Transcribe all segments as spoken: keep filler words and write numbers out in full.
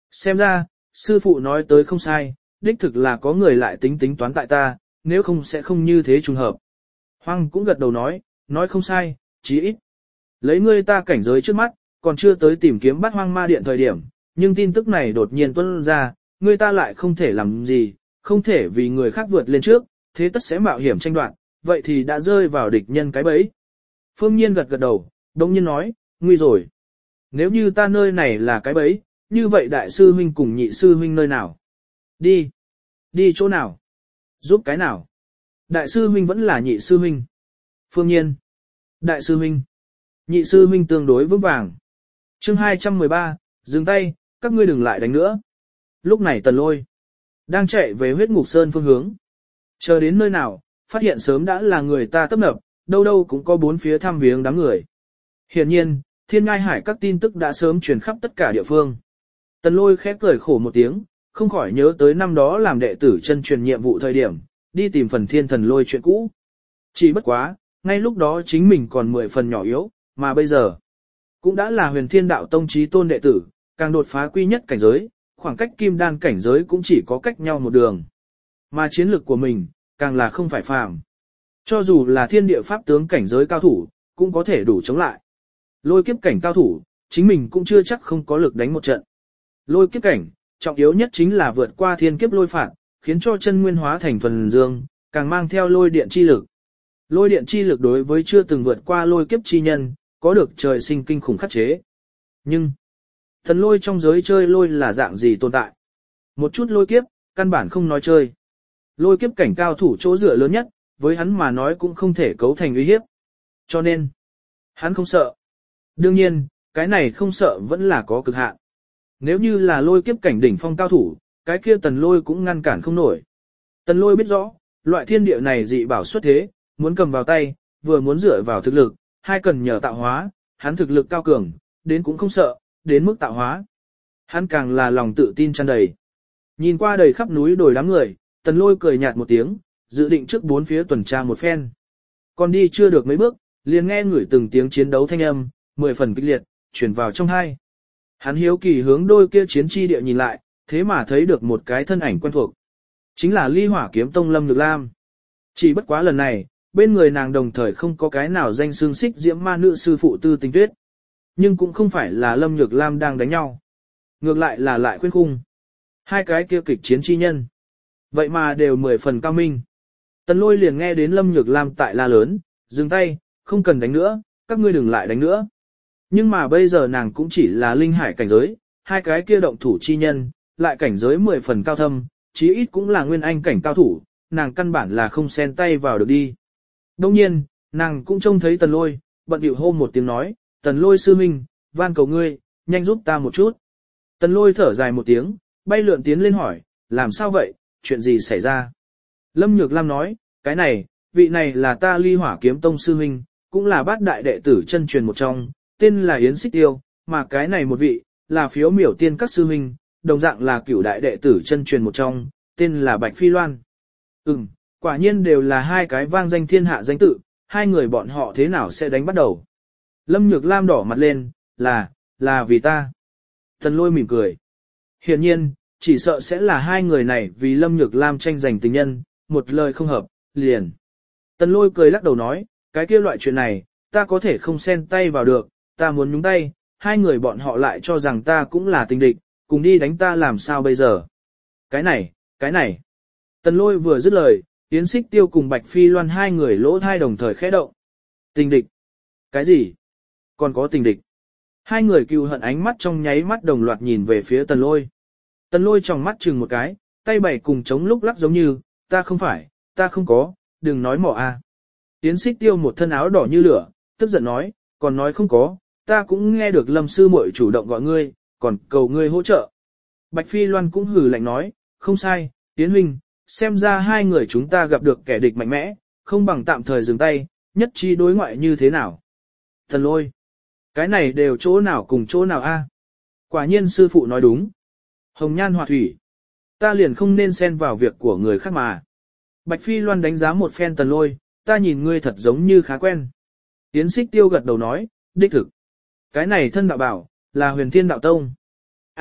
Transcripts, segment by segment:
Xem ra, sư phụ nói tới không sai, đích thực là có người lại tính tính toán tại ta, nếu không sẽ không như thế trùng hợp. Hoang cũng gật đầu nói, nói không sai, chí ít. Lấy ngươi ta cảnh giới trước mắt, còn chưa tới tìm kiếm bắt hoang ma điện thời điểm, nhưng tin tức này đột nhiên tuôn ra, ngươi ta lại không thể làm gì, không thể vì người khác vượt lên trước, thế tất sẽ mạo hiểm tranh đoạt, vậy thì đã rơi vào địch nhân cái bẫy. Phương Nhiên gật gật đầu, đồng nhiên nói, nguy rồi. Nếu như ta nơi này là cái bẫy, như vậy đại sư huynh cùng nhị sư huynh nơi nào? Đi. Đi chỗ nào? Giúp cái nào? Đại sư huynh vẫn là nhị sư huynh. Phương Nhiên. Đại sư huynh. Nhị sư huynh tương đối vững vàng. Chương hai trăm mười ba, dừng tay, các ngươi đừng lại đánh nữa. Lúc này Tần Lôi đang chạy về huyết ngục sơn phương hướng. Chờ đến nơi nào, phát hiện sớm đã là người ta tấp nập, đâu đâu cũng có bốn phía thăm viếng đám người. Hiển nhiên, Thiên Ngai Hải các tin tức đã sớm truyền khắp tất cả địa phương. Tần Lôi khẽ cười khổ một tiếng, không khỏi nhớ tới năm đó làm đệ tử chân truyền nhiệm vụ thời điểm, đi tìm phần Thiên Thần Lôi chuyện cũ. Chỉ bất quá, ngay lúc đó chính mình còn mười phần nhỏ yếu, mà bây giờ cũng đã là Huyền Thiên Đạo Tông chí tôn đệ tử, càng đột phá quy nhất cảnh giới, khoảng cách kim đan cảnh giới cũng chỉ có cách nhau một đường. Mà chiến lực của mình, càng là không phải phàm. Cho dù là thiên địa pháp tướng cảnh giới cao thủ, cũng có thể đủ chống lại. Lôi kiếp cảnh cao thủ, chính mình cũng chưa chắc không có lực đánh một trận. Lôi kiếp cảnh, trọng yếu nhất chính là vượt qua thiên kiếp lôi phạt, khiến cho chân nguyên hóa thành thuần dương, càng mang theo lôi điện chi lực. Lôi điện chi lực đối với chưa từng vượt qua lôi kiếp chi nhân, có được trời sinh kinh khủng khắc chế. Nhưng, thần lôi trong giới chơi lôi là dạng gì tồn tại? Một chút lôi kiếp, căn bản không nói chơi. Lôi kiếp cảnh cao thủ chỗ dựa lớn nhất, với hắn mà nói cũng không thể cấu thành uy hiếp. Cho nên, hắn không sợ. Đương nhiên, cái này không sợ vẫn là có cực hạn. Nếu như là lôi kiếp cảnh đỉnh phong cao thủ, cái kia tần lôi cũng ngăn cản không nổi. Tần lôi biết rõ, loại thiên địa này dị bảo xuất thế, muốn cầm vào tay, vừa muốn dựa vào thực lực, hai cần nhờ tạo hóa, hắn thực lực cao cường, đến cũng không sợ, đến mức tạo hóa. Hắn càng là lòng tự tin tràn đầy. Nhìn qua đầy khắp núi đồi đám người, tần lôi cười nhạt một tiếng, dự định trước bốn phía tuần tra một phen. Còn đi chưa được mấy bước, liền nghe ngửi từng tiếng chiến đấu thanh âm, mười phần kịch liệt, truyền vào trong hai. Hắn hiếu kỳ hướng đôi kia chiến chi địa nhìn lại, thế mà thấy được một cái thân ảnh quen thuộc. Chính là Ly Hỏa Kiếm Tông Lâm Nhược Lam. Chỉ bất quá lần này, bên người nàng đồng thời không có cái nào danh xương xích diễm ma nữ sư phụ Tư Tình Tuyết. Nhưng cũng không phải là Lâm Nhược Lam đang đánh nhau. Ngược lại là lại khuyên khung. Hai cái kia kịch chiến chi nhân. Vậy mà đều mười phần cao minh. Tần Lôi liền nghe đến Lâm Nhược Lam tại la lớn, dừng tay, không cần đánh nữa, các ngươi đừng lại đánh nữa. Nhưng mà bây giờ nàng cũng chỉ là linh hải cảnh giới, hai cái kia động thủ chi nhân, lại cảnh giới mười phần cao thâm, chí ít cũng là nguyên anh cảnh cao thủ, nàng căn bản là không xen tay vào được đi. Đồng nhiên, nàng cũng trông thấy Tần Lôi, bận điệu hô một tiếng nói, Tần Lôi sư minh, van cầu ngươi, nhanh giúp ta một chút. Tần Lôi thở dài một tiếng, bay lượn tiến lên hỏi, làm sao vậy, chuyện gì xảy ra? Lâm Nhược Lam nói, cái này, vị này là ta Ly Hỏa Kiếm Tông sư huynh, cũng là bát đại đệ tử chân truyền một trong, tên là Yến Xích Tiêu, mà cái này một vị, là Phiếu Miểu Tiên các sư huynh, đồng dạng là cửu đại đệ tử chân truyền một trong, tên là Bạch Phi Loan. Ừm, quả nhiên đều là hai cái vang danh thiên hạ danh tự, hai người bọn họ thế nào sẽ đánh bắt đầu? Lâm Nhược Lam đỏ mặt lên, là, là vì ta. Tần Lôi mỉm cười. Hiển nhiên, chỉ sợ sẽ là hai người này vì Lâm Nhược Lam tranh giành tình nhân, một lời không hợp, liền. Tần Lôi cười lắc đầu nói, cái kia loại chuyện này, ta có thể không xen tay vào được, ta muốn nhúng tay, hai người bọn họ lại cho rằng ta cũng là tình địch, cùng đi đánh ta làm sao bây giờ. Cái này, cái này. Tần Lôi vừa dứt lời, Yến Xích Tiêu cùng Bạch Phi Loan hai người lỗ thai đồng thời khẽ động. Tình địch? Cái gì? Còn có tình địch? Hai người cừu hận ánh mắt trong nháy mắt đồng loạt nhìn về phía Tần Lôi. Tần Lôi tròng mắt chừng một cái, tay bảy cùng chống lúc lắc giống như, ta không phải, ta không có, đừng nói mỏ a. Yến Xích Tiêu một thân áo đỏ như lửa, tức giận nói, còn nói không có, ta cũng nghe được Lâm sư muội chủ động gọi ngươi, còn cầu ngươi hỗ trợ. Bạch Phi Loan cũng hừ lạnh nói, không sai, Yến huynh, xem ra hai người chúng ta gặp được kẻ địch mạnh mẽ, không bằng tạm thời dừng tay, nhất trí đối ngoại như thế nào. Tần Lôi, cái này đều chỗ nào cùng chỗ nào a? Quả nhiên sư phụ nói đúng. Hồng nhan họa thủy, ta liền không nên xen vào việc của người khác mà. Bạch Phi Loan đánh giá một phen Tần Lôi, ta nhìn ngươi thật giống như khá quen. Yến Xích Tiêu gật đầu nói, đích thực. Cái này thân đạo bảo, là Huyền Thiên Đạo Tông. A,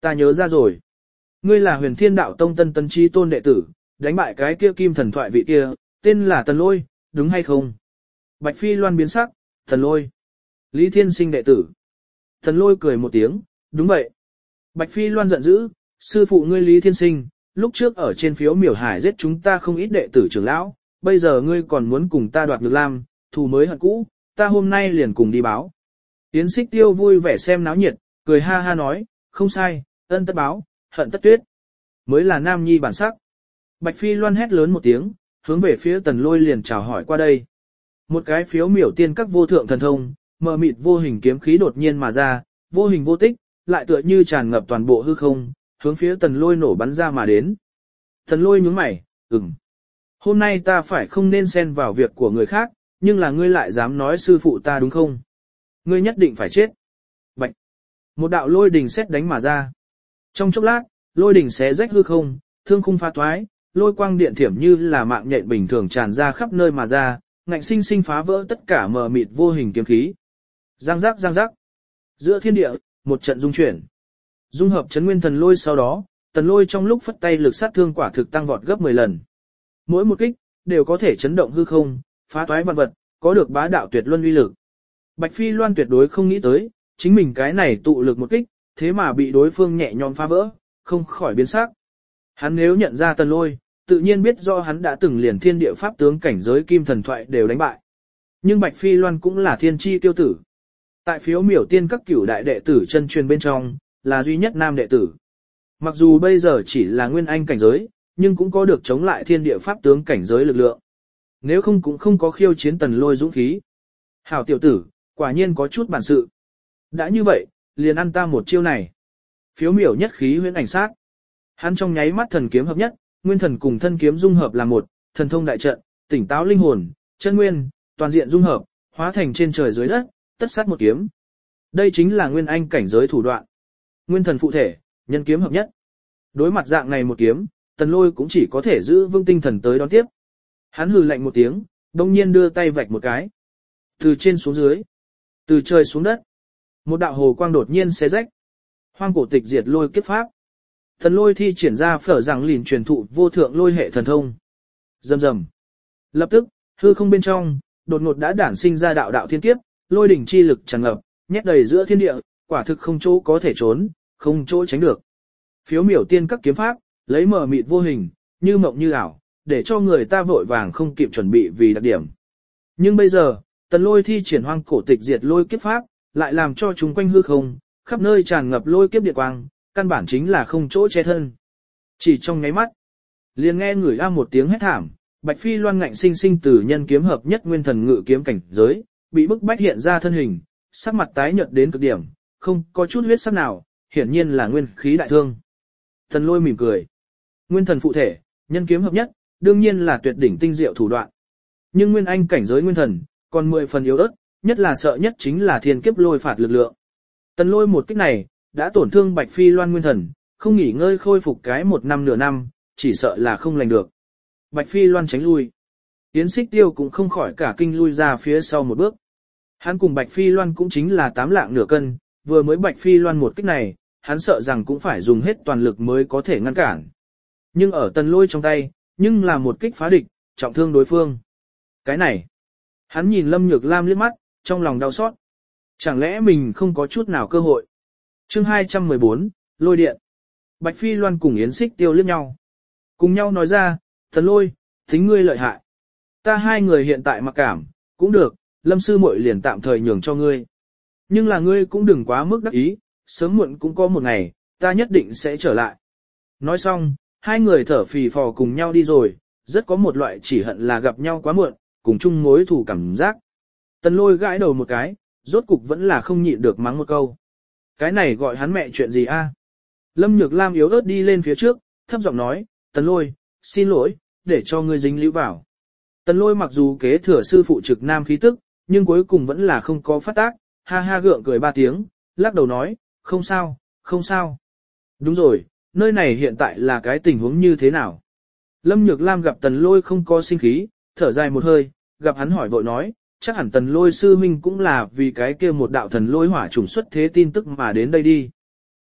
Ta nhớ ra rồi. Ngươi là huyền thiên đạo tông tân tân chi tôn đệ tử, đánh bại cái kia kim thần thoại vị kia, tên là Tần Lôi, đúng hay không? Bạch Phi Loan biến sắc, Tần Lôi. Lý Thiên Sinh đệ tử. Tần Lôi cười một tiếng, đúng vậy. Bạch Phi Loan giận dữ, sư phụ ngươi Lý Thiên Sinh, lúc trước ở trên phiếu miểu hải giết chúng ta không ít đệ tử trưởng lão, bây giờ ngươi còn muốn cùng ta đoạt Nhược Lam, thù mới hận cũ, ta hôm nay liền cùng đi báo. Yến Xích Tiêu vui vẻ xem náo nhiệt, cười ha ha nói, không sai, ân tất báo, hận tất tuyết. Mới là nam nhi bản sắc. Bạch Phi Loan hét lớn một tiếng, hướng về phía Tần Lôi liền chào hỏi qua đây. Một cái phiếu miểu tiên các vô thượng thần thông, mờ mịt vô hình kiếm khí đột nhiên mà ra, vô hình vô tích, lại tựa như tràn ngập toàn bộ hư không, hướng phía Tần Lôi nổ bắn ra mà đến. Tần Lôi nhướng mày, ừm. Hôm nay ta phải không nên xen vào việc của người khác, nhưng là ngươi lại dám nói sư phụ ta đúng không? Ngươi nhất định phải chết. Bạch. Một đạo lôi đình sét đánh mà ra. Trong chốc lát, lôi đình xé rách hư không, thương khung phá toái, lôi quang điện thiểm như là mạng nhện bình thường tràn ra khắp nơi mà ra, ngạnh sinh sinh phá vỡ tất cả mờ mịt vô hình kiếm khí. Giang giác giang giác. Giữa thiên địa, một trận dung chuyển. Dung hợp chấn nguyên thần lôi sau đó, Tần Lôi trong lúc phất tay lực sát thương quả thực tăng vọt gấp mười lần. Mỗi một kích đều có thể chấn động hư không, phá toái vạn vật, có được bá đạo tuyệt luân uy lực. Bạch Phi Loan tuyệt đối không nghĩ tới, chính mình cái này tụ lực một kích, thế mà bị đối phương nhẹ nhõm phá vỡ, không khỏi biến sắc. Hắn nếu nhận ra Tần Lôi, tự nhiên biết do hắn đã từng liền thiên địa pháp tướng cảnh giới kim thần thoại đều đánh bại. Nhưng Bạch Phi Loan cũng là thiên chi tiêu tử. Tại phiếu miểu tiên các cửu đại đệ tử chân truyền bên trong, là duy nhất nam đệ tử. Mặc dù bây giờ chỉ là nguyên anh cảnh giới, nhưng cũng có được chống lại thiên địa pháp tướng cảnh giới lực lượng. Nếu không cũng không có khiêu chiến Tần Lôi dũng khí. Hảo tiểu tử, quả nhiên có chút bản sự. Đã như vậy, liền ăn ta một chiêu này. Phiếu miểu nhất khí huyễn ảnh sát. Hắn trong nháy mắt thần kiếm hợp nhất, nguyên thần cùng thân kiếm dung hợp là một, thần thông đại trận, tỉnh táo linh hồn, chân nguyên, toàn diện dung hợp, hóa thành trên trời dưới đất, tất sát một kiếm. Đây chính là nguyên anh cảnh giới thủ đoạn. Nguyên thần phụ thể, nhân kiếm hợp nhất. Đối mặt dạng này một kiếm, Tần Lôi cũng chỉ có thể giữ vững tinh thần tới đón tiếp. Hắn hừ lạnh một tiếng, đông nhiên đưa tay vạch một cái. Từ trên xuống dưới, từ trời xuống đất, một đạo hồ quang đột nhiên xé rách. Hoang cổ tịch diệt lôi kiếp pháp. Tần Lôi thi triển ra phở rằng lìn truyền thụ vô thượng lôi hệ thần thông. Rầm rầm. Lập tức, hư không bên trong, đột ngột đã đản sinh ra đạo đạo thiên kiếp, lôi đỉnh chi lực tràn ngập, nhét đầy giữa thiên địa, quả thực không chỗ có thể trốn, không chỗ tránh được. Phiếu miểu tiên các kiếm pháp, lấy mờ mịt vô hình, như mộng như ảo, để cho người ta vội vàng không kịp chuẩn bị vì đặc điểm. Nhưng bây giờ, Tần Lôi thi triển hoang cổ tịch diệt lôi kiếp pháp, lại làm cho chúng quanh hư không, khắp nơi tràn ngập lôi kiếp điện quang, căn bản chính là không chỗ che thân. Chỉ trong nháy mắt, liền nghe người a một tiếng hét thảm, Bạch Phi Loan ngạnh sinh sinh từ nhân kiếm hợp nhất nguyên thần ngự kiếm cảnh giới, bị bức bách hiện ra thân hình, sắc mặt tái nhợt đến cực điểm, không có chút huyết sắc nào, hiển nhiên là nguyên khí đại thương. Tần Lôi mỉm cười. Nguyên thần phụ thể, nhân kiếm hợp nhất, đương nhiên là tuyệt đỉnh tinh diệu thủ đoạn. Nhưng nguyên anh cảnh giới nguyên thần, còn mười phần yếu ớt, nhất là sợ nhất chính là thiên kiếp lôi phạt lực lượng. Tần Lôi một kích này, đã tổn thương Bạch Phi Loan nguyên thần, không nghỉ ngơi khôi phục cái một năm nửa năm, chỉ sợ là không lành được. Bạch Phi Loan tránh lui. Yến Xích Tiêu cũng không khỏi cả kinh lui ra phía sau một bước. Hắn cùng Bạch Phi Loan cũng chính là tám lạng nửa cân, vừa mới Bạch Phi Loan một kích này, hắn sợ rằng cũng phải dùng hết toàn lực mới có thể ngăn cản. Nhưng ở Tần Lôi trong tay, nhưng là một kích phá địch, trọng thương đối phương. Cái này, hắn nhìn Lâm Nhược Lam liếc mắt, trong lòng đau xót. Chẳng lẽ mình không có chút nào cơ hội? Chương hai trăm mười bốn, Lôi điện. Bạch Phi Loan cùng Yến Xích Tiêu liếc nhau. Cùng nhau nói ra, Tần Lôi, tính ngươi lợi hại. Ta hai người hiện tại mặc cảm, cũng được, Lâm sư muội liền tạm thời nhường cho ngươi. Nhưng là ngươi cũng đừng quá mức đắc ý, sớm muộn cũng có một ngày, ta nhất định sẽ trở lại. Nói xong, hai người thở phì phò cùng nhau đi rồi, rất có một loại chỉ hận là gặp nhau quá muộn, cùng chung mối thù cảm giác. Tần Lôi gãi đầu một cái, rốt cục vẫn là không nhịn được mắng một câu. Cái này gọi hắn mẹ chuyện gì a? Lâm Nhược Lam yếu ớt đi lên phía trước, thấp giọng nói, Tần Lôi, xin lỗi, để cho ngươi dính líu vào. Tần Lôi mặc dù kế thừa sư phụ trực nam khí tức, nhưng cuối cùng vẫn là không có phát tác, ha ha gượng cười ba tiếng, lắc đầu nói, không sao, không sao. Đúng rồi, nơi này hiện tại là cái tình huống như thế nào? Lâm Nhược Lam gặp Tần Lôi không có sinh khí, thở dài một hơi, gặp hắn hỏi vội nói, chắc hẳn Tần Lôi sư huynh cũng là vì cái kia một đạo thần lôi hỏa trùng xuất thế tin tức mà đến đây đi.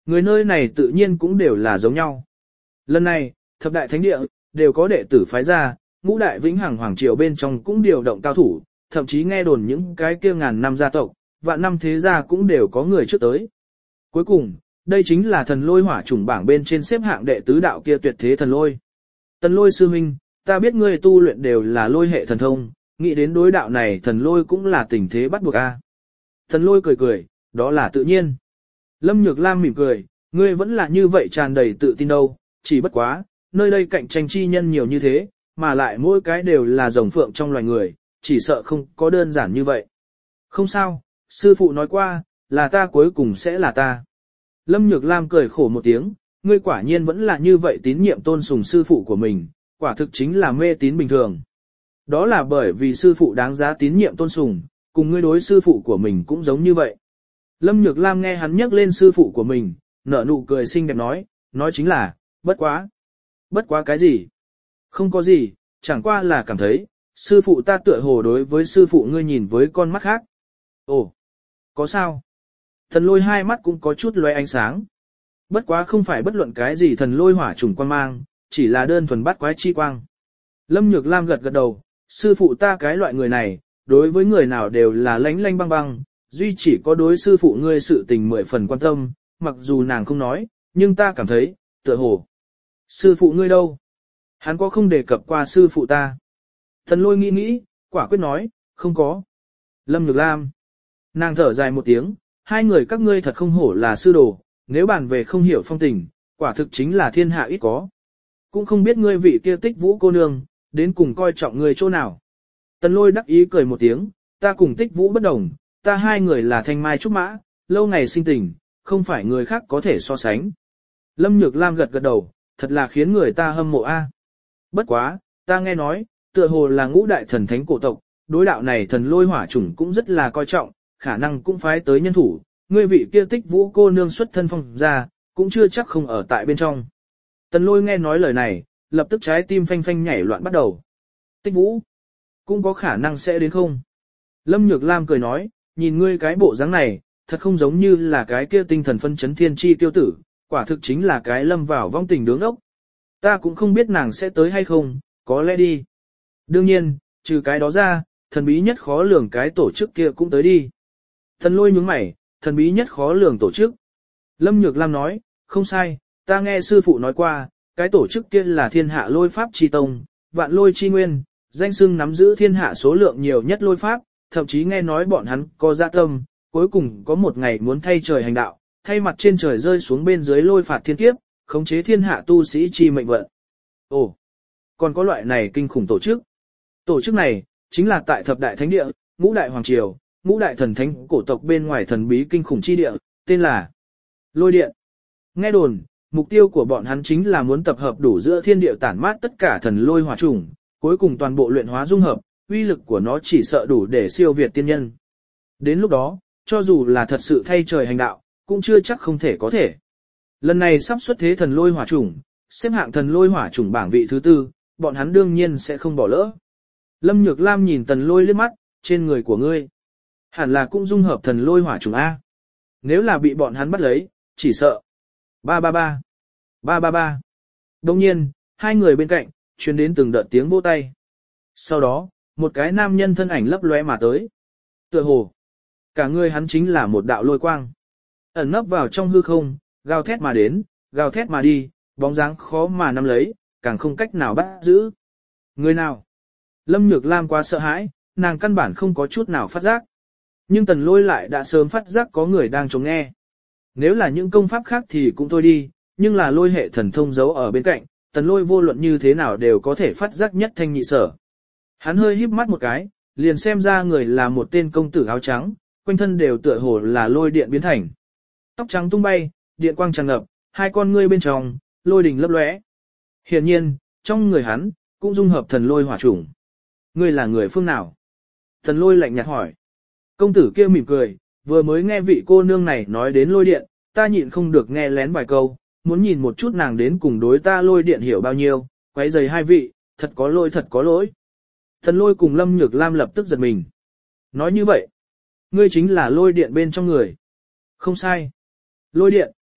Người nơi này tự nhiên cũng đều là giống nhau. Lần này, thập đại thánh địa, đều có đệ tử phái ra, ngũ đại vĩnh hằng hoàng triều bên trong cũng điều động cao thủ, thậm chí nghe đồn những cái kia ngàn năm gia tộc, vạn năm thế gia cũng đều có người trước tới. Cuối cùng, đây chính là thần lôi hỏa chủng bảng bên trên xếp hạng đệ tứ đạo kia tuyệt thế thần lôi. Tần lôi sư huynh, ta biết ngươi tu luyện đều là lôi hệ thần thông, nghĩ đến đối đạo này thần lôi cũng là tình thế bắt buộc a. Thần lôi cười cười, đó là tự nhiên. Lâm Nhược Lam mỉm cười, ngươi vẫn là như vậy tràn đầy tự tin đâu, chỉ bất quá, nơi đây cạnh tranh chi nhân nhiều như thế, mà lại mỗi cái đều là rồng phượng trong loài người, chỉ sợ không có đơn giản như vậy. Không sao, sư phụ nói qua, là ta cuối cùng sẽ là ta. Lâm Nhược Lam cười khổ một tiếng, ngươi quả nhiên vẫn là như vậy tín nhiệm tôn sùng sư phụ của mình, quả thực chính là mê tín bình thường. Đó là bởi vì sư phụ đáng giá tín nhiệm tôn sùng, cùng ngươi đối sư phụ của mình cũng giống như vậy. Lâm Nhược Lam nghe hắn nhắc lên sư phụ của mình, nở nụ cười xinh đẹp nói, nói chính là, bất quá. Bất quá cái gì? Không có gì, chẳng qua là cảm thấy, sư phụ ta tựa hồ đối với sư phụ ngươi nhìn với con mắt khác. Ồ, có sao? Thần lôi hai mắt cũng có chút lóe ánh sáng. Bất quá không phải bất luận cái gì thần lôi hỏa trùng quan mang, chỉ là đơn thuần bắt quái chi quang. Lâm Nhược Lam gật gật đầu, sư phụ ta cái loại người này, đối với người nào đều là lánh lánh băng băng, duy chỉ có đối sư phụ ngươi sự tình mười phần quan tâm, mặc dù nàng không nói, nhưng ta cảm thấy, tựa hồ. Sư phụ ngươi đâu? Hắn có không đề cập qua sư phụ ta? Thần lôi nghĩ nghĩ, quả quyết nói, không có. Lâm Nhược Lam. Nàng thở dài một tiếng, hai người các ngươi thật không hổ là sư đồ, nếu bàn về không hiểu phong tình, quả thực chính là thiên hạ ít có. Cũng không biết ngươi vị kia Tích Vũ cô nương, đến cùng coi trọng ngươi chỗ nào. Tần lôi đắc ý cười một tiếng, ta cùng Tích Vũ bất đồng, ta hai người là thanh mai trúc mã, lâu ngày sinh tình, không phải người khác có thể so sánh. Lâm Nhược Lam gật gật đầu, thật là khiến người ta hâm mộ a. Bất quá, ta nghe nói, tựa hồ là ngũ đại thần thánh cổ tộc, đối đạo này thần lôi hỏa chủng cũng rất là coi trọng, khả năng cũng phái tới nhân thủ, ngươi vị kia Tích Vũ cô nương xuất thân phong ra, cũng chưa chắc không ở tại bên trong. Tần lôi nghe nói lời này, lập tức trái tim phanh phanh nhảy loạn bắt đầu. Tích Vũ, cũng có khả năng sẽ đến không? Lâm Nhược Lam cười nói, nhìn ngươi cái bộ dáng này, thật không giống như là cái kia tinh thần phân chấn thiên chi tiêu tử, quả thực chính là cái lâm vào vong tình đứng ốc. Ta cũng không biết nàng sẽ tới hay không, có lẽ đi. Đương nhiên, trừ cái đó ra, thần bí nhất khó lường cái tổ chức kia cũng tới đi. Thần lôi nhướng mày, thần bí nhất khó lường tổ chức. Lâm Nhược Lam nói, không sai, ta nghe sư phụ nói qua, cái tổ chức kia là thiên hạ lôi pháp chi tông, vạn lôi chi nguyên, danh xưng nắm giữ thiên hạ số lượng nhiều nhất lôi pháp, thậm chí nghe nói bọn hắn có dạ tâm, cuối cùng có một ngày muốn thay trời hành đạo, thay mặt trên trời rơi xuống bên dưới lôi phạt thiên kiếp, khống chế thiên hạ tu sĩ chi mệnh vận. Ồ, còn có loại này kinh khủng tổ chức. Tổ chức này, chính là tại thập đại thánh địa, ngũ đại hoàng triều, ngũ đại thần thánh cổ tộc bên ngoài thần bí kinh khủng chi địa, tên là Lôi Điện. Nghe đồn, mục tiêu của bọn hắn chính là muốn tập hợp đủ giữa thiên địa tản mát tất cả thần lôi hỏa chủng, cuối cùng toàn bộ luyện hóa dung hợp, uy lực của nó chỉ sợ đủ để siêu việt tiên nhân. Đến lúc đó, cho dù là thật sự thay trời hành đạo, cũng chưa chắc không thể có thể. Lần này sắp xuất thế thần lôi hỏa chủng, xếp hạng thần lôi hỏa chủng bảng vị thứ tư, bọn hắn đương nhiên sẽ không bỏ lỡ. Lâm Nhược Lam nhìn tần lôi liếc mắt, trên người của ngươi. Hẳn là cũng dung hợp thần lôi hỏa chủng A. Nếu là bị bọn hắn bắt lấy, chỉ sợ. Ba ba ba. Ba ba ba. Đồng nhiên, hai người bên cạnh, truyền đến từng đợt tiếng vỗ tay. Sau đó, một cái nam nhân thân ảnh lấp lóe mà tới. Tựa hồ. Cả người hắn chính là một đạo lôi quang. Ẩn nấp vào trong hư không, gào thét mà đến, gào thét mà đi, bóng dáng khó mà nắm lấy, càng không cách nào bắt giữ. Người nào? Lâm Nhược Lam quá sợ hãi, nàng căn bản không có chút nào phát giác. Nhưng tần lôi lại đã sớm phát giác có người đang chống nghe. Nếu là những công pháp khác thì cũng thôi đi, nhưng là lôi hệ thần thông giấu ở bên cạnh, tần lôi vô luận như thế nào đều có thể phát giác nhất thanh nhị sở. Hắn hơi híp mắt một cái, liền xem ra người là một tên công tử áo trắng, quanh thân đều tựa hồ là lôi điện biến thành. Tóc trắng tung bay, điện quang tràn ngập, hai con ngươi bên trong, lôi đình lấp lóe. Hiển nhiên, trong người hắn, cũng dung hợp thần lôi hỏa chủng. Ngươi là người phương nào? Thần lôi lạnh nhạt hỏi. Công tử kia mỉm cười, vừa mới nghe vị cô nương này nói đến lôi điện, ta nhịn không được nghe lén vài câu, muốn nhìn một chút nàng đến cùng đối ta lôi điện hiểu bao nhiêu, quấy rầy hai vị, thật có lỗi thật có lỗi. Thần lôi cùng Lâm Nhược Lam lập tức giật mình. Nói như vậy, ngươi chính là lôi điện bên trong người. Không sai. Lôi điện,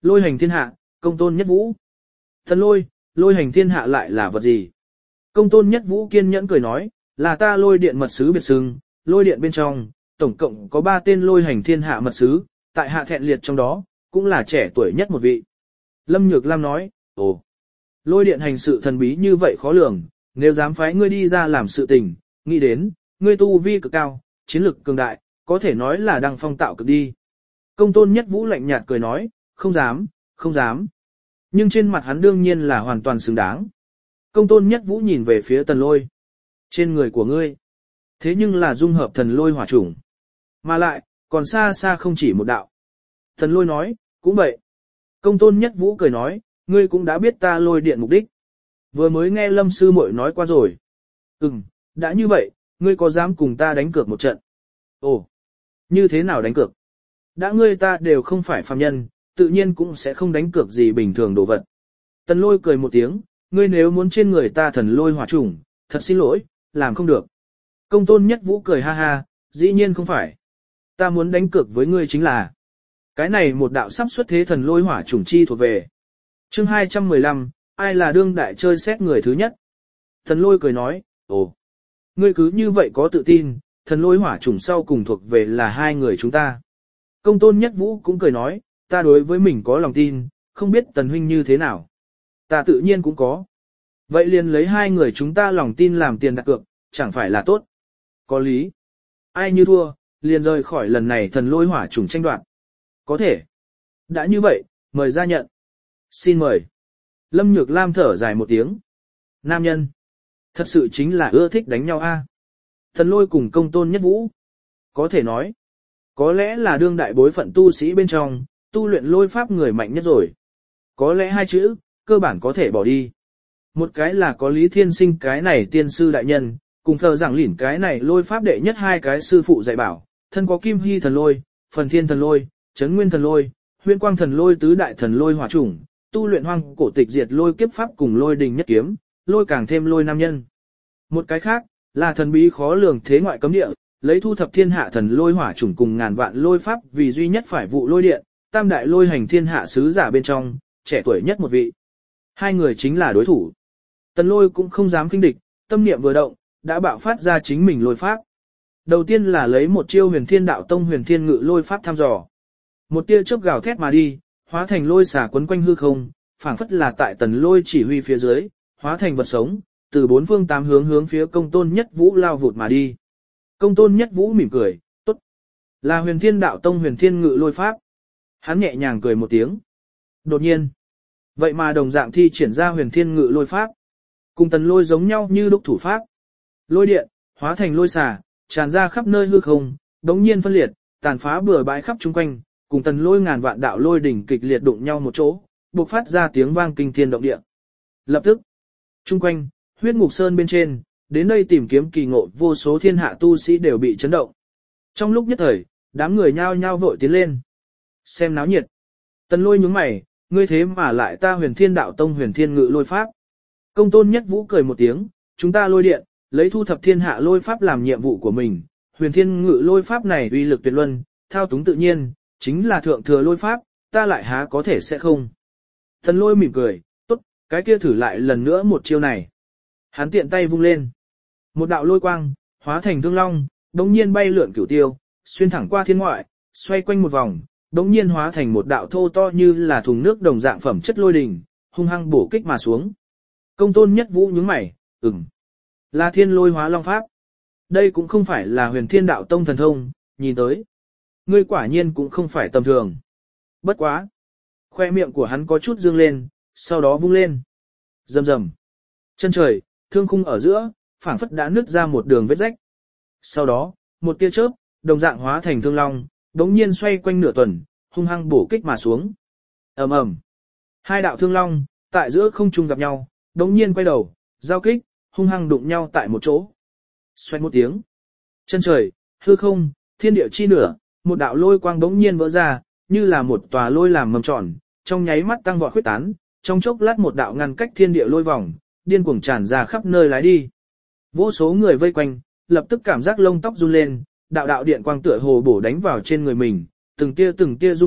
Lôi hành thiên hạ, công tôn nhất vũ. Thần lôi, lôi hành thiên hạ lại là vật gì? Công tôn nhất vũ kiên nhẫn cười nói, là ta lôi điện mật sứ biệt xưng, lôi điện bên trong, tổng cộng có ba tên lôi hành thiên hạ mật sứ, tại hạ thẹn liệt trong đó, cũng là trẻ tuổi nhất một vị. Lâm Nhược Lam nói, ồ, lôi điện hành sự thần bí như vậy khó lường, nếu dám phái ngươi đi ra làm sự tình, nghĩ đến, ngươi tu vi cực cao, chiến lực cường đại, có thể nói là đăng phong tạo cực đi. Công tôn nhất vũ lạnh nhạt cười nói, không dám, không dám. Nhưng trên mặt hắn đương nhiên là hoàn toàn xứng đáng. Công tôn nhất vũ nhìn về phía tần lôi. Trên người của ngươi. Thế nhưng là dung hợp thần lôi hỏa chủng. Mà lại, còn xa xa không chỉ một đạo. Tần lôi nói, cũng vậy. Công tôn nhất vũ cười nói, ngươi cũng đã biết ta lôi điện mục đích. Vừa mới nghe lâm sư muội nói qua rồi. Ừm, đã như vậy, ngươi có dám cùng ta đánh cược một trận? Ồ, như thế nào đánh cược? Đã ngươi ta đều không phải phàm nhân, tự nhiên cũng sẽ không đánh cược gì bình thường đồ vật. Tần lôi cười một tiếng, ngươi nếu muốn trên người ta thần lôi hỏa chủng, thật xin lỗi, làm không được. Công tôn nhất vũ cười ha ha, dĩ nhiên không phải. Ta muốn đánh cược với ngươi chính là, cái này một đạo sắp xuất thế thần lôi hỏa chủng chi thuộc về. Chương hai trăm mười lăm, ai là đương đại chơi xét người thứ nhất? Thần lôi cười nói, ồ, ngươi cứ như vậy có tự tin, thần lôi hỏa chủng sau cùng thuộc về là hai người chúng ta. Công tôn nhất vũ cũng cười nói, ta đối với mình có lòng tin, không biết tần huynh như thế nào. Ta tự nhiên cũng có. Vậy liền lấy hai người chúng ta lòng tin làm tiền đặt cược, chẳng phải là tốt. Có lý. Ai như thua, liền rời khỏi lần này thần lôi hỏa chủng tranh đoạt. Có thể. Đã như vậy, mời ra nhận. Xin mời. Lâm Nhược Lam thở dài một tiếng. Nam nhân. Thật sự chính là ưa thích đánh nhau a. Thần lôi cùng công tôn nhất vũ. Có thể nói. Có lẽ là đương đại bối phận tu sĩ bên trong, tu luyện lôi pháp người mạnh nhất rồi. Có lẽ hai chữ, cơ bản có thể bỏ đi. Một cái là có Lý Thiên Sinh cái này tiên sư đại nhân, cùng thờ giảng lỉn cái này lôi pháp đệ nhất hai cái sư phụ dạy bảo, thân có Kim Hy thần lôi, Phần Thiên thần lôi, Chấn Nguyên thần lôi, Huyễn Quang thần lôi tứ đại thần lôi hỏa chủng, tu luyện hoang cổ tịch diệt lôi kiếp pháp cùng lôi đình nhất kiếm, lôi càng thêm lôi nam nhân. Một cái khác, là thần bí khó lường thế ngoại cấm địa, lấy thu thập thiên hạ thần lôi hỏa chủng cùng ngàn vạn lôi pháp vì duy nhất phải vụ lôi điện, tam đại lôi hành thiên hạ sứ giả bên trong, trẻ tuổi nhất một vị. Hai người chính là đối thủ. Tần lôi cũng không dám kinh địch, tâm niệm vừa động, đã bạo phát ra chính mình lôi pháp. Đầu tiên là lấy một chiêu huyền thiên đạo tông huyền thiên ngự lôi pháp thăm dò. Một tia chớp gào thét mà đi, hóa thành lôi xà quấn quanh hư không, phảng phất là tại tần lôi chỉ huy phía dưới, hóa thành vật sống, từ bốn phương tám hướng hướng phía công tôn nhất vũ lao vụt mà đi. Công tôn nhất vũ mỉm cười, tốt. Là huyền thiên đạo tông huyền thiên ngự lôi pháp. Hắn nhẹ nhàng cười một tiếng. Đột nhiên. Vậy mà đồng dạng thi triển ra huyền thiên ngự lôi pháp. Cùng tần lôi giống nhau như đúc thủ pháp. Lôi điện, hóa thành lôi xà, tràn ra khắp nơi hư không, đống nhiên phân liệt, tàn phá bừa bãi khắp chung quanh, cùng tần lôi ngàn vạn đạo lôi đỉnh kịch liệt đụng nhau một chỗ, bộc phát ra tiếng vang kinh thiên động địa. Lập tức, chung quanh, huyết ngục sơn bên trên, đến đây tìm kiếm kỳ ngộ vô số thiên hạ tu sĩ đều bị chấn động. Trong lúc nhất thời, đám người nhao nhao vội tiến lên. Xem náo nhiệt. Tần lôi nhướng mày, ngươi thế mà lại ta huyền thiên đạo tông huyền thiên ngự lôi pháp. Công tôn nhất vũ cười một tiếng, chúng ta lôi điện, lấy thu thập thiên hạ lôi pháp làm nhiệm vụ của mình. Huyền thiên ngự lôi pháp này uy lực tuyệt luân, thao túng tự nhiên, chính là thượng thừa lôi pháp, ta lại há có thể sẽ không. Tần lôi mỉm cười, tốt, cái kia thử lại lần nữa một chiêu này. Hắn tiện tay vung lên. Một đạo lôi quang, hóa thành thương long, đống nhiên bay lượn cửu tiêu, xuyên thẳng qua thiên ngoại, xoay quanh một vòng, đống nhiên hóa thành một đạo thô to như là thùng nước đồng dạng phẩm chất lôi đình, hung hăng bổ kích mà xuống. Công tôn nhất vũ nhướng mày, ừm, là thiên lôi hóa long pháp. Đây cũng không phải là huyền thiên đạo tông thần thông, nhìn tới. Ngươi quả nhiên cũng không phải tầm thường. Bất quá. Khoe miệng của hắn có chút dương lên, sau đó vung lên. Rầm rầm. Chân trời, thương khung ở giữa, phảng phất đã nứt ra một đường vết rách. Sau đó, một tia chớp, đồng dạng hóa thành thương long, đống nhiên xoay quanh nửa tuần, hung hăng bổ kích mà xuống. Ầm ầm. Hai đạo thương long, tại giữa không trung gặp nhau, đống nhiên quay đầu, giao kích, hung hăng đụng nhau tại một chỗ. Xoay một tiếng. Chân trời, hư không, thiên địa chi nửa, một đạo lôi quang đống nhiên vỡ ra, như là một tòa lôi làm mầm tròn, trong nháy mắt tăng vọt khuyết tán, trong chốc lát một đạo ngăn cách thiên địa lôi vòng, điên cuồng tràn ra khắp nơi lái đi. Vô số người vây quanh, lập tức cảm giác lông tóc run lên, đạo đạo điện quang tựa hồ bổ đánh vào trên người mình, từng tia từng tia rung động,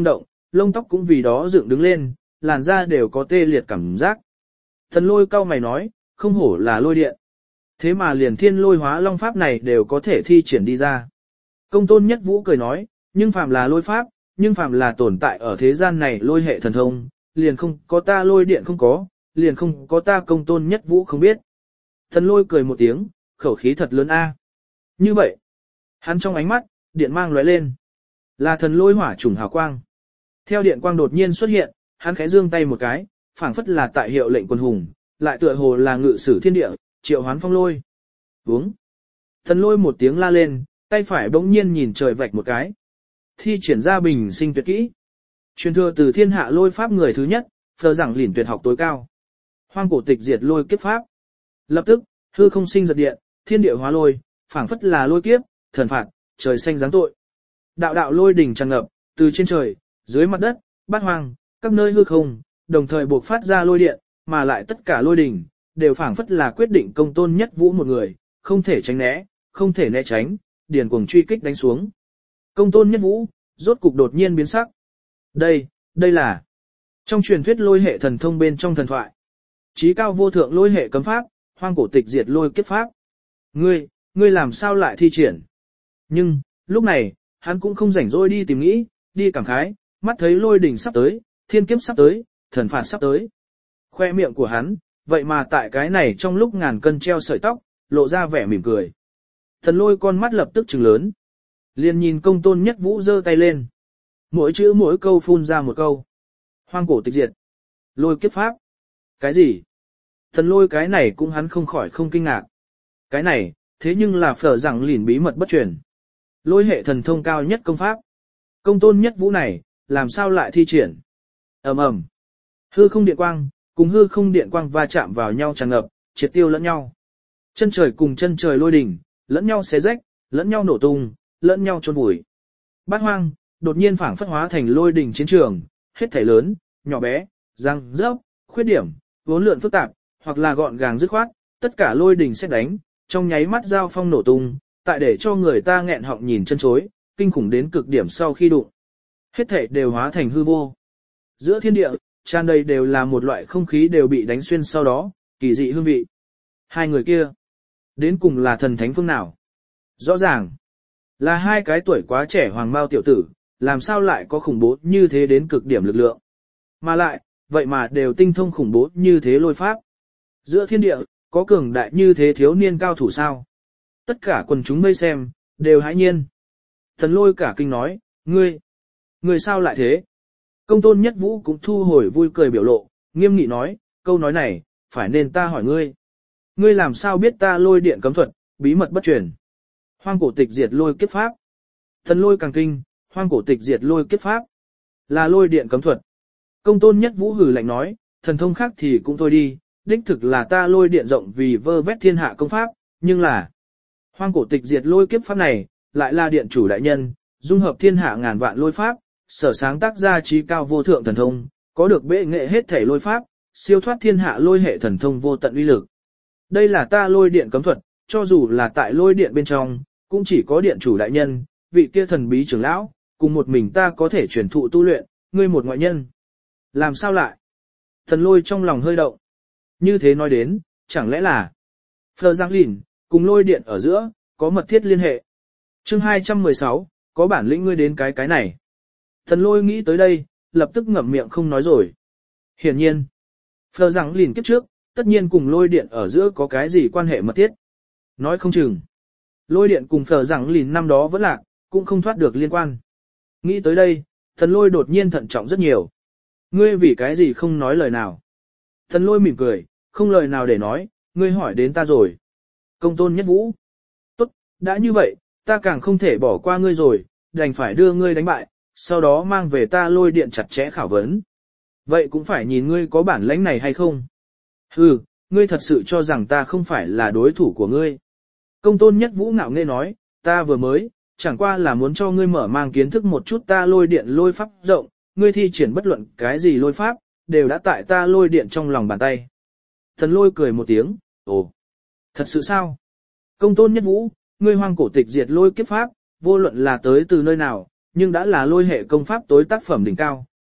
lông tóc cũng vì đó dựng đứng lên, làn da đều có tê liệt cảm giác. Thần lôi cau mày nói, không hổ là lôi điện. Thế mà liền thiên lôi hóa long pháp này đều có thể thi triển đi ra. Công tôn nhất vũ cười nói, nhưng phàm là lôi pháp, nhưng phàm là tồn tại ở thế gian này lôi hệ thần thông, liền không có ta lôi điện không có, liền không có ta công tôn nhất vũ không biết. Thần lôi cười một tiếng, khẩu khí thật lớn a. Như vậy, hắn trong ánh mắt, điện mang lóe lên. Là thần lôi hỏa trùng hào quang. Theo điện quang đột nhiên xuất hiện, hắn khẽ giương tay một cái, phảng phất là tại hiệu lệnh quân hùng, lại tựa hồ là ngự sử thiên địa, triệu hoán phong lôi. Uống. Thần lôi một tiếng la lên, tay phải bỗng nhiên nhìn trời vạch một cái. Thi triển ra bình sinh tuyệt kỹ. Truyền thừa từ thiên hạ lôi pháp người thứ nhất, phờ rằng lỉn tuyệt học tối cao. Hoang cổ tịch diệt lôi kiếp pháp. Lập tức, hư không sinh giật điện, thiên địa hóa lôi, phảng phất là lôi kiếp, thần phạt, trời xanh giáng tội. Đạo đạo lôi đỉnh tràn ngập, từ trên trời, dưới mặt đất, bát hoang, các nơi hư không, đồng thời buộc phát ra lôi điện, mà lại tất cả lôi đỉnh, đều phảng phất là quyết định công tôn nhất vũ một người, không thể tránh né, không thể né tránh, điền cuồng truy kích đánh xuống. Công tôn nhất vũ, rốt cục đột nhiên biến sắc. Đây, đây là trong truyền thuyết lôi hệ thần thông bên trong thần thoại. Chí cao vô thượng lôi hệ cấm pháp, hoang cổ tịch diệt lôi kiếp pháp. Ngươi, ngươi làm sao lại thi triển? Nhưng, lúc này, hắn cũng không rảnh rỗi đi tìm nghĩ, đi cảm khái, mắt thấy lôi đỉnh sắp tới, thiên kiếp sắp tới, thần phạt sắp tới. Khoe miệng của hắn, vậy mà tại cái này trong lúc ngàn cân treo sợi tóc, lộ ra vẻ mỉm cười. Thần lôi con mắt lập tức trừng lớn. Liền nhìn công tôn nhất vũ giơ tay lên. Mỗi chữ mỗi câu phun ra một câu. Hoang cổ tịch diệt. Lôi kiếp pháp. Cái gì? Thần lôi cái này cũng hắn không khỏi không kinh ngạc. Cái này, thế nhưng là phở rằng lìn bí mật bất truyền. Lôi hệ thần thông cao nhất công pháp. Công tôn nhất vũ này, làm sao lại thi triển? Ầm ầm. Hư không điện quang, cùng hư không điện quang va chạm vào nhau tràn ngập, triệt tiêu lẫn nhau. Chân trời cùng chân trời lôi đỉnh, lẫn nhau xé rách, lẫn nhau nổ tung, lẫn nhau chôn vùi. Bát hoang, đột nhiên phảng phất hóa thành lôi đỉnh chiến trường, hết thảy lớn, nhỏ bé, răng, rớp, khuyết điểm, vốn lượn phức tạp, hoặc là gọn gàng dứt khoát, tất cả lôi đỉnh xét đánh, trong nháy mắt giao phong nổ tung, tại để cho người ta nghẹn họng nhìn chân chối, kinh khủng đến cực điểm sau khi đụng. Hết thảy đều hóa thành hư vô. Giữa thiên địa, tràn đầy đều là một loại không khí đều bị đánh xuyên sau đó, kỳ dị hương vị. Hai người kia, đến cùng là thần thánh phương nào? Rõ ràng, là hai cái tuổi quá trẻ hoàng bao tiểu tử, làm sao lại có khủng bố như thế đến cực điểm lực lượng. Mà lại, vậy mà đều tinh thông khủng bố như thế lôi pháp. Giữa thiên địa, có cường đại như thế thiếu niên cao thủ sao? Tất cả quần chúng mây xem, đều hãi nhiên. Thần lôi cả kinh nói, ngươi, ngươi sao lại thế? Công tôn nhất vũ cũng thu hồi vui cười biểu lộ, nghiêm nghị nói, câu nói này, phải nên ta hỏi ngươi. Ngươi làm sao biết ta lôi điện cấm thuật, bí mật bất truyền? Hoang cổ tịch diệt lôi kiếp pháp. Thần lôi càng kinh, hoang cổ tịch diệt lôi kiếp pháp. Là lôi điện cấm thuật. Công tôn nhất vũ hử lạnh nói, thần thông khác thì cũng thôi đi, đích thực là ta lôi điện rộng vì vơ vét thiên hạ công pháp, nhưng là hoang cổ tịch diệt lôi kiếp pháp này, lại là điện chủ đại nhân, dung hợp thiên hạ ngàn vạn lôi pháp, sở sáng tác ra trí cao vô thượng thần thông, có được bệ nghệ hết thể lôi pháp, siêu thoát thiên hạ lôi hệ thần thông vô tận uy lực. Đây là ta lôi điện cấm thuật, cho dù là tại lôi điện bên trong, cũng chỉ có điện chủ đại nhân, vị kia thần bí trưởng lão, cùng một mình ta có thể truyền thụ tu luyện, ngươi một ngoại nhân. Làm sao lại? Thần lôi trong lòng hơi động. Như thế nói đến, chẳng lẽ là Phờ Giang Lìn, cùng lôi điện ở giữa, có mật thiết liên hệ. Chương hai trăm mười sáu, có bản lĩnh ngươi đến cái cái này. Thần lôi nghĩ tới đây, lập tức ngậm miệng không nói rồi. Hiển nhiên, Phờ Giang Lìn kiếp trước, tất nhiên cùng lôi điện ở giữa có cái gì quan hệ mật thiết. Nói không chừng, lôi điện cùng Phờ Giang Lìn năm đó vẫn lạc, cũng không thoát được liên quan. Nghĩ tới đây, thần lôi đột nhiên thận trọng rất nhiều. Ngươi vì cái gì không nói lời nào? Thần lôi mỉm cười, không lời nào để nói, ngươi hỏi đến ta rồi. Công tôn nhất vũ. Tốt, đã như vậy, ta càng không thể bỏ qua ngươi rồi, đành phải đưa ngươi đánh bại, sau đó mang về ta lôi điện chặt chẽ khảo vấn. Vậy cũng phải nhìn ngươi có bản lãnh này hay không. Hừ, ngươi thật sự cho rằng ta không phải là đối thủ của ngươi. Công tôn nhất vũ ngạo nghễ nói, ta vừa mới, chẳng qua là muốn cho ngươi mở mang kiến thức một chút ta lôi điện lôi pháp rộng, ngươi thi triển bất luận cái gì lôi pháp, đều đã tại ta lôi điện trong lòng bàn tay. Thần lôi cười một tiếng, ồ, thật sự sao? Công tôn nhất vũ, ngươi hoang cổ tịch diệt lôi kiếp pháp, vô luận là tới từ nơi nào, nhưng đã là lôi hệ công pháp tối tác phẩm đỉnh cao,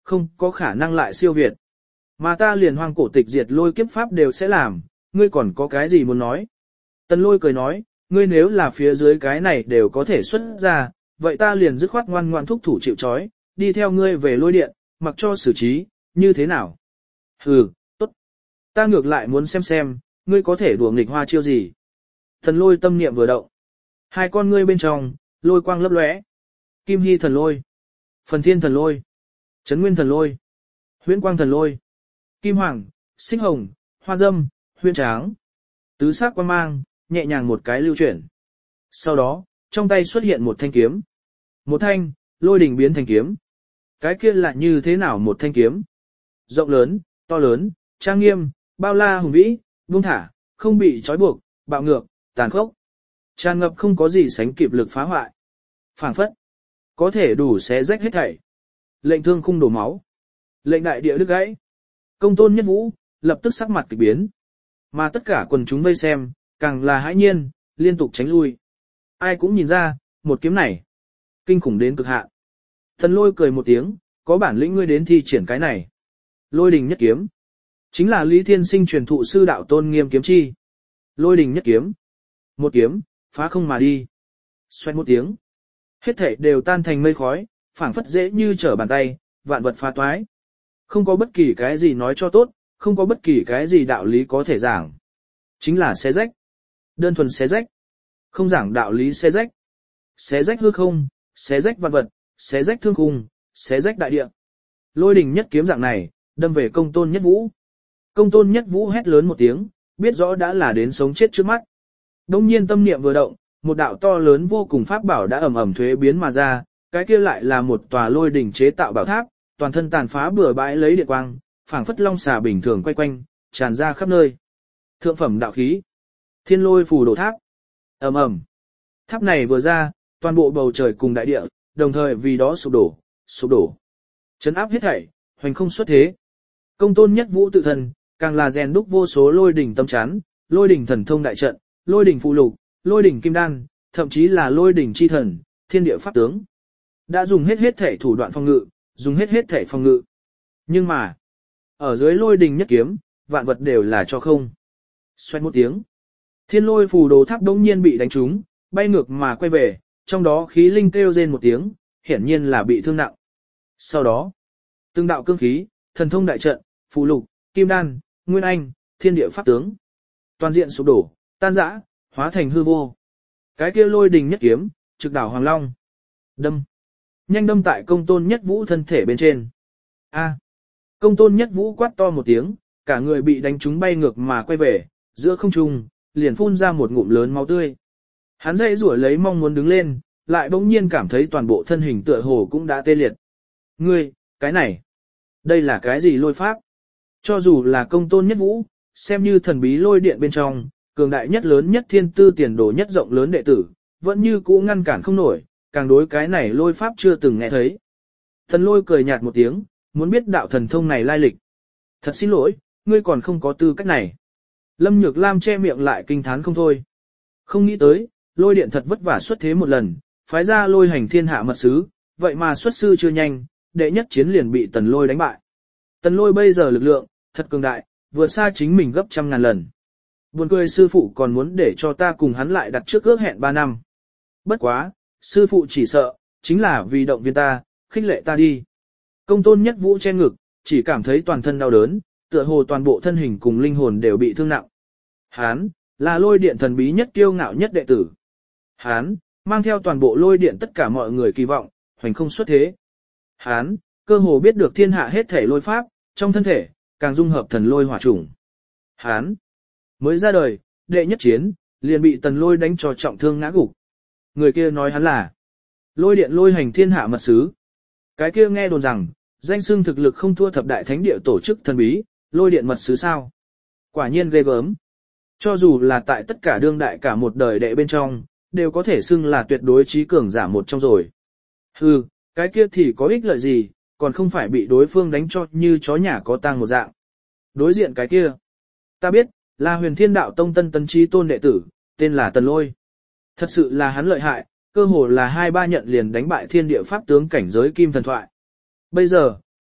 không có khả năng lại siêu việt. Mà ta liền hoang cổ tịch diệt lôi kiếp pháp đều sẽ làm, ngươi còn có cái gì muốn nói? Tần lôi cười nói, ngươi nếu là phía dưới cái này đều có thể xuất ra, vậy ta liền dứt khoát ngoan ngoan thúc thủ chịu trói, đi theo ngươi về lôi điện, mặc cho xử trí, như thế nào? Hừ, tốt. Ta ngược lại muốn xem xem, ngươi có thể đùa nghịch hoa chiêu gì? Thần lôi tâm niệm vừa động. Hai con ngươi bên trong, lôi quang lấp lóe. Kim hy thần lôi, phần thiên thần lôi, trấn nguyên thần lôi, huyễn quang thần lôi, kim hoàng, xích hồng, hoa dâm, huyễn tráng. Tứ sắc quang mang, nhẹ nhàng một cái lưu chuyển. Sau đó, trong tay xuất hiện một thanh kiếm. Một thanh, lôi đỉnh biến thành kiếm. Cái kia là như thế nào một thanh kiếm? Rộng lớn, to lớn, trang nghiêm, bao la hùng vĩ, buông thả, không bị trói buộc, bạo ngược, tàn khốc. Tràn ngập không có gì sánh kịp lực phá hoại. Phảng phất, có thể đủ xé rách hết thảy. Lệnh thương khung đổ máu. Lệnh đại địa đứt gãy. Công tôn nhất vũ, lập tức sắc mặt kỳ biến. Mà tất cả quần chúng vây xem, càng là hãi nhiên, liên tục tránh lui. Ai cũng nhìn ra, một kiếm này, kinh khủng đến cực hạn. Thần lôi cười một tiếng, có bản lĩnh ngươi đến thi triển cái này. Lôi đình nhất kiếm. Chính là Lý Thiên Sinh truyền thụ sư đạo tôn nghiêm kiếm chi. Lôi đình nhất kiếm. Một kiếm, phá không mà đi. Xoay một tiếng. Hết thảy đều tan thành mây khói, phảng phất dễ như trở bàn tay, vạn vật phá toái. Không có bất kỳ cái gì nói cho tốt, không có bất kỳ cái gì đạo lý có thể giảng. Chính là xé rách. Đơn thuần xé rách. Không giảng đạo lý xé rách. Xé rách hư không, xé rách vạn vật, xé rách thương khung, xé rách đại địa. Lôi đình nhất kiếm dạng này, đâm về công tôn nhất vũ. Công tôn nhất vũ hét lớn một tiếng, biết rõ đã là đến sống chết trước mắt. Đông nhiên tâm niệm vừa động, một đạo to lớn vô cùng pháp bảo đã ầm ầm thuế biến mà ra, cái kia lại là một tòa lôi đỉnh chế tạo bảo tháp, toàn thân tàn phá bừa bãi lấy điện quang, phảng phất long xà bình thường quay quanh, tràn ra khắp nơi. Thượng phẩm đạo khí, thiên lôi phù đồ tháp. Ầm ầm. Tháp này vừa ra, toàn bộ bầu trời cùng đại địa, đồng thời vì đó sụp đổ, sụp đổ. Chấn áp hết thảy, hoành không xuất thế. Công tôn nhất vũ tự thân, càng là rèn đúc vô số lôi đỉnh tâm chắn, lôi đỉnh thần thông đại trận, lôi đỉnh phụ lục, lôi đỉnh kim đan, thậm chí là lôi đỉnh chi thần, thiên địa pháp tướng. Đã dùng hết hết thể thủ đoạn phòng ngự, dùng hết hết thể phòng ngự. Nhưng mà, ở dưới lôi đỉnh nhất kiếm, vạn vật đều là cho không. Xoẹt một tiếng, thiên lôi phù đồ tháp đống nhiên bị đánh trúng, bay ngược mà quay về, trong đó khí linh kêu rên một tiếng, hiển nhiên là bị thương nặng. Sau đó, từng đạo cương khí, thần thông đại trận, phù lục, kim đan, nguyên anh, thiên địa pháp tướng, toàn diện sụp đổ, tan rã, hóa thành hư vô. Cái kia lôi đình nhất kiếm, trực đảo Hoàng Long. Đâm. Nhanh đâm tại công tôn nhất vũ thân thể bên trên. A. Công tôn nhất vũ quát to một tiếng, cả người bị đánh trúng bay ngược mà quay về, giữa không trung, liền phun ra một ngụm lớn máu tươi. Hắn dãy rủa lấy mong muốn đứng lên, lại bỗng nhiên cảm thấy toàn bộ thân hình tựa hồ cũng đã tê liệt. Ngươi, cái này, đây là cái gì lôi pháp? Cho dù là công tôn nhất vũ, xem như thần bí lôi điện bên trong, cường đại nhất lớn nhất thiên tư tiền đồ nhất rộng lớn đệ tử, vẫn như cũ ngăn cản không nổi, càng đối cái này lôi pháp chưa từng nghe thấy. Thần lôi cười nhạt một tiếng, muốn biết đạo thần thông này lai lịch. Thật xin lỗi, ngươi còn không có tư cách này. Lâm Nhược Lam che miệng lại kinh thán không thôi. Không nghĩ tới, lôi điện thật vất vả xuất thế một lần, phái ra lôi hành thiên hạ mật sứ, vậy mà xuất sư chưa nhanh, đệ nhất chiến liền bị tần lôi đánh bại. Tần lôi bây giờ lực lượng, thật cường đại, vượt xa chính mình gấp trăm ngàn lần. Buồn cười sư phụ còn muốn để cho ta cùng hắn lại đặt trước ước hẹn ba năm. Bất quá, sư phụ chỉ sợ, chính là vì động viên ta, khích lệ ta đi. Công tôn nhất vũ che ngực, chỉ cảm thấy toàn thân đau đớn, tựa hồ toàn bộ thân hình cùng linh hồn đều bị thương nặng. Hán, là lôi điện thần bí nhất kiêu ngạo nhất đệ tử. Hán, mang theo toàn bộ lôi điện tất cả mọi người kỳ vọng, hoành không xuất thế. Hán, cơ hồ biết được thiên hạ hết thể lôi pháp, trong thân thể, càng dung hợp thần lôi hỏa chủng. Hán, mới ra đời, đệ nhất chiến, liền bị tần lôi đánh cho trọng thương ngã gục. Người kia nói hắn là lôi điện lôi hành thiên hạ mật sứ. Cái kia nghe đồn rằng, danh xưng thực lực không thua thập đại thánh địa tổ chức thần bí, lôi điện mật sứ sao. Quả nhiên ghê gớm. Cho dù là tại tất cả đương đại cả một đời đệ bên trong, đều có thể xưng là tuyệt đối trí cường giả một trong rồi. Hừ, cái kia thì có ích lợi gì, còn không phải bị đối phương đánh cho như chó nhà có tang một dạng. Đối diện cái kia, ta biết, là Huyền Thiên Đạo Tông tân tấn trí tôn đệ tử, tên là Tần Lôi. Thật sự là hắn lợi hại, cơ hồ là hai ba nhận liền đánh bại thiên địa pháp tướng cảnh giới kim thần thoại. Bây giờ,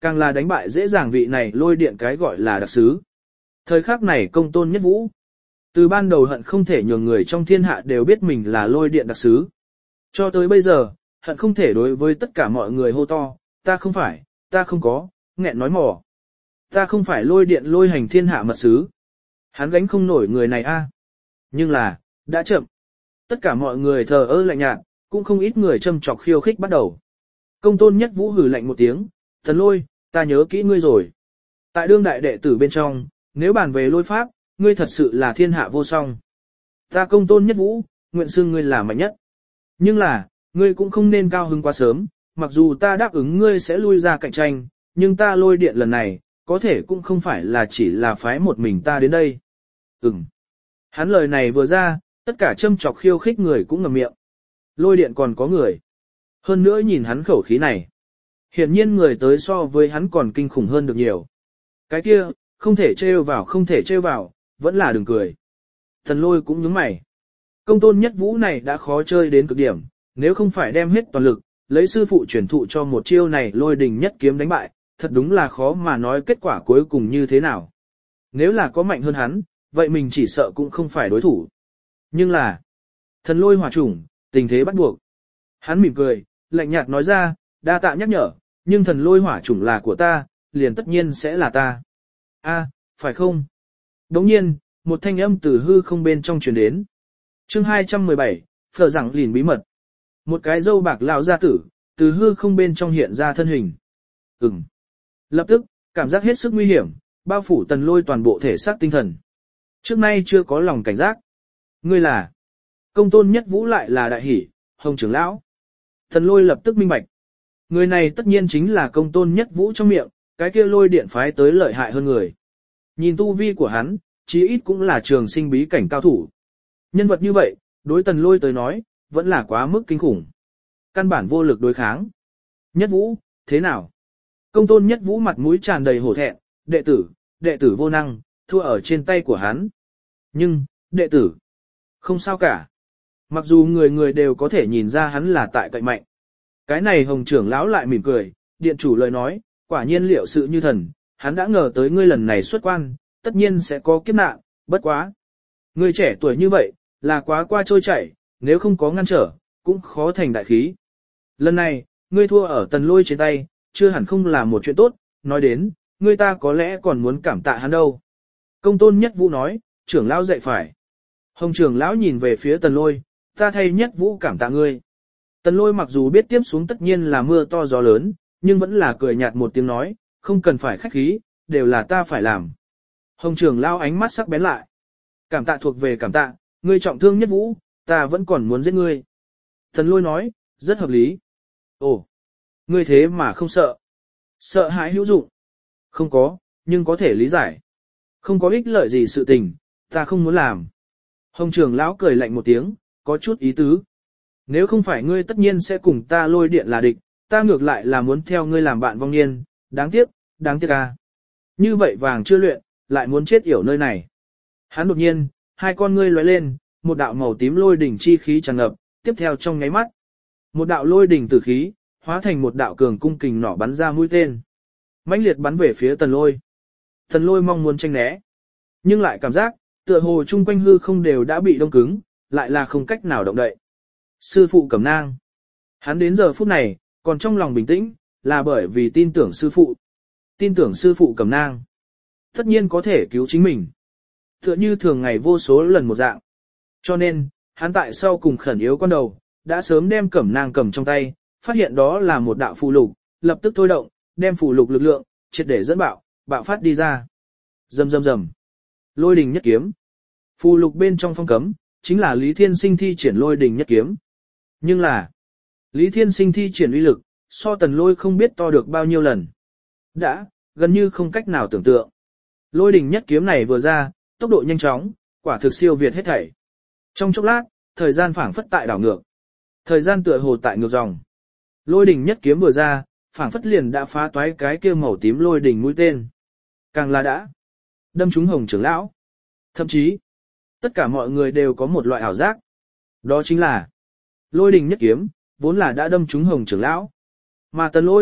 Càng là đánh bại dễ dàng vị này lôi điện cái gọi là đặc sứ. Thời khắc này công tôn nhất vũ. Từ ban đầu hận không thể nhường người trong thiên hạ đều biết mình là lôi điện đặc sứ. Cho tới bây giờ, hận không thể đối với tất cả mọi người hô to, ta không phải, ta không có, nghẹn nói mỏ. Ta không phải lôi điện lôi hành thiên hạ mật sứ. Hắn gánh không nổi người này a. Nhưng là, đã chậm. Tất cả mọi người thờ ơ lạnh nhạt, cũng không ít người châm chọc khiêu khích bắt đầu. Công tôn nhất vũ hừ lạnh một tiếng, thần lôi, ta nhớ kỹ ngươi rồi. Tại đương đại đệ tử bên trong, nếu bàn về lôi pháp, ngươi thật sự là thiên hạ vô song. Ta công tôn nhất vũ, nguyện xưng ngươi là mạnh nhất. Nhưng là, ngươi cũng không nên cao hứng quá sớm, mặc dù ta đáp ứng ngươi sẽ lui ra cạnh tranh, nhưng ta lôi điện lần này, có thể cũng không phải là chỉ là phái một mình ta đến đây. Ừm. Hắn lời này vừa ra, tất cả châm chọc khiêu khích người cũng ngậm miệng. Lôi điện còn có người. Hơn nữa nhìn hắn khẩu khí này. Hiển nhiên người tới so với hắn còn kinh khủng hơn được nhiều. Cái kia, không thể trêu vào không thể trêu vào, vẫn là đừng cười. Thần lôi cũng nhướng mày. Công tôn nhất vũ này đã khó chơi đến cực điểm, nếu không phải đem hết toàn lực, lấy sư phụ truyền thụ cho một chiêu này lôi đình nhất kiếm đánh bại, thật đúng là khó mà nói kết quả cuối cùng như thế nào. Nếu là có mạnh hơn hắn, vậy mình chỉ sợ cũng không phải đối thủ. Nhưng là, thần lôi hỏa chủng, tình thế bắt buộc. Hắn mỉm cười, lạnh nhạt nói ra, đa tạ nhắc nhở, nhưng thần lôi hỏa chủng là của ta, liền tất nhiên sẽ là ta. A, phải không? Đồng nhiên, một thanh âm từ hư không bên trong truyền đến. Chương hai trăm mười bảy, Phở rằng lìn bí mật. Một cái dâu bạc lão gia tử, từ hư không bên trong hiện ra thân hình. Ừm. Lập tức, cảm giác hết sức nguy hiểm, bao phủ tần lôi toàn bộ thể xác tinh thần. Trước nay chưa có lòng cảnh giác. Ngươi là công tôn nhất vũ lại là đại hỷ, hồng trưởng lão. Tần lôi lập tức minh bạch. Người này tất nhiên chính là công tôn nhất vũ trong miệng, cái kia lôi điện phái tới lợi hại hơn người. Nhìn tu vi của hắn, chí ít cũng là trường sinh bí cảnh cao thủ. Nhân vật như vậy, đối tần lôi tới nói, vẫn là quá mức kinh khủng. Căn bản vô lực đối kháng. Nhất vũ, thế nào? Công tôn nhất vũ mặt mũi tràn đầy hổ thẹn, đệ tử, đệ tử vô năng, thua ở trên tay của hắn. Nhưng, đệ tử, không sao cả. Mặc dù người người đều có thể nhìn ra hắn là tại cậy mạnh. Cái này hồng trưởng lão lại mỉm cười, điện chủ lời nói, quả nhiên liệu sự như thần, hắn đã ngờ tới ngươi lần này xuất quan, tất nhiên sẽ có kiếp nạn, bất quá. Ngươi trẻ tuổi như vậy, là quá qua trôi chảy, nếu không có ngăn trở, cũng khó thành đại khí. Lần này, ngươi thua ở tần lôi trên tay, chưa hẳn không là một chuyện tốt, nói đến, ngươi ta có lẽ còn muốn cảm tạ hắn đâu. Công tôn nhất vũ nói, trưởng lão dạy phải. Hồng trưởng lão nhìn về phía tần lôi, ta thay nhất vũ cảm tạ ngươi. Tần lôi mặc dù biết tiếp xuống tất nhiên là mưa to gió lớn, nhưng vẫn là cười nhạt một tiếng nói, không cần phải khách khí, đều là ta phải làm. Hồng trưởng lão ánh mắt sắc bén lại. Cảm tạ thuộc về cảm tạ, ngươi trọng thương nhất vũ, ta vẫn còn muốn giết ngươi. Tần lôi nói, rất hợp lý. Ồ, ngươi thế mà không sợ. Sợ hãi hữu dụng. Không có, nhưng có thể lý giải. Không có ích lợi gì sự tình, ta không muốn làm. Hồng trưởng lão cười lạnh một tiếng, có chút ý tứ. Nếu không phải ngươi tất nhiên sẽ cùng ta lôi điện là địch, ta ngược lại là muốn theo ngươi làm bạn vong niên, đáng tiếc, đáng tiếc à. Như vậy vàng chưa luyện, lại muốn chết yểu nơi này. Hắn đột nhiên, hai con ngươi lóe lên, một đạo màu tím lôi đỉnh chi khí tràn ngập, tiếp theo trong nháy mắt. Một đạo lôi đỉnh tử khí, hóa thành một đạo cường cung kình nỏ bắn ra mũi tên. Mãnh liệt bắn về phía tần lôi. Tần lôi mong muốn tranh né. Nhưng lại cảm giác, tựa hồ chung quanh hư không đều đã bị đông cứng, lại là không cách nào động đậy. Sư phụ Cẩm Nang. Hắn đến giờ phút này, còn trong lòng bình tĩnh, là bởi vì tin tưởng sư phụ. Tin tưởng sư phụ Cẩm Nang. Tất nhiên có thể cứu chính mình. Tựa như thường ngày vô số lần một dạng. Cho nên, hắn tại sau cùng khẩn yếu con đầu, đã sớm đem Cẩm Nang cầm trong tay, phát hiện đó là một đạo phù lục, lập tức thôi động, đem phù lục lực lượng, triệt để dẫn bạo, bạo phát đi ra. Rầm rầm rầm. Lôi đình nhất kiếm. Phù lục bên trong phong cấm, chính là Lý Thiên Sinh thi triển lôi đình nhất kiếm. Nhưng là, Lý Thiên Sinh thi triển uy lực, so tần lôi không biết to được bao nhiêu lần. Đã, gần như không cách nào tưởng tượng. Lôi đình nhất kiếm này vừa ra, tốc độ nhanh chóng, quả thực siêu việt hết thảy. Trong chốc lát, thời gian phảng phất tại đảo ngược. Thời gian tựa hồ tại ngược dòng. Lôi đình nhất kiếm vừa ra, phảng phất liền đã phá toái cái kia màu tím lôi đình mũi tên. Càng là đã đâm trúng Hồng trưởng lão. Thậm chí, tất cả mọi người đều có một loại ảo giác. Đó chính là lôi đình nhất kiếm, vốn là đã đâm trúng Hồng trưởng lão. Mà tần lôi,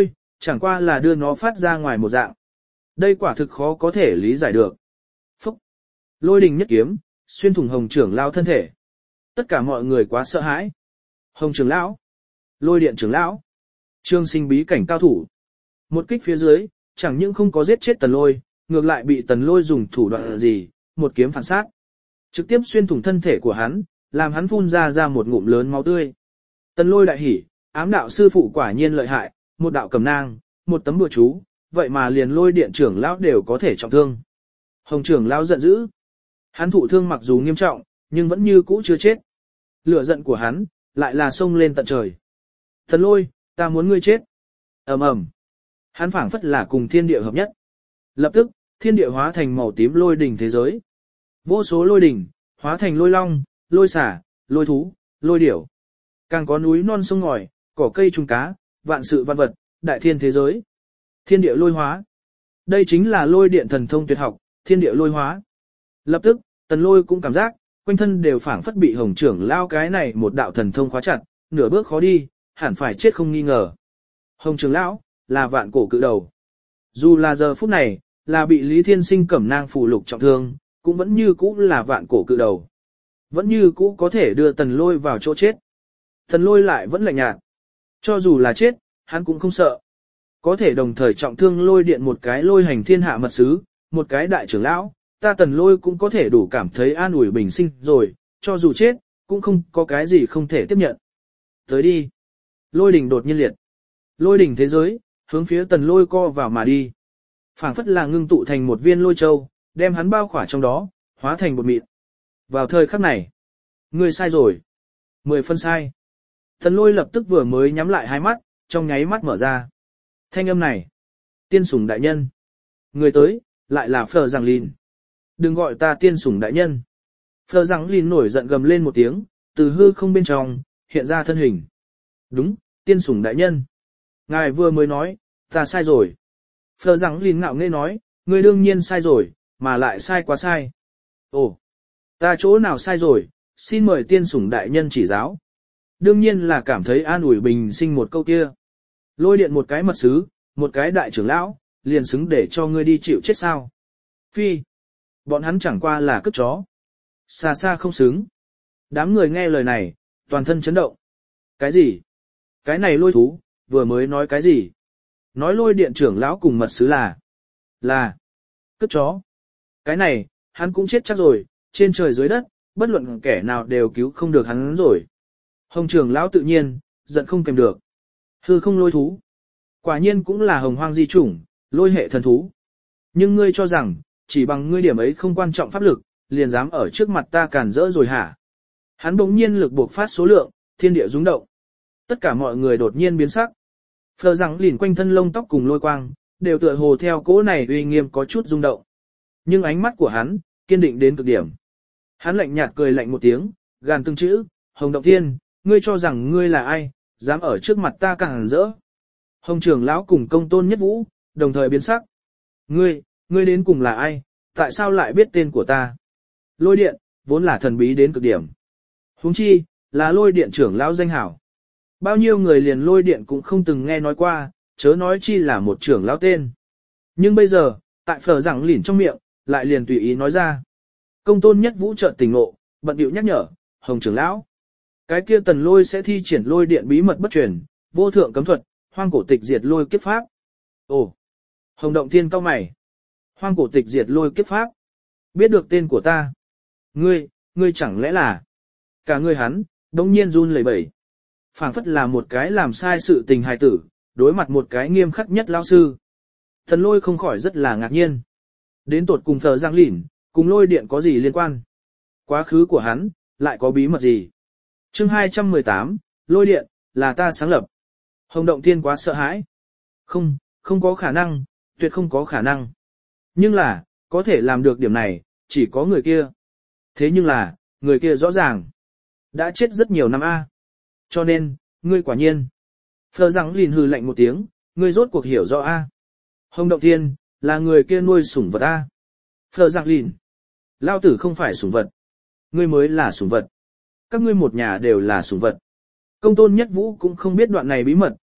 chẳng qua là đưa nó phát ra ngoài một dạng. Đây quả thực khó có thể lý giải được. Phúc! Lôi đình nhất kiếm, xuyên thủng Hồng trưởng lão thân thể. Tất cả mọi người quá sợ hãi. Hồng trưởng lão, Lôi điện trưởng lão, Trương Sinh bí cảnh cao thủ. Một kích phía dưới, chẳng những không có giết chết Tần Lôi, ngược lại bị Tần Lôi dùng thủ đoạn gì, một kiếm phản sát. Trực tiếp xuyên thủng thân thể của hắn, làm hắn phun ra ra một ngụm lớn máu tươi. Tần Lôi đại hỉ, ám đạo sư phụ quả nhiên lợi hại, một đạo cầm nang, một tấm bùa chú, vậy mà liền Lôi điện trưởng lão đều có thể trọng thương. Hồng trưởng lão giận dữ. Hắn thụ thương mặc dù nghiêm trọng, nhưng vẫn như cũ chưa chết. Lửa giận của hắn, lại là sông lên tận trời. Tần Lôi, ta muốn ngươi chết. Ầm ầm. Hắn phảng phất là cùng thiên địa hợp nhất. Lập tức, thiên địa hóa thành màu tím lôi đỉnh thế giới. Vô số lôi đỉnh, hóa thành lôi long, lôi xả, lôi thú, lôi điểu. Càng có núi non sông ngòi, cỏ cây trùng cá, vạn sự văn vật, đại thiên thế giới. Thiên địa lôi hóa. Đây chính là lôi điện thần thông tuyệt học, thiên địa lôi hóa. Lập tức, Tần Lôi cũng cảm giác, quanh thân đều phảng phất bị Hồng trưởng lao cái này một đạo thần thông khóa chặt, nửa bước khó đi, hẳn phải chết không nghi ngờ. Hồng trưởng lão, là vạn cổ cự đầu. Dù là giờ phút này, là bị Lý Thiên Sinh cẩm nang phù lục trọng thương, cũng vẫn như cũ là vạn cổ cự đầu. Vẫn như cũ có thể đưa Tần Lôi vào chỗ chết. Tần Lôi lại vẫn lạnh nhạt. Cho dù là chết, hắn cũng không sợ. Có thể đồng thời trọng thương lôi điện một cái lôi hành thiên hạ mật sứ, một cái đại trưởng lão, ta Tần Lôi cũng có thể đủ cảm thấy an ủi bình sinh rồi, cho dù chết, cũng không có cái gì không thể tiếp nhận. Tới đi. Lôi đỉnh đột nhiên liệt. Lôi đỉnh thế giới, hướng phía Tần Lôi co vào mà đi. Phảng phất là ngưng tụ thành một viên lôi châu, đem hắn bao khỏa trong đó, hóa thành bột mịn. Vào thời khắc này, ngươi sai rồi. Mười phân sai. Tần Lôi lập tức vừa mới nhắm lại hai mắt, trong nháy mắt mở ra. Thanh âm này. Tiên sủng đại nhân. Người tới, lại là Phờ Giang Lìn. Đừng gọi ta tiên sủng đại nhân. Phờ Giang Lìn nổi giận gầm lên một tiếng, từ hư không bên trong, hiện ra thân hình. Đúng, tiên sủng đại nhân. Ngài vừa mới nói, ta sai rồi. Phờ Giang Lìn ngạo nghễ nói, ngươi đương nhiên sai rồi, mà lại sai quá sai. Ồ, ta chỗ nào sai rồi, xin mời tiên sủng đại nhân chỉ giáo. Đương nhiên là cảm thấy an ủi bình sinh một câu kia. Lôi điện một cái mật sứ, một cái đại trưởng lão, liền xứng để cho ngươi đi chịu chết sao. Phi, bọn hắn chẳng qua là cướp chó. Xa xa không xứng. Đám người nghe lời này, toàn thân chấn động. Cái gì? Cái này lôi thú, vừa mới nói cái gì? Nói lôi điện trưởng lão cùng mật sứ là, là, cướp chó. Cái này, hắn cũng chết chắc rồi, trên trời dưới đất, bất luận kẻ nào đều cứu không được hắn rồi. Hồng trưởng lão tự nhiên, giận không kèm được. Hư không lôi thú. Quả nhiên cũng là hồng hoang di chủng, lôi hệ thần thú. Nhưng ngươi cho rằng, chỉ bằng ngươi điểm ấy không quan trọng pháp lực, liền dám ở trước mặt ta cản rỡ rồi hả? Hắn bỗng nhiên lực buộc phát số lượng, thiên địa rung động. Tất cả mọi người đột nhiên biến sắc. Phờ rằng lìn quanh thân lông tóc cùng lôi quang, đều tựa hồ theo cỗ này uy nghiêm có chút rung động. Nhưng ánh mắt của hắn, kiên định đến cực điểm. Hắn lạnh nhạt cười lạnh một tiếng, gàn từng chữ, Hồng Động Thiên, ngươi cho rằng ngươi là ai, dám ở trước mặt ta càng rỡ. Hồng trưởng lão cùng công tôn nhất vũ, đồng thời biến sắc. Ngươi, ngươi đến cùng là ai, tại sao lại biết tên của ta? Lôi điện, vốn là thần bí đến cực điểm. Huống chi, là lôi điện trưởng lão danh hảo. Bao nhiêu người liền lôi điện cũng không từng nghe nói qua, chớ nói chi là một trưởng lão tên. Nhưng bây giờ, tại Phở Giảng Lìn trong miệng, lại liền tùy ý nói ra. Công tôn nhất vũ chợt tỉnh ngộ, bận điệu nhắc nhở, Hồng trưởng lão. Cái kia Tần Lôi sẽ thi triển lôi điện bí mật bất truyền, vô thượng cấm thuật, hoang cổ tịch diệt lôi kiếp pháp. Ồ, Hồng Động Thiên cau mày. Hoang cổ tịch diệt lôi kiếp pháp. Biết được tên của ta. Ngươi, ngươi chẳng lẽ là... Cả người hắn, đống nhiên run lẩy bẩy. Phảng phất là một cái làm sai sự tình hài tử, đối mặt một cái nghiêm khắc nhất lão sư. Tần Lôi không khỏi rất là ngạc nhiên. Đến tột cùng Phở Giang Lìn, cùng lôi điện có gì liên quan? Quá khứ của hắn, lại có bí mật gì? Chương hai trăm mười tám, lôi điện, là ta sáng lập. Hồng Động Thiên quá sợ hãi. Không, không có khả năng, tuyệt không có khả năng. Nhưng là, có thể làm được điểm này, chỉ có người kia. Thế nhưng là, người kia rõ ràng, đã chết rất nhiều năm a. Cho nên, ngươi quả nhiên. Phở Giang Lìn hừ lạnh một tiếng, ngươi rốt cuộc hiểu rõ a. Hồng Động Thiên, là người kia nuôi sủng vật a. Phở Giang Lìn, lao tử không phải sủng vật. Ngươi mới là sủng vật. Các ngươi một nhà đều là sủng vật. Công tôn nhất vũ cũng không biết đoạn này bí mật,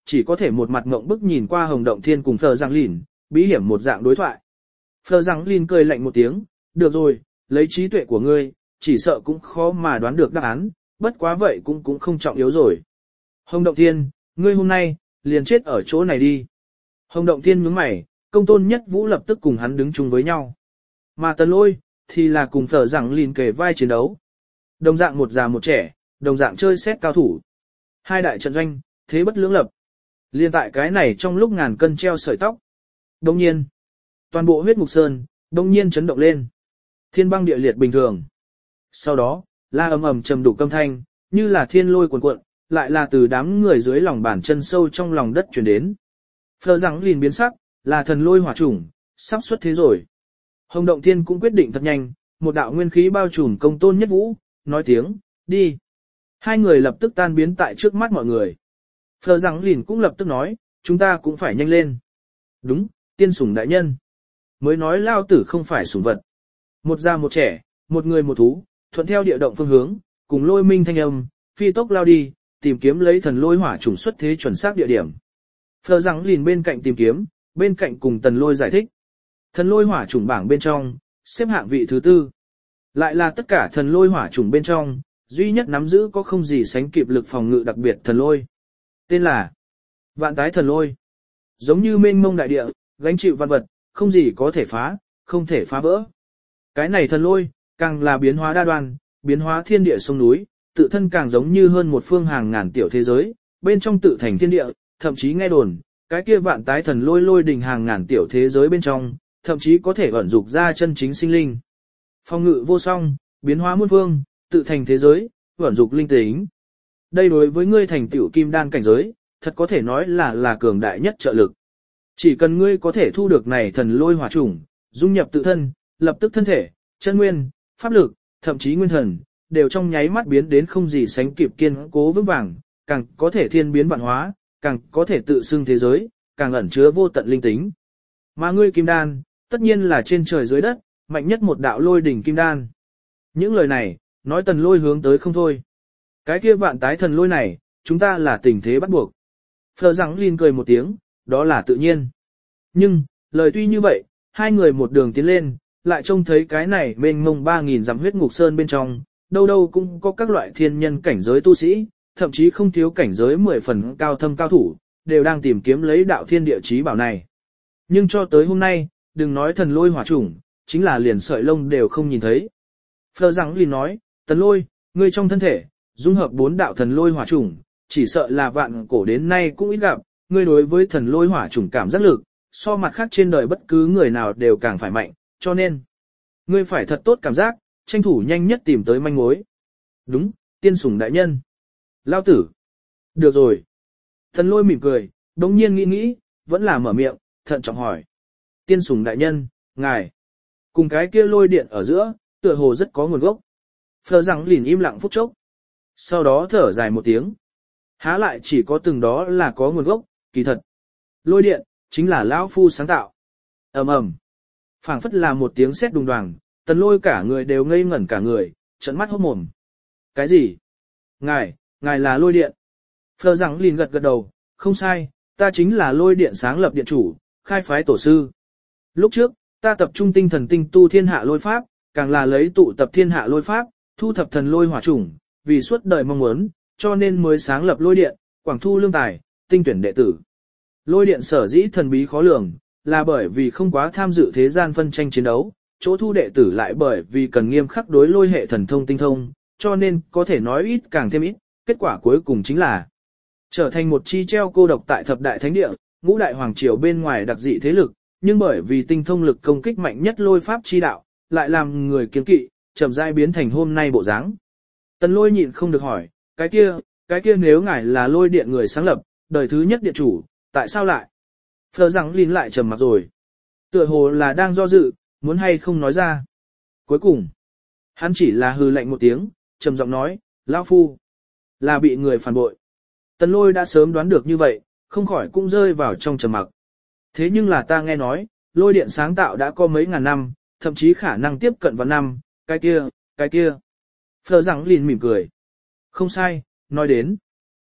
chỉ có thể một mặt ngộng bức nhìn qua Hồng Động Thiên cùng Phờ Giang Lìn, bí hiểm một dạng đối thoại. Phờ Giang Lìn cười lạnh một tiếng, được rồi, lấy trí tuệ của ngươi, chỉ sợ cũng khó mà đoán được đáp án, bất quá vậy cũng cũng không trọng yếu rồi. Hồng Động Thiên, ngươi hôm nay, liền chết ở chỗ này đi. Hồng Động Thiên nhướng mày, Công Tôn Nhất Vũ lập tức cùng hắn đứng chung với nhau. Mà Tần Lôi, thì là cùng Phở Giảng Lìn kề vai chiến đấu. Đồng dạng một già một trẻ, đồng dạng chơi xét cao thủ. Hai đại trận doanh, thế bất lưỡng lập. Liên tại cái này trong lúc ngàn cân treo sợi tóc. Đông nhiên, toàn bộ huyết ngục sơn, đông nhiên chấn động lên. Thiên băng địa liệt bình thường. Sau đó, la ầm ầm trầm đủ câm thanh, như là thiên lôi cuồn cuộn, lại là từ đám người dưới lòng bàn chân sâu trong lòng đất truyền đến. Phở Giảng Lìn biến sắc, là thần lôi hỏa chủng, sắp xuất thế rồi. Hồng Động Thiên cũng quyết định thật nhanh, một đạo nguyên khí bao trùm Công Tôn Nhất Vũ, nói tiếng, đi. Hai người lập tức tan biến tại trước mắt mọi người. Phở Giảng Lìn cũng lập tức nói, chúng ta cũng phải nhanh lên. Đúng, tiên sủng đại nhân. Mới nói lao tử không phải sủng vật. Một già một trẻ, một người một thú, thuận theo địa động phương hướng, cùng lôi minh thanh âm, phi tốc lao đi, tìm kiếm lấy thần lôi hỏa chủng xuất thế chuẩn xác địa điểm. Phở Giảng Lìn bên cạnh tìm kiếm, bên cạnh cùng Tần Lôi giải thích. Thần lôi hỏa chủng bảng bên trong, xếp hạng vị thứ tư. Lại là tất cả thần lôi hỏa chủng bên trong, duy nhất nắm giữ có không gì sánh kịp lực phòng ngự đặc biệt thần lôi. Tên là Vạn Tái Thần Lôi. Giống như mênh mông đại địa, gánh chịu văn vật, không gì có thể phá, không thể phá vỡ. Cái này thần lôi, càng là biến hóa đa đoan, biến hóa thiên địa sông núi, tự thân càng giống như hơn một phương hàng ngàn tiểu thế giới, bên trong tự thành thiên địa, thậm chí nghe đồn, cái kia vạn tái thần lôi lôi đỉnh hàng ngàn tiểu thế giới bên trong, thậm chí có thể ẩn dục ra chân chính sinh linh. Phong ngự vô song, biến hóa muôn phương, tự thành thế giới, ẩn dục linh tính. Đây đối với ngươi thành tiểu kim đan cảnh giới, thật có thể nói là là cường đại nhất trợ lực. Chỉ cần ngươi có thể thu được này thần lôi hỏa chủng, dung nhập tự thân, lập tức thân thể, chân nguyên, pháp lực, thậm chí nguyên thần, đều trong nháy mắt biến đến không gì sánh kịp kiên cố vững vàng, càng có thể thiên biến vạn hóa, càng có thể tự xưng thế giới, càng ẩn chứa vô tận linh tính. Mà ngươi kim đan, tất nhiên là trên trời dưới đất, mạnh nhất một đạo lôi đỉnh kim đan. Những lời này, nói Tần Lôi hướng tới không thôi. Cái kia vạn tái thần lôi này, chúng ta là tình thế bắt buộc. Phở Giảng Lìn cười một tiếng, đó là tự nhiên. Nhưng, lời tuy như vậy, hai người một đường tiến lên, lại trông thấy cái này mênh mông ba nghìn dặm huyết ngục sơn bên trong, đâu đâu cũng có các loại thiên nhân cảnh giới tu sĩ, thậm chí không thiếu cảnh giới mười phần cao thâm cao thủ, đều đang tìm kiếm lấy đạo thiên địa chí bảo này. Nhưng cho tới hôm nay, đừng nói thần lôi hỏa chủng, chính là liền sợi lông đều không nhìn thấy. Phở Giảng Lìn nói, Tần Lôi, ngươi trong thân thể, dung hợp bốn đạo thần lôi hỏa chủng, chỉ sợ là vạn cổ đến nay cũng ít gặp, ngươi đối với thần lôi hỏa chủng cảm giác lực, so mặt khác trên đời bất cứ người nào đều càng phải mạnh, cho nên, ngươi phải thật tốt cảm giác, tranh thủ nhanh nhất tìm tới manh mối. Đúng, tiên sủng đại nhân. Lao tử. Được rồi. Thần Lôi mỉm cười, đống nhiên nghĩ nghĩ, vẫn là mở miệng, thận trọng hỏi. Tiên sủng đại nhân, ngài, cùng cái kia lôi điện ở giữa, tựa hồ rất có nguồn gốc. Phở Giảng Lìn im lặng phút chốc. Sau đó thở dài một tiếng. Há lại chỉ có từng đó là có nguồn gốc, kỳ thật. Lôi điện, chính là lão phu sáng tạo. Ầm ầm. Phảng phất là một tiếng sét đùng đoàng, Tần Lôi cả người đều ngây ngẩn cả người, trợn mắt hốt mồm. Cái gì? Ngài, ngài là lôi điện. Phở Giảng Lìn gật gật đầu, không sai, ta chính là lôi điện sáng lập điện chủ, khai phái tổ sư. Lúc trước, ta tập trung tinh thần tinh tu thiên hạ lôi pháp, càng là lấy tụ tập thiên hạ lôi pháp, thu thập thần lôi hỏa chủng, vì suốt đời mong muốn, cho nên mới sáng lập lôi điện, quảng thu lương tài, tinh tuyển đệ tử. Lôi điện sở dĩ thần bí khó lường, là bởi vì không quá tham dự thế gian phân tranh chiến đấu, chỗ thu đệ tử lại bởi vì cần nghiêm khắc đối lôi hệ thần thông tinh thông, cho nên có thể nói ít càng thêm ít, kết quả cuối cùng chính là trở thành một chi treo cô độc tại thập đại thánh địa, ngũ đại hoàng triều bên ngoài đặc dị thế lực, nhưng bởi vì tinh thông lực công kích mạnh nhất lôi pháp chi đạo, lại làm người kiêng kỵ, chậm rãi biến thành hôm nay bộ dáng. Tần Lôi nhịn không được hỏi, cái kia, cái kia nếu ngài là lôi điện người sáng lập, đời thứ nhất điện chủ, tại sao lại? Phở Giảng Lìn lại trầm mặc rồi. Tựa hồ là đang do dự, muốn hay không nói ra. Cuối cùng, hắn chỉ là hừ lạnh một tiếng, trầm giọng nói, lão phu, là bị người phản bội. Tần Lôi đã sớm đoán được như vậy, không khỏi cũng rơi vào trong trầm mặc. Thế nhưng là ta nghe nói, lôi điện sáng tạo đã có mấy ngàn năm, thậm chí khả năng tiếp cận vào năm, cái kia, cái kia. Phở Giảng Lìn mỉm cười. Không sai, nói đến.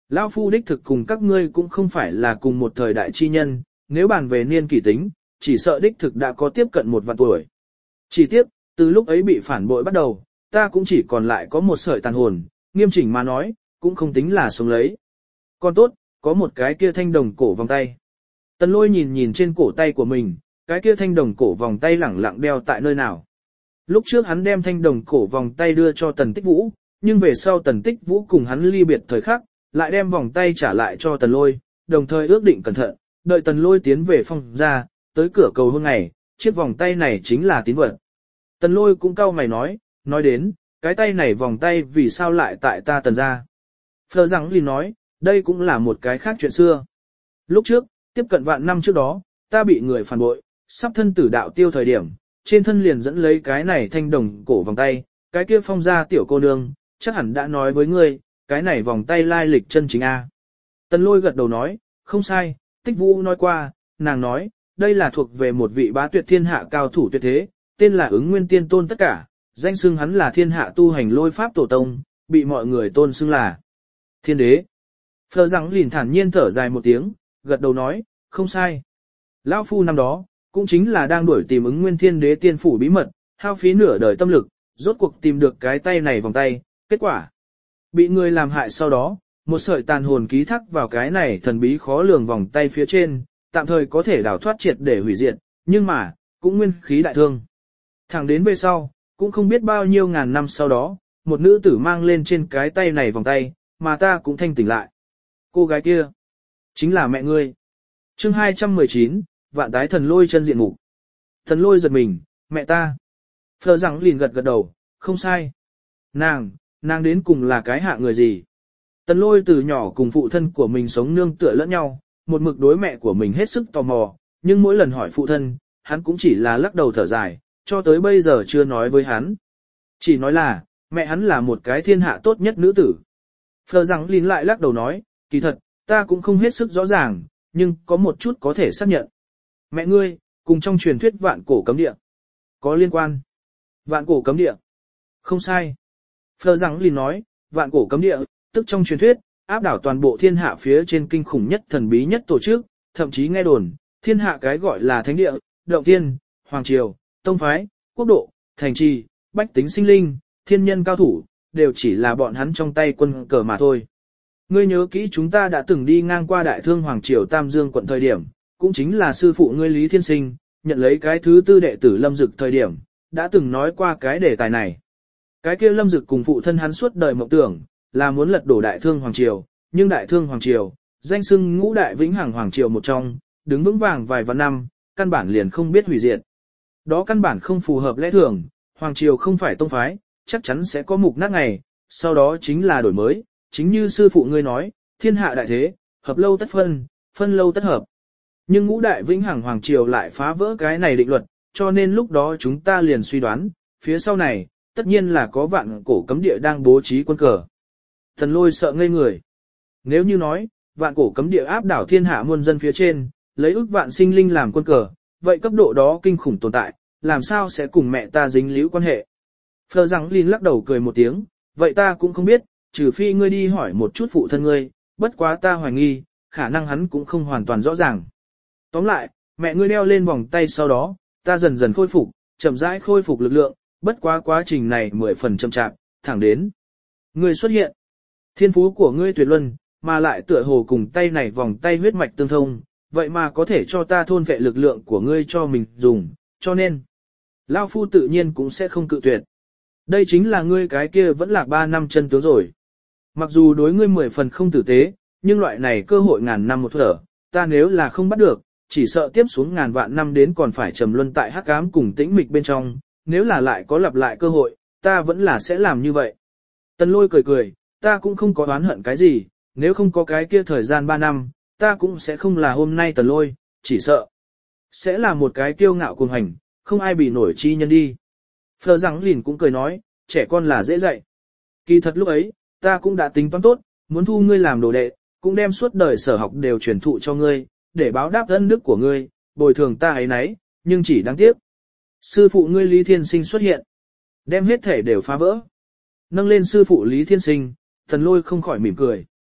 Lão phu đích thực cùng các ngươi cũng không phải là cùng một thời đại chi nhân, nếu bàn về niên kỷ tính, chỉ sợ đích thực đã có tiếp cận một vạn tuổi. Chỉ tiếp, từ lúc ấy bị phản bội bắt đầu, ta cũng chỉ còn lại có một sợi tàn hồn, nghiêm chỉnh mà nói, cũng không tính là sống lấy. Còn tốt, có một cái kia thanh đồng cổ vòng tay. Tần Lôi nhìn nhìn trên cổ tay của mình, cái kia thanh đồng cổ vòng tay lẳng lặng đeo tại nơi nào. Lúc trước hắn đem thanh đồng cổ vòng tay đưa cho Tần Tích Vũ, nhưng về sau Tần Tích Vũ cùng hắn ly biệt thời khắc, lại đem vòng tay trả lại cho Tần Lôi, đồng thời ước định cẩn thận, đợi Tần Lôi tiến về phòng ra, tới cửa cầu hôn ngày, chiếc vòng tay này chính là tín vật. Tần Lôi cũng cau mày nói, nói đến, cái tay này vòng tay vì sao lại tại ta Tần ra. Phờ rằng liền nói, đây cũng là một cái khác chuyện xưa. Lúc trước, tiếp cận vạn năm trước đó, ta bị người phản bội, sắp thân tử đạo tiêu thời điểm, trên thân liền dẫn lấy cái này thanh đồng cổ vòng tay, cái kia phong gia tiểu cô nương, chắc hẳn đã nói với ngươi, cái này vòng tay lai lịch chân chính A. Tần Lôi gật đầu nói, không sai, Tích Vũ nói qua, nàng nói, đây là thuộc về một vị bá tuyệt thiên hạ cao thủ tuyệt thế, tên là Ứng Nguyên Tiên Tôn tất cả, danh xưng hắn là thiên hạ tu hành lôi pháp tổ tông, bị mọi người tôn xưng là thiên đế. Phờ rằng liền thản nhiên thở dài một tiếng, gật đầu nói, không sai. Lão phu năm đó, cũng chính là đang đuổi tìm Ứng Nguyên Thiên Đế tiên phủ bí mật, hao phí nửa đời tâm lực, rốt cuộc tìm được cái tay này vòng tay, kết quả bị người làm hại sau đó, một sợi tàn hồn ký thác vào cái này thần bí khó lường vòng tay phía trên, tạm thời có thể đào thoát triệt để hủy diệt, nhưng mà, cũng nguyên khí đại thương. Thẳng đến về sau, cũng không biết bao nhiêu ngàn năm sau đó, một nữ tử mang lên trên cái tay này vòng tay, mà ta cũng thanh tỉnh lại. Cô gái kia, chính là mẹ ngươi. Chương hai trăm mười chín, vạn tái thần Lôi chân diện mục. Thần Lôi giật mình, mẹ ta. Phờ rằng liền gật gật đầu, không sai. Nàng, nàng đến cùng là cái hạ người gì? Tần Lôi từ nhỏ cùng phụ thân của mình sống nương tựa lẫn nhau, một mực đối mẹ của mình hết sức tò mò, nhưng mỗi lần hỏi phụ thân, hắn cũng chỉ là lắc đầu thở dài, cho tới bây giờ chưa nói với hắn. Chỉ nói là, mẹ hắn là một cái thiên hạ tốt nhất nữ tử. Phờ rằng lín lại lắc đầu nói, kỳ thật, ta cũng không hết sức rõ ràng, nhưng có một chút có thể xác nhận. Mẹ ngươi, cùng trong truyền thuyết vạn cổ cấm địa, có liên quan. Vạn cổ cấm địa. Không sai. Phờ rằng lín nói, vạn cổ cấm địa, tức trong truyền thuyết, áp đảo toàn bộ thiên hạ phía trên kinh khủng nhất thần bí nhất tổ chức, thậm chí nghe đồn, thiên hạ cái gọi là thánh địa, động tiên, hoàng triều, tông phái, quốc độ, thành trì, bách tính sinh linh, thiên nhân cao thủ, đều chỉ là bọn hắn trong tay quân cờ mà thôi. Ngươi nhớ kỹ chúng ta đã từng đi ngang qua đại thương hoàng triều Tam Dương quận thời điểm, cũng chính là sư phụ ngươi Lý Thiên Sinh, nhận lấy cái thứ tư đệ tử Lâm Dực thời điểm, đã từng nói qua cái đề tài này. Cái kia Lâm Dực cùng phụ thân hắn suốt đời mộng tưởng, là muốn lật đổ đại thương hoàng triều, nhưng đại thương hoàng triều, danh xưng ngũ đại vĩnh hằng hoàng triều một trong, đứng vững vàng vài vạn năm, căn bản liền không biết hủy diệt. Đó căn bản không phù hợp lẽ thường, hoàng triều không phải tông phái, chắc chắn sẽ có mục nát ngày, sau đó chính là đổi mới, chính như sư phụ ngươi nói, thiên hạ đại thế, hợp lâu tất phân, phân lâu tất hợp. Nhưng ngũ đại vĩnh hằng hoàng triều lại phá vỡ cái này định luật, cho nên lúc đó chúng ta liền suy đoán, phía sau này, tất nhiên là có vạn cổ cấm địa đang bố trí quân cờ. Thần Lôi sợ ngây người. Nếu như nói, vạn cổ cấm địa áp đảo thiên hạ muôn dân phía trên, lấy ức vạn sinh linh làm quân cờ, vậy cấp độ đó kinh khủng tồn tại, làm sao sẽ cùng mẹ ta dính líu quan hệ? Phờ rằng Linh lắc đầu cười một tiếng, vậy ta cũng không biết, trừ phi ngươi đi hỏi một chút phụ thân ngươi, bất quá ta hoài nghi, khả năng hắn cũng không hoàn toàn rõ ràng. Tóm lại, mẹ ngươi đeo lên vòng tay sau đó, ta dần dần khôi phục, chậm rãi khôi phục lực lượng, bất quá quá trình này mười phần chậm chạp, thẳng đến ngươi xuất hiện. Thiên phú của ngươi tuyệt luân, mà lại tựa hồ cùng tay này vòng tay huyết mạch tương thông, vậy mà có thể cho ta thôn vệ lực lượng của ngươi cho mình dùng, cho nên, Lao Phu tự nhiên cũng sẽ không cự tuyệt. Đây chính là ngươi cái kia vẫn là ba năm chân tướng rồi. Mặc dù đối ngươi mười phần không tử tế, nhưng loại này cơ hội ngàn năm một thở, ta nếu là không bắt được, chỉ sợ tiếp xuống ngàn vạn năm đến còn phải trầm luân tại hắc ám cùng tĩnh mịch bên trong, nếu là lại có lặp lại cơ hội, ta vẫn là sẽ làm như vậy. Tần Lôi cười cười, ta cũng không có oán hận cái gì, nếu không có cái kia thời gian ba năm, ta cũng sẽ không là hôm nay Tần Lôi, chỉ sợ sẽ là một cái kiêu ngạo cuồng hành, không ai bị nổi chi nhân đi. Phờ rằng lìn cũng cười nói, trẻ con là dễ dạy. Kỳ thật lúc ấy, ta cũng đã tính toán tốt, muốn thu ngươi làm đồ đệ, cũng đem suốt đời sở học đều truyền thụ cho ngươi, để báo đáp ân đức của ngươi, bồi thường ta ấy nấy, nhưng chỉ đáng tiếc. Sư phụ ngươi Lý Thiên Sinh xuất hiện, đem hết thể đều phá vỡ. Nâng lên sư phụ Lý Thiên Sinh, Tần Lôi không khỏi mỉm cười.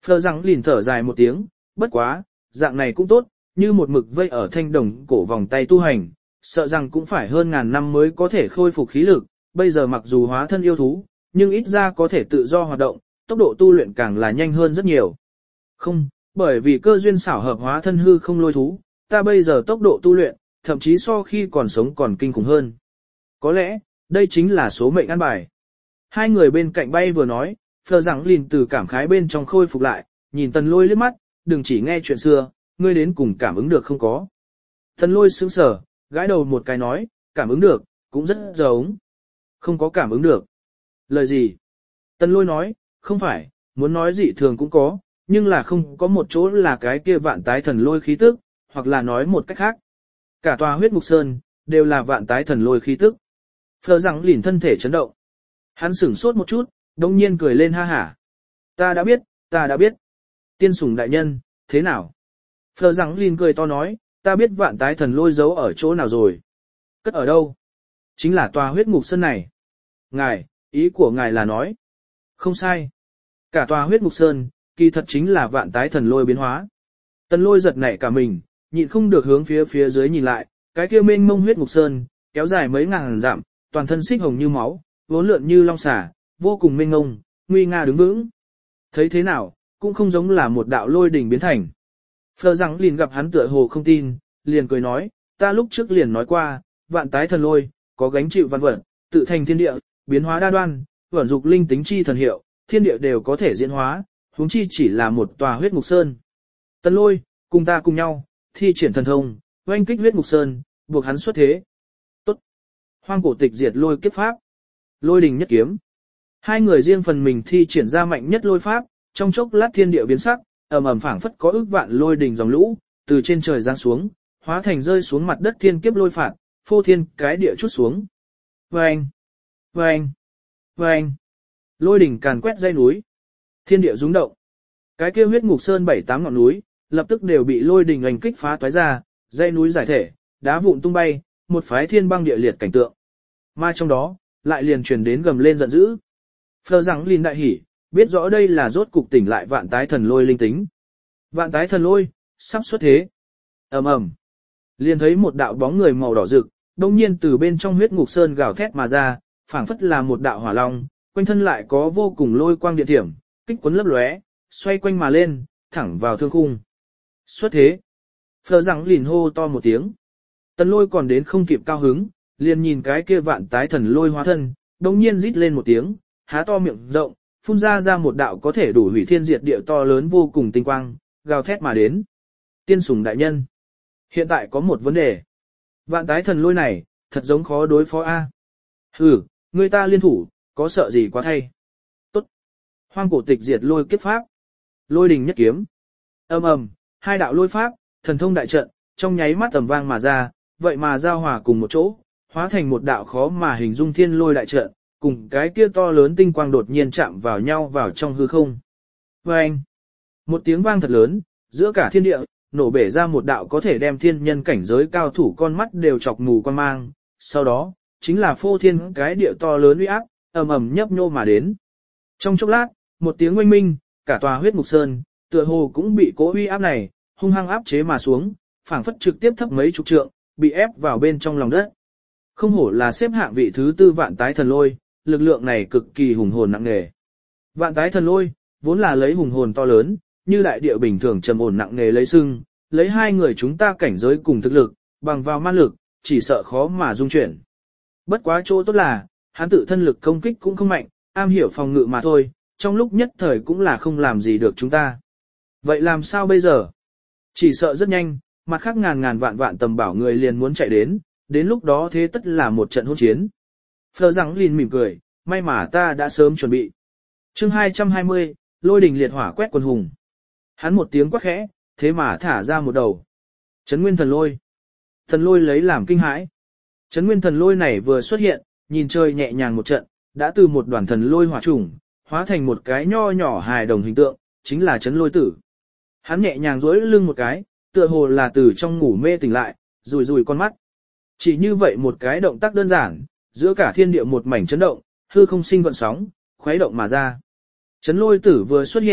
Phờ rằng lìn thở dài một tiếng, bất quá, dạng này cũng tốt, như một mực vây ở thanh đồng cổ vòng tay tu hành, sợ rằng cũng phải hơn ngàn năm mới có thể khôi phục khí lực, bây giờ mặc dù hóa thân yêu thú, nhưng ít ra có thể tự do hoạt động, tốc độ tu luyện càng là nhanh hơn rất nhiều. Không, bởi vì cơ duyên xảo hợp hóa thân hư không lôi thú, ta bây giờ tốc độ tu luyện, thậm chí so khi còn sống còn kinh khủng hơn. Có lẽ, đây chính là số mệnh ăn bài. Hai người bên cạnh bay vừa nói, Phờ rằng lìn từ cảm khái bên trong khôi phục lại, nhìn Tần Lôi liếc mắt, đừng chỉ nghe chuyện xưa, ngươi đến cùng cảm ứng được không có. Tần Lôi sững sờ, gãi đầu một cái nói, cảm ứng được, cũng rất giống. Không có cảm ứng được. Lời gì? Tần Lôi nói, không phải, muốn nói dị thường cũng có, nhưng là không có một chỗ là cái kia vạn tái thần lôi khí tức, hoặc là nói một cách khác. Cả tòa huyết ngục sơn, đều là vạn tái thần lôi khí tức. Phờ rằng lìn thân thể chấn động. Hắn sửng sốt một chút, đông nhiên cười lên ha hả. Ta đã biết, ta đã biết. Tiên sủng đại nhân, thế nào? Phờ rằng lìn cười to nói, ta biết vạn tái thần lôi giấu ở chỗ nào rồi. Cất ở đâu? Chính là tòa huyết ngục sơn này. Ngài, ý của ngài là nói. Không sai. Cả tòa huyết ngục sơn, kỳ thật chính là vạn tái thần lôi biến hóa. Tần Lôi giật nảy cả mình, nhịn không được hướng phía phía dưới nhìn lại, cái kia mênh mông huyết ngục sơn, kéo dài mấy ngàn dặm, toàn thân xích hồng như máu, vốn lượn như long xà, vô cùng mênh mông, nguy nga đứng vững. Thấy thế nào, cũng không giống là một đạo lôi đỉnh biến thành. Phờ rằng liền gặp hắn tựa hồ không tin, liền cười nói, ta lúc trước liền nói qua, vạn tái thần lôi, có gánh chịu văn vật, tự thành thiên địa, biến hóa đa đoan, vận dục linh tính chi thần hiệu, thiên địa đều có thể diễn hóa, huống chi chỉ là một tòa huyết ngục sơn. Tần Lôi, cùng ta cùng nhau, thi triển thần thông, oanh kích huyết ngục sơn, buộc hắn xuất thế. Tốt. Hoang cổ tịch diệt lôi kiếp pháp. Lôi đình nhất kiếm. Hai người riêng phần mình thi triển ra mạnh nhất lôi pháp, trong chốc lát thiên địa biến sắc, ầm ầm phảng phất có ước vạn lôi đình dòng lũ, từ trên trời giáng xuống, hóa thành rơi xuống mặt đất thiên kiếp lôi phạt, phô thiên cái địa chút xuống. Vâng! Vâng! Vâng! Lôi đỉnh càn quét dãy núi. Thiên địa rung động. Cái kia huyết ngục sơn bảy tám ngọn núi, lập tức đều bị lôi đỉnh oanh kích phá toái ra, dãy núi giải thể, đá vụn tung bay, một phái thiên băng địa liệt cảnh tượng. Mà trong đó, lại liền truyền đến gầm lên giận dữ. Phờ rằng Lìn đại hỉ, biết rõ đây là rốt cục tỉnh lại vạn tái thần lôi linh tính. Vạn tái thần lôi, sắp xuất thế. Ầm ầm. Liền thấy một đạo bóng người màu đỏ rực, đông nhiên từ bên trong huyết ngục sơn gào thét mà ra, phảng phất là một đạo hỏa long, quanh thân lại có vô cùng lôi quang điện thiểm, kích cuốn lấp lóe, xoay quanh mà lên, thẳng vào thương khung. Xuất thế. Phờ rằng Lìn hô to một tiếng. Tần Lôi còn đến không kịp cao hứng, liền nhìn cái kia vạn tái thần lôi hóa thân, đông nhiên rít lên một tiếng, há to miệng rộng, phun ra ra một đạo có thể đủ hủy thiên diệt địa to lớn vô cùng tinh quang, gào thét mà đến. Tiên sủng đại nhân. Hiện tại có một vấn đề. Vạn tái thần lôi này, thật giống khó đối phó A. Hừ, người ta liên thủ, có sợ gì quá thay. Tốt. Hoang cổ tịch diệt lôi kiếp pháp. Lôi đình nhất kiếm. Ầm ầm, hai đạo lôi pháp, thần thông đại trận, trong nháy mắt tầm vang mà ra, vậy mà giao hòa cùng một chỗ, hóa thành một đạo khó mà hình dung thiên lôi đại trận, cùng cái kia to lớn tinh quang đột nhiên chạm vào nhau vào trong hư không. Vâng! Một tiếng vang thật lớn, giữa cả thiên địa, nổ bể ra một đạo có thể đem thiên nhân cảnh giới cao thủ con mắt đều chọc mù quan mang, sau đó, chính là phô thiên cái địa to lớn uy áp, ầm ầm nhấp nhô mà đến. Trong chốc lát, một tiếng oanh minh, cả tòa huyết ngục sơn, tựa hồ cũng bị cố uy áp này, hung hăng áp chế mà xuống, phảng phất trực tiếp thấp mấy chục trượng, bị ép vào bên trong lòng đất. Không hổ là xếp hạng vị thứ tư vạn tái thần lôi, lực lượng này cực kỳ hùng hồn nặng nề. Vạn tái thần lôi, vốn là lấy hùng hồn to lớn, như đại địa bình thường trầm ổn nặng nề lấy sưng, lấy hai người chúng ta cảnh giới cùng thực lực, bằng vào man lực, chỉ sợ khó mà dung chuyển. Bất quá chỗ tốt là, hắn tự thân lực công kích cũng không mạnh, am hiểu phòng ngự mà thôi, trong lúc nhất thời cũng là không làm gì được chúng ta. Vậy làm sao bây giờ? Chỉ sợ rất nhanh, mặt khác ngàn ngàn vạn vạn tầm bảo người liền muốn chạy đến, đến lúc đó thế tất là một trận hỗn chiến. Phờ rằng Lìn mỉm cười, may mà ta đã sớm chuẩn bị. Chương hai trăm hai mươi, lôi đình liệt hỏa quét quần hùng. Hắn một tiếng quát khẽ, thế mà thả ra một đầu. Trấn nguyên thần lôi. Thần lôi lấy làm kinh hãi. Trấn nguyên thần lôi này vừa xuất hiện, nhìn trời nhẹ nhàng một trận, đã từ một đoàn thần lôi hỏa trùng, hóa thành một cái nho nhỏ hài đồng hình tượng, chính là trấn lôi tử. Hắn nhẹ nhàng duỗi lưng một cái, tựa hồ là từ trong ngủ mê tỉnh lại, rùi rùi con mắt. Chỉ như vậy một cái động tác đơn giản, giữa cả thiên địa một mảnh chấn động, hư không sinh gợn sóng, khuấy động mà ra. Trấn lôi tử vừa xuất hiện,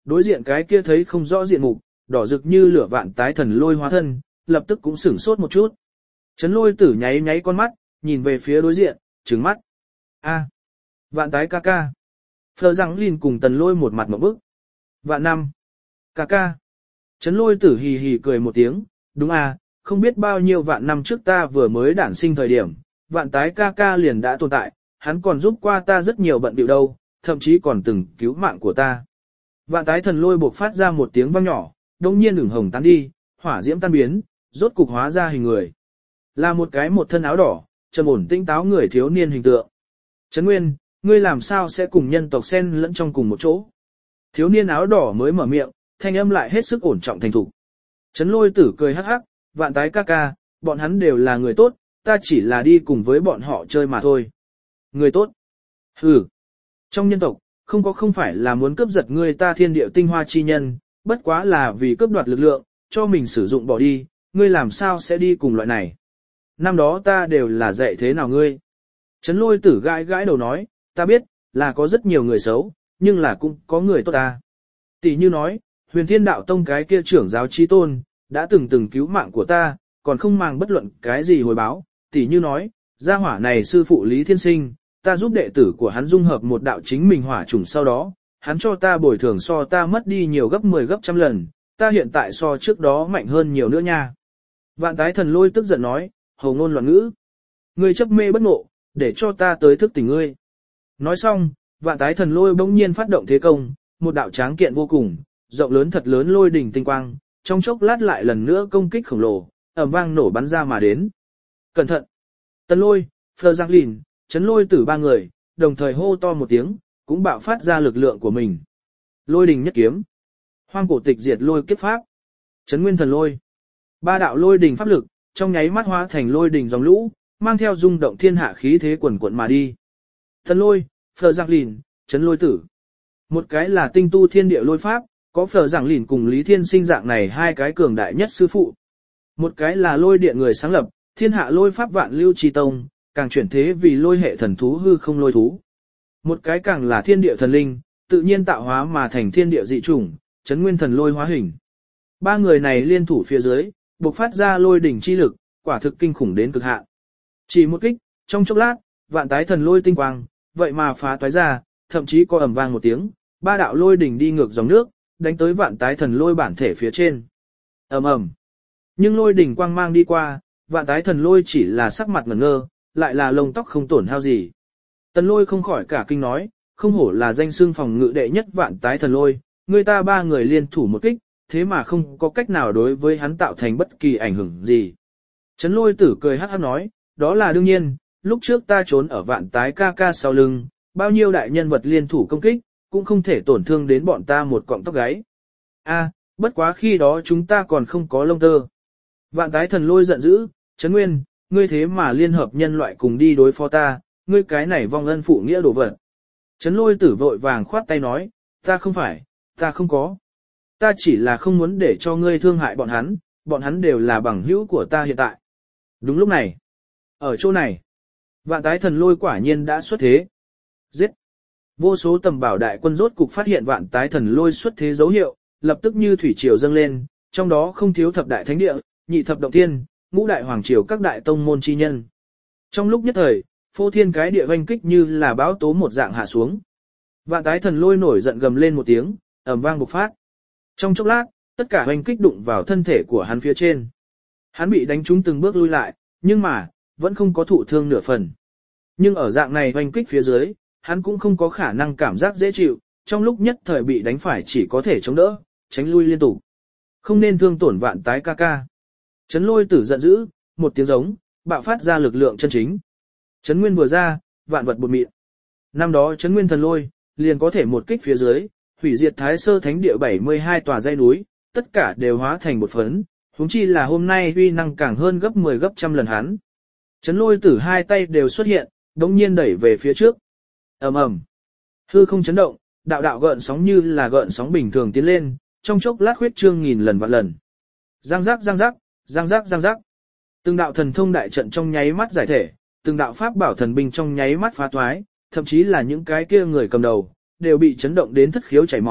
Đối diện cái kia thấy không rõ diện mục, đỏ rực như lửa vạn tái thần lôi hóa thân, lập tức cũng sửng sốt một chút. Trấn lôi tử nháy nháy con mắt, nhìn về phía đối diện, trừng mắt. A, vạn tái ca ca. Phờ rằng Lin cùng tần lôi một mặt một bức. Vạn năm. Ca ca. Trấn lôi tử hì hì cười một tiếng, đúng à, không biết bao nhiêu vạn năm trước ta vừa mới đản sinh thời điểm, vạn tái ca ca liền đã tồn tại, hắn còn giúp qua ta rất nhiều bận bịu đâu, thậm chí còn từng cứu mạng của ta. Vạn tái thần lôi buộc phát ra một tiếng vang nhỏ, đông nhiên ửng hồng tan đi, hỏa diễm tan biến, rốt cục hóa ra hình người. Là một cái một thân áo đỏ, trầm ổn tinh táo người thiếu niên hình tượng. Trấn Nguyên, ngươi làm sao sẽ cùng nhân tộc xen lẫn trong cùng một chỗ? Thiếu niên áo đỏ mới mở miệng, thanh âm lại hết sức ổn trọng thành thục. Trấn lôi tử cười hắc hắc, vạn tái ca ca, bọn hắn đều là người tốt, ta chỉ là đi cùng với bọn họ chơi mà thôi. Người tốt? Hừ. Trong nhân tộc, không có không phải là muốn cướp giật ngươi ta thiên địa tinh hoa chi nhân, bất quá là vì cướp đoạt lực lượng, cho mình sử dụng bỏ đi, ngươi làm sao sẽ đi cùng loại này. Năm đó ta đều là dạy thế nào ngươi. Trấn lôi tử gãi gãi đầu nói, ta biết, là có rất nhiều người xấu, nhưng là cũng có người tốt ta. Tỷ như nói, huyền thiên đạo tông cái kia trưởng giáo trí tôn, đã từng từng cứu mạng của ta, còn không màng bất luận cái gì hồi báo. Tỷ như nói, gia hỏa này sư phụ Lý Thiên Sinh, ta giúp đệ tử của hắn dung hợp một đạo chính mình hỏa chủng sau đó, hắn cho ta bồi thường so ta mất đi nhiều gấp mười gấp trăm lần, ta hiện tại so trước đó mạnh hơn nhiều nữa nha. Vạn tái thần lôi tức giận nói, hầu ngôn loạn ngữ. Ngươi chấp mê bất ngộ, để cho ta tới thức tỉnh ngươi. Nói xong, vạn tái thần lôi bỗng nhiên phát động thế công, một đạo tráng kiện vô cùng, rộng lớn thật lớn lôi đỉnh tinh quang, trong chốc lát lại lần nữa công kích khổng lồ, ầm vang nổ bắn ra mà đến. Cẩn thận! Tần lôi, Phờ Giang Lìn, Trấn lôi tử ba người, đồng thời hô to một tiếng, cũng bạo phát ra lực lượng của mình. Lôi đình nhất kiếm. Hoang cổ tịch diệt lôi kiếp pháp. Trấn nguyên thần lôi. Ba đạo lôi đình pháp lực, trong nháy mắt hóa thành lôi đình dòng lũ, mang theo rung động thiên hạ khí thế quần quận mà đi. Thần lôi, Phờ Giang Lìn, Trấn lôi tử. Một cái là tinh tu thiên địa lôi pháp, có Phờ Giang Lìn cùng Lý Thiên Sinh dạng này hai cái cường đại nhất sư phụ. Một cái là lôi điện người sáng lập, thiên hạ lôi pháp vạn lưu chi tông, càng chuyển thế vì lôi hệ thần thú hư không lôi thú. Một cái càng là thiên địa thần linh, tự nhiên tạo hóa mà thành thiên địa dị chủng, Trấn nguyên thần lôi hóa hình. Ba người này liên thủ phía dưới, bộc phát ra lôi đỉnh chi lực, quả thực kinh khủng đến cực hạn. Chỉ một kích, trong chốc lát, vạn tái thần lôi tinh quang, vậy mà phá toái ra, thậm chí có ầm vang một tiếng, ba đạo lôi đỉnh đi ngược dòng nước, đánh tới vạn tái thần lôi bản thể phía trên. Ầm ầm. Nhưng lôi đỉnh quang mang đi qua, vạn tái thần lôi chỉ là sắc mặt ngẩn ngơ, lại là lông tóc không tổn hao gì. Tần lôi không khỏi cả kinh nói, không hổ là danh xưng phòng ngự đệ nhất vạn tái thần lôi, người ta ba người liên thủ một kích, thế mà không có cách nào đối với hắn tạo thành bất kỳ ảnh hưởng gì. Trấn lôi tử cười hát hát nói, đó là đương nhiên, lúc trước ta trốn ở vạn tái ca ca sau lưng, bao nhiêu đại nhân vật liên thủ công kích, cũng không thể tổn thương đến bọn ta một cọng tóc gáy. A, bất quá khi đó chúng ta còn không có lông tơ. Vạn tái thần lôi giận dữ, Trấn nguyên, ngươi thế mà liên hợp nhân loại cùng đi đối phó ta, ngươi cái này vong ân phụ nghĩa đổ vật. Trấn lôi tử vội vàng khoát tay nói, ta không phải, ta không có. Ta chỉ là không muốn để cho ngươi thương hại bọn hắn, bọn hắn đều là bằng hữu của ta hiện tại. Đúng lúc này, ở chỗ này, vạn tái thần lôi quả nhiên đã xuất thế. Giết! Vô số tầm bảo đại quân rốt cục phát hiện vạn tái thần lôi xuất thế dấu hiệu, lập tức như thủy triều dâng lên, trong đó không thiếu thập đại thánh địa, nhị thập động thiên, ngũ đại hoàng triều các đại tông môn chi nhân. Trong lúc nhất thời, phô thiên cái địa oanh kích như là bão tố một dạng hạ xuống. Vạn tái thần lôi nổi giận gầm lên một tiếng, ầm vang bộc phát. Trong chốc lát, tất cả oanh kích đụng vào thân thể của hắn phía trên. Hắn bị đánh trúng từng bước lui lại, nhưng mà, vẫn không có thụ thương nửa phần. Nhưng ở dạng này oanh kích phía dưới, hắn cũng không có khả năng cảm giác dễ chịu, trong lúc nhất thời bị đánh phải chỉ có thể chống đỡ, tránh lui liên tục. Không nên thương tổn vạn tái ca ca. Trấn lôi tử giận dữ, một tiếng giống, bạo phát ra lực lượng chân chính. Trấn nguyên vừa ra, vạn vật bột mịn. Năm đó trấn nguyên thần lôi, liền có thể một kích phía dưới, hủy diệt thái sơ thánh địa bảy mươi hai tòa dãy núi, tất cả đều hóa thành một phấn, huống chi là hôm nay uy năng càng hơn gấp mười gấp trăm lần hắn. Trấn lôi tử hai tay đều xuất hiện, đống nhiên đẩy về phía trước. ầm ầm, hư không chấn động, đạo đạo gợn sóng như là gợn sóng bình thường tiến lên, trong chốc lát huyết trương nghìn lần vạn lần. Giang giác giang giác, giang giác giang giác. Từng đạo thần thông đại trận trong nháy mắt giải thể, từng đạo pháp bảo thần binh trong nháy mắt phá toái, thậm chí là những cái kia người cầm đầu, đều bị chấn động đến thất khiếu chảy máu,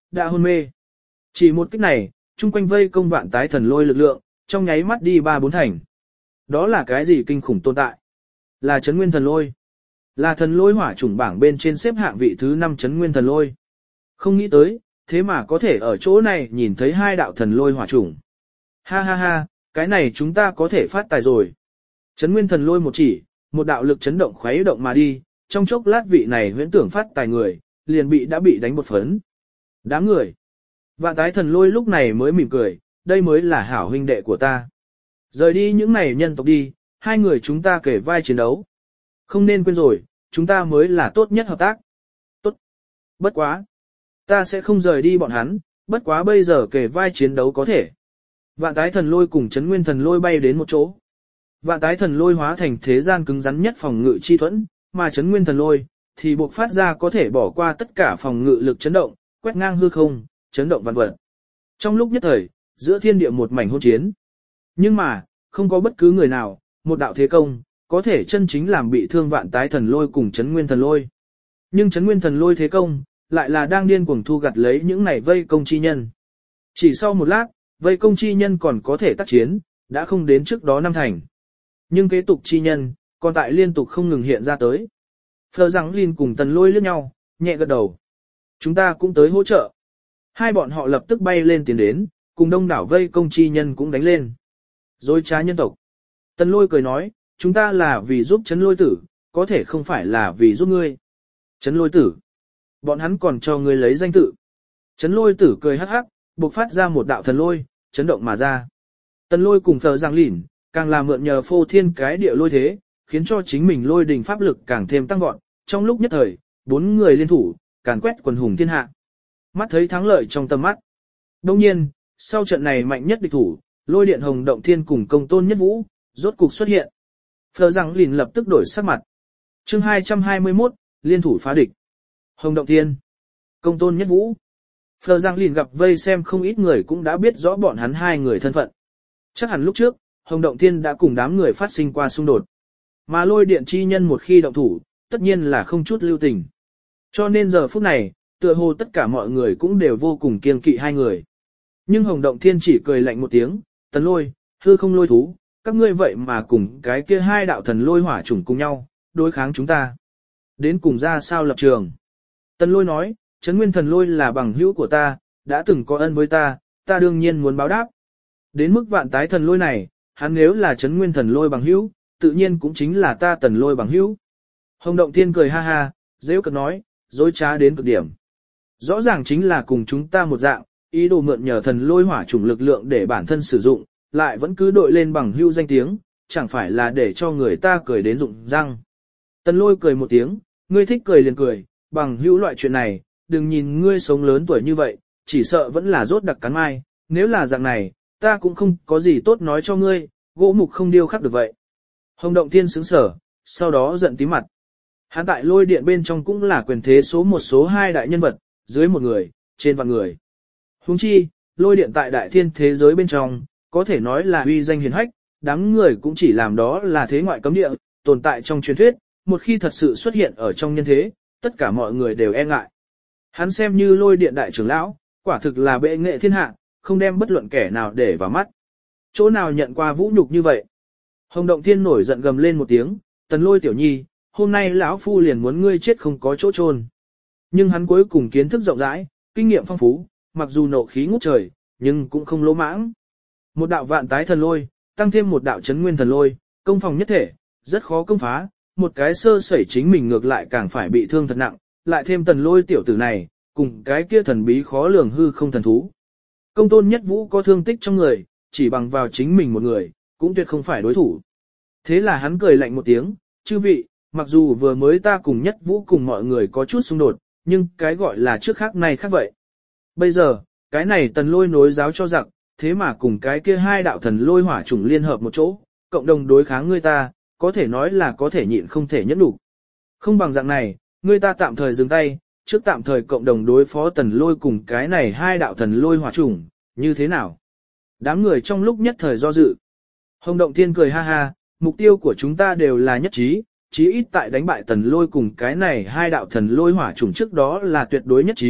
đã hôn mê. Chỉ một kích này, chung quanh vây công vạn tái thần lôi lực lượng, trong nháy mắt đi ba bốn thành. Đó là cái gì kinh khủng tồn tại? Là chấn nguyên thần lôi. Là thần lôi hỏa chủng bảng bên trên xếp hạng vị thứ năm chấn nguyên thần lôi. Không nghĩ tới, thế mà có thể ở chỗ này nhìn thấy hai đạo thần lôi hỏa chủng. Ha ha ha, cái này chúng ta có thể phát tài rồi. Chấn nguyên thần lôi một chỉ, một đạo lực chấn động khuấy động mà đi, trong chốc lát vị này huyễn tưởng phát tài người, liền bị đã bị đánh một phấn. Đám người. Vạn tái thần lôi lúc này mới mỉm cười, đây mới là hảo huynh đệ của ta. Rời đi những này nhân tộc đi, hai người chúng ta kể vai chiến đấu. Không nên quên rồi, chúng ta mới là tốt nhất hợp tác. Tốt. Bất quá. Ta sẽ không rời đi bọn hắn, bất quá bây giờ kể vai chiến đấu có thể. Vạn tái thần lôi cùng chấn nguyên thần lôi bay đến một chỗ. Vạn tái thần lôi hóa thành thế gian cứng rắn nhất phòng ngự chi thuẫn, mà chấn nguyên thần lôi thì buộc phát ra có thể bỏ qua tất cả phòng ngự lực chấn động, quét ngang hư không, chấn động vạn vật. Trong lúc nhất thời, giữa thiên địa một mảnh hỗn chiến. Nhưng mà, không có bất cứ người nào, một đạo thế công, có thể chân chính làm bị thương vạn tái thần lôi cùng chấn nguyên thần lôi. Nhưng chấn nguyên thần lôi thế công, lại là đang điên cuồng thu gặt lấy những này vây công chi nhân. Chỉ sau một lát, vây công chi nhân còn có thể tác chiến, đã không đến trước đó năm thành. Nhưng kế tục chi nhân, còn tại liên tục không ngừng hiện ra tới. Phờ rằng Linh cùng tần lôi liếc nhau, nhẹ gật đầu. Chúng ta cũng tới hỗ trợ. Hai bọn họ lập tức bay lên tiến đến, cùng đông đảo vây công chi nhân cũng đánh lên. Dối trá nhân tộc. Tần lôi cười nói, chúng ta là vì giúp chấn lôi tử, có thể không phải là vì giúp ngươi. Chấn lôi tử. Bọn hắn còn cho ngươi lấy danh tự. Chấn lôi tử cười hắc hắc, bộc phát ra một đạo thần lôi, chấn động mà ra. Tần lôi cùng Phờ Giang Lìn, càng làm mượn nhờ phô thiên cái địa lôi thế, khiến cho chính mình lôi đình pháp lực càng thêm tăng vọt. Trong lúc nhất thời, bốn người liên thủ, càn quét quần hùng thiên hạ. Mắt thấy thắng lợi trong tầm mắt. Đông nhiên, sau trận này mạnh nhất địch thủ, lôi điện hồng động thiên cùng công tôn nhất vũ, rốt cục xuất hiện. Phờ Giang Lìn lập tức đổi sắc mặt. Chương hai trăm hai mươi mốt, liên thủ phá địch. Hồng động thiên, công tôn nhất vũ. Phờ Giang Lìn gặp vây xem không ít người cũng đã biết rõ bọn hắn hai người thân phận. Chắc hẳn lúc trước, Hồng động thiên đã cùng đám người phát sinh qua xung đột. Mà lôi điện chi nhân một khi động thủ, tất nhiên là không chút lưu tình. Cho nên giờ phút này, tựa hồ tất cả mọi người cũng đều vô cùng kiêng kỵ hai người. Nhưng Hồng động thiên chỉ cười lạnh một tiếng, tần lôi, hư không lôi thú, các ngươi vậy mà cùng cái kia hai đạo thần lôi hỏa chủng cùng nhau, đối kháng chúng ta. Đến cùng ra sao lập trường? Tần lôi nói, chấn nguyên thần lôi là bằng hữu của ta, đã từng có ân với ta, ta đương nhiên muốn báo đáp. Đến mức vạn tái thần lôi này, hắn nếu là chấn nguyên thần lôi bằng hữu, tự nhiên cũng chính là ta tần lôi bằng hữu. Hồng động thiên cười ha ha, dễ cợt nói, dối trá đến cực điểm. Rõ ràng chính là cùng chúng ta một dạng, ý đồ mượn nhờ thần lôi hỏa chủng lực lượng để bản thân sử dụng, lại vẫn cứ đội lên bằng hữu danh tiếng, chẳng phải là để cho người ta cười đến rụng răng. Tần lôi cười một tiếng, ngươi thích cười liền cười, bằng hữu loại chuyện này, đừng nhìn ngươi sống lớn tuổi như vậy, chỉ sợ vẫn là rốt đặc cắn mai, nếu là dạng này, ta cũng không có gì tốt nói cho ngươi, gỗ mục không điêu khắc được vậy. Hồng động thiên sững sở, sau đó giận tí mặt. Hắn tại lôi điện bên trong cũng là quyền thế số một số hai đại nhân vật, dưới một người, trên vạn người. Huống chi, lôi điện tại đại thiên thế giới bên trong, có thể nói là uy danh hiển hách, đám người cũng chỉ làm đó là thế ngoại cấm địa, tồn tại trong truyền thuyết, một khi thật sự xuất hiện ở trong nhân thế, tất cả mọi người đều e ngại. Hắn xem như lôi điện đại trưởng lão, quả thực là bệ nghệ thiên hạ, không đem bất luận kẻ nào để vào mắt. Chỗ nào nhận qua vũ nhục như vậy? Hồng động thiên nổi giận gầm lên một tiếng, tần lôi tiểu nhi, hôm nay lão phu liền muốn ngươi chết không có chỗ chôn. Nhưng hắn cuối cùng kiến thức rộng rãi, kinh nghiệm phong phú, mặc dù nộ khí ngút trời, nhưng cũng không lỗ mãng. Một đạo vạn tái thần lôi, tăng thêm một đạo chấn nguyên thần lôi, công phòng nhất thể, rất khó công phá, một cái sơ sẩy chính mình ngược lại càng phải bị thương thật nặng, lại thêm tần lôi tiểu tử này, cùng cái kia thần bí khó lường hư không thần thú. Công tôn nhất vũ có thương tích trong người, chỉ bằng vào chính mình một người, cũng tuyệt không phải đối thủ. Thế là hắn cười lạnh một tiếng, chư vị, mặc dù vừa mới ta cùng nhất vũ cùng mọi người có chút xung đột, nhưng cái gọi là trước khác này khác vậy. Bây giờ, cái này tần lôi nối giáo cho giặc, thế mà cùng cái kia hai đạo thần lôi hỏa chủng liên hợp một chỗ, cộng đồng đối kháng ngươi ta, có thể nói là có thể nhịn không thể nhẫn đủ. Không bằng dạng này, ngươi ta tạm thời dừng tay, trước tạm thời cộng đồng đối phó tần lôi cùng cái này hai đạo thần lôi hỏa chủng, như thế nào? Đám người trong lúc nhất thời do dự. Hồng động thiên cười ha ha, mục tiêu của chúng ta đều là nhất trí, chí ít tại đánh bại tần lôi cùng cái này hai đạo thần lôi hỏa chủng trước đó là tuyệt đối nhất trí,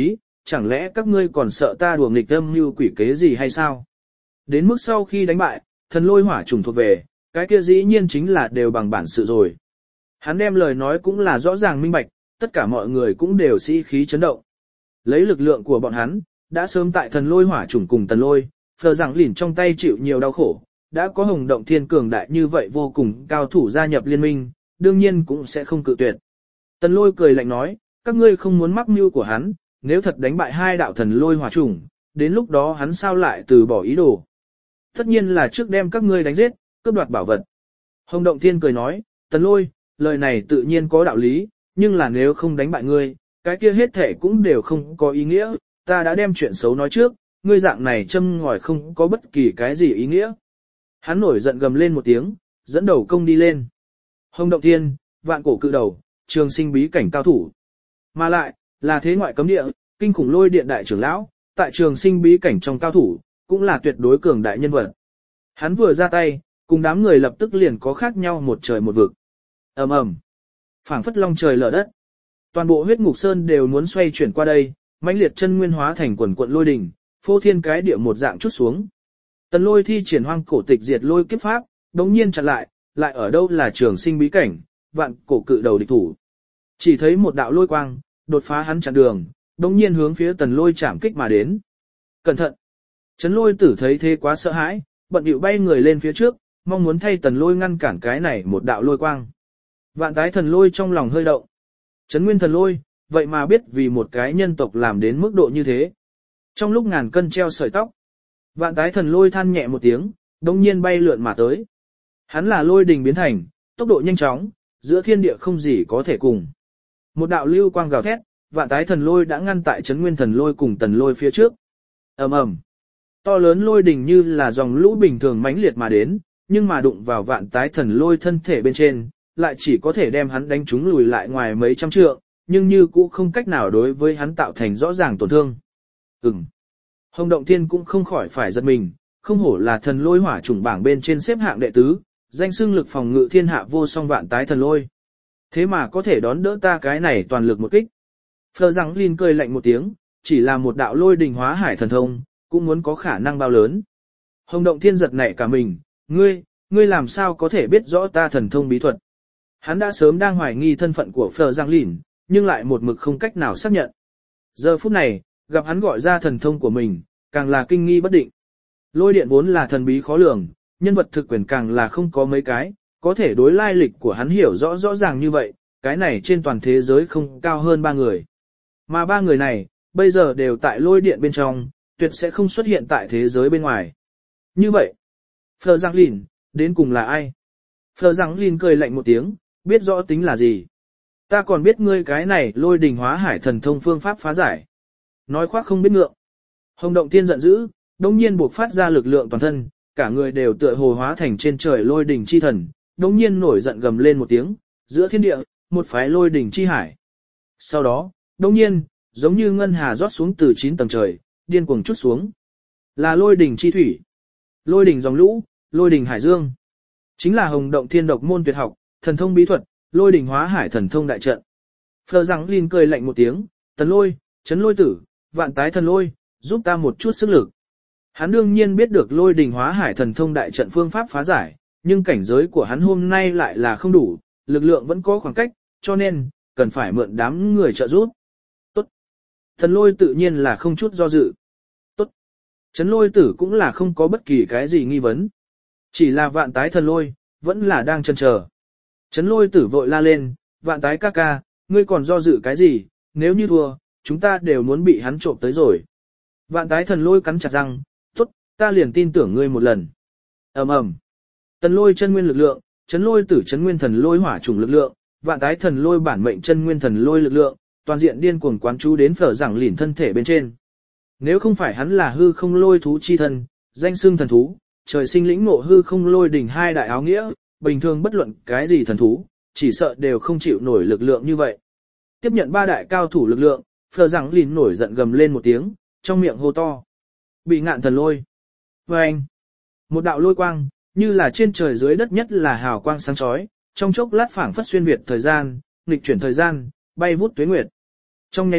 chẳng lẽ các ngươi còn sợ ta đùa nghịch âm như quỷ kế gì hay sao? Đến mức sau khi đánh bại, thần lôi hỏa trùng thuộc về, cái kia dĩ nhiên chính là đều bằng bản sự rồi. Hắn đem lời nói cũng là rõ ràng minh bạch, tất cả mọi người cũng đều sĩ khí chấn động. Lấy lực lượng của bọn hắn, đã sớm tại thần lôi hỏa trùng cùng tần lôi, phờ rằng lìn trong tay chịu nhiều đau khổ, đã có hồng động thiên cường đại như vậy vô cùng cao thủ gia nhập liên minh, đương nhiên cũng sẽ không cự tuyệt. Tần lôi cười lạnh nói, các ngươi không muốn mắc mưu của hắn, nếu thật đánh bại hai đạo thần lôi hỏa trùng, đến lúc đó hắn sao lại từ bỏ ý đồ. Tất nhiên là trước đem các ngươi đánh giết, cướp đoạt bảo vật. Hồng động thiên cười nói, tần lôi, lời này tự nhiên có đạo lý, nhưng là nếu không đánh bại ngươi, cái kia hết thể cũng đều không có ý nghĩa, ta đã đem chuyện xấu nói trước, ngươi dạng này châm ngòi không có bất kỳ cái gì ý nghĩa. Hắn nổi giận gầm lên một tiếng, dẫn đầu công đi lên. Hồng động thiên, vạn cổ cự đầu, trường sinh bí cảnh cao thủ. Mà lại, là thế ngoại cấm địa, kinh khủng lôi điện đại trưởng lão, tại trường sinh bí cảnh trong cao thủ, cũng là tuyệt đối cường đại nhân vật. Hắn vừa ra tay, cùng đám người lập tức liền có khác nhau một trời một vực. Ầm ầm, phảng phất long trời lở đất. Toàn bộ huyết ngục sơn đều muốn xoay chuyển qua đây, mãnh liệt chân nguyên hóa thành quần quận lôi đỉnh, phô thiên cái địa một dạng chút xuống. Tần lôi thi triển hoang cổ tịch diệt lôi kiếp pháp, đống nhiên chặn lại, lại ở đâu là trường sinh bí cảnh, vạn cổ cự đầu địch thủ. Chỉ thấy một đạo lôi quang, đột phá hắn chặn đường, đống nhiên hướng phía tần lôi chạm kích mà đến. Cẩn thận! Chấn lôi tử thấy thế quá sợ hãi, bận bịu bay người lên phía trước, mong muốn thay tần lôi ngăn cản cái này một đạo lôi quang. Vạn tái thần lôi trong lòng hơi động. Chấn nguyên thần lôi, vậy mà biết vì một cái nhân tộc làm đến mức độ như thế. Trong lúc ngàn cân treo sợi tóc, vạn tái thần lôi than nhẹ một tiếng, đông nhiên bay lượn mà tới. Hắn là lôi đình biến thành, tốc độ nhanh chóng, giữa thiên địa không gì có thể cùng. Một đạo lưu quang gào thét, vạn tái thần lôi đã ngăn tại chấn nguyên thần lôi cùng tần lôi phía trước. Ầm ầm, to lớn lôi đình như là dòng lũ bình thường mãnh liệt mà đến, nhưng mà đụng vào vạn tái thần lôi thân thể bên trên, lại chỉ có thể đem hắn đánh trúng lùi lại ngoài mấy trăm trượng, nhưng như cũ không cách nào đối với hắn tạo thành rõ ràng tổn thương. Ừm. Hồng động thiên cũng không khỏi phải giật mình, không hổ là thần lôi hỏa chủng bảng bên trên xếp hạng đệ tứ, danh xưng lực phòng ngự thiên hạ vô song vạn tái thần lôi. Thế mà có thể đón đỡ ta cái này toàn lực một kích. Phờ rằng Linh cười lạnh một tiếng, chỉ là một đạo lôi đình hóa hải thần thông, cũng muốn có khả năng bao lớn. Hồng động thiên giật nảy cả mình, ngươi, ngươi làm sao có thể biết rõ ta thần thông bí thuật. Hắn đã sớm đang hoài nghi thân phận của Phờ Giang Lìn, nhưng lại một mực không cách nào xác nhận. Giờ phút này, gặp hắn gọi ra thần thông của mình, càng là kinh nghi bất định. Lôi điện vốn là thần bí khó lường, nhân vật thực quyền càng là không có mấy cái, có thể đối lai lịch của hắn hiểu rõ rõ ràng như vậy, cái này trên toàn thế giới không cao hơn ba người. Mà ba người này, bây giờ đều tại lôi điện bên trong, tuyệt sẽ không xuất hiện tại thế giới bên ngoài. Như vậy, Phờ Giang Lìn, đến cùng là ai? Phờ Giang Lìn cười lạnh một tiếng, biết rõ tính là gì. Ta còn biết ngươi cái này lôi đình hóa hải thần thông phương pháp phá giải. Nói khoác không biết ngượng. Hồng động thiên giận dữ, đông nhiên buộc phát ra lực lượng toàn thân, cả người đều tựa hồ hóa thành trên trời lôi đình chi thần, đông nhiên nổi giận gầm lên một tiếng, giữa thiên địa, một phái lôi đình chi hải. Sau đó, đông nhiên, giống như ngân hà rót xuống từ chín tầng trời, điên cuồng chút xuống. Là lôi đình chi thủy, lôi đình dòng lũ, lôi đình hải dương. Chính là hồng động thiên độc môn tuyệt học, thần thông bí thuật, lôi đình hóa hải thần thông đại trận. Phờ rằng Linh cười lạnh một tiếng, tần lôi, chấn lôi tử, vạn tái thần lôi, giúp ta một chút sức lực. Hắn đương nhiên biết được lôi đình hóa hải thần thông đại trận phương pháp phá giải, nhưng cảnh giới của hắn hôm nay lại là không đủ, lực lượng vẫn có khoảng cách, cho nên, cần phải mượn đám người trợ giúp. Tốt. Thần lôi tự nhiên là không chút do dự. Tốt. Chấn lôi tử cũng là không có bất kỳ cái gì nghi vấn. Chỉ là vạn tái thần lôi, vẫn là đang chần chờ. Chấn lôi tử vội la lên, vạn tái ca ca, ngươi còn do dự cái gì, nếu như thua, chúng ta đều muốn bị hắn trộm tới rồi. Vạn tái thần lôi cắn chặt răng, tốt, ta liền tin tưởng ngươi một lần. ầm ầm, tần lôi chân nguyên lực lượng, chấn lôi tử chấn nguyên thần lôi hỏa chủng lực lượng, vạn tái thần lôi bản mệnh chân nguyên thần lôi lực lượng, toàn diện điên cuồng quán chú đến Phở Giảng Lìn thân thể bên trên. Nếu không phải hắn là hư không lôi thú chi thân, danh xưng thần thú, trời sinh lĩnh ngộ hư không lôi đỉnh hai đại áo nghĩa, bình thường bất luận cái gì thần thú, chỉ sợ đều không chịu nổi lực lượng như vậy. Tiếp nhận ba đại cao thủ lực lượng, Phở Giảng Lìn nổi giận gầm lên một tiếng, trong miệng hô to. Bị ngạn thần lôi. Và anh, một đạo lôi quang, như là trên trời dưới đất nhất là hào quang sáng chói, trong chốc lát phảng phất xuyên việt thời gian, nghịch chuyển thời gian, bay vút tuế nguyệt. Trong nháy mắt,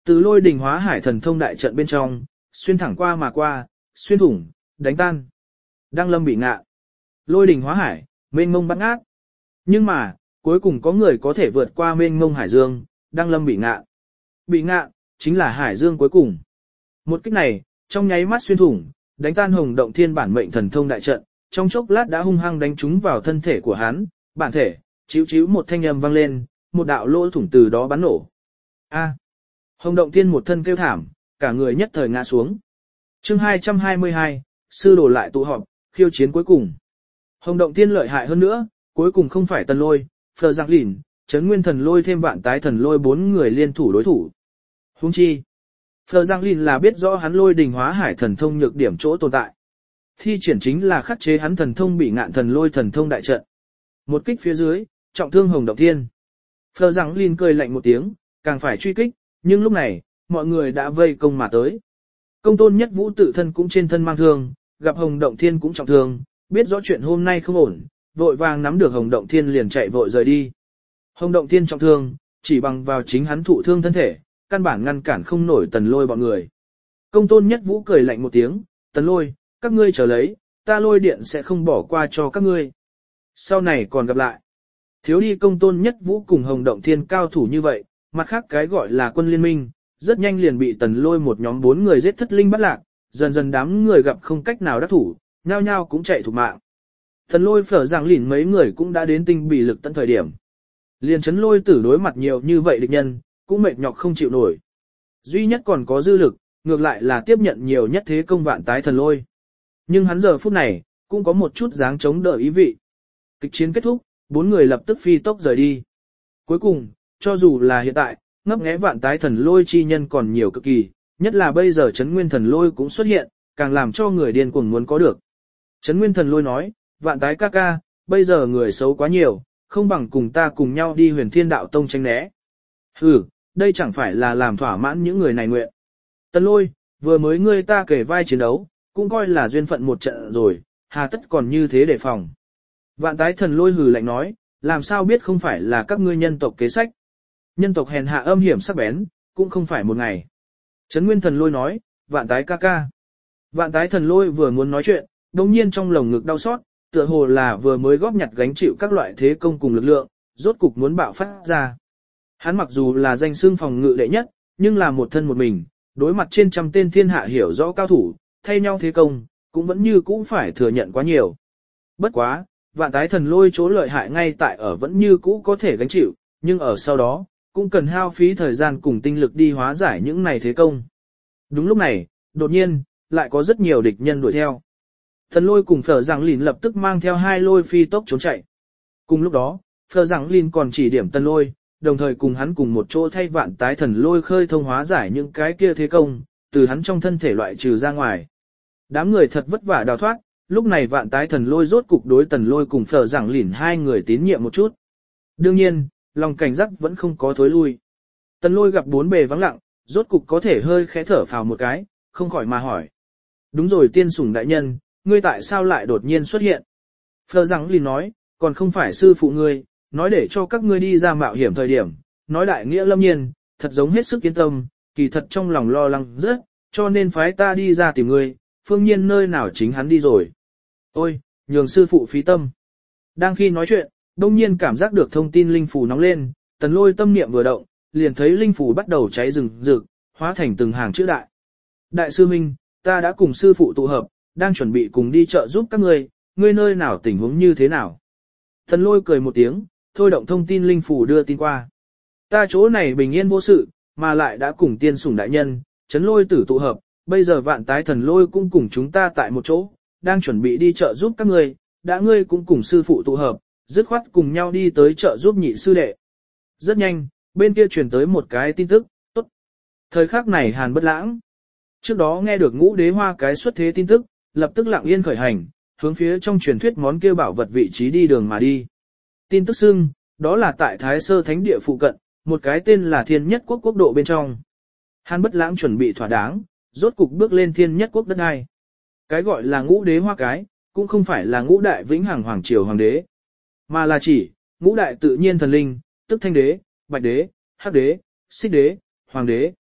Từ lôi đình hóa hải thần thông đại trận bên trong, xuyên thẳng qua mà qua, xuyên thủng, đánh tan. Đăng lâm bị ngạ. Lôi đình hóa hải, mênh mông bát ngát. Nhưng mà, cuối cùng có người có thể vượt qua mênh mông hải dương, đăng lâm bị ngạ. Bị ngạ, chính là hải dương cuối cùng. Một kích này, trong nháy mắt xuyên thủng, đánh tan hồng động thiên bản mệnh thần thông đại trận, trong chốc lát đã hung hăng đánh trúng vào thân thể của hắn, bản thể, chíu chíu một thanh âm vang lên, một đạo lỗ thủng từ đó bắn nổ. A. Hồng động thiên một thân kêu thảm, cả người nhất thời ngã xuống. Chương hai trăm hai mươi hai, sư đồ lại tụ họp, khiêu chiến cuối cùng. Hồng động thiên lợi hại hơn nữa, cuối cùng không phải Tần Lôi, Phờ Giang Lìn, Trấn Nguyên Thần Lôi thêm Vạn Tái Thần Lôi bốn người liên thủ đối thủ. Huống chi, Phờ Giang Lìn là biết rõ hắn lôi đình hóa hải thần thông nhược điểm chỗ tồn tại. Thi triển chính là khắc chế hắn thần thông bị ngạn thần lôi thần thông đại trận. Một kích phía dưới, trọng thương Hồng động thiên. Phờ Giang Lìn cười lạnh một tiếng, càng phải truy kích, nhưng lúc này, mọi người đã vây công mà tới. Công tôn nhất vũ tự thân cũng trên thân mang thương, gặp Hồng động thiên cũng trọng thương, biết rõ chuyện hôm nay không ổn, vội vàng nắm được Hồng động thiên liền chạy vội rời đi. Hồng động thiên trọng thương, chỉ bằng vào chính hắn thụ thương thân thể, căn bản ngăn cản không nổi Tần Lôi bọn người. Công tôn nhất vũ cười lạnh một tiếng, Tần Lôi, các ngươi chờ lấy, ta lôi điện sẽ không bỏ qua cho các ngươi. Sau này còn gặp lại. Thiếu đi công tôn nhất vũ cùng Hồng động thiên cao thủ như vậy, mặt khác cái gọi là quân liên minh, rất nhanh liền bị Tần Lôi một nhóm bốn người giết thất linh bắt lạc, dần dần đám người gặp không cách nào đắc thủ, nhao nhao cũng chạy thục mạng. Tần Lôi Phở Giang Lìn mấy người cũng đã đến tinh bị lực tận thời điểm. Liền chấn lôi tử đối mặt nhiều như vậy địch nhân, cũng mệt nhọc không chịu nổi. Duy nhất còn có dư lực, ngược lại là tiếp nhận nhiều nhất thế công Vạn Tái Thần Lôi. Nhưng hắn giờ phút này, cũng có một chút dáng chống đỡ ý vị. Kịch chiến kết thúc, bốn người lập tức phi tốc rời đi. Cuối cùng, cho dù là hiện tại, ngấp nghé Vạn Tái Thần Lôi chi nhân còn nhiều cực kỳ, nhất là bây giờ Trấn Nguyên Thần Lôi cũng xuất hiện, càng làm cho người điên cuồng muốn có được. Trấn Nguyên Thần Lôi nói, Vạn Tái ca ca, bây giờ người xấu quá nhiều, không bằng cùng ta cùng nhau đi Huyền Thiên Đạo Tông tranh né. Hừ, đây chẳng phải là làm thỏa mãn những người này nguyện. Tần Lôi, vừa mới ngươi ta kể vai chiến đấu, cũng coi là duyên phận một trận rồi, hà tất còn như thế để phòng. Vạn Tái Thần Lôi hừ lạnh nói, làm sao biết không phải là các ngươi nhân tộc kế sách. Nhân tộc hèn hạ âm hiểm sắc bén, cũng không phải một ngày. Trấn Nguyên Thần Lôi nói, Vạn Tái ca ca. Vạn Tái Thần Lôi vừa muốn nói chuyện, đồng nhiên trong lồng ngực đau xót, tựa hồ là vừa mới góp nhặt gánh chịu các loại thế công cùng lực lượng, rốt cục muốn bạo phát ra. Hắn mặc dù là danh xưng phòng ngự đệ nhất, nhưng là một thân một mình, đối mặt trên trăm tên thiên hạ hiểu rõ cao thủ, thay nhau thế công, cũng vẫn như cũ phải thừa nhận quá nhiều. Bất quá, Vạn Tái Thần Lôi chỗ lợi hại ngay tại ở vẫn như cũ có thể gánh chịu, nhưng ở sau đó, cũng cần hao phí thời gian cùng tinh lực đi hóa giải những này thế công. Đúng lúc này, đột nhiên, lại có rất nhiều địch nhân đuổi theo. Thần Lôi cùng Phở Giang Lìn lập tức mang theo hai lôi phi tốc trốn chạy. Cùng lúc đó, Phở Giang Lìn còn chỉ điểm Tần Lôi, đồng thời cùng hắn cùng một chỗ thay Vạn Tái Thần Lôi khơi thông hóa giải những cái kia thế công, từ hắn trong thân thể loại trừ ra ngoài. Đám người thật vất vả đào thoát, lúc này Vạn Tái Thần Lôi rốt cục đối Tần Lôi cùng Phở Giang Lìn hai người tín nhiệm một chút. Đương nhiên, lòng cảnh giác vẫn không có thối lui. Tần Lôi gặp bốn bề vắng lặng, rốt cục có thể hơi khẽ thở phào một cái, không khỏi mà hỏi. Đúng rồi tiên sủng đại nhân, ngươi tại sao lại đột nhiên xuất hiện? Phở Giang Lìn nói, còn không phải sư phụ ngươi, nói để cho các ngươi đi ra mạo hiểm thời điểm, nói đại nghĩa lâm nhiên, thật giống hết sức yên tâm, kỳ thật trong lòng lo lắng rất, cho nên phái ta đi ra tìm ngươi, phương nhiên nơi nào chính hắn đi rồi. Ôi, nhường sư phụ phí tâm. Đang khi nói chuyện, đông nhiên cảm giác được thông tin linh phù nóng lên, Tần Lôi tâm niệm vừa động, liền thấy linh phù bắt đầu cháy rừng rực, hóa thành từng hàng chữ đại. Đại sư Minh, ta đã cùng sư phụ tụ hợp, đang chuẩn bị cùng đi chợ giúp các ngươi, ngươi nơi nào tình huống như thế nào? Tần Lôi cười một tiếng, thôi động thông tin linh phù đưa tin qua. Ta chỗ này bình yên vô sự, mà lại đã cùng tiên sủng đại nhân, Trấn Lôi tử tụ hợp, bây giờ Vạn Tái Thần Lôi cũng cùng chúng ta tại một chỗ, đang chuẩn bị đi chợ giúp các ngươi, đã ngươi cũng cùng sư phụ tụ hợp, dứt khoát cùng nhau đi tới chợ giúp nhị sư đệ. Rất nhanh, bên kia truyền tới một cái tin tức, tốt. Thời khắc này Hàn Bất Lãng. Trước đó nghe được Ngũ Đế Hoa cái xuất thế tin tức, lập tức lặng yên khởi hành, hướng phía trong truyền thuyết món kia bảo vật vị trí đi đường mà đi. Tin tức xưng, đó là tại Thái Sơ Thánh Địa phụ cận, một cái tên là Thiên Nhất Quốc quốc độ bên trong. Hàn Bất Lãng chuẩn bị thỏa đáng, rốt cục bước lên Thiên Nhất Quốc đất đai. Cái gọi là Ngũ Đế Hoa cái, cũng không phải là Ngũ Đại Vĩnh Hằng Hoàng Triều Hoàng đế, mà là chỉ Ngũ Đại tự nhiên thần linh, tức Thanh Đế, Bạch Đế, Hắc Đế, Xích Đế, Hoàng Đế.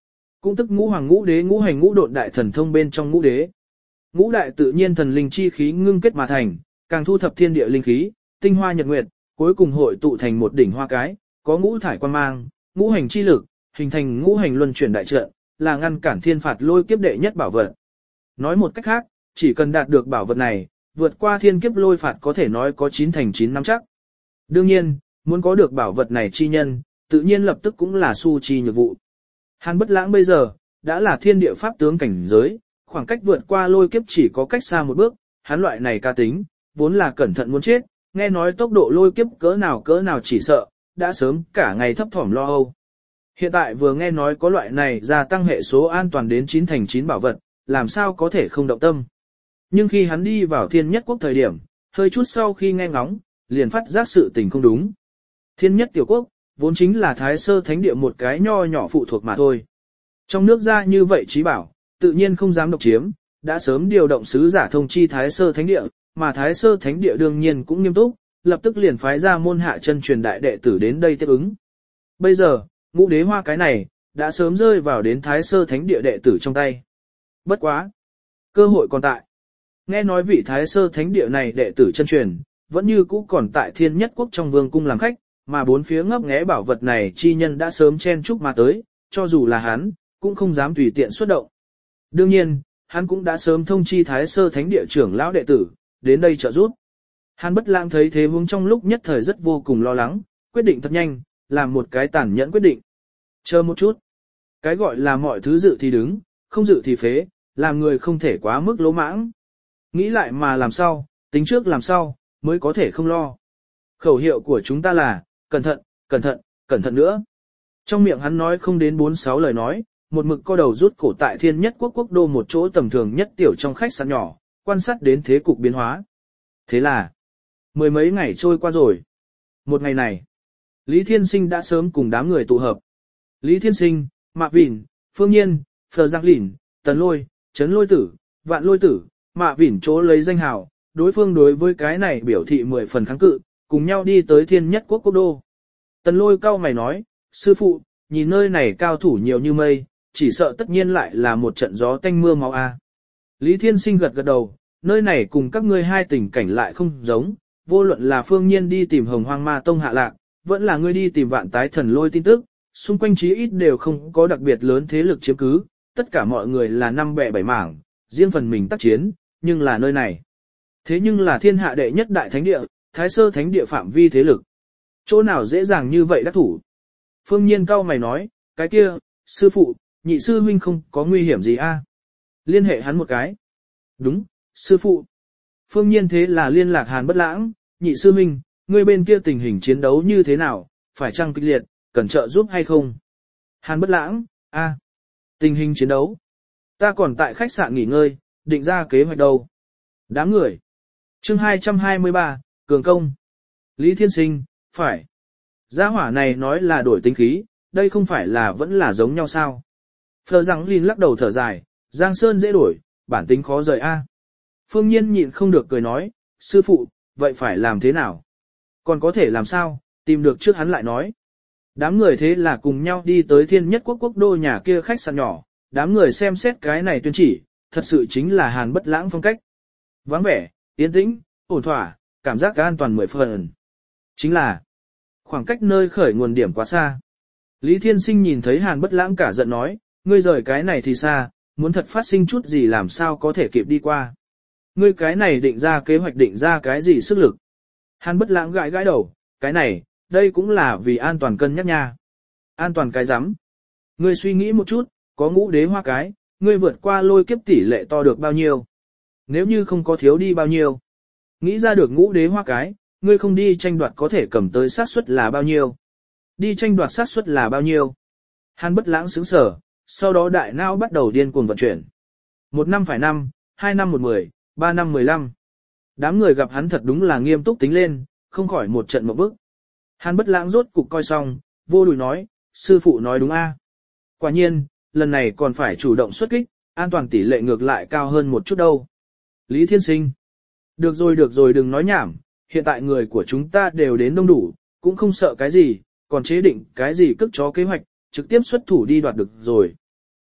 cũng tức ngũ hoàng ngũ đế ngũ hành ngũ độn đại thần thông bên trong ngũ đế. Ngũ đại tự nhiên thần linh chi khí ngưng kết mà thành, càng thu thập thiên địa linh khí, tinh hoa nhật nguyệt, cuối cùng hội tụ thành một đỉnh hoa cái, có ngũ thải quan mang, ngũ hành chi lực, hình thành ngũ hành luân chuyển đại trận, là ngăn cản thiên phạt lôi kiếp đệ nhất bảo vật. Nói một cách khác, chỉ cần đạt được bảo vật này, vượt qua thiên kiếp lôi phạt có thể nói có chín thành chín nắm chắc. Đương nhiên, muốn có được bảo vật này chi nhân, tự nhiên lập tức cũng là su chi nhược vụ. Hàn Bất Lãng bây giờ, đã là thiên địa pháp tướng cảnh giới, khoảng cách vượt qua lôi kiếp chỉ có cách xa một bước, hắn loại này ca tính, vốn là cẩn thận muốn chết, nghe nói tốc độ lôi kiếp cỡ nào cỡ nào chỉ sợ, đã sớm cả ngày thấp thỏm lo âu. Hiện tại vừa nghe nói có loại này gia tăng hệ số an toàn đến chín thành chín bảo vật, làm sao có thể không động tâm. Nhưng khi hắn đi vào thiên nhất quốc thời điểm, hơi chút sau khi nghe ngóng, liền phát giác sự tình không đúng. Thiên nhất tiểu quốc, vốn chính là thái sơ thánh địa một cái nho nhỏ phụ thuộc mà thôi. Trong nước ra như vậy trí bảo, tự nhiên không dám độc chiếm, đã sớm điều động sứ giả thông chi thái sơ thánh địa, mà thái sơ thánh địa đương nhiên cũng nghiêm túc, lập tức liền phái ra môn hạ chân truyền đại đệ tử đến đây tiếp ứng. Bây giờ, ngũ đế hoa cái này, đã sớm rơi vào đến thái sơ thánh địa đệ tử trong tay. Bất quá. Cơ hội còn tại. Nghe nói vị thái sơ thánh địa này đệ tử chân truyền, vẫn như cũ còn tại thiên nhất quốc trong vương cung làm khách, mà bốn phía ngấp nghé bảo vật này chi nhân đã sớm chen chúc mà tới, cho dù là hắn, cũng không dám tùy tiện xuất động. Đương nhiên, hắn cũng đã sớm thông chi thái sơ thánh địa trưởng lão đệ tử, đến đây trợ giúp. Hàn Bất Lãng thấy thế huống trong lúc nhất thời rất vô cùng lo lắng, quyết định thật nhanh, làm một cái tàn nhẫn quyết định. Chờ một chút. Cái gọi là mọi thứ dự thì đứng, không dự thì phế, làm người không thể quá mức lỗ mãng. Nghĩ lại mà làm sao, tính trước làm sao, mới có thể không lo. Khẩu hiệu của chúng ta là, cẩn thận, cẩn thận, cẩn thận nữa. Trong miệng hắn nói không đến bốn sáu lời nói, một mực co đầu rút cổ tại thiên nhất quốc quốc đô một chỗ tầm thường nhất tiểu trong khách sạn nhỏ, quan sát đến thế cục biến hóa. Thế là, mười mấy ngày trôi qua rồi. Một ngày này, Lý Thiên Sinh đã sớm cùng đám người tụ hợp. Lý Thiên Sinh, Mạc Vĩn, Phương Nhiên, Phờ Giang Lĩnh, Tần Lôi, Trấn Lôi Tử, Vạn Lôi Tử, Mạc Vĩn chỗ lấy danh hào, đối phương đối với cái này biểu thị mười phần kháng cự, cùng nhau đi tới thiên nhất quốc quốc đô. Tần Lôi cau mày nói, sư phụ, nhìn nơi này cao thủ nhiều như mây, chỉ sợ tất nhiên lại là một trận gió tanh mưa máu a. Lý Thiên Sinh gật gật đầu, nơi này cùng các ngươi hai tình cảnh lại không giống, vô luận là Phương Nhiên đi tìm Hồng Hoang Ma Tông hạ lạc, vẫn là ngươi đi tìm Vạn Tái Thần Lôi tin tức, xung quanh chí ít đều không có đặc biệt lớn thế lực chiếm cứ, tất cả mọi người là năm bè bảy mảng, riêng phần mình tác chiến, nhưng là nơi này. Thế nhưng là thiên hạ đệ nhất đại thánh địa, thái sơ thánh địa phạm vi thế lực. Chỗ nào dễ dàng như vậy đắc thủ? Phương Nhiên cau mày nói, cái kia, sư phụ, nhị sư huynh không có nguy hiểm gì a? Liên hệ hắn một cái. Đúng, sư phụ. Phương Nhiên thế là liên lạc Hàn Bất Lãng, nhị sư huynh, ngươi bên kia tình hình chiến đấu như thế nào, phải chăng kịch liệt, cần trợ giúp hay không? Hàn Bất Lãng, a, tình hình chiến đấu. Ta còn tại khách sạn nghỉ ngơi, định ra kế hoạch đâu. Đám người. Chương hai trăm hai mươi ba, Cường Công. Lý Thiên Sinh, phải. Gia hỏa này nói là đổi tính khí, đây không phải là vẫn là giống nhau sao? Phờ Giang Lĩnh lắc đầu thở dài, Giang Sơn dễ đổi, bản tính khó rời a. Phương Nhiên nhịn không được cười nói, sư phụ, vậy phải làm thế nào? Còn có thể làm sao, tìm được trước hắn lại nói. Đám người thế là cùng nhau đi tới thiên nhất quốc quốc đô nhà kia khách sạn nhỏ, đám người xem xét cái này tuyên chỉ, thật sự chính là Hàn Bất Lãng phong cách. Vắng vẻ, yên tĩnh, ổn thỏa, cảm giác an toàn mười phần. Chính là, khoảng cách nơi khởi nguồn điểm quá xa. Lý Thiên Sinh nhìn thấy Hàn Bất Lãng cả giận nói, ngươi rời cái này thì xa, muốn thật phát sinh chút gì làm sao có thể kịp đi qua. Ngươi cái này định ra kế hoạch định ra cái gì sức lực. Hàn Bất Lãng gãi gãi đầu, cái này, đây cũng là vì an toàn cân nhắc nha. An toàn cái rắm. Ngươi suy nghĩ một chút, có ngũ đế hoa cái, ngươi vượt qua lôi kiếp tỷ lệ to được bao nhiêu. Nếu như không có thiếu đi bao nhiêu. Nghĩ ra được ngũ đế hoa cái, ngươi không đi tranh đoạt có thể cầm tới xác suất là bao nhiêu. Đi tranh đoạt xác suất là bao nhiêu. Hàn Bất Lãng sững sờ, sau đó đại não bắt đầu điên cuồng vận chuyển. Một năm phải năm, hai năm một mười, ba năm mười lăm. Đám người gặp hắn thật đúng là nghiêm túc tính lên, không khỏi một trận một bức. Hàn Bất Lãng rốt cục coi xong, vô đùi nói, sư phụ nói đúng a. Quả nhiên, lần này còn phải chủ động xuất kích, an toàn tỷ lệ ngược lại cao hơn một chút đâu. Lý Thiên Sinh. Được rồi được rồi đừng nói nhảm, hiện tại người của chúng ta đều đến đông đủ, cũng không sợ cái gì, còn chế định cái gì cất chó kế hoạch, trực tiếp xuất thủ đi đoạt được rồi.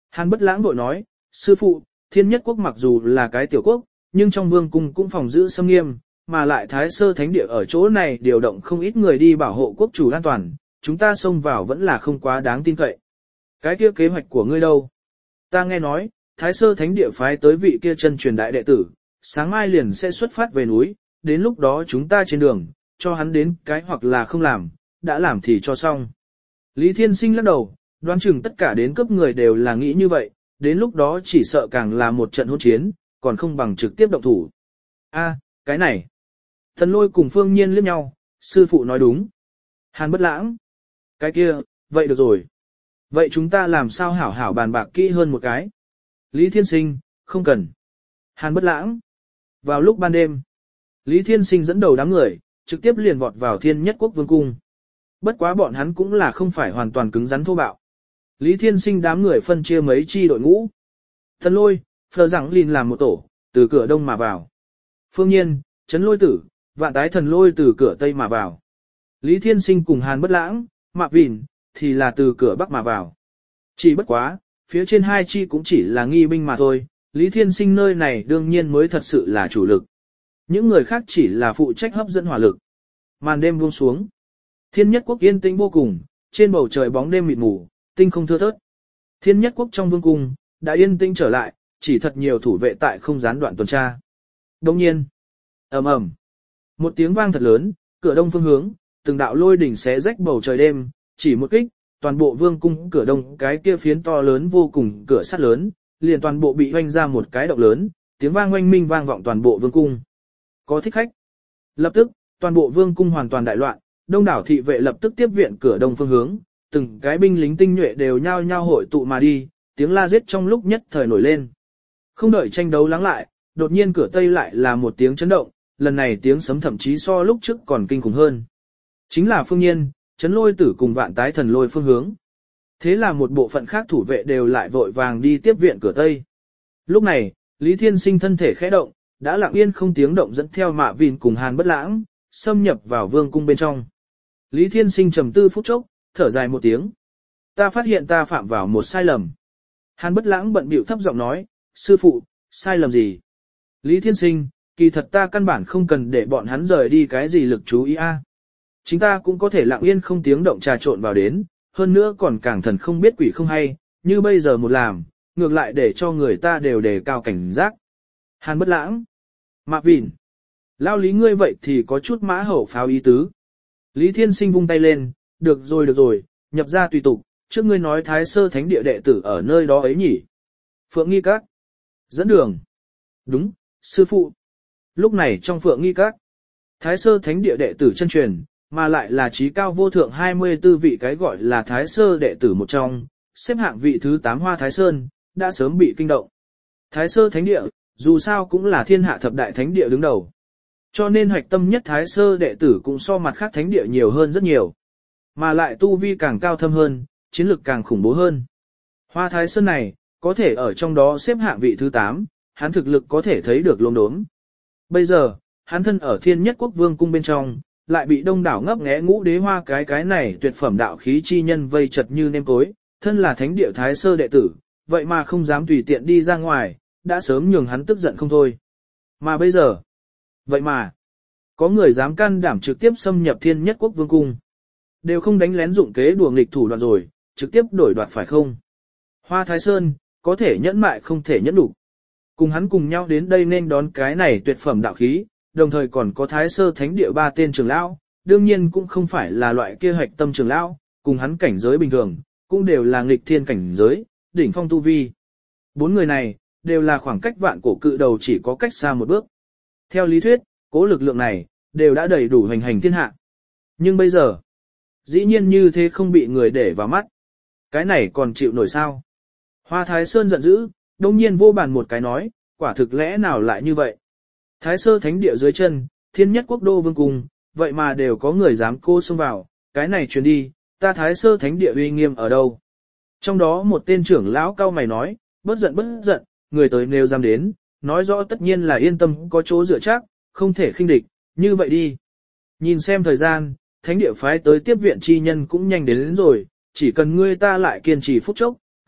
Hàn Bất Lãng vội nói, sư phụ, Thiên Nhất Quốc mặc dù là cái tiểu quốc, nhưng trong vương cung cũng phòng giữ xâm nghiêm, mà lại Thái Sơ Thánh Địa ở chỗ này điều động không ít người đi bảo hộ quốc chủ an toàn, chúng ta xông vào vẫn là không quá đáng tin cậy. Cái kia kế hoạch của ngươi đâu? Ta nghe nói, Thái Sơ Thánh Địa phái tới vị kia chân truyền đại đệ tử, sáng mai liền sẽ xuất phát về núi, đến lúc đó chúng ta trên đường, cho hắn đến cái hoặc là không làm, đã làm thì cho xong. Lý Thiên Sinh lắc đầu, đoán chừng tất cả đến cấp người đều là nghĩ như vậy, đến lúc đó chỉ sợ càng là một trận hỗn chiến, còn không bằng trực tiếp động thủ. A, cái này. Thần Lôi cùng Phương Nhiên liếc nhau, sư phụ nói đúng. Hàn Bất Lãng. Cái kia, vậy được rồi. Vậy chúng ta làm sao hảo hảo bàn bạc kỹ hơn một cái? Lý Thiên Sinh, không cần. Hàn Bất Lãng. Vào lúc ban đêm, Lý Thiên Sinh dẫn đầu đám người, trực tiếp liền vọt vào Thiên Nhất Quốc Vương Cung. Bất quá bọn hắn cũng là không phải hoàn toàn cứng rắn thô bạo. Lý Thiên Sinh đám người phân chia mấy chi đội ngũ. Thần Lôi, Phờ Rằng Lìn làm một tổ, từ cửa đông mà vào. Phương Nhiên, Trấn Lôi Tử, Vạn Tái Thần Lôi từ cửa tây mà vào. Lý Thiên Sinh cùng Hàn Bất Lãng, Mạc Vìn, thì là từ cửa bắc mà vào. Chỉ bất quá, phía trên hai chi cũng chỉ là nghi binh mà thôi, Lý Thiên Sinh nơi này đương nhiên mới thật sự là chủ lực. Những người khác chỉ là phụ trách hấp dẫn hỏa lực. Màn đêm buông xuống. Thiên Nhất Quốc yên tĩnh vô cùng, trên bầu trời bóng đêm mịt mù, tinh không thưa thớt. Thiên Nhất Quốc trong vương cung, đã yên tĩnh trở lại, chỉ thật nhiều thủ vệ tại không gián đoạn tuần tra. Đồng nhiên, ầm ầm, một tiếng vang thật lớn, cửa đông phương hướng, từng đạo lôi đỉnh xé rách bầu trời đêm, chỉ một kích, toàn bộ vương cung cửa đông cái kia phiến to lớn vô cùng cửa sắt lớn, liền toàn bộ bị hoanh ra một cái động lớn, tiếng vang oanh minh vang vọng toàn bộ vương cung. Có thích khách. Lập tức, toàn bộ vương cung hoàn toàn đại loạn, đông đảo thị vệ lập tức tiếp viện cửa đông phương hướng, từng cái binh lính tinh nhuệ đều nhao nhao hội tụ mà đi, tiếng la giết trong lúc nhất thời nổi lên. Không đợi tranh đấu lắng lại, đột nhiên cửa tây lại là một tiếng chấn động, lần này tiếng sấm thậm chí so lúc trước còn kinh khủng hơn. Chính là Phương Nhiên, Trấn Lôi Tử cùng Vạn Tái Thần Lôi phương hướng. Thế là một bộ phận khác thủ vệ đều lại vội vàng đi tiếp viện cửa tây. Lúc này, Lý Thiên Sinh thân thể khẽ động, đã lặng yên không tiếng động dẫn theo Mạ Vìn cùng Hàn Bất Lãng, xâm nhập vào vương cung bên trong. Lý Thiên Sinh trầm tư phút chốc, thở dài một tiếng. Ta phát hiện ta phạm vào một sai lầm. Hàn Bất Lãng bận bịu thấp giọng nói, sư phụ, sai lầm gì? Lý Thiên Sinh, kỳ thật ta căn bản không cần để bọn hắn rời đi cái gì lực chú ý a. Chính ta cũng có thể lặng yên không tiếng động trà trộn vào đến, hơn nữa còn càng thần không biết quỷ không hay, như bây giờ một làm, ngược lại để cho người ta đều đề cao cảnh giác. Hàn Bất Lãng, Mạc Vìn, lao Lý ngươi vậy thì có chút mã hậu pháo ý tứ. Lý Thiên Sinh vung tay lên, được rồi được rồi, nhập ra tùy tục, trước ngươi nói Thái Sơ Thánh Địa đệ tử ở nơi đó ấy nhỉ. Phượng Nghi Các, dẫn đường. Đúng, sư phụ. Lúc này trong Phượng Nghi Các, Thái Sơ Thánh Địa đệ tử chân truyền, mà lại là trí cao vô thượng hai mươi tư vị cái gọi là Thái Sơ đệ tử một trong, xếp hạng vị thứ tám Hoa Thái Sơn, đã sớm bị kinh động. Thái Sơ Thánh Địa, dù sao cũng là thiên hạ thập đại thánh địa đứng đầu. Cho nên hoạch tâm nhất Thái Sơ đệ tử cũng so mặt khác thánh địa nhiều hơn rất nhiều. Mà lại tu vi càng cao thâm hơn, chiến lực càng khủng bố hơn. Hoa Thái Sơn này, có thể ở trong đó xếp hạng vị thứ tám, hắn thực lực có thể thấy được lông đốm. Bây giờ, hắn thân ở Thiên Nhất Quốc Vương cung bên trong, lại bị đông đảo ngấp nghé ngũ đế hoa cái cái này tuyệt phẩm đạo khí chi nhân vây chật như nêm cối, thân là thánh địa Thái Sơ đệ tử, vậy mà không dám tùy tiện đi ra ngoài, đã sớm nhường hắn tức giận không thôi. Mà bây giờ, vậy mà, có người dám can đảm trực tiếp xâm nhập Thiên Nhất Quốc Vương cung. Đều không đánh lén dụng kế đùa nghịch thủ đoạn rồi, trực tiếp đổi đoạt phải không? Hoa Thái Sơn, có thể nhẫn mại không thể nhẫn đủ. Cùng hắn cùng nhau đến đây nên đón cái này tuyệt phẩm đạo khí, đồng thời còn có Thái Sơ Thánh Địa ba tên trưởng lão, đương nhiên cũng không phải là loại kia hoạch tâm trưởng lão, cùng hắn cảnh giới bình thường, cũng đều là nghịch thiên cảnh giới, đỉnh phong tu vi. Bốn người này, đều là khoảng cách vạn cổ cự đầu chỉ có cách xa một bước. Theo lý thuyết, cố lực lượng này, đều đã đầy đủ hành hành thiên hạ. Nhưng bây giờ, dĩ nhiên như thế không bị người để vào mắt. Cái này còn chịu nổi sao? Hoa Thái Sơn giận dữ, đông nhiên vô bàn một cái nói, quả thực lẽ nào lại như vậy? Thái Sơ Thánh Địa dưới chân, Thiên Nhất Quốc đô vương cung, vậy mà đều có người dám cô xông vào, cái này truyền đi, ta Thái Sơ Thánh Địa uy nghiêm ở đâu? Trong đó một tên trưởng lão cao mày nói, bớt giận bớt giận, người tới nếu dám đến, nói rõ tất nhiên là yên tâm có chỗ dựa chắc, không thể khinh địch, như vậy đi. Nhìn xem thời gian, Thánh Địa phái tới tiếp viện chi nhân cũng nhanh đến, đến rồi, chỉ cần ngươi ta lại kiên trì phút chốc,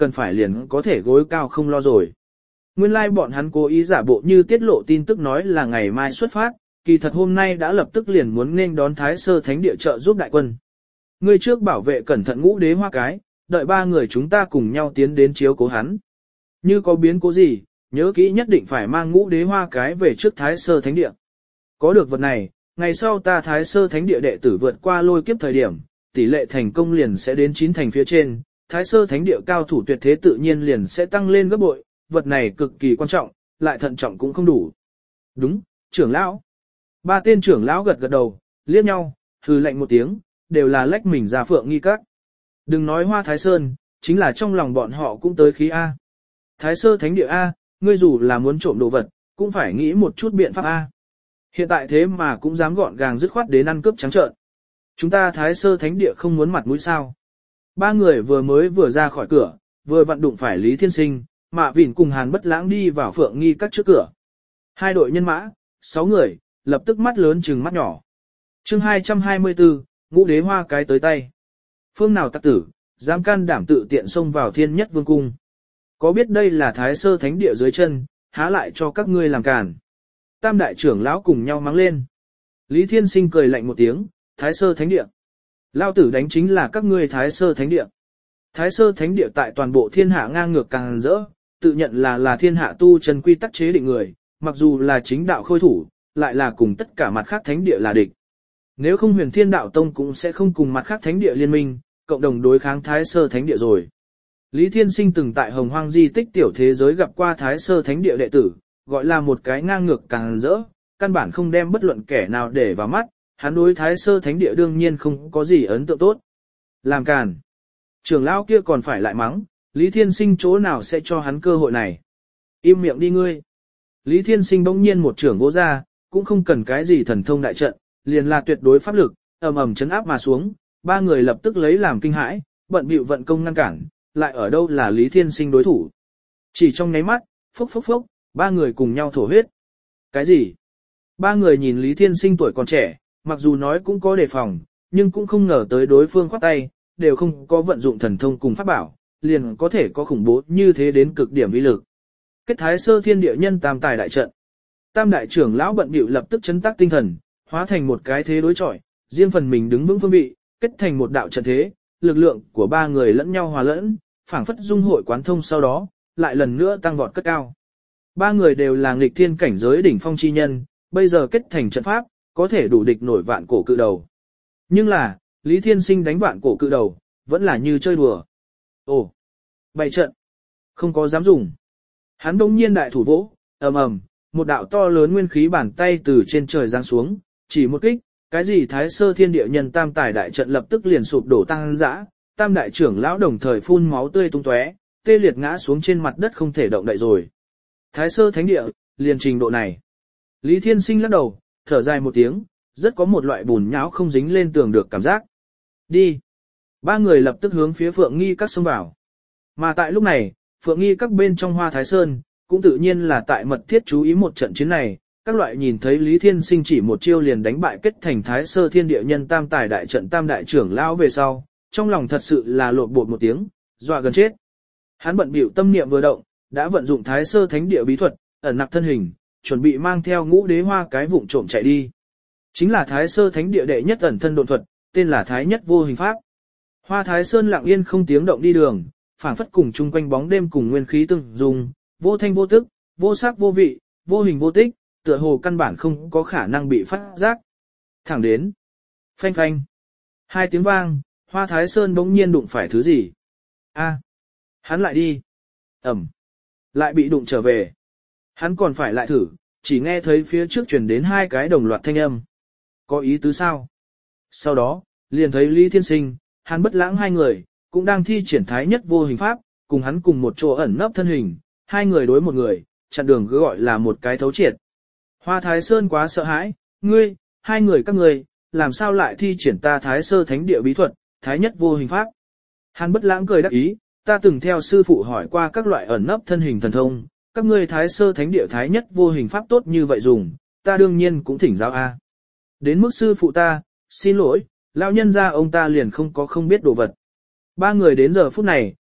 cần phải liền có thể gối cao không lo rồi. Nguyên lai like bọn hắn cố ý giả bộ như tiết lộ tin tức nói là ngày mai xuất phát, kỳ thật hôm nay đã lập tức liền muốn nên đón Thái Sơ Thánh Địa trợ giúp đại quân. Ngươi trước bảo vệ cẩn thận Ngũ Đế Hoa cái, đợi ba người chúng ta cùng nhau tiến đến chiếu cố hắn. Như có biến cố gì, nhớ kỹ nhất định phải mang Ngũ Đế Hoa cái về trước Thái Sơ Thánh Địa. Có được vật này, ngày sau ta Thái Sơ Thánh Địa đệ tử vượt qua lôi kiếp thời điểm, tỷ lệ thành công liền sẽ đến chín thành phía trên, Thái Sơ Thánh Địa cao thủ tuyệt thế tự nhiên liền sẽ tăng lên gấp bội, vật này cực kỳ quan trọng, lại thận trọng cũng không đủ. Đúng, trưởng lão. Ba tên trưởng lão gật gật đầu, liếc nhau, hừ lạnh một tiếng, đều là lách mình ra Phượng Nghi Các. Đừng nói Hoa Thái Sơn, chính là trong lòng bọn họ cũng tới khí A. Thái Sơ Thánh Địa A, ngươi dù là muốn trộm đồ vật, cũng phải nghĩ một chút biện pháp A. Hiện tại thế mà cũng dám gọn gàng dứt khoát đến ăn cướp trắng trợn. Chúng ta Thái Sơ Thánh Địa không muốn mặt mũi sao. Ba người vừa mới vừa ra khỏi cửa, vừa vặn đụng phải Lý Thiên Sinh, Mạ Vĩn cùng Hàn Bất Lãng đi vào Phượng Nghi Các trước cửa. Hai đội nhân mã, sáu người, lập tức mắt lớn trừng mắt nhỏ. Chương hai trăm hai mươi tư, Ngũ Đế Hoa cái tới tay. Phương nào tặc tử, dám can đảm tự tiện xông vào Thiên Nhất Vương cung. Có biết đây là Thái Sơ Thánh Địa dưới chân, há lại cho các ngươi làm cản. Tam đại trưởng lão cùng nhau mắng lên. Lý Thiên Sinh cười lạnh một tiếng, Thái Sơ Thánh Địa. Lao tử đánh chính là các ngươi Thái Sơ Thánh Địa. Thái Sơ Thánh Địa tại toàn bộ thiên hạ ngang ngược càng rỡ, tự nhận là là thiên hạ tu chân quy tắc chế định người, mặc dù là chính đạo khôi thủ, lại là cùng tất cả mặt khác thánh địa là địch. Nếu không Huyền Thiên Đạo Tông cũng sẽ không cùng mặt khác thánh địa liên minh, cộng đồng đối kháng Thái Sơ Thánh Địa rồi. Lý Thiên Sinh từng tại Hồng Hoang di tích tiểu thế giới gặp qua Thái Sơ Thánh Địa đệ tử, gọi là một cái ngang ngược càng rỡ, căn bản không đem bất luận kẻ nào để vào mắt, hắn đối Thái Sơ Thánh Địa đương nhiên không có gì ấn tượng tốt. Làm càn. Trưởng lão kia còn phải lại mắng, Lý Thiên Sinh chỗ nào sẽ cho hắn cơ hội này. Im miệng đi ngươi. Lý Thiên Sinh bỗng nhiên một trưởng vỗ ra, cũng không cần cái gì thần thông đại trận, liền là tuyệt đối pháp lực, ầm ầm chấn áp mà xuống, ba người lập tức lấy làm kinh hãi, bận bịu vận công ngăn cản, lại ở đâu là Lý Thiên Sinh đối thủ. Chỉ trong nháy mắt, phốc phốc phốc, ba người cùng nhau thổ huyết. Cái gì? Ba người nhìn Lý Thiên Sinh tuổi còn trẻ, mặc dù nói cũng có đề phòng, nhưng cũng không ngờ tới đối phương khoát tay, đều không có vận dụng thần thông cùng pháp bảo, liền có thể có khủng bố như thế đến cực điểm uy lực. Kết Thái Sơ Thiên Địa nhân tam tài đại trận. Tam đại trưởng lão bận bịu lập tức chấn tác tinh thần, hóa thành một cái thế đối chọi, riêng phần mình đứng vững phương vị, kết thành một đạo trận thế, lực lượng của ba người lẫn nhau hòa lẫn, phảng phất dung hội quán thông sau đó, lại lần nữa tăng vọt cất cao. Ba người đều là nghịch thiên cảnh giới đỉnh phong chi nhân, bây giờ kết thành trận pháp, có thể đủ địch nổi vạn cổ cự đầu. Nhưng là, Lý Thiên Sinh đánh vạn cổ cự đầu, vẫn là như chơi đùa. Ồ, bày trận, không có dám dùng. Hắn đông nhiên đại thủ vỗ, ầm ầm, một đạo to lớn nguyên khí bàn tay từ trên trời giáng xuống, chỉ một kích, cái gì Thái Sơ Thiên Địa nhân tam tài đại trận lập tức liền sụp đổ tăng dã, tam đại trưởng lão đồng thời phun máu tươi tung tóe, tê liệt ngã xuống trên mặt đất không thể động đậy rồi. Thái Sơ Thánh Địa, liền trình độ này. Lý Thiên Sinh lắc đầu, thở dài một tiếng, rất có một loại bùn nhão không dính lên tường được cảm giác. Đi. Ba người lập tức hướng phía Phượng Nghi Các xông vào. Mà tại lúc này, Phượng Nghi Các bên trong Hoa Thái Sơn, cũng tự nhiên là tại mật thiết chú ý một trận chiến này, các loại nhìn thấy Lý Thiên Sinh chỉ một chiêu liền đánh bại kết thành Thái Sơ Thiên Địa nhân tam tài đại trận tam đại trưởng lão về sau, trong lòng thật sự là lộn bột một tiếng, dọa gần chết. Hắn bận bịu tâm niệm vừa động, đã vận dụng Thái Sơ Thánh Địa bí thuật, ẩn nặc thân hình, chuẩn bị mang theo Ngũ Đế Hoa cái vụng trộm chạy đi. Chính là Thái Sơ Thánh Địa đệ nhất ẩn thân độn thuật, tên là Thái Nhất Vô Hình Pháp. Hoa Thái Sơn lặng yên không tiếng động đi đường, phảng phất cùng chung quanh bóng đêm cùng nguyên khí tương dùng, vô thanh vô tức, vô sắc vô vị, vô hình vô tích, tựa hồ căn bản không có khả năng bị phát giác. Thẳng đến, phanh phanh, hai tiếng vang, Hoa Thái Sơn bỗng nhiên đụng phải thứ gì. A, hắn lại đi. Ẩm, lại bị đụng trở về. Hắn còn phải lại thử, chỉ nghe thấy phía trước truyền đến hai cái đồng loạt thanh âm. Có ý tứ sao? Sau đó, liền thấy Lý Thiên Sinh, Hàn Bất Lãng hai người, cũng đang thi triển Thái Nhất Vô Hình Pháp, cùng hắn cùng một chỗ ẩn nấp thân hình, hai người đối một người, chặn đường cứ gọi là một cái thấu triệt. Hoa Thái Sơn quá sợ hãi, ngươi, hai người các ngươi, làm sao lại thi triển ta Thái Sơ Thánh Địa bí thuật, Thái Nhất Vô Hình Pháp. Hàn Bất Lãng cười đắc ý, ta từng theo sư phụ hỏi qua các loại ẩn nấp thân hình thần thông, các ngươi Thái Sơ Thánh Địa Thái Nhất Vô Hình Pháp tốt như vậy dùng, ta đương nhiên cũng thỉnh giáo a. Đến mức sư phụ ta, xin lỗi, lão nhân gia ông ta liền không có không biết đồ vật. Ba người đến giờ phút này,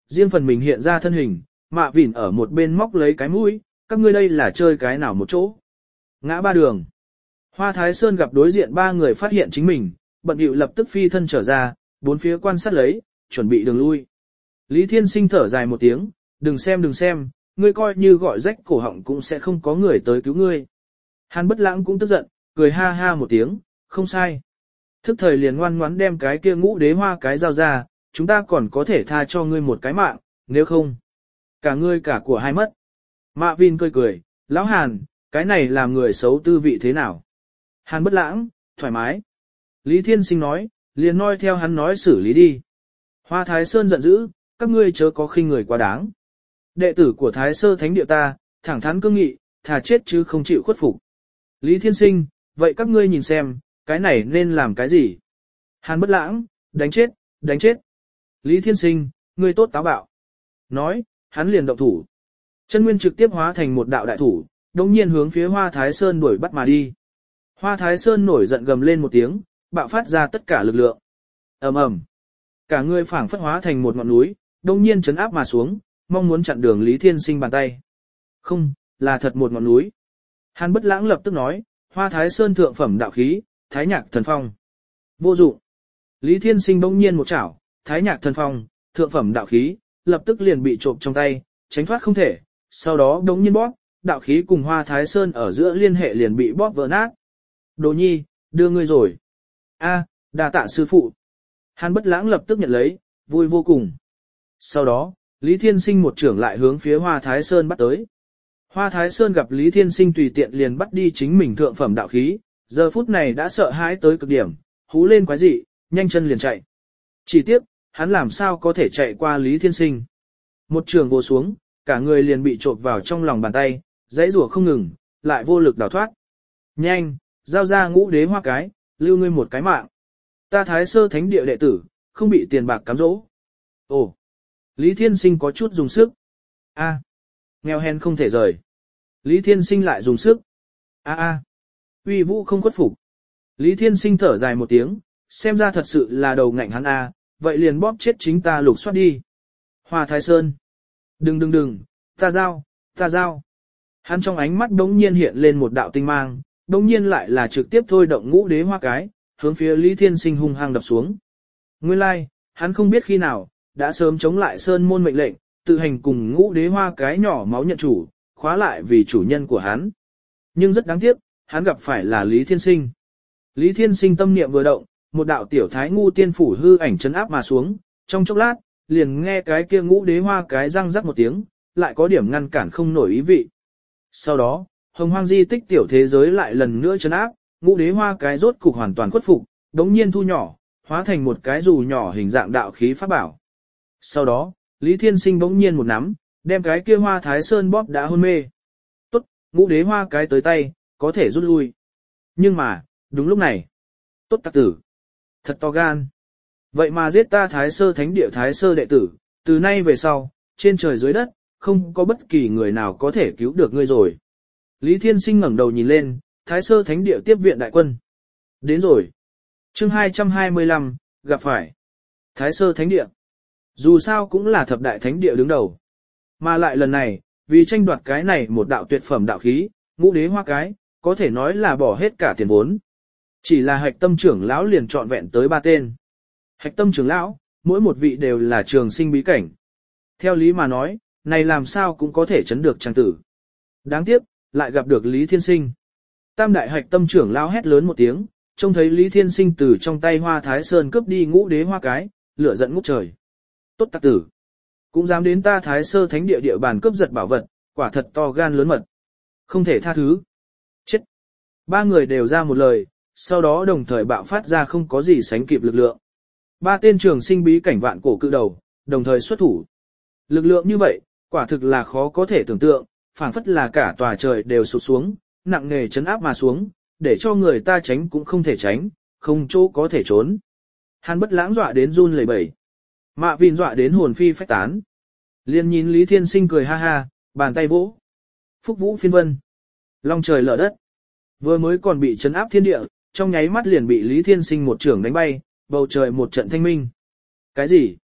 riêng phần mình hiện ra thân hình, Mạ Vìn ở một bên móc lấy cái mũi, các ngươi đây là chơi cái nào một chỗ. Ngã ba đường. Hoa Thái Sơn gặp đối diện ba người phát hiện chính mình, bận điệu lập tức phi thân trở ra, bốn phía quan sát lấy, chuẩn bị đường lui. Lý Thiên Sinh thở dài một tiếng, đừng xem đừng xem, ngươi coi như gọi rách cổ họng cũng sẽ không có người tới cứu ngươi. Hàn Bất Lãng cũng tức giận, cười ha ha một tiếng, không sai. Thức thời liền ngoan ngoãn đem cái kia ngũ đế hoa cái dao ra, chúng ta còn có thể tha cho ngươi một cái mạng, nếu không, cả ngươi cả của hai mất. Mạ Vin cười cười, lão Hàn, cái này làm người xấu tư vị thế nào? Hàn Bất Lãng, thoải mái. Lý Thiên Sinh nói, liền noi theo hắn nói xử lý đi. Hoa Thái Sơn giận dữ, các ngươi chớ có khinh người quá đáng. Đệ tử của Thái Sơ Thánh Địa ta, thẳng thắn cương nghị, thà chết chứ không chịu khuất phục. Lý Thiên Sinh, vậy các ngươi nhìn xem, cái này nên làm cái gì? Hàn Bất Lãng, đánh chết, đánh chết. Lý Thiên Sinh, ngươi tốt táo bạo. Nói, hắn liền động thủ. Chân nguyên trực tiếp hóa thành một đạo đại thủ, đồng nhiên hướng phía Hoa Thái Sơn đuổi bắt mà đi. Hoa Thái Sơn nổi giận gầm lên một tiếng, bạo phát ra tất cả lực lượng. ầm ầm, cả người phảng phất hóa thành một ngọn núi, đồng nhiên chấn áp mà xuống, mong muốn chặn đường Lý Thiên Sinh bàn tay. Không, là thật một ngọn núi. Hàn Bất Lãng lập tức nói, Hoa Thái Sơn thượng phẩm đạo khí, Thái Nhạc Thần Phong. Vô dụng. Lý Thiên Sinh bỗng nhiên một chảo, Thái Nhạc Thần Phong, thượng phẩm đạo khí, lập tức liền bị trộm trong tay, tránh thoát không thể, sau đó bỗng nhiên bóp, đạo khí cùng Hoa Thái Sơn ở giữa liên hệ liền bị bóp vỡ nát. Đồ nhi, đưa ngươi rồi. A, đa tạ sư phụ. Hàn Bất Lãng lập tức nhận lấy, vui vô cùng. Sau đó, Lý Thiên Sinh một trưởng lại hướng phía Hoa Thái Sơn bắt tới. Hoa Thái Sơn gặp Lý Thiên Sinh tùy tiện liền bắt đi chính mình thượng phẩm đạo khí, giờ phút này đã sợ hãi tới cực điểm, hú lên quái dị, nhanh chân liền chạy. Chỉ tiếc, hắn làm sao có thể chạy qua Lý Thiên Sinh. Một trường vô xuống, cả người liền bị trộn vào trong lòng bàn tay, dãy rủa không ngừng, lại vô lực đào thoát. Nhanh, giao ra ngũ đế hoa cái, lưu ngươi một cái mạng. Ta Thái Sơ Thánh Địa đệ tử, không bị tiền bạc cám dỗ. Ồ, Lý Thiên Sinh có chút dùng sức. A, nghèo hèn không thể rời. Lý Thiên Sinh lại dùng sức. A a, uy vũ không khuất phục. Lý Thiên Sinh thở dài một tiếng, xem ra thật sự là đầu ngạnh hắn a, vậy liền bóp chết chính ta lục soát đi. Hoa Thái Sơn, đừng đừng đừng, ta giao, ta giao. Hắn trong ánh mắt đống nhiên hiện lên một đạo tinh mang, đống nhiên lại là trực tiếp thôi động ngũ đế hoa cái, hướng phía Lý Thiên Sinh hung hăng đập xuống. Nguyên lai, like, hắn không biết khi nào, đã sớm chống lại Sơn môn mệnh lệnh, tự hành cùng ngũ đế hoa cái nhỏ máu nhận chủ, khóa lại vì chủ nhân của hắn. Nhưng rất đáng tiếc, hắn gặp phải là Lý Thiên Sinh. Lý Thiên Sinh tâm niệm vừa động, một đạo tiểu thái ngu tiên phủ hư ảnh chấn áp mà xuống, trong chốc lát, liền nghe cái kia ngũ đế hoa cái răng rắc một tiếng, lại có điểm ngăn cản không nổi ý vị. Sau đó, hồng hoang di tích tiểu thế giới lại lần nữa chấn áp, ngũ đế hoa cái rốt cục hoàn toàn khuất phục, đống nhiên thu nhỏ, hóa thành một cái dù nhỏ hình dạng đạo khí pháp bảo. Sau đó, Lý Thiên Sinh bỗng nhiên một nắm, đem cái kia Hoa Thái Sơn bóp đã hôn mê. Tốt, ngũ đế hoa cái tới tay, có thể rút lui. Nhưng mà, đúng lúc này, tốt tặc tử, thật to gan. Vậy mà giết ta Thái Sơ Thánh Địa Thái Sơ đệ tử, từ nay về sau, trên trời dưới đất, không có bất kỳ người nào có thể cứu được ngươi rồi. Lý Thiên Sinh ngẩng đầu nhìn lên, Thái Sơ Thánh Địa tiếp viện đại quân. Đến rồi. Chương hai trăm hai mươi lăm, gặp phải. Thái Sơ Thánh Địa. Dù sao cũng là thập đại thánh địa đứng đầu. Mà lại lần này, vì tranh đoạt cái này một đạo tuyệt phẩm đạo khí, ngũ đế hoa cái, có thể nói là bỏ hết cả tiền vốn. Chỉ là hạch tâm trưởng lão liền chọn vẹn tới ba tên. Hạch tâm trưởng lão, mỗi một vị đều là trường sinh bí cảnh. Theo lý mà nói, này làm sao cũng có thể chấn được trang tử. Đáng tiếc, lại gặp được Lý Thiên Sinh. Tam đại hạch tâm trưởng lão hét lớn một tiếng, trông thấy Lý Thiên Sinh từ trong tay Hoa Thái Sơn cướp đi ngũ đế hoa cái, lửa giận ngút trời. Tốt tặc tử, cũng dám đến ta Thái Sơ Thánh Địa địa bàn cướp giật bảo vật, quả thật to gan lớn mật. Không thể tha thứ. Chết. Ba người đều ra một lời, sau đó đồng thời bạo phát ra không có gì sánh kịp lực lượng. Ba tên trường sinh bí cảnh vạn cổ cự đầu, đồng thời xuất thủ. Lực lượng như vậy, quả thực là khó có thể tưởng tượng, phảng phất là cả tòa trời đều sụp xuống, nặng nề chấn áp mà xuống, để cho người ta tránh cũng không thể tránh, không chỗ có thể trốn. Hàn Bất Lãng dọa đến run lẩy bẩy. Mạ Vin dọa đến hồn phi phách tán. Liên nhìn Lý Thiên Sinh cười ha ha, bàn tay vỗ. Phúc vũ phiên vân. Long trời lở đất. Vừa mới còn bị chấn áp thiên địa, trong nháy mắt liền bị Lý Thiên Sinh một trưởng đánh bay, bầu trời một trận thanh minh. Cái gì?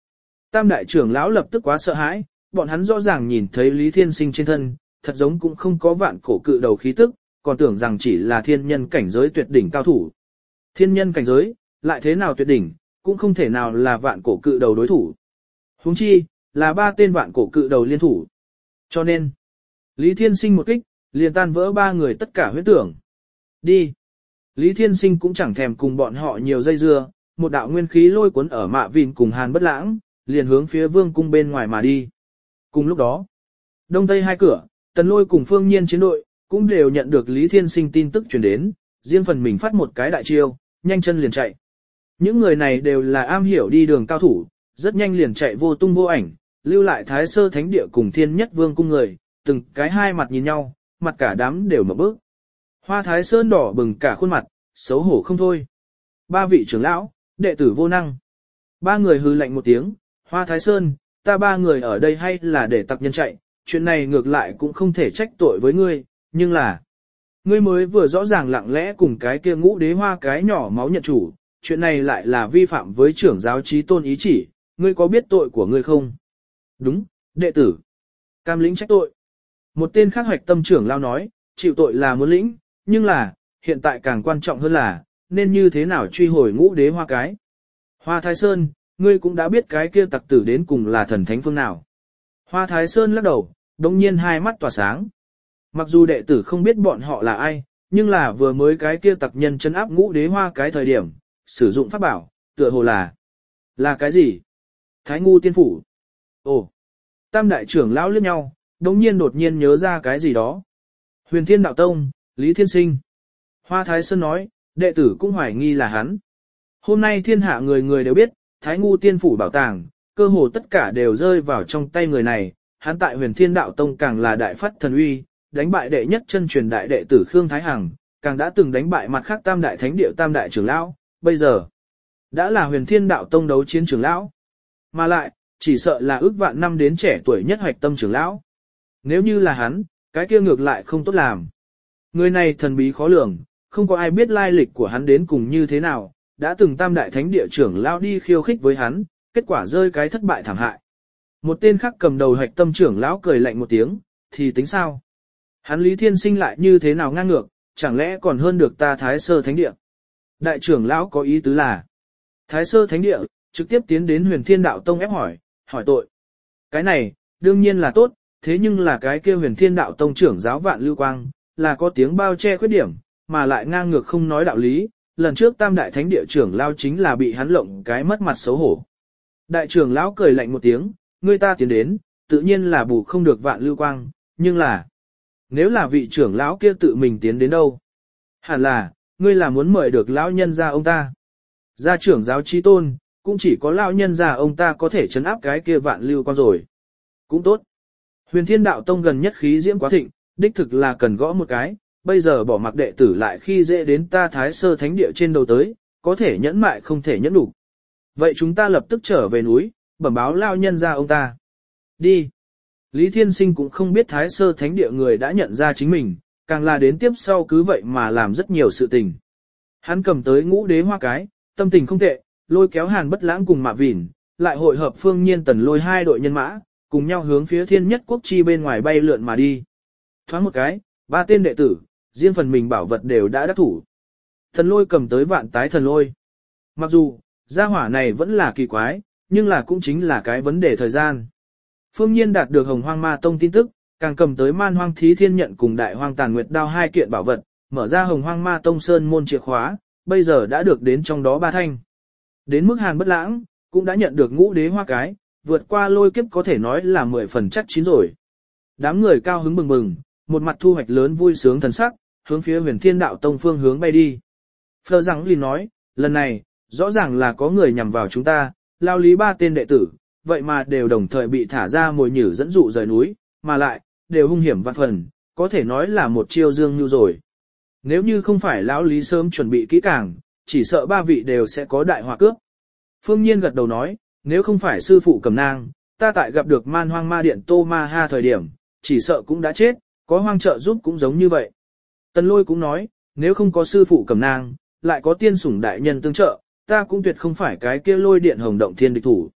Tam đại trưởng lão lập tức quá sợ hãi, bọn hắn rõ ràng nhìn thấy Lý Thiên Sinh trên thân, thật giống cũng không có vạn cổ cự đầu khí tức, còn tưởng rằng chỉ là thiên nhân cảnh giới tuyệt đỉnh cao thủ. Thiên nhân cảnh giới, lại thế nào tuyệt đỉnh, cũng không thể nào là vạn cổ cự đầu đối thủ. Huống chi, là ba tên vạn cổ cự đầu liên thủ. Cho nên, Lý Thiên Sinh một kích, liền tan vỡ ba người tất cả huyết tưởng. Đi. Lý Thiên Sinh cũng chẳng thèm cùng bọn họ nhiều dây dưa, một đạo nguyên khí lôi cuốn ở Mạ Vìn cùng Hàn Bất Lãng, liền hướng phía vương cung bên ngoài mà đi. Cùng lúc đó, đông tây hai cửa, Tần Lôi cùng Phương Nhiên chiến đội, cũng đều nhận được Lý Thiên Sinh tin tức truyền đến, riêng phần mình phát một cái đại chiêu, nhanh chân liền chạy. Những người này đều là am hiểu đi đường cao thủ, rất nhanh liền chạy vô tung vô ảnh, lưu lại Thái Sơ Thánh Địa cùng Thiên Nhất Vương cung người, từng cái hai mặt nhìn nhau, mặt cả đám đều mở bước. Hoa Thái Sơn đỏ bừng cả khuôn mặt, xấu hổ không thôi. Ba vị trưởng lão, đệ tử vô năng. Ba người hừ lạnh một tiếng, Hoa Thái Sơn, ta ba người ở đây hay là để tặc nhân chạy, chuyện này ngược lại cũng không thể trách tội với ngươi, nhưng là, ngươi mới vừa rõ ràng lặng lẽ cùng cái kia ngũ đế hoa cái nhỏ máu nhận chủ, chuyện này lại là vi phạm với trưởng giáo chí tôn ý chỉ, ngươi có biết tội của ngươi không? Đúng, đệ tử. Cam lĩnh trách tội. Một tên khác hoạch tâm trưởng lao nói, chịu tội là muốn lĩnh, nhưng là, hiện tại càng quan trọng hơn là, nên như thế nào truy hồi ngũ đế hoa cái. Hoa Thái Sơn, ngươi cũng đã biết cái kia tặc tử đến cùng là thần thánh phương nào. Hoa Thái Sơn lắc đầu, đồng nhiên hai mắt tỏa sáng. Mặc dù đệ tử không biết bọn họ là ai, nhưng là vừa mới cái kia tặc nhân chân áp ngũ đế hoa cái thời điểm, sử dụng pháp bảo, tựa hồ là. Là cái gì? Thái ngu tiên phủ. Ồ! Tam đại trưởng lão liếc nhau, đồng nhiên đột nhiên nhớ ra cái gì đó. Huyền Thiên Đạo Tông, Lý Thiên Sinh. Hoa Thái Sơn nói, đệ tử cũng hoài nghi là hắn. Hôm nay thiên hạ người người đều biết, Thái ngu tiên phủ bảo tàng, cơ hồ tất cả đều rơi vào trong tay người này, hắn tại Huyền Thiên Đạo Tông càng là đại phát thần uy, đánh bại đệ nhất chân truyền đại đệ tử Khương Thái Hằng, càng đã từng đánh bại mặt khác tam đại thánh địa tam đại trưởng lão, bây giờ đã là Huyền Thiên Đạo Tông đấu chiến trưởng lão. Mà lại, chỉ sợ là ước vạn năm đến trẻ tuổi nhất hoạch tâm trưởng lão. Nếu như là hắn, cái kia ngược lại không tốt làm. Người này thần bí khó lường, không có ai biết lai lịch của hắn đến cùng như thế nào, đã từng tam đại thánh địa trưởng lão đi khiêu khích với hắn, kết quả rơi cái thất bại thảm hại. Một tên khác cầm đầu hoạch tâm trưởng lão cười lạnh một tiếng, thì tính sao? Hắn Lý Thiên Sinh lại như thế nào ngang ngược, chẳng lẽ còn hơn được ta Thái Sơ Thánh Địa? Đại trưởng lão có ý tứ là, Thái Sơ Thánh Địa, trực tiếp tiến đến Huyền Thiên Đạo Tông ép hỏi, hỏi tội. Cái này, đương nhiên là tốt, thế nhưng là cái kia Huyền Thiên Đạo Tông trưởng giáo Vạn Lưu Quang, là có tiếng bao che khuyết điểm, mà lại ngang ngược không nói đạo lý, lần trước tam đại thánh địa trưởng lão chính là bị hắn lộng cái mất mặt xấu hổ. Đại trưởng lão cười lạnh một tiếng, người ta tiến đến, tự nhiên là bù không được Vạn Lưu Quang, nhưng là, nếu là vị trưởng lão kia tự mình tiến đến đâu? Hẳn là, ngươi là muốn mời được lão nhân gia ông ta. Gia trưởng giáo chí tôn, cũng chỉ có lão nhân gia ông ta có thể chấn áp cái kia Vạn Lưu Quang rồi. Cũng tốt. Huyền Thiên Đạo Tông gần nhất khí diễm quá thịnh, đích thực là cần gõ một cái, bây giờ bỏ mặc đệ tử lại khi dễ đến ta Thái Sơ Thánh Địa trên đầu tới, có thể nhẫn mại không thể nhẫn đủ. Vậy chúng ta lập tức trở về núi, bẩm báo lão nhân gia ông ta. Đi. Lý Thiên Sinh cũng không biết Thái Sơ Thánh Địa người đã nhận ra chính mình, càng là đến tiếp sau cứ vậy mà làm rất nhiều sự tình. Hắn cầm tới ngũ đế hoa cái, tâm tình không tệ, lôi kéo Hàn Bất Lãng cùng Mạ Vìn, lại hội hợp Phương Nhiên Tần Lôi hai đội nhân mã, cùng nhau hướng phía Thiên Nhất Quốc chi bên ngoài bay lượn mà đi. Thoáng một cái, ba tên đệ tử, riêng phần mình bảo vật đều đã đắc thủ. Thần Lôi cầm tới Vạn Tái Thần Lôi. Mặc dù, gia hỏa này vẫn là kỳ quái, nhưng là cũng chính là cái vấn đề thời gian. Phương Nhiên đạt được Hồng Hoang Ma Tông tin tức, càng cầm tới Man Hoang Thí Thiên Nhận cùng Đại Hoang Tàn Nguyệt Đao hai kiện bảo vật, mở ra Hồng Hoang Ma Tông Sơn môn chìa khóa, bây giờ đã được đến trong đó ba thanh. Đến mức Hàn Bất Lãng, cũng đã nhận được ngũ đế hoa cái, vượt qua lôi kiếp có thể nói là mười phần chắc chín rồi. Đám người cao hứng bừng bừng, một mặt thu hoạch lớn vui sướng thần sắc, hướng phía Huyền Thiên Đạo Tông phương hướng bay đi. Phờ rằng Lin nói, lần này, rõ ràng là có người nhằm vào chúng ta, lao lý ba tên đệ tử, vậy mà đều đồng thời bị thả ra mồi nhử dẫn dụ rời núi, mà lại, đều hung hiểm vạn phần, có thể nói là một chiêu dương như rồi. Nếu như không phải lão lý sớm chuẩn bị kỹ càng, chỉ sợ ba vị đều sẽ có đại họa cướp. Phương Nhiên gật đầu nói, nếu không phải sư phụ cầm nang, ta tại gặp được Man Hoang Ma Điện Tô Ma Ha thời điểm, chỉ sợ cũng đã chết, có hoang trợ giúp cũng giống như vậy. Tần Lôi cũng nói, nếu không có sư phụ cầm nang, lại có tiên sủng đại nhân tương trợ, ta cũng tuyệt không phải cái kia Lôi Điện Hồng Động Thiên địch thủ.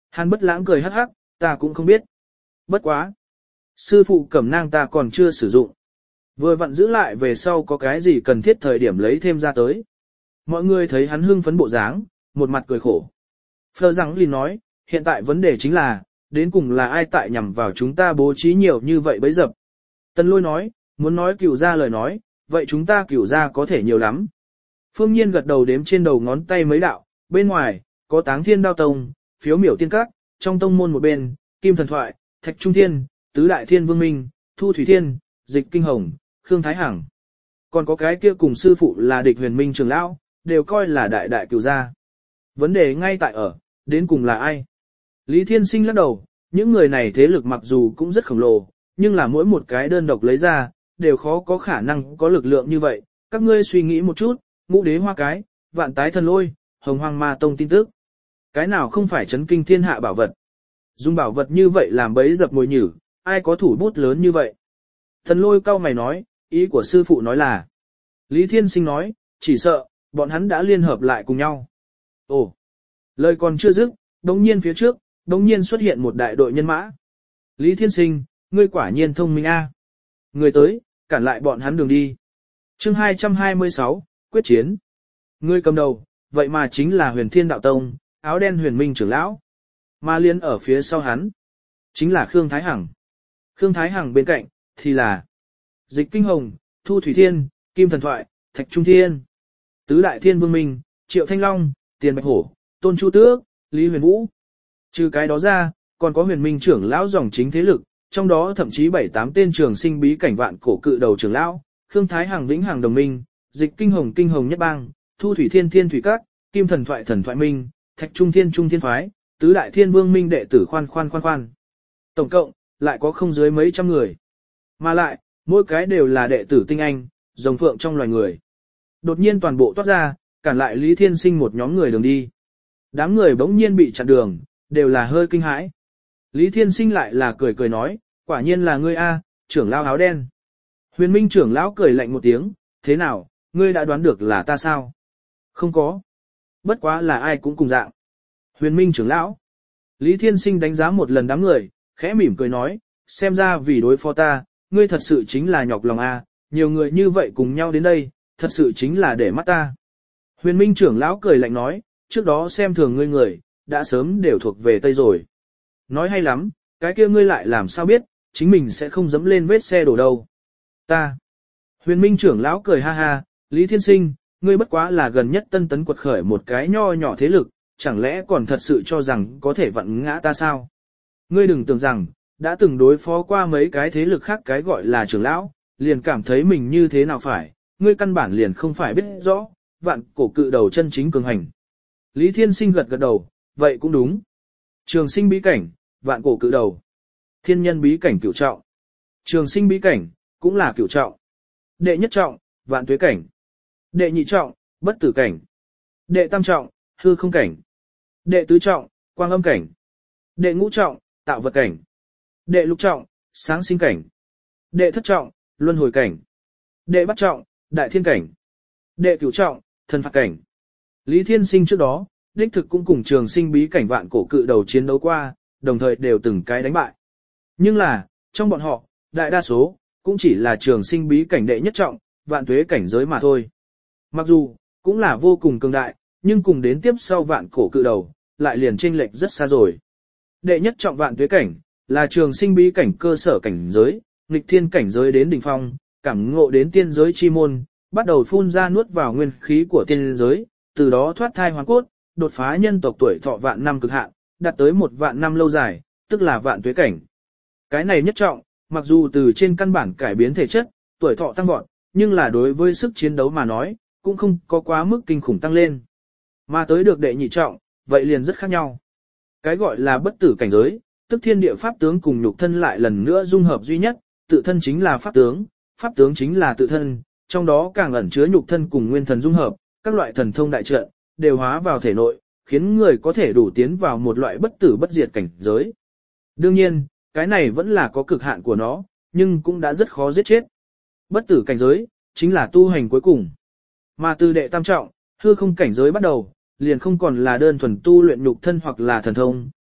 Hàn Bất Lãng cười hắc hắc, ta cũng không biết. Bất quá. Sư phụ cẩm nang ta còn chưa sử dụng. Vừa vặn giữ lại về sau có cái gì cần thiết thời điểm lấy thêm ra tới. Mọi người thấy hắn hưng phấn bộ dáng, một mặt cười khổ. Phờ rằng liền nói, hiện tại vấn đề chính là, đến cùng là ai tại nhằm vào chúng ta bố trí nhiều như vậy bấy dập. Tần Lôi nói, muốn nói cửu ra lời nói, vậy chúng ta cửu ra có thể nhiều lắm. Phương Nhiên gật đầu đếm trên đầu ngón tay mấy đạo, bên ngoài, có Táng Thiên Đao Tông, Phiếu Miểu Tiên Các, trong tông môn một bên, Kim Thần Thoại, Thạch Trung Thiên, Tứ Đại Thiên Vương Minh, Thu Thủy Thiên, Dịch Kinh Hồng, Khương Thái Hằng. Còn có cái kia cùng sư phụ là địch Huyền Minh trưởng lão, đều coi là đại đại cửu gia. Vấn đề ngay tại ở, đến cùng là ai? Lý Thiên Sinh lắc đầu, những người này thế lực mặc dù cũng rất khổng lồ, nhưng là mỗi một cái đơn độc lấy ra, đều khó có khả năng có lực lượng như vậy. Các ngươi suy nghĩ một chút, Ngũ Đế Hoa Cái, Vạn Tái Thần Lôi, Hồng Hoang Ma Tông tin tức. Cái nào không phải chấn kinh thiên hạ bảo vật? Dùng bảo vật như vậy làm bẫy dập mồi nhử, ai có thủ bút lớn như vậy? Thần Lôi cau mày nói, ý của sư phụ nói là. Lý Thiên Sinh nói, chỉ sợ, bọn hắn đã liên hợp lại cùng nhau. Ồ, lời còn chưa dứt, đống nhiên phía trước, đống nhiên xuất hiện một đại đội nhân mã. Lý Thiên Sinh, ngươi quả nhiên thông minh a. Người tới, cản lại bọn hắn đường đi. Chương hai trăm hai mươi sáu, quyết chiến. Ngươi cầm đầu, vậy mà chính là Huyền Thiên Đạo Tông, áo đen Huyền Minh trưởng lão. Mà liên ở phía sau hắn, chính là Khương Thái Hằng. Khương Thái Hằng bên cạnh, thì là Dịch Kinh Hồng, Thu Thủy Thiên, Kim Thần Thoại, Thạch Trung Thiên, Tứ Đại Thiên Vương Minh, Triệu Thanh Long, Tiền Bạch Hổ, Tôn Chu Tước, Lý Huyền Vũ. Trừ cái đó ra, còn có Huyền Minh trưởng lão dòng chính thế lực, trong đó thậm chí bảy tám tên trường sinh bí cảnh vạn cổ cự đầu trưởng lão, Khương Thái Hằng Vĩnh Hằng Đồng Minh, Dịch Kinh Hồng Kinh Hồng Nhất Bang, Thu Thủy Thiên Thiên Thủy Các, Kim Thần Thoại Thần Thoại Minh, Thạch Trung Thiên Trung Thiên Phái, Tứ Đại Thiên Vương Minh đệ tử khoan khoan khoan khoan. Tổng cộng, lại có không dưới mấy trăm người. Mà lại, mỗi cái đều là đệ tử tinh anh, rồng phượng trong loài người. Đột nhiên toàn bộ toát ra, cản lại Lý Thiên Sinh một nhóm người đường đi. Đám người bỗng nhiên bị chặn đường, đều là hơi kinh hãi. Lý Thiên Sinh lại là cười cười nói, quả nhiên là ngươi a, trưởng lão áo đen. Huyền Minh trưởng lão cười lạnh một tiếng, thế nào, ngươi đã đoán được là ta sao? Không có. Bất quá là ai cũng cùng dạng. Huyền Minh trưởng lão. Lý Thiên Sinh đánh giá một lần đám người, khẽ mỉm cười nói, xem ra vì đối phó ta, ngươi thật sự chính là nhọc lòng a, nhiều người như vậy cùng nhau đến đây, thật sự chính là để mắt ta. Huyền Minh trưởng lão cười lạnh nói, trước đó xem thường ngươi người, đã sớm đều thuộc về Tây rồi. Nói hay lắm, cái kia ngươi lại làm sao biết, chính mình sẽ không dẫm lên vết xe đổ đâu. Ta. Huyền Minh trưởng lão cười ha ha, Lý Thiên Sinh, ngươi bất quá là gần nhất tân tấn quật khởi một cái nho nhỏ thế lực, chẳng lẽ còn thật sự cho rằng có thể vặn ngã ta sao? Ngươi đừng tưởng rằng, đã từng đối phó qua mấy cái thế lực khác cái gọi là trưởng lão, liền cảm thấy mình như thế nào phải, ngươi căn bản liền không phải biết rõ, vạn cổ cự đầu chân chính cường hành. Lý Thiên Sinh gật gật đầu, vậy cũng đúng. Trường sinh bí cảnh, vạn cổ cự đầu. Thiên nhân bí cảnh cửu trọng. Trường sinh bí cảnh, cũng là cửu trọng. Đệ nhất trọng, vạn tuế cảnh. Đệ nhị trọng, bất tử cảnh. Đệ tam trọng, hư không cảnh. Đệ tứ trọng, quang âm cảnh. Đệ ngũ trọng, tạo vật cảnh. Đệ lục trọng, sáng sinh cảnh. Đệ thất trọng, luân hồi cảnh. Đệ bát trọng, đại thiên cảnh. Đệ cửu trọng, thần phạt cảnh. Lý Thiên Sinh trước đó, đích thực cũng cùng trường sinh bí cảnh vạn cổ cự đầu chiến đấu qua, đồng thời đều từng cái đánh bại. Nhưng là, trong bọn họ, đại đa số, cũng chỉ là trường sinh bí cảnh đệ nhất trọng, vạn tuế cảnh giới mà thôi. Mặc dù, cũng là vô cùng cường đại, nhưng cùng đến tiếp sau vạn cổ cự đầu, lại liền chênh lệch rất xa rồi. Đệ nhất trọng vạn tuế cảnh, là trường sinh bí cảnh cơ sở cảnh giới, nghịch thiên cảnh giới đến đỉnh phong, cảm ngộ đến tiên giới chi môn, bắt đầu phun ra nuốt vào nguyên khí của tiên giới, từ đó thoát thai hoàn cốt, đột phá nhân tộc tuổi thọ vạn năm cực hạn, đạt tới một vạn năm lâu dài, tức là vạn tuế cảnh. Cái này nhất trọng, mặc dù từ trên căn bản cải biến thể chất, tuổi thọ tăng vọt, nhưng là đối với sức chiến đấu mà nói, cũng không có quá mức kinh khủng tăng lên. Mà tới được đệ nhị trọng, vậy liền rất khác nhau. Cái gọi là bất tử cảnh giới, tức thiên địa pháp tướng cùng nhục thân lại lần nữa dung hợp duy nhất, tự thân chính là pháp tướng, pháp tướng chính là tự thân, trong đó càng ẩn chứa nhục thân cùng nguyên thần dung hợp, các loại thần thông đại trận đều hóa vào thể nội, khiến người có thể đủ tiến vào một loại bất tử bất diệt cảnh giới. Đương nhiên, cái này vẫn là có cực hạn của nó, nhưng cũng đã rất khó giết chết. Bất tử cảnh giới, chính là tu hành cuối cùng. Mà từ đệ tam trọng, hư không cảnh giới bắt đầu, liền không còn là đơn thuần tu luyện nhục thân hoặc là thần thông,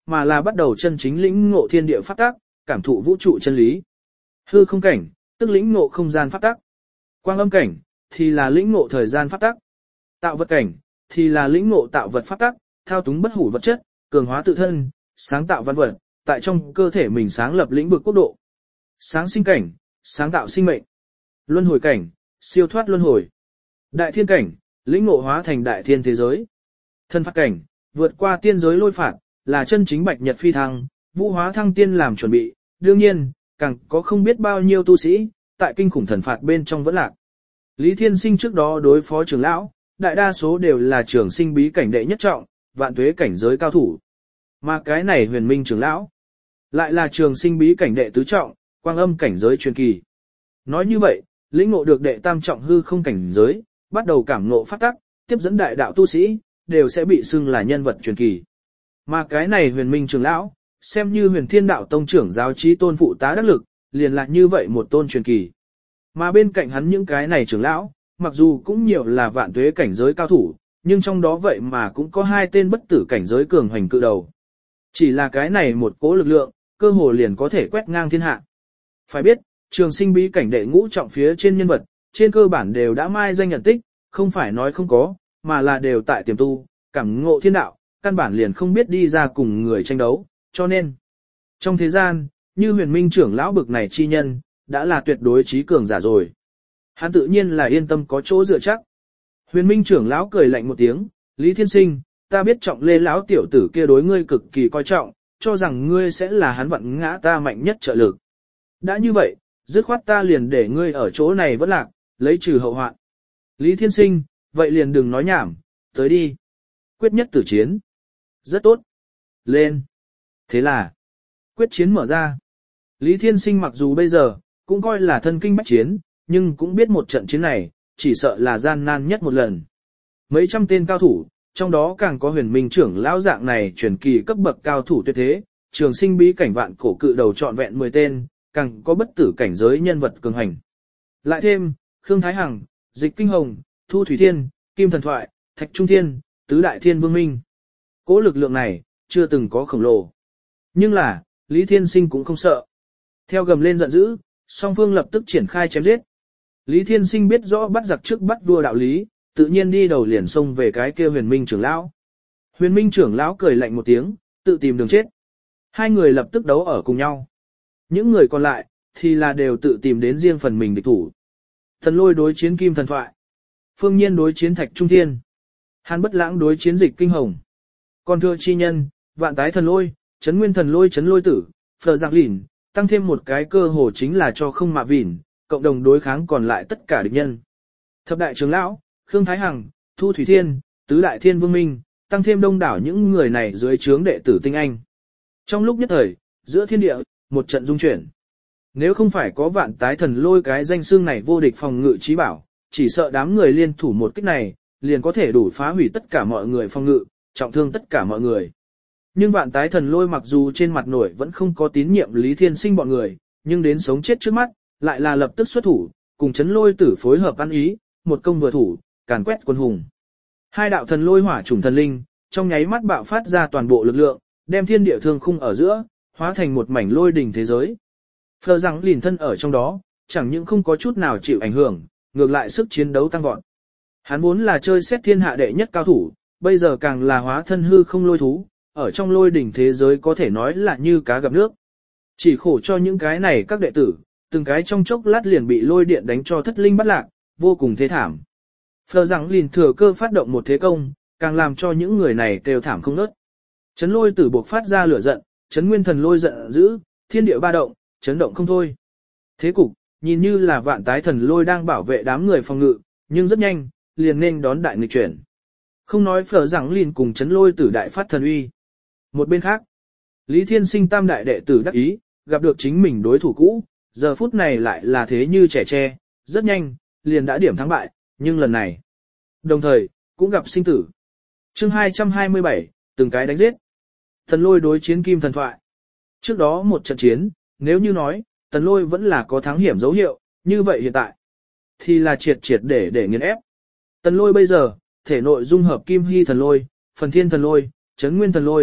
mà là bắt đầu chân chính lĩnh ngộ thiên địa pháp tắc, cảm thụ vũ trụ chân lý. Hư không cảnh, tức lĩnh ngộ không gian pháp tắc. Quang âm cảnh, thì là lĩnh ngộ thời gian pháp tắc. Tạo vật cảnh, thì là lĩnh ngộ tạo vật pháp tắc, thao túng bất hủ vật chất, cường hóa tự thân, sáng tạo văn vật, tại trong cơ thể mình sáng lập lĩnh vực quốc độ. Sáng sinh cảnh, sáng tạo sinh mệnh. Luân hồi cảnh, siêu thoát luân hồi. Đại thiên cảnh, lĩnh ngộ hóa thành đại thiên thế giới. Thân phạt cảnh, vượt qua tiên giới lôi phạt, là chân chính bạch nhật phi thăng, vũ hóa thăng tiên làm chuẩn bị. Đương nhiên, càng có không biết bao nhiêu tu sĩ, tại kinh khủng thần phạt bên trong vẫn lạc. Lý Thiên Sinh trước đó đối phó trưởng lão, đại đa số đều là trường sinh bí cảnh đệ nhất trọng, vạn tuế cảnh giới cao thủ. Mà cái này huyền minh trưởng lão, lại là trường sinh bí cảnh đệ tứ trọng, quang âm cảnh giới truyền kỳ. Nói như vậy, lĩnh ngộ được đệ tam trọng hư không cảnh giới, bắt đầu cảm ngộ pháp tắc, tiếp dẫn đại đạo tu sĩ, đều sẽ bị xưng là nhân vật truyền kỳ. Mà cái này huyền minh trưởng lão, xem như huyền thiên đạo tông trưởng giáo trí tôn phụ tá đắc lực, liền là như vậy một tôn truyền kỳ. Mà bên cạnh hắn những cái này trưởng lão, mặc dù cũng nhiều là vạn tuế cảnh giới cao thủ, nhưng trong đó vậy mà cũng có hai tên bất tử cảnh giới cường hoành cự đầu. Chỉ là cái này một cố lực lượng, cơ hồ liền có thể quét ngang thiên hạ. Phải biết, trường sinh bí cảnh đệ ngũ trọng phía trên nhân vật, trên cơ bản đều đã mai danh nhận tích, không phải nói không có, mà là đều tại tiềm tu, cảm ngộ thiên đạo, căn bản liền không biết đi ra cùng người tranh đấu, cho nên, trong thế gian, như huyền minh trưởng lão bực này chi nhân, đã là tuyệt đối trí cường giả rồi. Hắn tự nhiên là yên tâm có chỗ dựa chắc. Huyền minh trưởng lão cười lạnh một tiếng, Lý Thiên Sinh, ta biết trọng lê lão tiểu tử kia đối ngươi cực kỳ coi trọng, cho rằng ngươi sẽ là hắn vặn ngã ta mạnh nhất trợ lực. Đã như vậy, dứt khoát ta liền để ngươi ở chỗ này vẫn lạc, lấy trừ hậu hoạn. Lý Thiên Sinh, vậy liền đừng nói nhảm, tới đi. Quyết nhất tử chiến. Rất tốt. Lên. Thế là, quyết chiến mở ra. Lý Thiên Sinh mặc dù bây giờ, cũng coi là thân kinh bách chiến, nhưng cũng biết một trận chiến này, chỉ sợ là gian nan nhất một lần. Mấy trăm tên cao thủ, trong đó càng có huyền minh trưởng lão dạng này truyền kỳ cấp bậc cao thủ tuyệt thế, trường sinh bí cảnh vạn cổ cự đầu trọn vẹn mười tên, càng có bất tử cảnh giới nhân vật cường hành. Lại thêm, Khương Thái Hằng, Dịch Kinh Hồng, Thu Thủy Thiên, Kim Thần Thoại, Thạch Trung Thiên, Tứ Đại Thiên Vương Minh. Cố lực lượng này, chưa từng có khổng lồ. Nhưng là, Lý Thiên Sinh cũng không sợ. Theo gầm lên giận dữ, song phương lập tức triển khai chém giết. Lý Thiên Sinh biết rõ bắt giặc trước bắt vua đạo lý, tự nhiên đi đầu liền xông về cái kia huyền minh trưởng lão. Huyền minh trưởng lão cười lạnh một tiếng, tự tìm đường chết. Hai người lập tức đấu ở cùng nhau. Những người còn lại, thì là đều tự tìm đến riêng phần mình địch thủ. Thần Lôi đối chiến Kim Thần Thoại. Phương Nhiên đối chiến Thạch Trung Thiên. Hàn Bất Lãng đối chiến Dịch Kinh Hồng. Còn thưa chi nhân, Vạn Tái Thần Lôi, Trấn Nguyên Thần Lôi Trấn Lôi Tử, Phờ Giặc Lìn, tăng thêm một cái cơ hồ chính là cho không mạ vỉn, cộng đồng đối kháng còn lại tất cả địch nhân. Thập đại trưởng lão, Khương Thái Hằng, Thu Thủy Thiên, Tứ Đại Thiên Vương Minh, tăng thêm đông đảo những người này dưới trướng đệ tử tinh anh. Trong lúc nhất thời, giữa thiên địa, một trận dung chuyển. Nếu không phải có Vạn Tái Thần Lôi cái danh xương này vô địch phòng ngự trí bảo, chỉ sợ đám người liên thủ một kích này, liền có thể đủ phá hủy tất cả mọi người phòng ngự, trọng thương tất cả mọi người. Nhưng Vạn Tái Thần Lôi mặc dù trên mặt nổi vẫn không có tín nhiệm Lý Thiên Sinh bọn người, nhưng đến sống chết trước mắt, lại là lập tức xuất thủ, cùng Trấn Lôi Tử phối hợp ăn ý, một công vừa thủ, càn quét quân hùng. Hai đạo thần lôi hỏa chủng thần linh, trong nháy mắt bạo phát ra toàn bộ lực lượng, đem thiên địa thương khung ở giữa, hóa thành một mảnh lôi đỉnh thế giới. Phờ rằng lìn thân ở trong đó, chẳng những không có chút nào chịu ảnh hưởng, ngược lại sức chiến đấu tăng vọt. Hắn vốn là chơi xét thiên hạ đệ nhất cao thủ, bây giờ càng là hóa thân hư không lôi thú, ở trong lôi đỉnh thế giới có thể nói là như cá gặp nước. Chỉ khổ cho những cái này các đệ tử, từng cái trong chốc lát liền bị lôi điện đánh cho thất linh bắt lạc, vô cùng thế thảm. Phờ rằng lìn thừa cơ phát động một thế công, càng làm cho những người này kêu thảm không nớt. Trấn Lôi Tử buộc phát ra lửa giận, Trấn Nguyên Thần Lôi giận dữ, thiên địa ba động, chấn động không thôi. Thế cục, nhìn như là Vạn Tái Thần Lôi đang bảo vệ đám người phòng ngự, nhưng rất nhanh, liền nên đón đại nghịch chuyển. Không nói Phờ rằng lìn cùng Trấn Lôi Tử đại phát thần uy. Một bên khác, Lý Thiên Sinh tam đại đệ tử đắc ý, gặp được chính mình đối thủ cũ, giờ phút này lại là thế như trẻ tre, rất nhanh, liền đã điểm thắng bại, nhưng lần này, đồng thời, cũng gặp sinh tử. Chương hai trăm hai mươi bảy, từng cái đánh giết. Thần Lôi đối chiến Kim Thần Thoại. Trước đó một trận chiến, nếu như nói, Thần Lôi vẫn là có thắng hiểm dấu hiệu, như vậy hiện tại, thì là triệt triệt để để nghiền ép. Thần Lôi bây giờ, thể nội dung hợp Kim Hy Thần Lôi, Phần Thiên Thần Lôi, Trấn Nguyên Thần Lôi,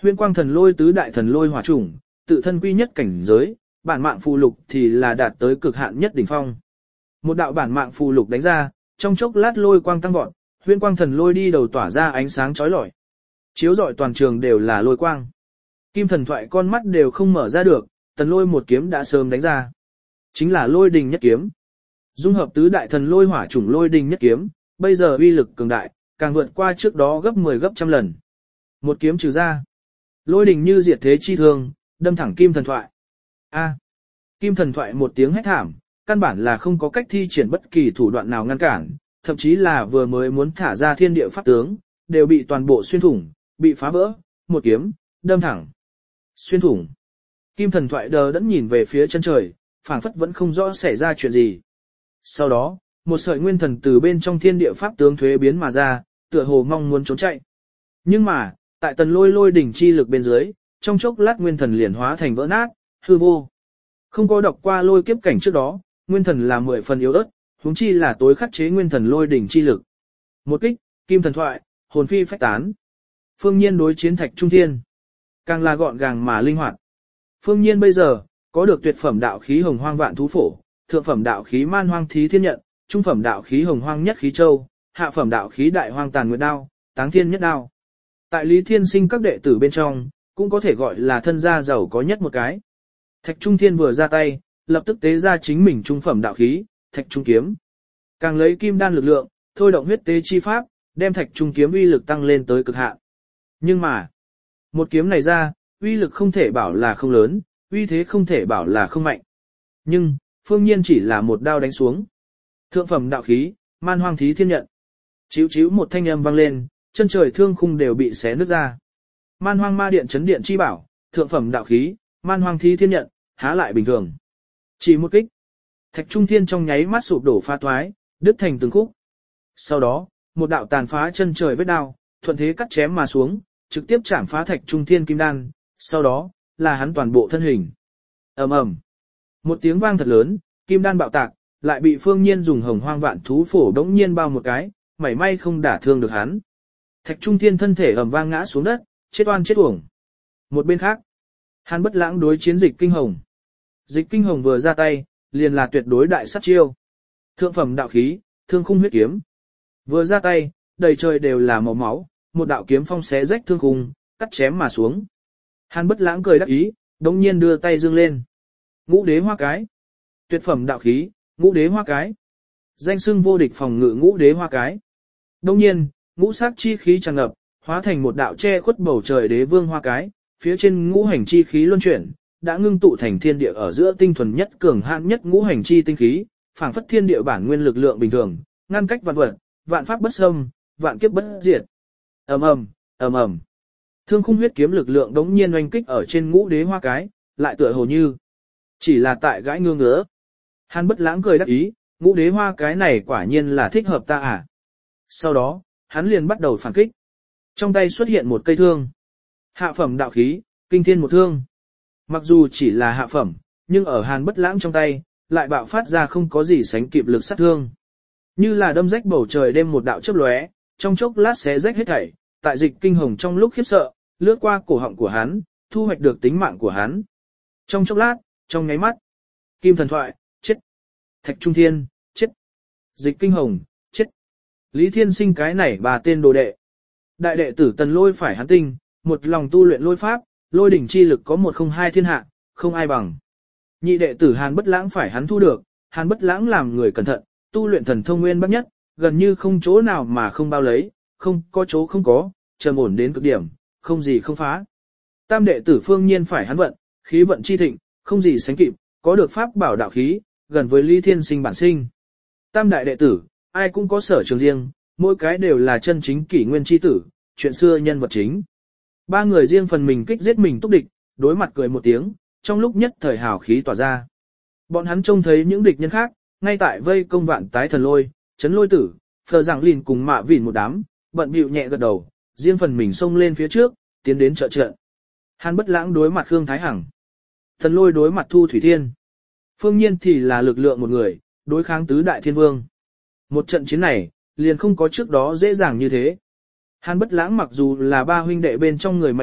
Huyễn quang thần lôi tứ đại thần lôi hỏa chủng, tự thân quy nhất cảnh giới, bản mạng phù lục thì là đạt tới cực hạn nhất đỉnh phong. Một đạo bản mạng phù lục đánh ra, trong chốc lát lôi quang tăng vọt, huyễn quang thần lôi đi đầu tỏa ra ánh sáng chói lọi. Chiếu rọi toàn trường đều là lôi quang. Kim Thần Thoại con mắt đều không mở ra được, tần lôi một kiếm đã sớm đánh ra. Chính là lôi đình nhất kiếm. Dung hợp tứ đại thần lôi hỏa chủng lôi đình nhất kiếm, bây giờ uy lực cường đại, càng vượt qua trước đó gấp mười gấp trăm lần. Một kiếm trừ ra. Lôi đình như diệt thế chi thương, đâm thẳng Kim Thần Thoại. A. Kim Thần Thoại một tiếng hét thảm, căn bản là không có cách thi triển bất kỳ thủ đoạn nào ngăn cản, thậm chí là vừa mới muốn thả ra thiên địa pháp tướng, đều bị toàn bộ xuyên thủng, bị phá vỡ, một kiếm, đâm thẳng. Xuyên thủng. Kim Thần Thoại đờ đẫn nhìn về phía chân trời, phảng phất vẫn không rõ xảy ra chuyện gì. Sau đó, một sợi nguyên thần từ bên trong thiên địa pháp tướng thuế biến mà ra, tựa hồ mong muốn trốn chạy. Nhưng mà, tại tần lôi lôi đỉnh chi lực bên dưới, trong chốc lát nguyên thần liền hóa thành vỡ nát, hư vô. Không có đọc qua lôi kiếp cảnh trước đó, nguyên thần là mười phần yếu ớt, huống chi là tối khắc chế nguyên thần lôi đỉnh chi lực. Một kích, Kim Thần Thoại, hồn phi phách tán. Phương Nhiên đối chiến Thạch Trung Thiên, càng là gọn gàng mà linh hoạt. Phương Nhiên bây giờ có được tuyệt phẩm đạo khí Hồng Hoang Vạn Thú Phổ, thượng phẩm đạo khí Man Hoang Thí Thiên Nhận, trung phẩm đạo khí Hồng Hoang Nhất Khí Châu, hạ phẩm đạo khí Đại Hoang Tàn Nguyệt Đao, Táng Thiên Nhất Đao. Tại Lý Thiên Sinh các đệ tử bên trong, cũng có thể gọi là thân gia giàu có nhất một cái. Thạch Trung Thiên vừa ra tay, lập tức tế ra chính mình trung phẩm đạo khí, Thạch Trung Kiếm. Càng lấy kim đan lực lượng, thôi động huyết tế chi pháp, đem Thạch Trung Kiếm uy lực tăng lên tới cực hạn. Nhưng mà, một kiếm này ra, uy lực không thể bảo là không lớn, uy thế không thể bảo là không mạnh. Nhưng, Phương Nhiên chỉ là một đao đánh xuống. Thượng phẩm đạo khí, Man Hoang Thí Thiên Nhận. Chíu chíu một thanh âm vang lên, chân trời thương khung đều bị xé nứt ra. Man Hoang Ma Điện chấn điện chi bảo, thượng phẩm đạo khí, Man Hoang Thí Thiên Nhận, há lại bình thường. Chỉ một kích, Thạch Trung Thiên trong nháy mắt sụp đổ pha thoái, đứt thành từng khúc. Sau đó, một đạo tàn phá chân trời vết đao, thuận thế cắt chém mà xuống, trực tiếp chạm phá Thạch Trung Thiên kim đan, sau đó, là hắn toàn bộ thân hình. Ầm ầm. Một tiếng vang thật lớn, kim đan bạo tạc, lại bị Phương Nhiên dùng Hồng Hoang Vạn Thú Phổ đống nhiên bao một cái, mảy may không đả thương được hắn. Thạch Trung Thiên thân thể ầm vang ngã xuống đất, chết oan chết uổng. Một bên khác, Hàn Bất Lãng đối chiến Dịch Kinh Hồng. Dịch Kinh Hồng vừa ra tay, liền là tuyệt đối đại sát chiêu. Thượng phẩm đạo khí, Thương Khung Huyết Kiếm. Vừa ra tay, đầy trời đều là màu máu, một đạo kiếm phong xé rách thương khung, cắt chém mà xuống. Hàn Bất Lãng cười đắc ý, đống nhiên đưa tay dương lên. Ngũ Đế Hoa Cái. Tuyệt phẩm đạo khí, Ngũ Đế Hoa Cái. Danh xưng vô địch phòng ngự Ngũ Đế Hoa Cái. Đống nhiên, ngũ sắc chi khí tràn ngập, hóa thành một đạo che khuất bầu trời Đế Vương Hoa Cái, phía trên ngũ hành chi khí luân chuyển, đã ngưng tụ thành thiên địa ở giữa tinh thuần nhất cường hạn nhất ngũ hành chi tinh khí, phảng phất thiên địa bản nguyên lực lượng bình thường, ngăn cách vạn vật, vạn pháp bất xâm, vạn kiếp bất diệt. Ầm ầm, ầm ầm. Thương Khung Huyết Kiếm lực lượng đống nhiên oanh kích ở trên Ngũ Đế Hoa Cái, lại tựa hồ như chỉ là tại gãi ngứa ngứa. Hàn Bất Lãng cười đắc ý, Ngũ Đế Hoa Cái này quả nhiên là thích hợp ta à. Sau đó, hắn liền bắt đầu phản kích. Trong tay xuất hiện một cây thương. Hạ phẩm đạo khí, Kinh Thiên một thương. Mặc dù chỉ là hạ phẩm, nhưng ở Hàn Bất Lãng trong tay, lại bạo phát ra không có gì sánh kịp lực sát thương. Như là đâm rách bầu trời đêm một đạo chớp lóe, trong chốc lát xé rách hết thảy, tại Dịch Kinh Hồng trong lúc khiếp sợ, lướt qua cổ họng của hắn, thu hoạch được tính mạng của hắn. Trong chốc lát, trong nháy mắt, Kim Thần Thoại, chết. Thạch Trung Thiên, chết. Dịch Kinh Hồng, chết. Lý Thiên Sinh cái này bà tên đồ đệ. Đại đệ tử Tần Lôi phải hắn tinh, một lòng tu luyện lôi pháp, lôi đỉnh chi lực có một không hai thiên hạ, không ai bằng. Nhị đệ tử Hàn Bất Lãng phải hắn thu được, Hàn Bất Lãng làm người cẩn thận, tu luyện thần thông nguyên bắc nhất, gần như không chỗ nào mà không bao lấy, không có chỗ không có, trầm ổn đến cực điểm, không gì không phá. Tam đệ tử Phương Nhiên phải hắn vận, khí vận chi thịnh, không gì sánh kịp, có được pháp bảo đạo khí, gần với Lý Thiên Sinh bản sinh. Tam đại đệ tử, ai cũng có sở trường riêng, mỗi cái đều là chân chính kỷ nguyên chi tử, chuyện xưa nhân vật chính. Ba người riêng phần mình kích giết mình túc địch, đối mặt cười một tiếng, trong lúc nhất thời hào khí tỏa ra. Bọn hắn trông thấy những địch nhân khác, ngay tại vây công Vạn Tái Thần Lôi, Chấn Lôi Tử, Phờ Giảng Lìn cùng Mạ Vỉn một đám, bận bịu nhẹ gật đầu, riêng phần mình xông lên phía trước, tiến đến trợ trận. Hàn Bất Lãng đối mặt Khương Thái Hằng, Thần Lôi đối mặt Thu Thủy Thiên, Phương Nhiên thì là lực lượng một người, đối kháng tứ đại thiên vương. Một trận chiến này, liền không có trước đó dễ dàng như thế. Hàn Bất Lãng mặc dù là ba huynh đệ bên trong người mạnh nhất,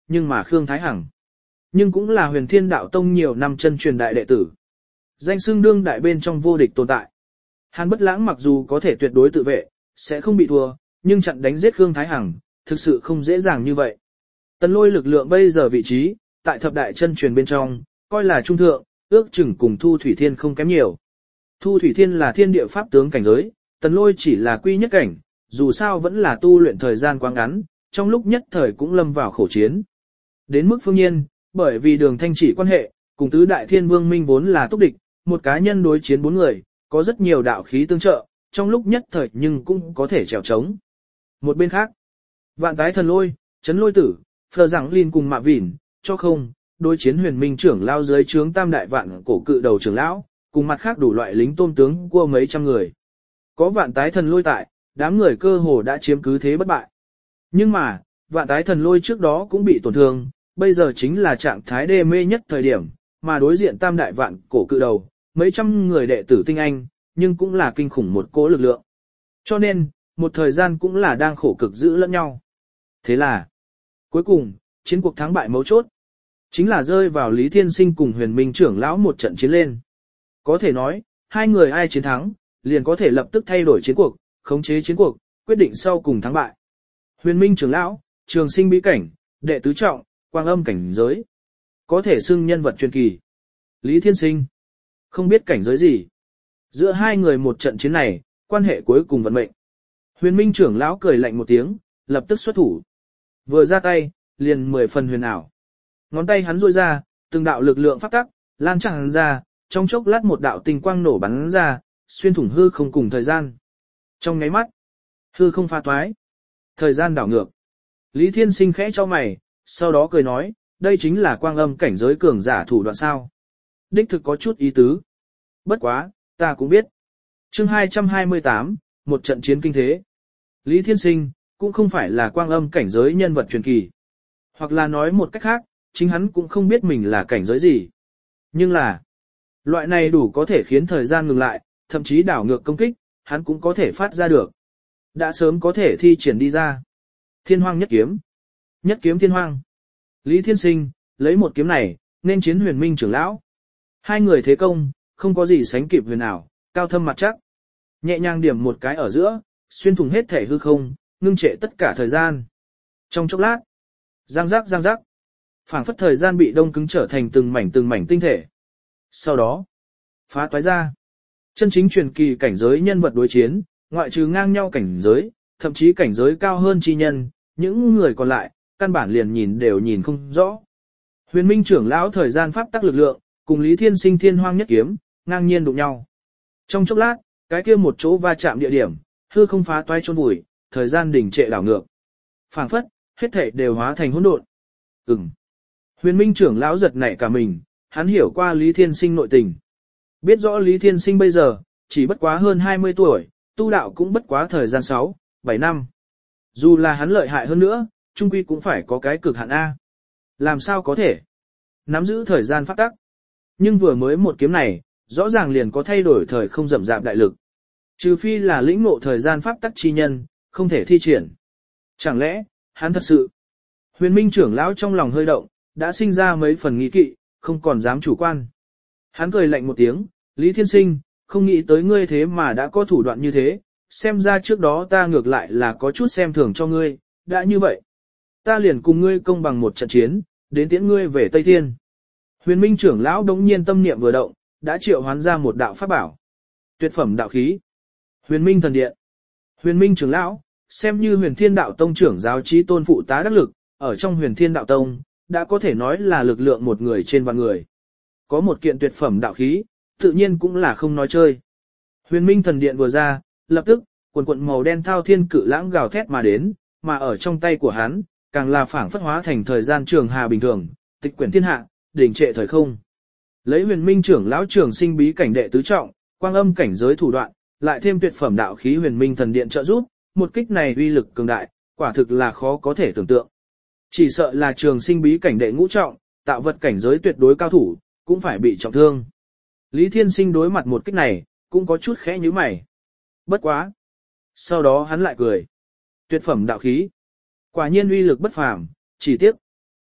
nhưng mà Khương Thái Hằng, nhưng cũng là Huyền Thiên Đạo Tông nhiều năm chân truyền đại đệ tử. Danh xưng đương đại bên trong vô địch tồn tại. Hàn Bất Lãng mặc dù có thể tuyệt đối tự vệ, sẽ không bị thua, nhưng chặn đánh giết Khương Thái Hằng, thực sự không dễ dàng như vậy. Tần Lôi lực lượng bây giờ vị trí, tại thập đại chân truyền bên trong, coi là trung thượng, ước chừng cùng Thu Thủy Thiên không kém nhiều. Thu Thủy Thiên là thiên địa pháp tướng cảnh giới, Tần Lôi chỉ là quy nhất cảnh, dù sao vẫn là tu luyện thời gian quá ngắn, trong lúc nhất thời cũng lâm vào khổ chiến. Đến mức Phương Nhiên, bởi vì Đường Thanh chỉ quan hệ, cùng tứ đại thiên vương minh vốn là túc địch, một cá nhân đối chiến bốn người, có rất nhiều đạo khí tương trợ, trong lúc nhất thời nhưng cũng có thể trèo trống. Một bên khác, Vạn Tái Thần Lôi, Chấn Lôi Tử, Phờ Giảng Linh cùng Mạ Vĩn, cho không, đối chiến Huyền Minh trưởng lão dưới trướng Tam đại vạn cổ cự đầu trưởng lão, cùng mặt khác đủ loại lính tôn tướng của mấy trăm người. Có Vạn Tái Thần Lôi tại, đám người cơ hồ đã chiếm cứ thế bất bại. Nhưng mà, Vạn Tái Thần Lôi trước đó cũng bị tổn thương, bây giờ chính là trạng thái đê mê nhất thời điểm, mà đối diện Tam đại vạn cổ cự đầu, mấy trăm người đệ tử tinh anh, nhưng cũng là kinh khủng một cỗ lực lượng. Cho nên, một thời gian cũng là đang khổ cực giữ lẫn nhau. Thế là, cuối cùng, chiến cuộc thắng bại mấu chốt, chính là rơi vào Lý Thiên Sinh cùng Huyền Minh trưởng lão một trận chiến lên. Có thể nói, hai người ai chiến thắng, liền có thể lập tức thay đổi chiến cuộc, khống chế chiến cuộc, quyết định sau cùng thắng bại. Huyền Minh trưởng lão, trường sinh bí cảnh, đệ tứ trọng, quang âm cảnh giới. Có thể xưng nhân vật truyền kỳ. Lý Thiên Sinh, không biết cảnh giới gì. Giữa hai người một trận chiến này, quan hệ cuối cùng vận mệnh. Huyền Minh trưởng lão cười lạnh một tiếng, lập tức xuất thủ. Vừa ra tay, liền mười phần huyền ảo. Ngón tay hắn duỗi ra, từng đạo lực lượng phát tắc, lan tràn ra, trong chốc lát một đạo tinh quang nổ bắn ra, xuyên thủng hư không cùng thời gian. Trong nháy mắt, hư không pha toái, thời gian đảo ngược. Lý Thiên Sinh khẽ cho mày, sau đó cười nói, đây chính là quang âm cảnh giới cường giả thủ đoạn sao. Đích thực có chút ý tứ. Bất quá, ta cũng biết. Chương hai trăm hai mươi tám, một trận chiến kinh thế. Lý Thiên Sinh, cũng không phải là quang âm cảnh giới nhân vật truyền kỳ. Hoặc là nói một cách khác, chính hắn cũng không biết mình là cảnh giới gì. Nhưng là, loại này đủ có thể khiến thời gian ngừng lại, thậm chí đảo ngược công kích, hắn cũng có thể phát ra được. Đã sớm có thể thi triển đi ra. Thiên hoang nhất kiếm. Nhất kiếm thiên hoang. Lý Thiên Sinh, lấy một kiếm này, nên chiến Huyền Minh trưởng lão. Hai người thế công, không có gì sánh kịp huyền ảo, cao thâm mặt chắc. Nhẹ nhàng điểm một cái ở giữa, xuyên thủng hết thể hư không, ngưng trệ tất cả thời gian. Trong chốc lát, giang giác giang giác, phảng phất thời gian bị đông cứng trở thành từng mảnh từng mảnh tinh thể. Sau đó, phá toái ra. Chân chính truyền kỳ cảnh giới nhân vật đối chiến, ngoại trừ ngang nhau cảnh giới, thậm chí cảnh giới cao hơn chi nhân, những người còn lại, căn bản liền nhìn đều nhìn không rõ. Huyền Minh trưởng lão thời gian pháp tắc lực lượng, cùng Lý Thiên Sinh thiên hoang nhất kiếm, ngang nhiên đụng nhau. Trong chốc lát, cái kia một chỗ va chạm địa điểm, hư không phá toái chôn vùi, thời gian đình trệ đảo ngược. Phảng phất, hết thảy đều hóa thành hỗn độn. Ừm. Huyền Minh trưởng lão giật nảy cả mình, hắn hiểu qua Lý Thiên Sinh nội tình. Biết rõ Lý Thiên Sinh bây giờ, chỉ bất quá hơn hai mươi tuổi, tu đạo cũng bất quá thời gian sáu, bảy năm. Dù là hắn lợi hại hơn nữa, chung quy cũng phải có cái cực hạn A. Làm sao có thể nắm giữ thời gian pháp tắc. Nhưng vừa mới một kiếm này, rõ ràng liền có thay đổi thời không rậm rạp đại lực. Trừ phi là lĩnh ngộ thời gian pháp tắc chi nhân, không thể thi triển. Chẳng lẽ, hắn thật sự. Huyền Minh trưởng lão trong lòng hơi động, đã sinh ra mấy phần nghi kỵ, không còn dám chủ quan. Hắn cười lạnh một tiếng, Lý Thiên Sinh, không nghĩ tới ngươi thế mà đã có thủ đoạn như thế, xem ra trước đó ta ngược lại là có chút xem thường cho ngươi, đã như vậy. Ta liền cùng ngươi công bằng một trận chiến, đến tiễn ngươi về Tây Thiên. Huyền Minh trưởng lão đống nhiên tâm niệm vừa động, đã triệu hoán ra một đạo pháp bảo. Tuyệt phẩm đạo khí. Huyền Minh thần điện. Huyền Minh trưởng lão, xem như Huyền Thiên Đạo Tông trưởng giáo chí tôn phụ tá đắc lực, ở trong Huyền Thiên Đạo Tông, đã có thể nói là lực lượng một người trên vạn người. Có một kiện tuyệt phẩm đạo khí, tự nhiên cũng là không nói chơi. Huyền Minh thần điện vừa ra, lập tức, quần quận màu đen thao thiên cự lãng gào thét mà đến, mà ở trong tay của hắn, càng là phảng phất hóa thành thời gian trường hà bình thường, tịch quyển thiên hạ, đỉnh trệ thời không. Lấy Huyền Minh trưởng lão trường sinh bí cảnh đệ tứ trọng, quang âm cảnh giới thủ đoạn, lại thêm tuyệt phẩm đạo khí Huyền Minh thần điện trợ giúp, một kích này uy lực cường đại, quả thực là khó có thể tưởng tượng. Chỉ sợ là trường sinh bí cảnh đệ ngũ trọng, tạo vật cảnh giới tuyệt đối cao thủ, cũng phải bị trọng thương. Lý Thiên Sinh đối mặt một kích này, cũng có chút khẽ nhíu mày. Bất quá. Sau đó hắn lại cười. Tuyệt phẩm đạo khí. Quả nhiên uy lực bất phàm, chỉ tiếc.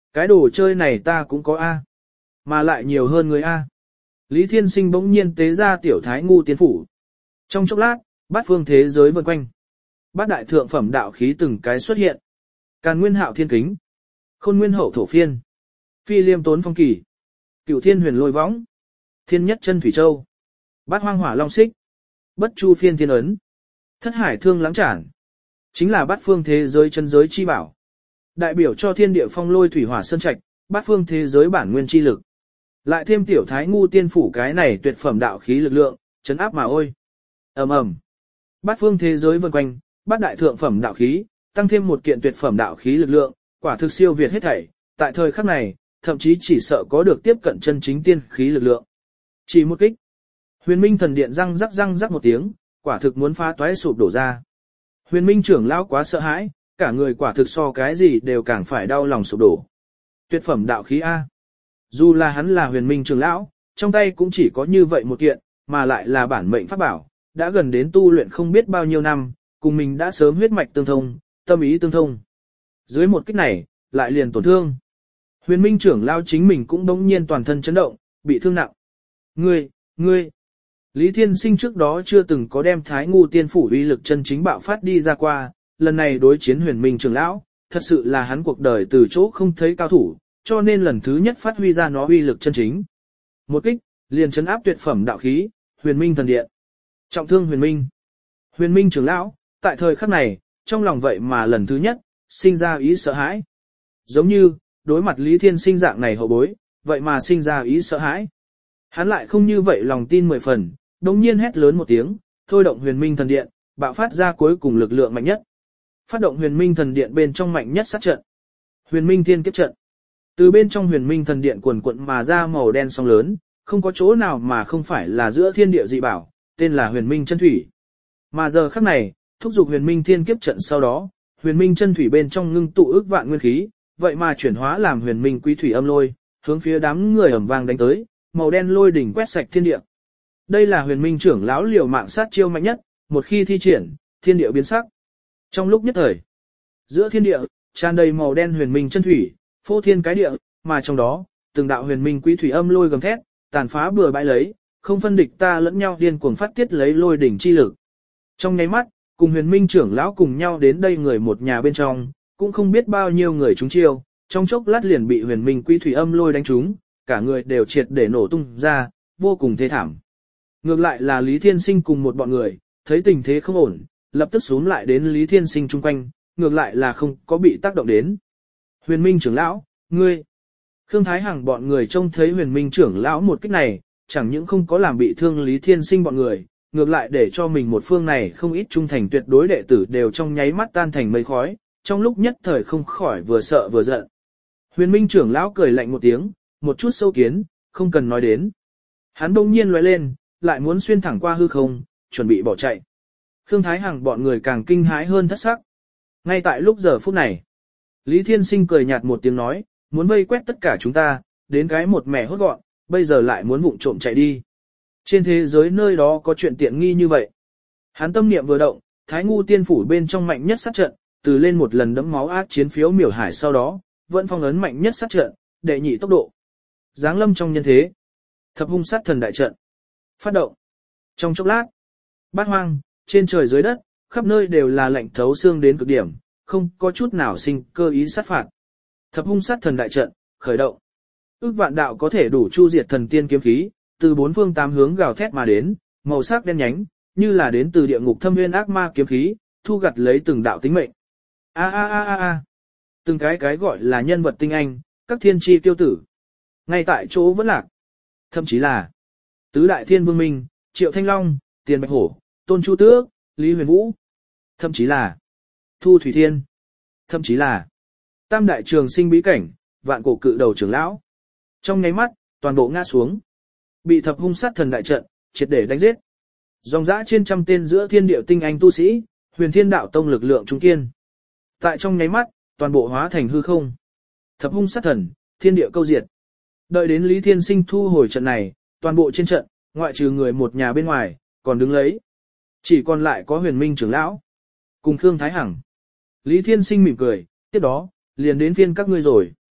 Cái đồ chơi này ta cũng có A. Mà lại nhiều hơn người A. Lý Thiên Sinh bỗng nhiên tế ra tiểu thái ngu tiên phủ. Trong chốc lát, bát phương thế giới vần quanh. Bát đại thượng phẩm đạo khí từng cái xuất hiện. Càn nguyên hạo thiên kính. Khôn nguyên hậu thổ phiên. Phi liêm tốn phong kỳ. Cửu thiên huyền lôi võng. Thiên nhất chân thủy châu. Bát hoang hỏa long xích. Bất chu phiên thiên ấn. Thất hải thương lãng trản. Chính là bát phương thế giới chân giới chi bảo. Đại biểu cho thiên địa phong lôi thủy hỏa sơn trạch, bát phương thế giới bản nguyên chi lực. Lại thêm tiểu thái ngu tiên phủ cái này tuyệt phẩm đạo khí lực lượng, chấn áp mà ôi. Ầm ầm. Bát phương thế giới vần quanh, bát đại thượng phẩm đạo khí, tăng thêm một kiện tuyệt phẩm đạo khí lực lượng, quả thực siêu việt hết thảy, tại thời khắc này, thậm chí chỉ sợ có được tiếp cận chân chính tiên khí lực lượng. Chỉ một kích. Huyền Minh thần điện răng rắc răng rắc một tiếng, quả thực muốn phá toái sụp đổ ra. Huyền Minh trưởng lão quá sợ hãi, cả người quả thực so cái gì đều càng phải đau lòng sụp đổ. Tuyệt phẩm đạo khí A. Dù là hắn là huyền minh trưởng lão, trong tay cũng chỉ có như vậy một kiện, mà lại là bản mệnh pháp bảo, đã gần đến tu luyện không biết bao nhiêu năm, cùng mình đã sớm huyết mạch tương thông, tâm ý tương thông. Dưới một kích này, lại liền tổn thương. Huyền minh trưởng lão chính mình cũng đống nhiên toàn thân chấn động, bị thương nặng. Ngươi, ngươi. Lý Thiên Sinh trước đó chưa từng có đem thái ngu tiên phủ uy lực chân chính bạo phát đi ra qua, lần này đối chiến huyền minh trưởng lão, thật sự là hắn cuộc đời từ chỗ không thấy cao thủ, cho nên lần thứ nhất phát huy ra nó uy lực chân chính. Một kích, liền chấn áp tuyệt phẩm đạo khí, huyền minh thần điện. Trọng thương huyền minh. Huyền minh trưởng lão, tại thời khắc này, trong lòng vậy mà lần thứ nhất, sinh ra ý sợ hãi. Giống như, đối mặt Lý Thiên Sinh dạng này hậu bối, vậy mà sinh ra ý sợ hãi. Hắn lại không như vậy lòng tin mười phần, đồng nhiên hét lớn một tiếng, thôi động huyền minh thần điện, bạo phát ra cuối cùng lực lượng mạnh nhất. Phát động huyền minh thần điện bên trong mạnh nhất sát trận. Huyền minh thiên kiếp trận. Từ bên trong huyền minh thần điện quần quận mà ra màu đen sóng lớn, không có chỗ nào mà không phải là giữa thiên địa dị bảo, tên là huyền minh chân thủy. Mà giờ khắc này, thúc giục huyền minh thiên kiếp trận sau đó, huyền minh chân thủy bên trong ngưng tụ ước vạn nguyên khí, vậy mà chuyển hóa làm huyền minh quý thủy âm lôi, hướng phía đám người ầm vang đánh tới, màu đen lôi đỉnh quét sạch thiên địa. Đây là huyền minh trưởng lão liều mạng sát chiêu mạnh nhất, một khi thi triển, thiên địa biến sắc. Trong lúc nhất thời, giữa thiên địa, tràn đầy màu đen huyền minh chân thủy, phô thiên cái địa, mà trong đó, từng đạo huyền minh quý thủy âm lôi gầm thét, tàn phá bừa bãi lấy, không phân địch ta lẫn nhau điên cuồng phát tiết lấy lôi đỉnh chi lực. Trong nháy mắt, cùng huyền minh trưởng lão cùng nhau đến đây người một nhà bên trong, cũng không biết bao nhiêu người trúng chiêu, trong chốc lát liền bị huyền minh quý thủy âm lôi đánh trúng, cả người đều triệt để nổ tung ra, vô cùng thê thảm. Ngược lại là Lý Thiên Sinh cùng một bọn người, thấy tình thế không ổn, lập tức xuống lại đến Lý Thiên Sinh chung quanh, ngược lại là không có bị tác động đến. Huyền Minh trưởng lão, ngươi. Khương Thái Hằng bọn người trông thấy huyền minh trưởng lão một kích này, chẳng những không có làm bị thương Lý Thiên Sinh bọn người, ngược lại để cho mình một phương này không ít trung thành tuyệt đối đệ tử đều trong nháy mắt tan thành mây khói, trong lúc nhất thời không khỏi vừa sợ vừa giận. Huyền minh trưởng lão cười lạnh một tiếng, một chút sâu kiến, không cần nói đến. Hắn đông nhiên lóe lên, lại muốn xuyên thẳng qua hư không, chuẩn bị bỏ chạy. Khương Thái Hằng bọn người càng kinh hãi hơn thất sắc. Ngay tại lúc giờ phút này, Lý Thiên Sinh cười nhạt một tiếng nói, muốn vây quét tất cả chúng ta, đến cái một mẻ hốt gọn, bây giờ lại muốn vụng trộm chạy đi. Trên thế giới nơi đó có chuyện tiện nghi như vậy. Hắn tâm niệm vừa động, Thái Ngu tiên phủ bên trong mạnh nhất sát trận, từ lên một lần đẫm máu ác chiến phiếu miểu hải sau đó, vẫn phong ấn mạnh nhất sát trận, đệ nhị tốc độ. Giáng lâm trong nhân thế. Thập hung sát thần đại trận. Phát động. Trong chốc lát, bát hoang, trên trời dưới đất, khắp nơi đều là lạnh thấu xương đến cực điểm, không có chút nào sinh cơ ý sát phạt. Thập hung sát thần đại trận, khởi động. Ước vạn đạo có thể đủ chu diệt thần tiên kiếm khí, từ bốn phương tám hướng gào thét mà đến, màu sắc đen nhánh, như là đến từ địa ngục thâm nguyên ác ma kiếm khí, thu gặt lấy từng đạo tính mệnh. A a a a a. Từng cái cái gọi là nhân vật tinh anh, các thiên chi tiêu tử. Ngay tại chỗ vẫn lạc. Thậm chí là tứ đại thiên vương minh, Triệu Thanh Long, Tiền Bạch Hổ, Tôn Chu Tước, Lý Huyền Vũ. Thậm chí là Thu Thủy Thiên. Thậm chí là tam đại trường sinh bí cảnh, vạn cổ cự đầu trưởng lão. Trong nháy mắt, toàn bộ ngã xuống. Bị thập hung sát thần đại trận, triệt để đánh giết. Dòng dã trên trăm tên giữa thiên địa tinh anh tu sĩ, huyền thiên đạo tông lực lượng trung kiên. Tại trong nháy mắt, toàn bộ hóa thành hư không. Thập hung sát thần, thiên địa câu diệt. Đợi đến Lý Thiên Sinh thu hồi trận này, toàn bộ trên trận, ngoại trừ người một nhà bên ngoài, còn đứng lấy. Chỉ còn lại có huyền minh trưởng lão. Cùng Khương Thái Hằng. Lý Thiên Sinh mỉm cười, tiếp đó, liền đến phiên các ngươi rồi.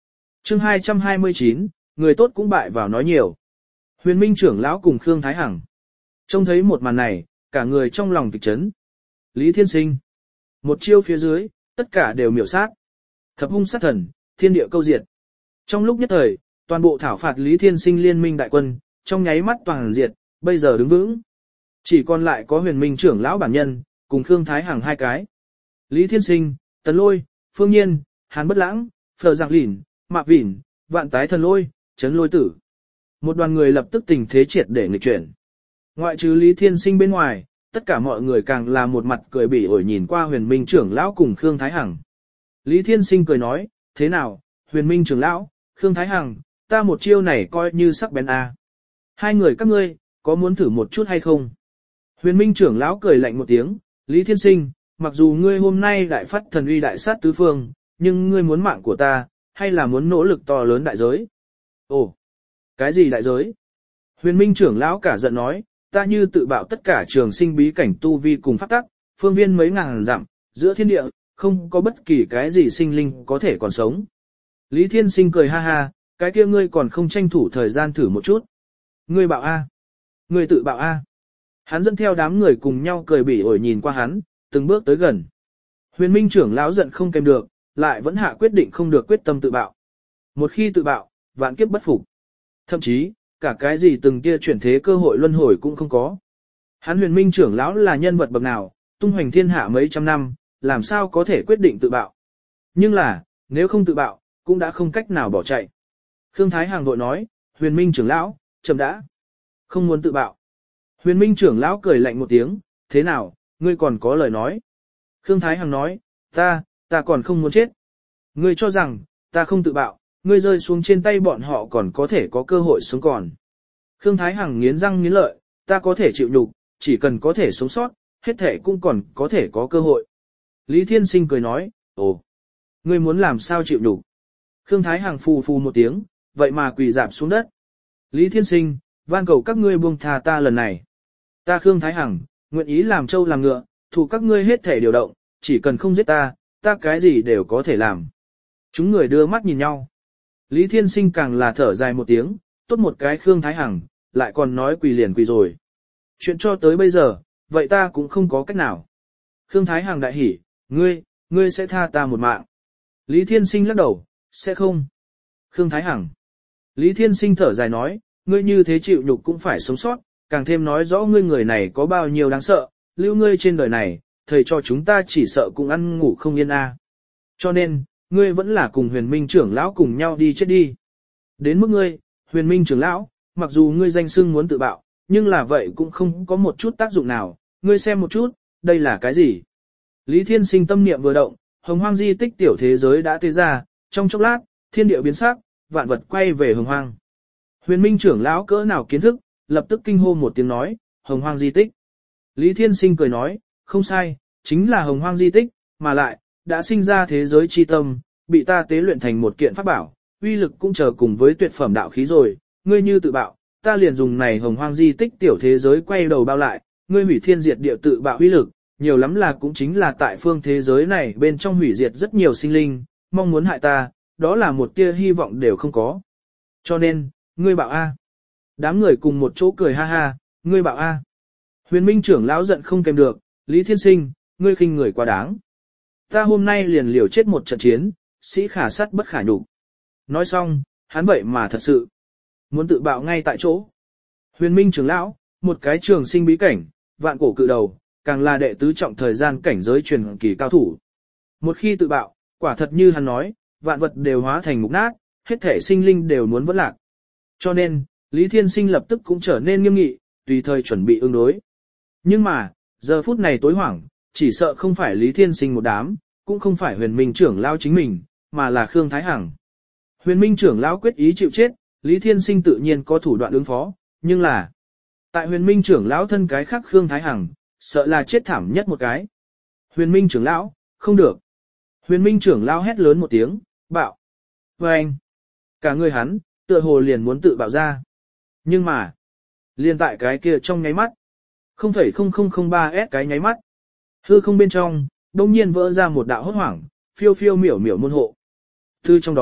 Chương hai trăm hai mươi chín, người tốt cũng bại vào nói nhiều. Huyền Minh trưởng lão cùng Khương Thái Hằng. Trông thấy một màn này, cả người trong lòng kịch chấn. Lý Thiên Sinh. Một chiêu phía dưới, tất cả đều miểu sát. Thập hung sát thần, thiên địa câu diệt. Trong lúc nhất thời, toàn bộ thảo phạt Lý Thiên Sinh liên minh đại quân, trong nháy mắt toàn diệt, bây giờ đứng vững. Chỉ còn lại có Huyền Minh trưởng lão bản nhân, cùng Khương Thái Hằng hai cái. Lý Thiên Sinh, Tần Lôi, Phương Nhiên, Hàn Bất Lãng, Phờ Giặc Lỉn, Mạc Vĩn, Vạn Tái Thần Lôi, Trấn Lôi Tử. Một đoàn người lập tức tình thế triệt để nghịch chuyển. Ngoại trừ Lý Thiên Sinh bên ngoài, tất cả mọi người càng là một mặt cười bỉ ổi nhìn qua Huyền Minh trưởng lão cùng Khương Thái Hằng. Lý Thiên Sinh cười nói, thế nào, Huyền Minh trưởng lão, Khương Thái Hằng, ta một chiêu này coi như sắc bén a. Hai người các ngươi, có muốn thử một chút hay không? Huyền Minh trưởng lão cười lạnh một tiếng, Lý Thiên Sinh, mặc dù ngươi hôm nay đại phát thần uy đại sát tứ phương, nhưng ngươi muốn mạng của ta, hay là muốn nỗ lực to lớn đại giới? Ồ, cái gì đại giới? Huyền Minh trưởng lão cả giận nói, ta như tự bạo tất cả trường sinh bí cảnh tu vi cùng pháp tắc, phương viên mấy ngàn dặm, giữa thiên địa, không có bất kỳ cái gì sinh linh có thể còn sống. Lý Thiên Sinh cười ha ha, cái kia ngươi còn không tranh thủ thời gian thử một chút. Ngươi bạo A. Ngươi tự bạo A. Hắn dẫn theo đám người cùng nhau cười bỉ ổi nhìn qua hắn, từng bước tới gần. Huyền Minh trưởng lão giận không kèm được, lại vẫn hạ quyết định không được quyết tâm tự bạo. Một khi tự bạo, vạn kiếp bất phục. Thậm chí, cả cái gì từng tia chuyển thế cơ hội luân hồi cũng không có. Hắn Huyền Minh trưởng lão là nhân vật bậc nào, tung hoành thiên hạ mấy trăm năm, làm sao có thể quyết định tự bạo. Nhưng là, nếu không tự bạo, cũng đã không cách nào bỏ chạy. Khương Thái Hằng vội nói, Huyền Minh trưởng lão, chậm đã. Không muốn tự bạo. Huyền Minh trưởng lão cười lạnh một tiếng, thế nào, ngươi còn có lời nói. Khương Thái Hằng nói, ta, ta còn không muốn chết. Ngươi cho rằng, ta không tự bạo, ngươi rơi xuống trên tay bọn họ còn có thể có cơ hội sống còn. Khương Thái Hằng nghiến răng nghiến lợi, ta có thể chịu nhục, chỉ cần có thể sống sót, hết thể cũng còn có thể có cơ hội. Lý Thiên Sinh cười nói, ồ, ngươi muốn làm sao chịu nhục? Khương Thái Hằng phù phù một tiếng, vậy mà quỳ dạp xuống đất. Lý Thiên Sinh, van cầu các ngươi buông tha ta lần này. Ta Khương Thái Hằng, nguyện ý làm trâu làm ngựa, thủ các ngươi hết thể điều động, chỉ cần không giết ta, ta cái gì đều có thể làm. Chúng người đưa mắt nhìn nhau. Lý Thiên Sinh càng là thở dài một tiếng, tốt một cái Khương Thái Hằng, lại còn nói quỳ liền quỳ rồi. Chuyện cho tới bây giờ, vậy ta cũng không có cách nào. Khương Thái Hằng đại hỉ, ngươi, ngươi sẽ tha ta một mạng. Lý Thiên Sinh lắc đầu, sẽ không. Khương Thái Hằng. Lý Thiên Sinh thở dài nói, ngươi như thế chịu nhục cũng phải sống sót, càng thêm nói rõ ngươi người này có bao nhiêu đáng sợ, lưu ngươi trên đời này, thầy cho chúng ta chỉ sợ cũng ăn ngủ không yên a. Cho nên, ngươi vẫn là cùng Huyền Minh trưởng lão cùng nhau đi chết đi. Đến mức ngươi, Huyền Minh trưởng lão, mặc dù ngươi danh xưng muốn tự bạo, nhưng là vậy cũng không có một chút tác dụng nào, ngươi xem một chút, đây là cái gì? Lý Thiên Sinh tâm niệm vừa động, Hồng Hoang di tích tiểu thế giới đã tế ra, trong chốc lát, thiên địa biến sắc, vạn vật quay về Hồng Hoang. Huyền Minh trưởng lão cỡ nào kiến thức, lập tức kinh hô một tiếng nói, Hồng Hoang di tích. Lý Thiên Sinh cười nói, không sai, chính là Hồng Hoang di tích, mà lại, đã sinh ra thế giới chi tâm, bị ta tế luyện thành một kiện pháp bảo, uy lực cũng chờ cùng với tuyệt phẩm đạo khí rồi, ngươi như tự bạo, ta liền dùng này Hồng Hoang di tích tiểu thế giới quay đầu bao lại, ngươi hủy thiên diệt địa tự bạo uy lực, nhiều lắm là cũng chính là tại phương thế giới này bên trong hủy diệt rất nhiều sinh linh, mong muốn hại ta, đó là một tia hy vọng đều không có. Cho nên, ngươi bảo A. Đám người cùng một chỗ cười ha ha, ngươi bảo A. Huyền Minh trưởng lão giận không kèm được, Lý Thiên Sinh, ngươi khinh người quá đáng. Ta hôm nay liền liều chết một trận chiến, sĩ khả sắt bất khả nhục. Nói xong, hắn vậy mà thật sự muốn tự bạo ngay tại chỗ. Huyền Minh trưởng lão, một cái trường sinh bí cảnh, vạn cổ cự đầu, càng là đệ tứ trọng thời gian cảnh giới truyền kỳ cao thủ. Một khi tự bạo, quả thật như hắn nói, vạn vật đều hóa thành mục nát, hết thể sinh linh đều muốn vỡ lạc. Cho nên, Lý Thiên Sinh lập tức cũng trở nên nghiêm nghị, tùy thời chuẩn bị ứng đối. Nhưng mà, giờ phút này tối hoảng, chỉ sợ không phải Lý Thiên Sinh một đám, cũng không phải Huyền Minh trưởng lão chính mình, mà là Khương Thái Hằng. Huyền Minh trưởng lão quyết ý chịu chết, Lý Thiên Sinh tự nhiên có thủ đoạn ứng phó, nhưng là tại Huyền Minh trưởng lão thân cái khác Khương Thái Hằng, sợ là chết thảm nhất một cái. Huyền Minh trưởng lão, không được. Huyền Minh trưởng lão hét lớn một tiếng, bạo. Và anh, cả người hắn, tựa hồ liền muốn tự bạo ra. Nhưng mà, liền tại cái kia trong nháy mắt, không phẩy không không không ba s cái nháy mắt, hư không bên trong, đông nhiên vỡ ra một đạo hốt hoảng, phiêu phiêu miểu miểu môn hộ. Từ trong đó,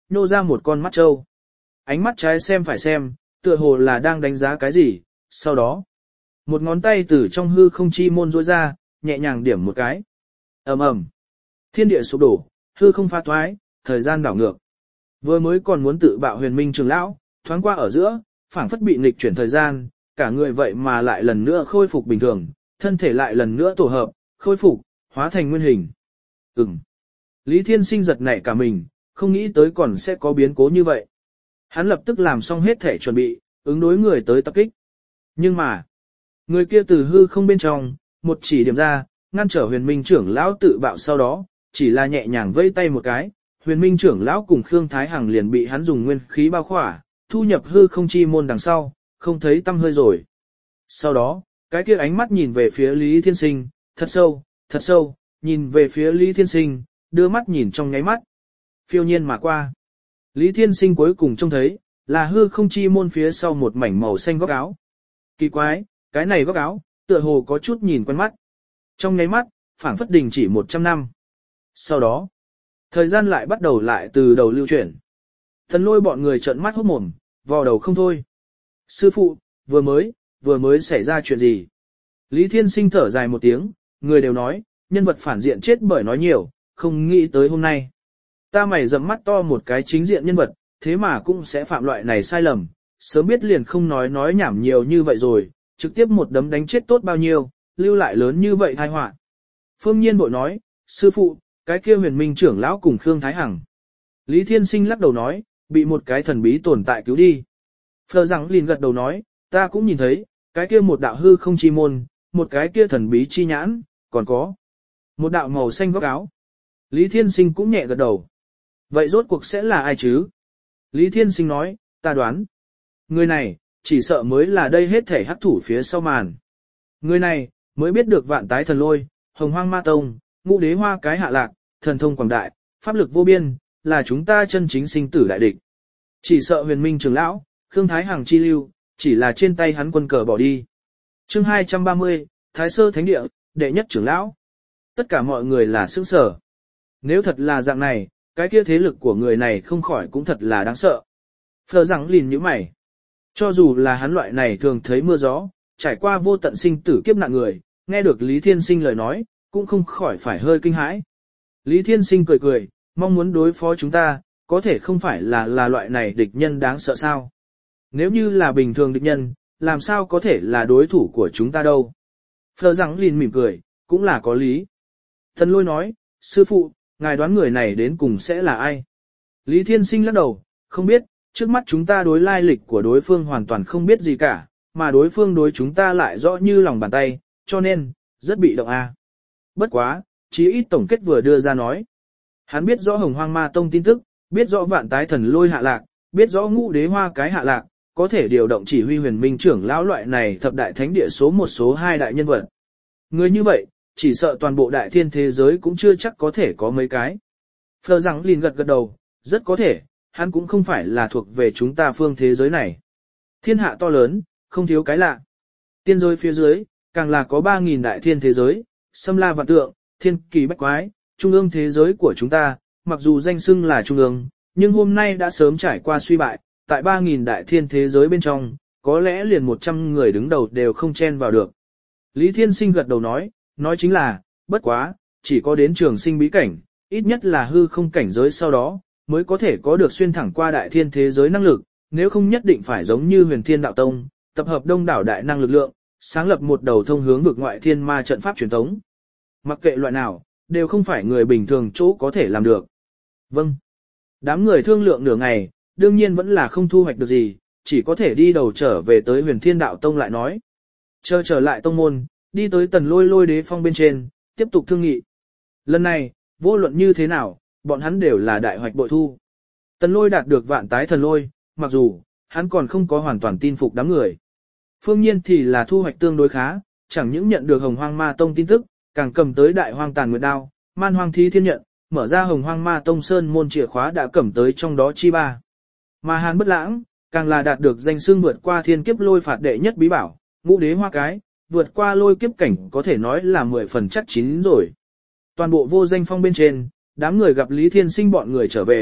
nhô ra một con mắt trâu. Ánh mắt trái xem phải xem, tựa hồ là đang đánh giá cái gì, sau đó. Một ngón tay từ trong hư không chi môn rỗi ra, nhẹ nhàng điểm một cái. ầm ầm, thiên địa sụp đổ, hư không pha thoái, thời gian đảo ngược. Vừa mới còn muốn tự bạo huyền minh trường lão, thoáng qua ở giữa, phảng phất bị nghịch chuyển thời gian, cả người vậy mà lại lần nữa khôi phục bình thường, thân thể lại lần nữa tổ hợp, khôi phục, hóa thành nguyên hình. Ừm. Lý Thiên Sinh giật nảy cả mình, không nghĩ tới còn sẽ có biến cố như vậy. Hắn lập tức làm xong hết thể chuẩn bị, ứng đối người tới tập kích. Nhưng mà, người kia từ hư không bên trong, một chỉ điểm ra, ngăn trở huyền minh trưởng lão tự bạo sau đó, chỉ là nhẹ nhàng vây tay một cái, huyền minh trưởng lão cùng Khương Thái Hằng liền bị hắn dùng nguyên khí bao khỏa, thu nhập hư không chi môn đằng sau, không thấy tâm hơi rồi. Sau đó, cái kia ánh mắt nhìn về phía Lý Thiên Sinh, thật sâu, thật sâu, nhìn về phía Lý Thiên Sinh, đưa mắt nhìn trong nháy mắt. Phiêu nhiên mà qua. Lý Thiên Sinh cuối cùng trông thấy, là hư không chi môn phía sau một mảnh màu xanh góc áo. Kỳ quái, cái này góc áo, tựa hồ có chút nhìn quen mắt. Trong nháy mắt, phảng phất đình chỉ một trăm năm. Sau đó, thời gian lại bắt đầu lại từ đầu lưu chuyển. Thần Lôi bọn người trợn mắt hốt mồm, vò đầu không thôi. Sư phụ, vừa mới, vừa mới xảy ra chuyện gì? Lý Thiên Sinh thở dài một tiếng, người đều nói, nhân vật phản diện chết bởi nói nhiều, không nghĩ tới hôm nay. Ta mày rậm mắt to một cái chính diện nhân vật, thế mà cũng sẽ phạm loại này sai lầm, sớm biết liền không nói nói nhảm nhiều như vậy rồi, trực tiếp một đấm đánh chết tốt bao nhiêu, lưu lại lớn như vậy tai họa. Phương Nhiên bội nói, sư phụ, cái kia huyền minh trưởng lão cùng Khương Thái Hằng. Lý Thiên Sinh lắc đầu nói, bị một cái thần bí tồn tại cứu đi. Phờ rằng liền gật đầu nói, ta cũng nhìn thấy, cái kia một đạo hư không chi môn, một cái kia thần bí chi nhãn, còn có một đạo màu xanh góc áo. Lý Thiên Sinh cũng nhẹ gật đầu. Vậy rốt cuộc sẽ là ai chứ? Lý Thiên Sinh nói, ta đoán. Người này, chỉ sợ mới là đây hết thể hắc thủ phía sau màn. Người này, mới biết được vạn tái thần lôi, hồng hoang ma tông, ngũ đế hoa cái hạ lạc, thần thông quảng đại, pháp lực vô biên, là chúng ta chân chính sinh tử đại địch. Chỉ sợ huyền minh trưởng lão, Khương Thái Hằng chi lưu, chỉ là trên tay hắn quân cờ bỏ đi. Chương hai trăm ba mươi, Thái Sơ Thánh Địa, đệ nhất trưởng lão. Tất cả mọi người là sững sờ. Nếu thật là dạng này, cái kia thế lực của người này không khỏi cũng thật là đáng sợ. Phờ rằng lìn như mày. Cho dù là hắn loại này thường thấy mưa gió, trải qua vô tận sinh tử kiếp nạn người, nghe được Lý Thiên Sinh lời nói, cũng không khỏi phải hơi kinh hãi. Lý Thiên Sinh cười cười, mong muốn đối phó chúng ta, có thể không phải là là loại này địch nhân đáng sợ sao. Nếu như là bình thường địch nhân, làm sao có thể là đối thủ của chúng ta đâu. Phờ rằng lìn mỉm cười, cũng là có lý. Thần Lôi nói, sư phụ, ngài đoán người này đến cùng sẽ là ai? Lý Thiên Sinh lắc đầu, không biết, trước mắt chúng ta đối lai lịch của đối phương hoàn toàn không biết gì cả, mà đối phương đối chúng ta lại rõ như lòng bàn tay, cho nên, rất bị động a. Bất quá, chí ít tổng kết vừa đưa ra nói. Hắn biết rõ hồng hoang ma tông tin tức, biết rõ vạn tái thần lôi hạ lạc, biết rõ ngũ đế hoa cái hạ lạc, có thể điều động chỉ huy huyền minh trưởng lão loại này thập đại thánh địa số một số hai đại nhân vật. Người như vậy, chỉ sợ toàn bộ đại thiên thế giới cũng chưa chắc có thể có mấy cái. Phờ rằng liền gật gật đầu, rất có thể, hắn cũng không phải là thuộc về chúng ta phương thế giới này. Thiên hạ to lớn, không thiếu cái lạ. Tiên giới phía dưới, càng là có ba nghìn đại thiên thế giới, xâm la vạn tượng, thiên kỳ bách quái, trung ương thế giới của chúng ta, mặc dù danh xưng là trung ương, nhưng hôm nay đã sớm trải qua suy bại, tại ba nghìn đại thiên thế giới bên trong, có lẽ liền một trăm người đứng đầu đều không chen vào được. Lý Thiên Sinh gật đầu nói, nói chính là, bất quá, chỉ có đến trường sinh bí cảnh, ít nhất là hư không cảnh giới sau đó, mới có thể có được xuyên thẳng qua đại thiên thế giới năng lực, nếu không nhất định phải giống như huyền thiên đạo tông, tập hợp đông đảo đại năng lực lượng, sáng lập một đầu thông hướng vực ngoại thiên ma trận pháp truyền thống. Mặc kệ loại nào, đều không phải người bình thường chỗ có thể làm được. Vâng. Đám người thương lượng nửa ngày, đương nhiên vẫn là không thu hoạch được gì, chỉ có thể đi đầu trở về tới huyền thiên đạo tông lại nói. Chờ trở lại tông môn, đi tới tần lôi lôi đế phong bên trên, tiếp tục thương nghị. Lần này, vô luận như thế nào, bọn hắn đều là đại hoạch bội thu. Tần lôi đạt được vạn tái thần lôi, mặc dù, hắn còn không có hoàn toàn tin phục đám người. Phương Nhiên thì là thu hoạch tương đối khá, chẳng những nhận được hồng hoang ma tông tin tức, càng cầm tới đại hoang tàn nguyệt đao, man hoang thí thiên nhận, mở ra hồng hoang ma tông sơn môn chìa khóa đã cầm tới trong đó chi ba. Mà Hàn Bất Lãng, càng là đạt được danh xưng vượt qua thiên kiếp lôi phạt đệ nhất bí bảo, ngũ đế hoa cái, vượt qua lôi kiếp cảnh có thể nói là mười phần chắc chín rồi. Toàn bộ vô danh phong bên trên, đám người gặp Lý Thiên Sinh bọn người trở về,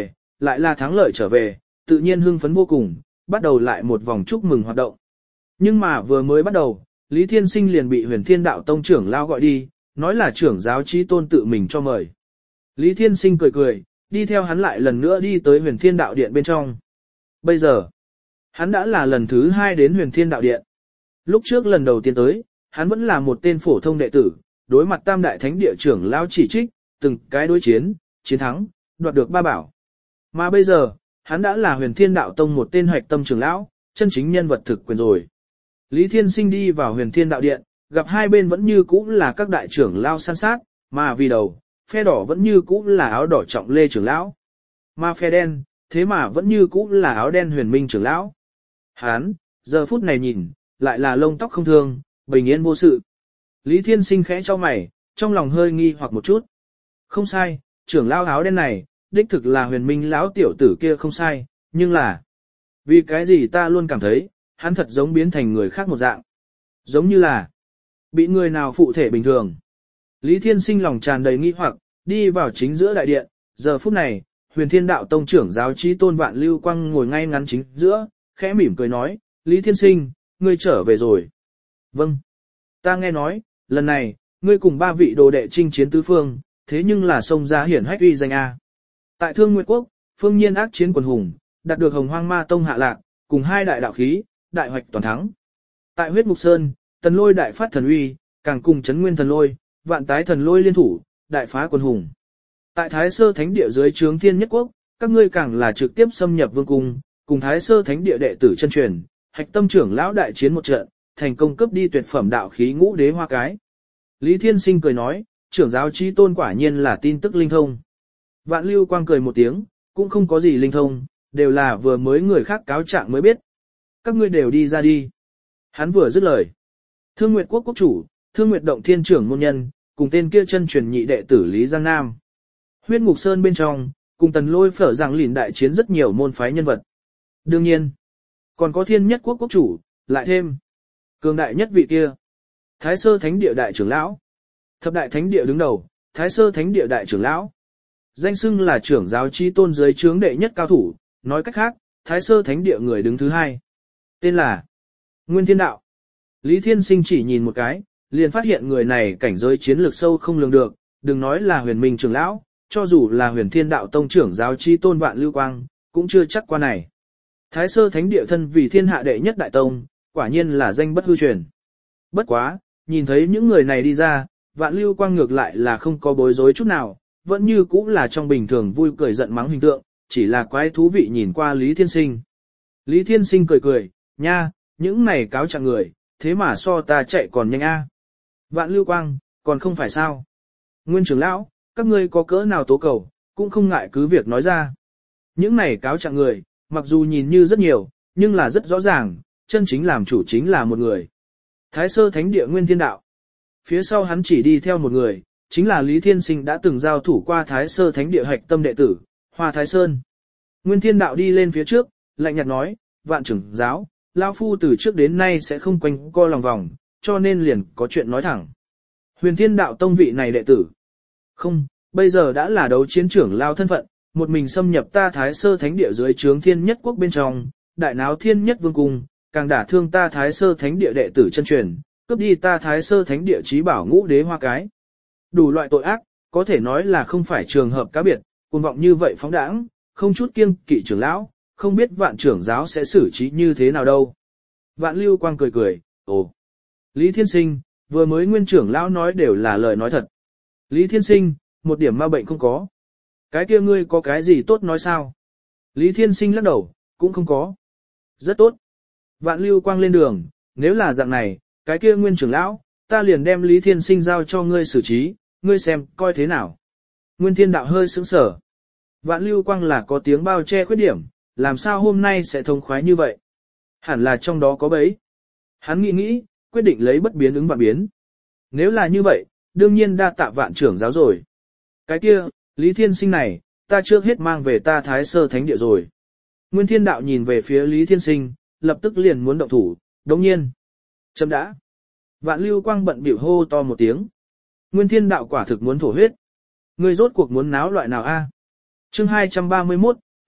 lại là thắng lợi trở về, tự nhiên hưng phấn vô cùng, bắt đầu lại một vòng chúc mừng hoạt động. Nhưng mà vừa mới bắt đầu, Lý Thiên Sinh liền bị Huyền Thiên Đạo Tông trưởng lao gọi đi, nói là trưởng giáo Chí Tôn tự mình cho mời. Lý Thiên Sinh cười cười, đi theo hắn lại lần nữa đi tới Huyền Thiên Đạo Điện bên trong. Bây giờ, hắn đã là lần thứ hai đến Huyền Thiên Đạo Điện. Lúc trước lần đầu tiên tới, hắn vẫn là một tên phổ thông đệ tử, đối mặt tam đại thánh địa trưởng lao chỉ trích, từng cái đối chiến, chiến thắng, đoạt được ba bảo. Mà bây giờ, hắn đã là Huyền Thiên Đạo Tông một tên hoạch tâm trưởng lão, chân chính nhân vật thực quyền rồi. Lý Thiên Sinh đi vào Huyền Thiên Đạo Điện, gặp hai bên vẫn như cũ là các đại trưởng lao san sát, mà vì đầu, phe đỏ vẫn như cũ là áo đỏ Trọng Lê trưởng lão. Mà phe đen, thế mà vẫn như cũ là áo đen Huyền Minh trưởng lão. Hắn, giờ phút này nhìn, lại là lông tóc không thương, bình yên vô sự. Lý Thiên Sinh khẽ cho mày, trong lòng hơi nghi hoặc một chút. Không sai, trưởng lão áo đen này, đích thực là Huyền Minh lão tiểu tử kia không sai, nhưng là vì cái gì ta luôn cảm thấy, hắn thật giống biến thành người khác một dạng. Giống như là bị người nào phụ thể bình thường. Lý Thiên Sinh lòng tràn đầy nghi hoặc, đi vào chính giữa đại điện, giờ phút này, Huyền Thiên Đạo Tông trưởng giáo Chí Tôn Vạn Lưu Quang ngồi ngay ngắn chính giữa, khẽ mỉm cười nói, Lý Thiên Sinh, ngươi trở về rồi. Vâng. Ta nghe nói, lần này, ngươi cùng ba vị đồ đệ chinh chiến tứ phương, thế nhưng là xông ra hiển hách uy danh A. Tại Thương Nguyệt Quốc, phương nhiên ác chiến quần hùng, đạt được Hồng Hoang Ma Tông hạ lạc, cùng hai đại đạo khí, đại hoạch toàn thắng. Tại Huyết Mục Sơn, Tần Lôi đại phát thần uy, càng cùng Chấn Nguyên Thần Lôi, Vạn Tái Thần Lôi liên thủ, đại phá quần hùng. Tại Thái Sơ Thánh địa dưới trướng Thiên Nhất Quốc, các ngươi càng là trực tiếp xâm nhập vương cung, cùng Thái Sơ Thánh địa đệ tử chân truyền, hạch tâm trưởng lão đại chiến một trận, thành công cấp đi tuyệt phẩm đạo khí Ngũ Đế Hoa Cái. Lý Thiên Sinh cười nói, trưởng giáo Chí Tôn quả nhiên là tin tức linh thông. Vạn Lưu Quang cười một tiếng, cũng không có gì linh thông, đều là vừa mới người khác cáo trạng mới biết. Các ngươi đều đi ra đi. Hắn vừa dứt lời. Thương Nguyệt Quốc quốc chủ, Thương Nguyệt Động Thiên trưởng môn nhân, cùng tên kia chân truyền nhị đệ tử Lý Giang Nam. Huyết Ngục Sơn bên trong, cùng Tần Lôi phở giảng lìn đại chiến rất nhiều môn phái nhân vật. Đương nhiên, còn có Thiên Nhất Quốc quốc chủ, lại thêm cường đại nhất vị kia, Thái Sơ Thánh địa đại trưởng lão. Thập đại thánh địa đứng đầu, Thái Sơ Thánh địa đại trưởng lão. Danh xưng là trưởng giáo Chí Tôn dưới trướng đệ nhất cao thủ, nói cách khác, Thái Sơ Thánh địa người đứng thứ hai. Tên là Nguyên Thiên Đạo. Lý Thiên Sinh chỉ nhìn một cái, liền phát hiện người này cảnh giới chiến lược sâu không lường được, đừng nói là Huyền Minh trưởng lão, cho dù là Huyền Thiên Đạo Tông trưởng giáo Chí Tôn Vạn Lưu Quang, cũng chưa chắc qua này. Thái Sơ Thánh địa thân vì thiên hạ đệ nhất đại tông, quả nhiên là danh bất hư truyền. Bất quá, nhìn thấy những người này đi ra, Vạn Lưu Quang ngược lại là không có bối rối chút nào, vẫn như cũ là trong bình thường vui cười giận mắng hình tượng, chỉ là quái thú vị nhìn qua Lý Thiên Sinh. Lý Thiên Sinh cười cười, nha, những này cáo trạng người, thế mà so ta chạy còn nhanh a. Vạn Lưu Quang, còn không phải sao. Nguyên trưởng lão, các ngươi có cỡ nào tố cầu, cũng không ngại cứ việc nói ra. Những này cáo trạng người, mặc dù nhìn như rất nhiều, nhưng là rất rõ ràng, chân chính làm chủ chính là một người. Thái Sơ Thánh địa Nguyên Thiên Đạo. Phía sau hắn chỉ đi theo một người, chính là Lý Thiên Sinh đã từng giao thủ qua Thái Sơ Thánh địa hạch tâm đệ tử, Hoa Thái Sơn. Nguyên Thiên Đạo đi lên phía trước, lạnh nhạt nói, Vạn trưởng giáo, lão phu từ trước đến nay sẽ không quanh co lòng vòng, cho nên liền có chuyện nói thẳng. Huyền Thiên Đạo Tông vị này đệ tử. Không, bây giờ đã là đấu chiến trưởng lao thân phận, một mình xâm nhập ta Thái Sơ Thánh địa dưới trướng Thiên Nhất Quốc bên trong, đại náo Thiên Nhất Vương cung, càng đả thương ta Thái Sơ Thánh địa đệ tử chân truyền, cướp đi ta Thái Sơ Thánh địa chí bảo Ngũ Đế Hoa Cái. Đủ loại tội ác, có thể nói là không phải trường hợp cá biệt, cuồng vọng như vậy phóng đãng, không chút kiêng kỵ trưởng lão, không biết Vạn trưởng giáo sẽ xử trí như thế nào đâu. Vạn Lưu Quang cười cười, ồ. Lý Thiên Sinh, vừa mới Nguyên trưởng lão nói đều là lời nói thật. Lý Thiên Sinh, một điểm ma bệnh không có. Cái kia ngươi có cái gì tốt nói sao? Lý Thiên Sinh lắc đầu, cũng không có. Rất tốt. Vạn Lưu Quang lên đường, nếu là dạng này, cái kia Nguyên trưởng lão, ta liền đem Lý Thiên Sinh giao cho ngươi xử trí, ngươi xem, coi thế nào. Nguyên Thiên Đạo hơi sững sờ. Vạn Lưu Quang là có tiếng bao che khuyết điểm, làm sao hôm nay sẽ thông khoái như vậy? Hẳn là trong đó có bấy. Hắn nghĩ nghĩ, quyết định lấy bất biến ứng vạn biến. Nếu là như vậy, đương nhiên đa tạ Vạn trưởng giáo rồi. Cái kia, Lý Thiên Sinh này, ta trước hết mang về ta Thái Sơ Thánh địa rồi. Nguyên Thiên Đạo nhìn về phía Lý Thiên Sinh, lập tức liền muốn động thủ, đồng nhiên. Chấm đã. Vạn Lưu Quang bận biểu hô to một tiếng. Nguyên Thiên Đạo quả thực muốn thổ huyết. Ngươi rốt cuộc muốn náo loại nào a? Chương hai trăm ba mươi mốt,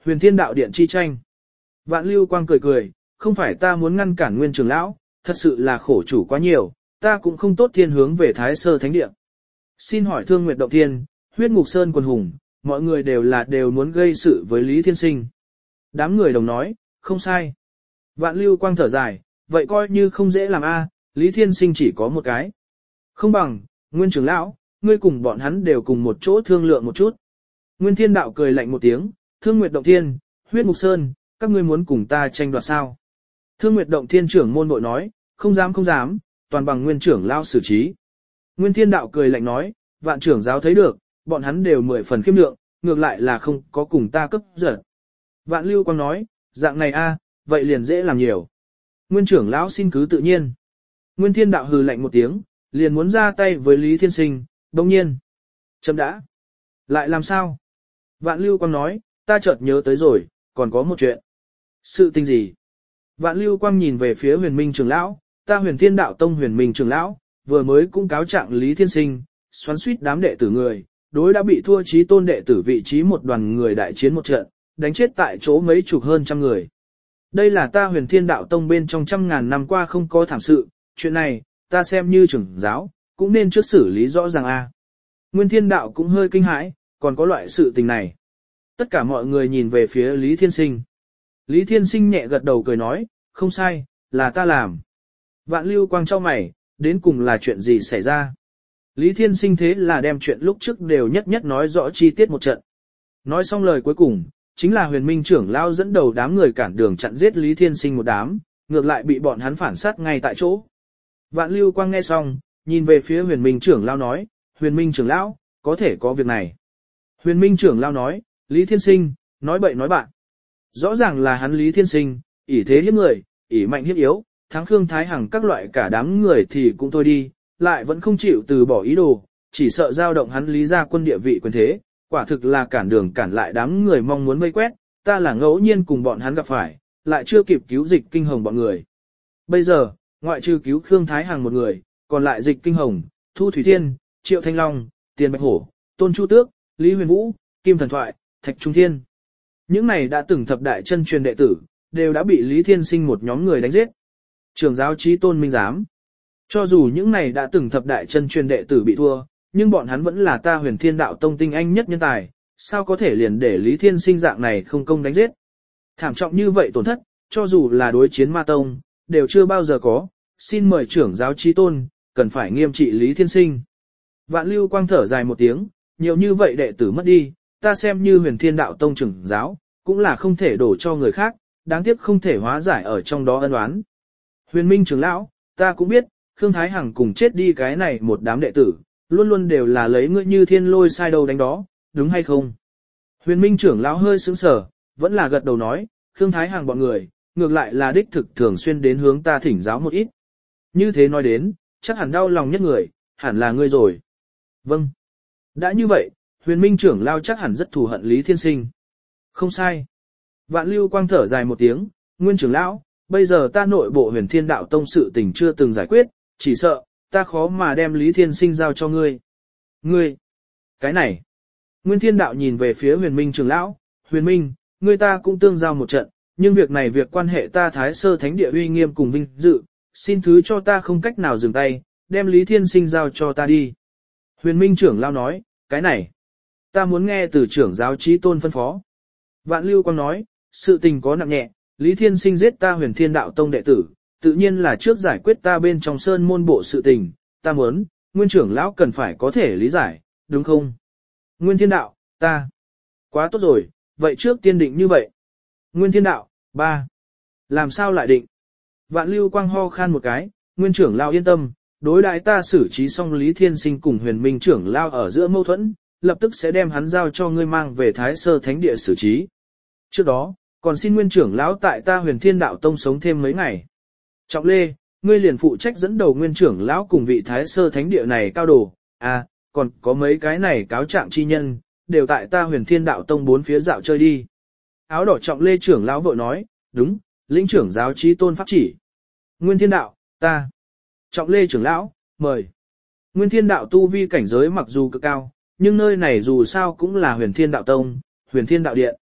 Huyền Thiên Đạo Điện chi tranh. Vạn Lưu Quang cười cười, không phải ta muốn ngăn cản Nguyên trưởng lão, thật sự là khổ chủ quá nhiều, ta cũng không tốt thiên hướng về Thái Sơ Thánh Địa. Xin hỏi Thương Nguyệt Động Thiên, Huyết Ngục Sơn quần hùng, mọi người đều là đều muốn gây sự với Lý Thiên Sinh. Đám người đồng nói, không sai. Vạn Lưu Quang thở dài, vậy coi như không dễ làm a, Lý Thiên Sinh chỉ có một cái. Không bằng, Nguyên trưởng lão, ngươi cùng bọn hắn đều cùng một chỗ thương lượng một chút. Nguyên Thiên Đạo cười lạnh một tiếng, Thương Nguyệt Động Thiên, Huyết Ngục Sơn, các ngươi muốn cùng ta tranh đoạt sao? Thương Nguyệt Động Thiên trưởng môn bội nói, không dám không dám, toàn bằng Nguyên trưởng lão xử trí. Nguyên Thiên Đạo cười lạnh nói, vạn trưởng giáo thấy được, bọn hắn đều mười phần khiêm lượng, ngược lại là không có cùng ta cấp giật. Vạn Lưu Quang nói, dạng này a, vậy liền dễ làm nhiều. Nguyên trưởng lão xin cứ tự nhiên. Nguyên Thiên Đạo hừ lạnh một tiếng, liền muốn ra tay với Lý Thiên Sinh, đồng nhiên. Chấm đã. Lại làm sao? Vạn Lưu Quang nói, ta chợt nhớ tới rồi, còn có một chuyện. Sự tình gì? Vạn Lưu Quang nhìn về phía Huyền Minh trưởng lão, ta Huyền Thiên Đạo Tông Huyền Minh trưởng lão, vừa mới cũng cáo trạng Lý Thiên Sinh, xoắn suýt đám đệ tử người, đối đã bị thua chí tôn đệ tử vị trí một đoàn người đại chiến một trận, đánh chết tại chỗ mấy chục hơn trăm người. Đây là ta Huyền Thiên Đạo Tông bên trong trăm ngàn năm qua không có thảm sự, chuyện này, ta xem như trưởng giáo, cũng nên trước xử lý rõ ràng a. Nguyên Thiên Đạo cũng hơi kinh hãi, còn có loại sự tình này. Tất cả mọi người nhìn về phía Lý Thiên Sinh. Lý Thiên Sinh nhẹ gật đầu cười nói, không sai, là ta làm. Vạn Lưu Quang trao mày, đến cùng là chuyện gì xảy ra? Lý Thiên Sinh thế là đem chuyện lúc trước đều nhất nhất nói rõ chi tiết một trận. Nói xong lời cuối cùng, chính là Huyền Minh trưởng lão dẫn đầu đám người cản đường chặn giết Lý Thiên Sinh một đám, ngược lại bị bọn hắn phản sát ngay tại chỗ. Vạn Lưu Quang nghe xong, nhìn về phía Huyền Minh trưởng lão nói, Huyền Minh trưởng lão, có thể có việc này. Huyền Minh trưởng lão nói, Lý Thiên Sinh, nói bậy nói bạn. Rõ ràng là hắn Lý Thiên Sinh, ỷ thế hiếp người, ỷ mạnh hiếp yếu, thắng Khương Thái Hằng các loại cả đám người thì cũng thôi đi, lại vẫn không chịu từ bỏ ý đồ, chỉ sợ giao động hắn Lý gia quân địa vị quyền thế, quả thực là cản đường cản lại đám người mong muốn vây quét, ta là ngẫu nhiên cùng bọn hắn gặp phải, lại chưa kịp cứu Dịch Kinh Hồng bọn người. Bây giờ, ngoại trừ cứu Khương Thái Hằng một người, còn lại Dịch Kinh Hồng, Thu Thủy Thiên, Triệu Thanh Long, Tiền Bạch Hổ, Tôn Chu Tước, Lý Huyền Vũ, Kim Thần Thoại, Thạch Trung Thiên. Những này đã từng thập đại chân truyền đệ tử, đều đã bị Lý Thiên Sinh một nhóm người đánh giết. Trưởng giáo Chí Tôn Minh Giám. Cho dù những này đã từng thập đại chân truyền đệ tử bị thua, nhưng bọn hắn vẫn là ta Huyền Thiên Đạo Tông tinh anh nhất nhân tài, sao có thể liền để Lý Thiên Sinh dạng này không công đánh giết. Thảm trọng như vậy tổn thất, cho dù là đối chiến Ma Tông, đều chưa bao giờ có, xin mời trưởng giáo Chí Tôn, cần phải nghiêm trị Lý Thiên Sinh. Vạn Lưu Quang thở dài một tiếng, nhiều như vậy đệ tử mất đi, ta xem như Huyền Thiên Đạo Tông trưởng giáo, cũng là không thể đổ cho người khác, đáng tiếc không thể hóa giải ở trong đó ân oán. Huyền Minh trưởng lão, ta cũng biết, Khương Thái Hằng cùng chết đi cái này một đám đệ tử, luôn luôn đều là lấy ngươi như thiên lôi sai đầu đánh đó, đúng hay không? Huyền Minh trưởng lão hơi sững sờ, vẫn là gật đầu nói, Khương Thái Hằng bọn người, ngược lại là đích thực thường xuyên đến hướng ta thỉnh giáo một ít. Như thế nói đến, chắc hẳn đau lòng nhất người, hẳn là ngươi rồi. Vâng. Đã như vậy, Huyền Minh trưởng lão chắc hẳn rất thù hận Lý Thiên Sinh. Không sai. Vạn Lưu Quang thở dài một tiếng, Nguyên trưởng lão, bây giờ ta nội bộ Huyền Thiên Đạo Tông sự tình chưa từng giải quyết, chỉ sợ, ta khó mà đem Lý Thiên Sinh giao cho ngươi. Ngươi? Cái này. Nguyên Thiên Đạo nhìn về phía Huyền Minh trưởng lão, Huyền Minh, ngươi ta cũng tương giao một trận, nhưng việc này việc quan hệ ta Thái Sơ Thánh Địa uy nghiêm cùng vinh dự, xin thứ cho ta không cách nào dừng tay, đem Lý Thiên Sinh giao cho ta đi. Huyền Minh trưởng lão nói, cái này, ta muốn nghe từ trưởng giáo Chí Tôn phân phó. Vạn Lưu Quang nói, sự tình có nặng nhẹ, Lý Thiên Sinh giết ta Huyền Thiên Đạo Tông đệ tử, tự nhiên là trước giải quyết ta bên trong sơn môn bộ sự tình, ta muốn, Nguyên trưởng lão cần phải có thể lý giải, đúng không? Nguyên Thiên Đạo, ta. Quá tốt rồi, vậy trước tiên định như vậy. Nguyên Thiên Đạo, ba. Làm sao lại định? Vạn Lưu Quang ho khan một cái, Nguyên trưởng lão yên tâm, đối đãi ta xử trí xong Lý Thiên Sinh cùng Huyền Minh trưởng lão ở giữa mâu thuẫn, lập tức sẽ đem hắn giao cho ngươi mang về Thái Sơ Thánh Địa xử trí. Trước đó, còn xin Nguyên trưởng lão tại ta Huyền Thiên Đạo Tông sống thêm mấy ngày. Trọng Lê, ngươi liền phụ trách dẫn đầu Nguyên trưởng lão cùng vị Thái Sơ Thánh Địa này cao đồ, à, còn có mấy cái này cáo trạng chi nhân, đều tại ta Huyền Thiên Đạo Tông bốn phía dạo chơi đi. Áo đỏ Trọng Lê trưởng lão vội nói, đúng, lĩnh trưởng giáo Chí Tôn pháp chỉ. Nguyên Thiên Đạo, ta. Trọng Lê trưởng lão, mời. Nguyên Thiên Đạo tu vi cảnh giới mặc dù cực cao, nhưng nơi này dù sao cũng là Huyền Thiên Đạo Tông, Huyền Thiên Đạo Điện.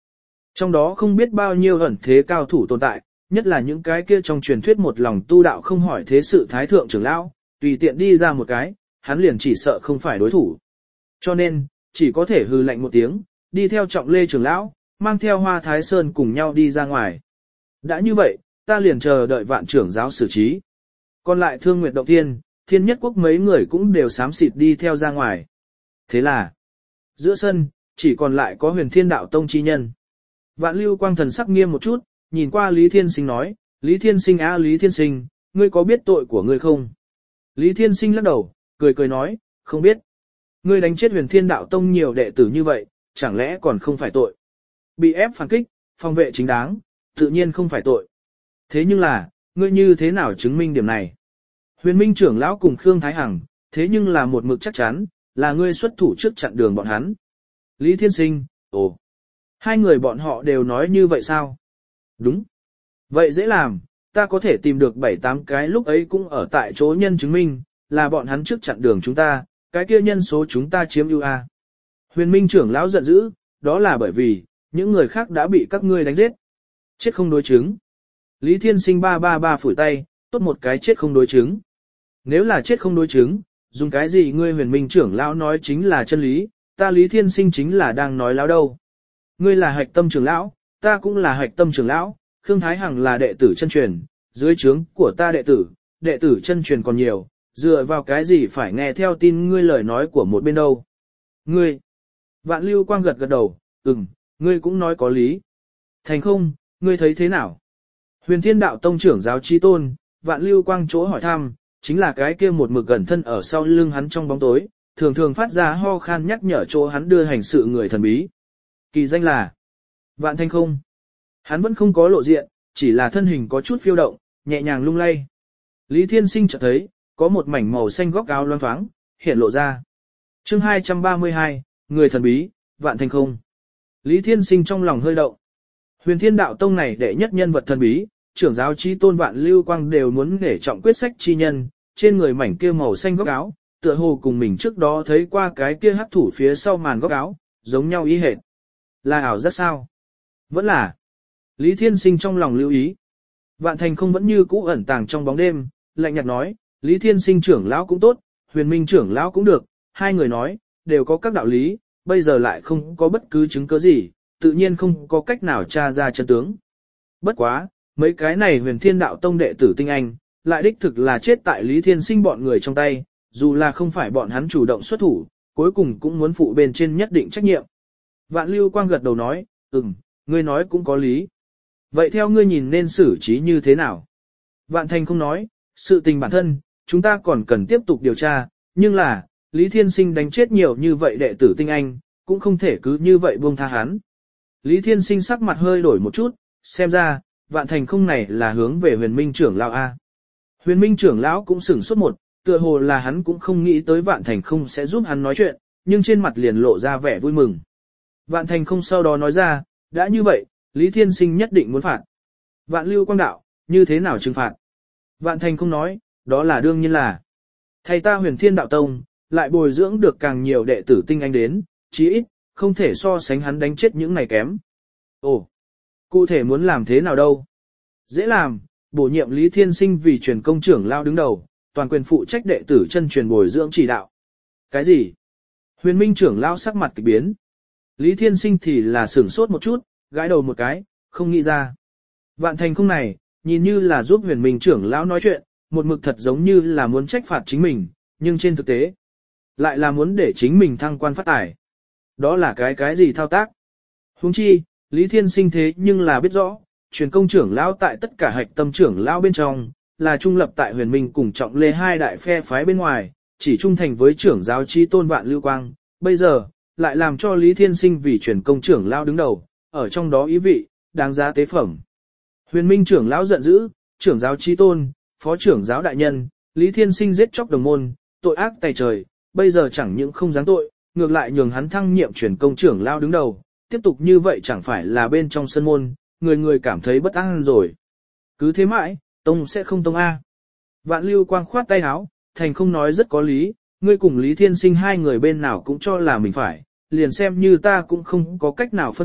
Trong đó không biết bao nhiêu ẩn thế cao thủ tồn tại, nhất là những cái kia trong truyền thuyết một lòng tu đạo không hỏi thế sự thái thượng trưởng lão, tùy tiện đi ra một cái, hắn liền chỉ sợ không phải đối thủ. Cho nên, chỉ có thể hừ lạnh một tiếng, đi theo Trọng Lê trưởng lão, mang theo Hoa Thái Sơn cùng nhau đi ra ngoài. Đã như vậy, ta liền chờ đợi Vạn trưởng giáo xử trí. Còn lại Thương Nguyệt Động Thiên, Thiên Nhất Quốc mấy người cũng đều xám xịt đi theo ra ngoài. Thế là, giữa sân, chỉ còn lại có Huyền Thiên Đạo Tông chi nhân. Vạn Lưu Quang thần sắc nghiêm một chút, nhìn qua Lý Thiên Sinh nói, Lý Thiên Sinh á Lý Thiên Sinh, ngươi có biết tội của ngươi không? Lý Thiên Sinh lắc đầu, cười cười nói, không biết. Ngươi đánh chết Huyền Thiên Đạo Tông nhiều đệ tử như vậy, chẳng lẽ còn không phải tội? Bị ép phản kích, phòng vệ chính đáng, tự nhiên không phải tội. Thế nhưng là, ngươi như thế nào chứng minh điểm này? Huyền Minh trưởng lão cùng Khương Thái Hằng, thế nhưng là một mực chắc chắn, là ngươi xuất thủ trước chặn đường bọn hắn. Lý Thiên Sinh, ồ, hai người bọn họ đều nói như vậy sao? Đúng. Vậy dễ làm, ta có thể tìm được bảy tám cái lúc ấy cũng ở tại chỗ nhân chứng minh, là bọn hắn trước chặn đường chúng ta, cái kia nhân số chúng ta chiếm ưu a. Huyền Minh trưởng lão giận dữ, đó là bởi vì, những người khác đã bị các ngươi đánh giết. Chết không đối chứng. Lý Thiên Sinh ba ba ba phủi tay, tốt một cái chết không đối chứng. Nếu là chết không đối chứng, dùng cái gì ngươi Huyền Minh trưởng lão nói chính là chân lý, ta Lý Thiên Sinh chính là đang nói láo đâu. Ngươi là hạch tâm trưởng lão, ta cũng là hạch tâm trưởng lão, Khương Thái Hằng là đệ tử chân truyền, dưới trướng của ta đệ tử, đệ tử chân truyền còn nhiều, dựa vào cái gì phải nghe theo tin ngươi lời nói của một bên đâu. Ngươi, Vạn Lưu Quang gật gật đầu, ừm, ngươi cũng nói có lý. Thành không, ngươi thấy thế nào? Huyền Thiên Đạo Tông trưởng giáo Chí Tôn, Vạn Lưu Quang chỗ hỏi thăm, chính là cái kia một mực gần thân ở sau lưng hắn trong bóng tối, thường thường phát ra ho khan nhắc nhở chỗ hắn đưa hành sự người thần bí. Kỳ danh là Vạn Thanh Không. Hắn vẫn không có lộ diện, chỉ là thân hình có chút phiêu động, nhẹ nhàng lung lay. Lý Thiên Sinh chợt thấy, có một mảnh màu xanh góc áo loang thoáng, hiện lộ ra. Chương hai trăm ba mươi hai, người thần bí, Vạn Thanh Không. Lý Thiên Sinh trong lòng hơi động. Huyền Thiên Đạo Tông này đệ nhất nhân vật thần bí, trưởng giáo Chí Tôn Vạn Lưu Quang đều muốn để trọng quyết sách chi nhân, trên người mảnh kia màu xanh góc áo, tựa hồ cùng mình trước đó thấy qua cái kia hắc thủ phía sau màn góc áo, giống nhau ý hệt. Là ảo giác sao? Vẫn là. Lý Thiên Sinh trong lòng lưu ý. Vạn Thành Không vẫn như cũ ẩn tàng trong bóng đêm, lạnh nhạt nói, Lý Thiên Sinh trưởng lão cũng tốt, Huyền Minh trưởng lão cũng được, hai người nói, đều có các đạo lý, bây giờ lại không có bất cứ chứng cứ gì, tự nhiên không có cách nào tra ra chân tướng. Bất quá, mấy cái này Huyền Thiên Đạo Tông đệ tử tinh anh, lại đích thực là chết tại Lý Thiên Sinh bọn người trong tay, dù là không phải bọn hắn chủ động xuất thủ, cuối cùng cũng muốn phụ bên trên nhất định trách nhiệm. Vạn Lưu Quang gật đầu nói, ừm, ngươi nói cũng có lý. Vậy theo ngươi nhìn nên xử trí như thế nào? Vạn Thành Không nói, sự tình bản thân, chúng ta còn cần tiếp tục điều tra, nhưng là, Lý Thiên Sinh đánh chết nhiều như vậy đệ tử tinh anh, cũng không thể cứ như vậy buông tha hắn. Lý Thiên Sinh sắc mặt hơi đổi một chút, xem ra, Vạn Thành Không này là hướng về Huyền Minh trưởng lão A. Huyền Minh trưởng lão cũng sửng sốt một, tựa hồ là hắn cũng không nghĩ tới Vạn Thành Không sẽ giúp hắn nói chuyện, nhưng trên mặt liền lộ ra vẻ vui mừng. Vạn Thành Không sau đó nói ra, đã như vậy, Lý Thiên Sinh nhất định muốn phạt. Vạn Lưu Quang đạo, như thế nào trừng phạt? Vạn Thành Không nói, đó là đương nhiên là. Thầy ta Huyền Thiên Đạo Tông, lại bồi dưỡng được càng nhiều đệ tử tinh anh đến, chí ít, không thể so sánh hắn đánh chết những này kém. Ồ, cụ thể muốn làm thế nào đâu? Dễ làm, bổ nhiệm Lý Thiên Sinh vì truyền công trưởng lao đứng đầu, toàn quyền phụ trách đệ tử chân truyền bồi dưỡng chỉ đạo. Cái gì? Huyền Minh trưởng lao sắc mặt kỳ biến. Lý Thiên Sinh thì là sửng sốt một chút, gãi đầu một cái, không nghĩ ra. Vạn Thành Không này, nhìn như là giúp Huyền Minh trưởng lão nói chuyện, một mực thật giống như là muốn trách phạt chính mình, nhưng trên thực tế, lại là muốn để chính mình thăng quan phát tài. Đó là cái cái gì thao tác? Huống chi, Lý Thiên Sinh thế nhưng là biết rõ, truyền công trưởng lão tại tất cả hạch tâm trưởng lão bên trong, là trung lập tại Huyền Minh cùng Trọng Lê hai đại phe phái bên ngoài, chỉ trung thành với trưởng giáo Chí Tôn Vạn Lưu Quang. Bây giờ, lại làm cho Lý Thiên Sinh vì truyền công trưởng lão đứng đầu, ở trong đó ý vị, đáng giá tế phẩm. Huyền Minh trưởng lão giận dữ, trưởng giáo Chí Tôn, phó trưởng giáo đại nhân, Lý Thiên Sinh giết chóc đồng môn, tội ác tày trời, bây giờ chẳng những không giáng tội, ngược lại nhường hắn thăng nhiệm truyền công trưởng lão đứng đầu, tiếp tục như vậy chẳng phải là bên trong sân môn, người người cảm thấy bất an rồi. Cứ thế mãi, tông sẽ không tông A. Vạn Lưu Quang khoát tay áo, Thành Không nói rất có lý, ngươi cùng Lý Thiên Sinh hai người bên nào cũng cho là mình phải, liền xem như ta cũng không có cách nào phân biệt,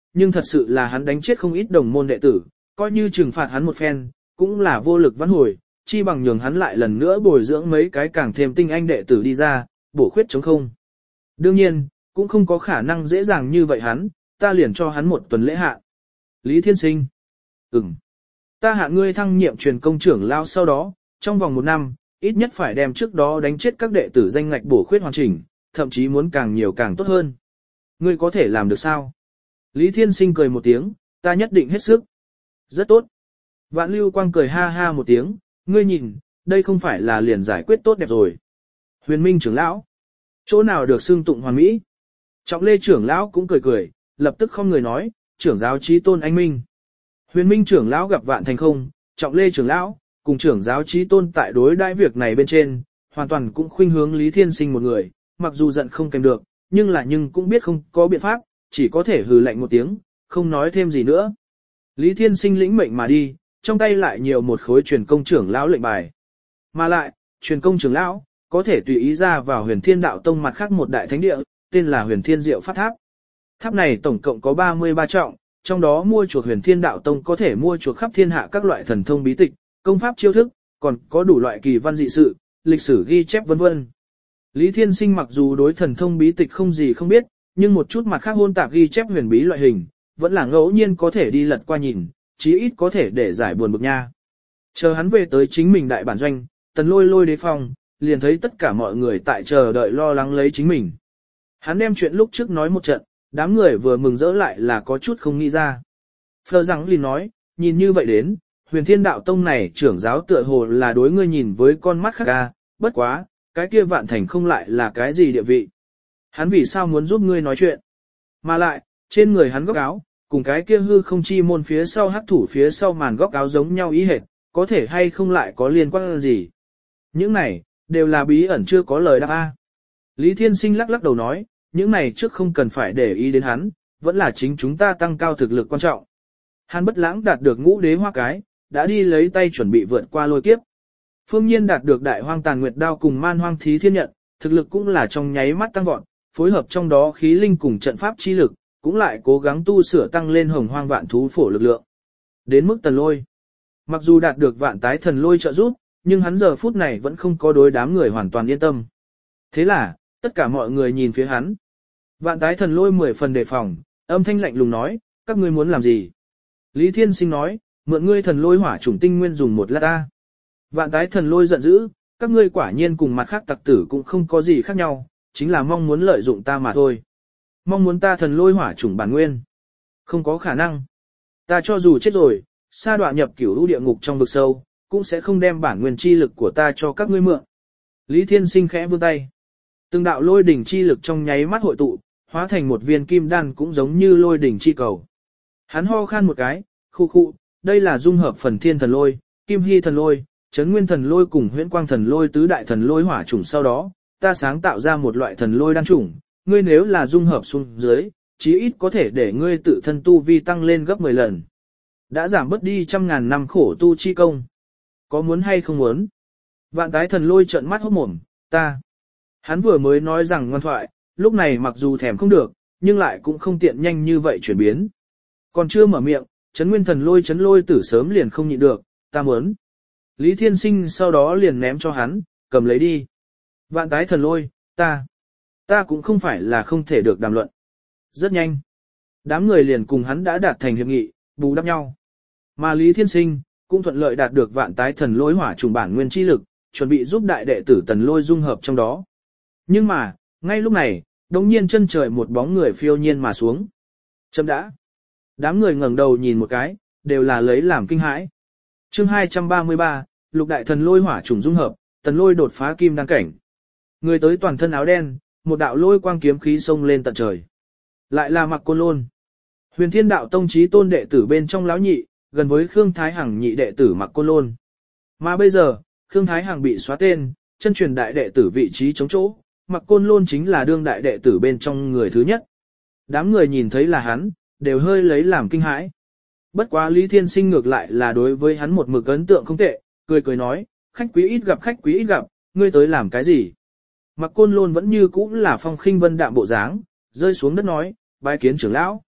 nhưng thật sự là hắn đánh chết không ít đồng môn đệ tử, coi như trừng phạt hắn một phen, cũng là vô lực vãn hồi, chi bằng nhường hắn lại lần nữa bồi dưỡng mấy cái càng thêm tinh anh đệ tử đi ra, bổ khuyết chống không. Đương nhiên, cũng không có khả năng dễ dàng như vậy hắn, ta liền cho hắn một tuần lễ hạ. Lý Thiên Sinh. Ừm. Ta hạ ngươi thăng nhiệm truyền công trưởng lao sau đó, trong vòng một năm, ít nhất phải đem trước đó đánh chết các đệ tử danh ngạch bổ khuyết hoàn chỉnh, thậm chí muốn càng nhiều càng tốt hơn. Ngươi có thể làm được sao? Lý Thiên Sinh cười một tiếng, ta nhất định hết sức. Rất tốt. Vạn Lưu Quang cười ha ha một tiếng, ngươi nhìn, đây không phải là liền giải quyết tốt đẹp rồi. Huyền Minh trưởng lão. Chỗ nào được xưng tụng hoàn mỹ? Trọng Lê trưởng lão cũng cười cười, lập tức không người nói, trưởng giáo chí tôn anh minh. Huyền Minh trưởng lão gặp Vạn Thành không, Trọng Lê trưởng lão, cùng trưởng giáo chí tôn tại đối đãi việc này bên trên, hoàn toàn cũng khuynh hướng Lý Thiên Sinh một người, mặc dù giận không kèm được, nhưng là nhưng cũng biết không có biện pháp, chỉ có thể hừ lạnh một tiếng, không nói thêm gì nữa. Lý Thiên Sinh lĩnh mệnh mà đi, trong tay lại nhiều một khối truyền công trưởng lão lệnh bài. Mà lại, truyền công trưởng lão, có thể tùy ý ra vào huyền thiên đạo tông mặt khác một đại thánh địa, tên là huyền thiên diệu pháp tháp. Tháp này tổng cộng có ba mươi ba trọng, trong đó mua chuộc huyền thiên đạo tông có thể mua chuộc khắp thiên hạ các loại thần thông bí tịch, công pháp chiêu thức, còn có đủ loại kỳ văn dị sự, lịch sử ghi chép vân vân. Lý Thiên Sinh mặc dù đối thần thông bí tịch không gì không biết, nhưng một chút mặt khác hôn tạp ghi chép huyền bí loại hình, vẫn là ngẫu nhiên có thể đi lật qua nhìn, chí ít có thể để giải buồn bực nha. Chờ hắn về tới chính mình đại bản doanh, Tần Lôi Lôi đế phòng, liền thấy tất cả mọi người tại chờ đợi lo lắng lấy chính mình. Hắn đem chuyện lúc trước nói một trận, đám người vừa mừng rỡ lại là có chút không nghĩ ra. Phờ rằng liền nói, nhìn như vậy đến, huyền thiên đạo tông này trưởng giáo tựa hồ là đối ngươi nhìn với con mắt khác ca, bất quá, cái kia Vạn Thành không lại là cái gì địa vị. Hắn vì sao muốn giúp ngươi nói chuyện? Mà lại, trên người hắn góc áo, cùng cái kia hư không chi môn phía sau hắc thủ phía sau màn góc áo giống nhau ý hệt, có thể hay không lại có liên quan gì? Những này, đều là bí ẩn chưa có lời đáp A. Lý Thiên Sinh lắc lắc đầu nói, những này trước không cần phải để ý đến hắn, vẫn là chính chúng ta tăng cao thực lực quan trọng. Hắn bất lãng đạt được ngũ đế hoa cái, đã đi lấy tay chuẩn bị vượt qua lôi kiếp. Phương Nhiên đạt được đại hoang tàn nguyệt đao cùng man hoang thí thiên nhận, thực lực cũng là trong nháy mắt tăng vọt, phối hợp trong đó khí linh cùng trận pháp chi lực, cũng lại cố gắng tu sửa tăng lên hồng hoang vạn thú phổ lực lượng. Đến mức Tần Lôi, mặc dù đạt được Vạn Tái Thần Lôi trợ giúp, nhưng hắn giờ phút này vẫn không có đối đám người hoàn toàn yên tâm. Thế là, tất cả mọi người nhìn phía hắn. Vạn Tái Thần Lôi mười phần đề phòng, âm thanh lạnh lùng nói, các ngươi muốn làm gì? Lý Thiên Sinh nói, mượn ngươi thần lôi hỏa chủng tinh nguyên dùng một lát ta. Vạn Tái Thần Lôi giận dữ, các ngươi quả nhiên cùng mặt khác tặc tử cũng không có gì khác nhau, chính là mong muốn lợi dụng ta mà thôi. Mong muốn ta thần lôi hỏa chủng bản nguyên. Không có khả năng. Ta cho dù chết rồi, sa đọa nhập cửu lũ địa ngục trong vực sâu, cũng sẽ không đem bản nguyên chi lực của ta cho các ngươi mượn. Lý Thiên Sinh khẽ vươn tay. Từng đạo lôi đỉnh chi lực trong nháy mắt hội tụ, hóa thành một viên kim đan cũng giống như lôi đỉnh chi cầu. Hắn ho khan một cái, khu khu, đây là dung hợp phần thiên thần lôi, kim hy thần lôi, chấn nguyên thần lôi cùng huyễn quang thần lôi tứ đại thần lôi hỏa chủng sau đó, ta sáng tạo ra một loại thần lôi đan chủng, ngươi nếu là dung hợp xuống dưới, chí ít có thể để ngươi tự thân tu vi tăng lên gấp mười lần. Đã giảm bớt đi trăm ngàn năm khổ tu chi công. Có muốn hay không muốn? Vạn Tái Thần Lôi trợn mắt hốt mồm, ta. Hắn vừa mới nói rằng ngoan thoại, lúc này mặc dù thèm không được, nhưng lại cũng không tiện nhanh như vậy chuyển biến. Còn chưa mở miệng, chấn nguyên thần lôi chấn lôi tử sớm liền không nhịn được, ta muốn. Lý Thiên Sinh sau đó liền ném cho hắn, cầm lấy đi. Vạn Tái Thần Lôi, ta. Ta cũng không phải là không thể được đàm luận. Rất nhanh. Đám người liền cùng hắn đã đạt thành hiệp nghị, bù đắp nhau. Mà Lý Thiên Sinh, cũng thuận lợi đạt được Vạn Tái Thần Lôi hỏa trùng bản nguyên chi lực, chuẩn bị giúp đại đệ tử Tần Lôi dung hợp trong đó. Nhưng mà, ngay lúc này, đống nhiên chân trời một bóng người phiêu nhiên mà xuống. Chấm đã. Đám người ngẩng đầu nhìn một cái, đều là lấy làm kinh hãi. Chương hai trăm ba mươi ba, Lục Đại Thần Lôi hỏa trùng dung hợp, Tần Lôi đột phá kim đan cảnh. Người tới toàn thân áo đen, một đạo lôi quang kiếm khí xông lên tận trời. Lại là Mặc Côn Lôn. Huyền Thiên Đạo Tông chí tôn đệ tử bên trong lão nhị, gần với Khương Thái Hằng nhị đệ tử Mặc Côn Lôn. Mà bây giờ, Khương Thái Hằng bị xóa tên, chân truyền đại đệ tử vị trí chống chỗ, Mặc Côn Lôn chính là đương đại đệ tử bên trong người thứ nhất. Đám người nhìn thấy là hắn, đều hơi lấy làm kinh hãi. Bất quá Lý Thiên Sinh ngược lại là đối với hắn một mực ấn tượng không tệ, cười cười nói, khách quý ít gặp khách quý ít gặp, ngươi tới làm cái gì? Mặc Côn Lôn vẫn như cũ là phong khinh vân đạm bộ dáng, rơi xuống đất nói, bái kiến trưởng lão.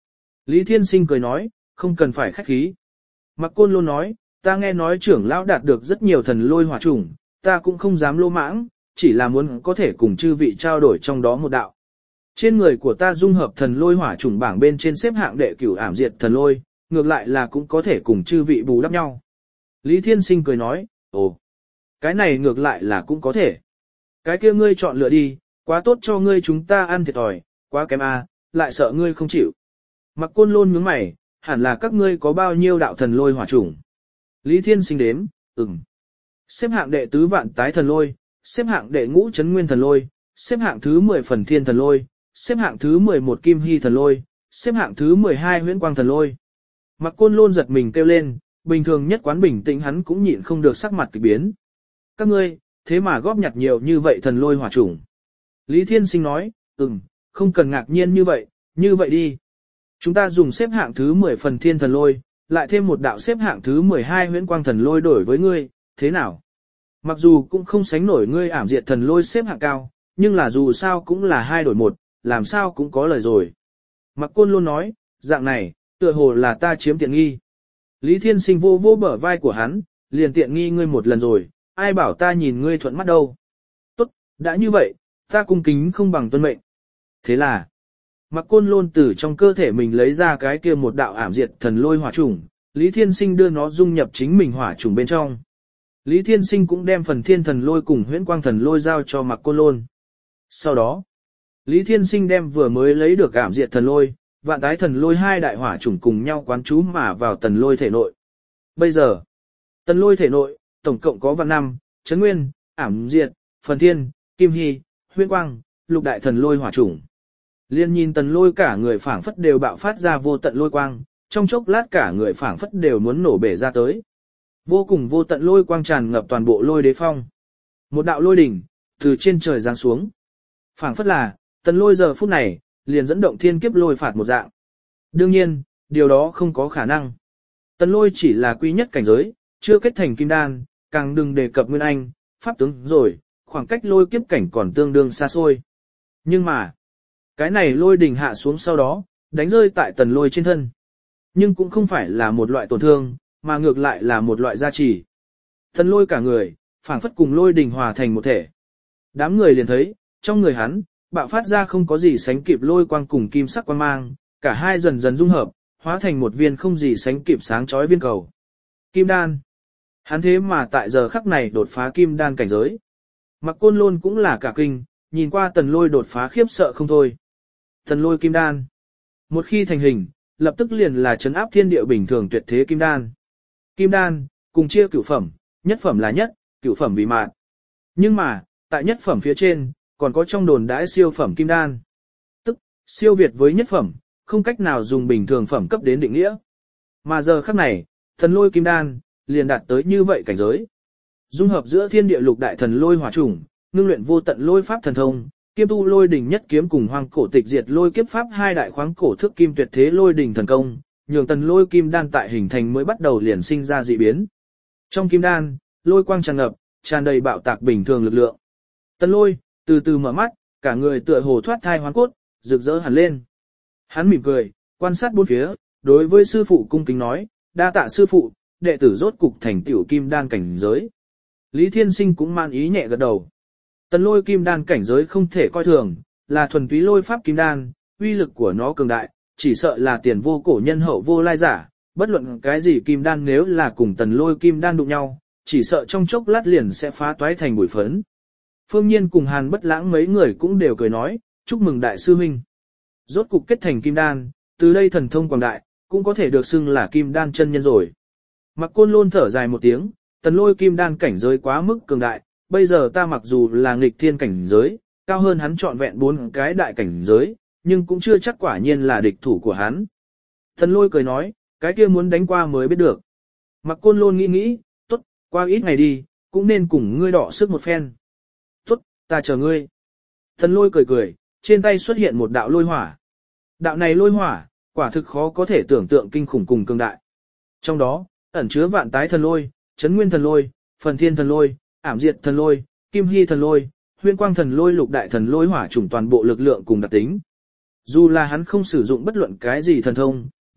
Lý Thiên Sinh cười nói, không cần phải khách khí. Mạc Côn Lôn nói, ta nghe nói trưởng lão đạt được rất nhiều thần lôi hỏa chủng, ta cũng không dám lô mãng, chỉ là muốn có thể cùng chư vị trao đổi trong đó một đạo. Trên người của ta dung hợp thần lôi hỏa chủng bảng bên trên xếp hạng đệ cửu ảm diệt thần lôi, ngược lại là cũng có thể cùng chư vị bù đắp nhau. Lý Thiên Sinh cười nói, ồ, cái này ngược lại là cũng có thể. Cái kia ngươi chọn lựa đi, quá tốt cho ngươi chúng ta ăn thiệt thòi, quá kém à, lại sợ ngươi không chịu. Mạc Côn Lôn nhướng mày, hẳn là các ngươi có bao nhiêu đạo thần lôi hỏa chủng. Lý Thiên Sinh đếm, ừm. Xếp hạng đệ tứ vạn tái thần lôi, xếp hạng đệ ngũ chấn nguyên thần lôi, xếp hạng thứ mười phần thiên thần lôi, xếp hạng thứ mười một kim hy thần lôi, xếp hạng thứ mười hai huyễn quang thần lôi. Mạc Côn Lôn giật mình kêu lên, bình thường nhất quán bình tĩnh hắn cũng nhịn không được sắc mặt kỳ biến. Các ngươi, thế mà góp nhặt nhiều như vậy thần lôi hỏa chủng. Lý Thiên Sinh nói, ừm, không cần ngạc nhiên như vậy, như vậy đi. Chúng ta dùng xếp hạng thứ mười phần thiên thần lôi, lại thêm một đạo xếp hạng thứ mười hai huyễn quang thần lôi đổi với ngươi, thế nào? Mặc dù cũng không sánh nổi ngươi ảm diệt thần lôi xếp hạng cao, nhưng là dù sao cũng là hai đổi một, làm sao cũng có lời rồi. Mạc Côn Lôn nói, dạng này, tựa hồ là ta chiếm tiện nghi. Lý Thiên Sinh vô vô bờ vai của hắn, liền tiện nghi ngươi một lần rồi, ai bảo ta nhìn ngươi thuận mắt đâu. Tốt, đã như vậy, ta cung kính không bằng tuân mệnh. Thế là, Mạc Côn Lôn từ trong cơ thể mình lấy ra cái kia một đạo ảm diệt thần lôi hỏa chủng, Lý Thiên Sinh đưa nó dung nhập chính mình hỏa chủng bên trong. Lý Thiên Sinh cũng đem phần thiên thần lôi cùng huyễn quang thần lôi giao cho Mạc Côn Lôn. Sau đó, Lý Thiên Sinh đem vừa mới lấy được ảm diệt thần lôi, vạn tái thần lôi hai đại hỏa chủng cùng nhau quán chú mà vào tần lôi thể nội. Bây giờ, tần lôi thể nội, tổng cộng có vạn năm, chấn nguyên, ảm diệt, phần thiên, kim hy, huyễn quang, lục đại thần lôi hỏa chủng. Liên nhìn tần lôi cả người phảng phất đều bạo phát ra vô tận lôi quang, trong chốc lát cả người phảng phất đều muốn nổ bể ra tới. Vô cùng vô tận lôi quang tràn ngập toàn bộ lôi đế phong. Một đạo lôi đỉnh, từ trên trời giáng xuống. Phảng phất là, tần lôi giờ phút này, liền dẫn động thiên kiếp lôi phạt một dạng. Đương nhiên, điều đó không có khả năng. Tần lôi chỉ là quy nhất cảnh giới, chưa kết thành kim đan, càng đừng đề cập nguyên anh, pháp tướng rồi, khoảng cách lôi kiếp cảnh còn tương đương xa xôi. Nhưng mà, cái này lôi đỉnh hạ xuống sau đó, đánh rơi tại tần lôi trên thân. Nhưng cũng không phải là một loại tổn thương, mà ngược lại là một loại gia trì. Tần lôi cả người, phảng phất cùng lôi đỉnh hòa thành một thể. Đám người liền thấy, trong người hắn, bạo phát ra không có gì sánh kịp lôi quang cùng kim sắc quang mang, cả hai dần dần dung hợp, hóa thành một viên không gì sánh kịp sáng chói viên cầu. Kim đan. Hắn thế mà tại giờ khắc này đột phá kim đan cảnh giới. Mạc Côn Lôn cũng là cả kinh, nhìn qua tần lôi đột phá khiếp sợ không thôi. Tần lôi kim đan. Một khi thành hình, lập tức liền là chấn áp thiên địa bình thường tuyệt thế kim đan. Kim đan, cùng chia cửu phẩm, nhất phẩm là nhất, cửu phẩm vì mạn. Nhưng mà, tại nhất phẩm phía trên, còn có trong đồn đãi siêu phẩm kim đan. Tức, siêu việt với nhất phẩm, không cách nào dùng bình thường phẩm cấp đến định nghĩa. Mà giờ khắc này, thần lôi kim đan, liền đạt tới như vậy cảnh giới. Dung hợp giữa thiên địa lục đại thần lôi hỏa chủng, ngưng luyện vô tận lôi pháp thần thông, kiêm tu lôi đỉnh nhất kiếm cùng hoang cổ tịch diệt lôi kiếp pháp hai đại khoáng cổ thước kim tuyệt thế lôi đỉnh thần công, nhường tần lôi kim đan tại hình thành mới bắt đầu liền sinh ra dị biến. Trong kim đan, lôi quang tràn ngập, tràn đầy bạo tạc bình thường lực lượng. Tần lôi, từ từ mở mắt, cả người tựa hồ thoát thai hoán cốt, rực rỡ hẳn lên. Hắn mỉm cười, quan sát bốn phía, đối với sư phụ cung kính nói, đa tạ sư phụ, đệ tử rốt cục thành tiểu kim đan cảnh giới. Lý Thiên Sinh cũng man ý nhẹ gật đầu. Tần lôi kim đan cảnh giới không thể coi thường, là thuần túy lôi pháp kim đan, uy lực của nó cường đại, chỉ sợ là tiền vô cổ nhân hậu vô lai giả, bất luận cái gì kim đan nếu là cùng tần lôi kim đan đụng nhau, chỉ sợ trong chốc lát liền sẽ phá toái thành bụi phấn. Phương Nhiên cùng Hàn Bất Lãng mấy người cũng đều cười nói, chúc mừng đại sư huynh. Rốt cục kết thành kim đan, từ đây thần thông quảng đại, cũng có thể được xưng là kim đan chân nhân rồi. Mạc Côn Lôn thở dài một tiếng, tần lôi kim đan cảnh giới quá mức cường đại, bây giờ ta mặc dù là nghịch thiên cảnh giới, cao hơn hắn trọn vẹn bốn cái đại cảnh giới, nhưng cũng chưa chắc quả nhiên là địch thủ của hắn. Tần lôi cười nói, cái kia muốn đánh qua mới biết được. Mạc Côn Lôn nghĩ nghĩ, tốt, qua ít ngày đi, cũng nên cùng ngươi đọ sức một phen. Tốt, ta chờ ngươi. Tần lôi cười cười, trên tay xuất hiện một đạo lôi hỏa. Đạo này lôi hỏa, quả thực khó có thể tưởng tượng kinh khủng cùng cường đại. Trong đó, ẩn chứa vạn tái thần lôi, chấn nguyên thần lôi, phần thiên thần lôi, ảm diệt thần lôi, kim hy thần lôi, huyễn quang thần lôi lục đại thần lôi hỏa chủng toàn bộ lực lượng cùng đặc tính. Dù là hắn không sử dụng bất luận cái gì thần thông,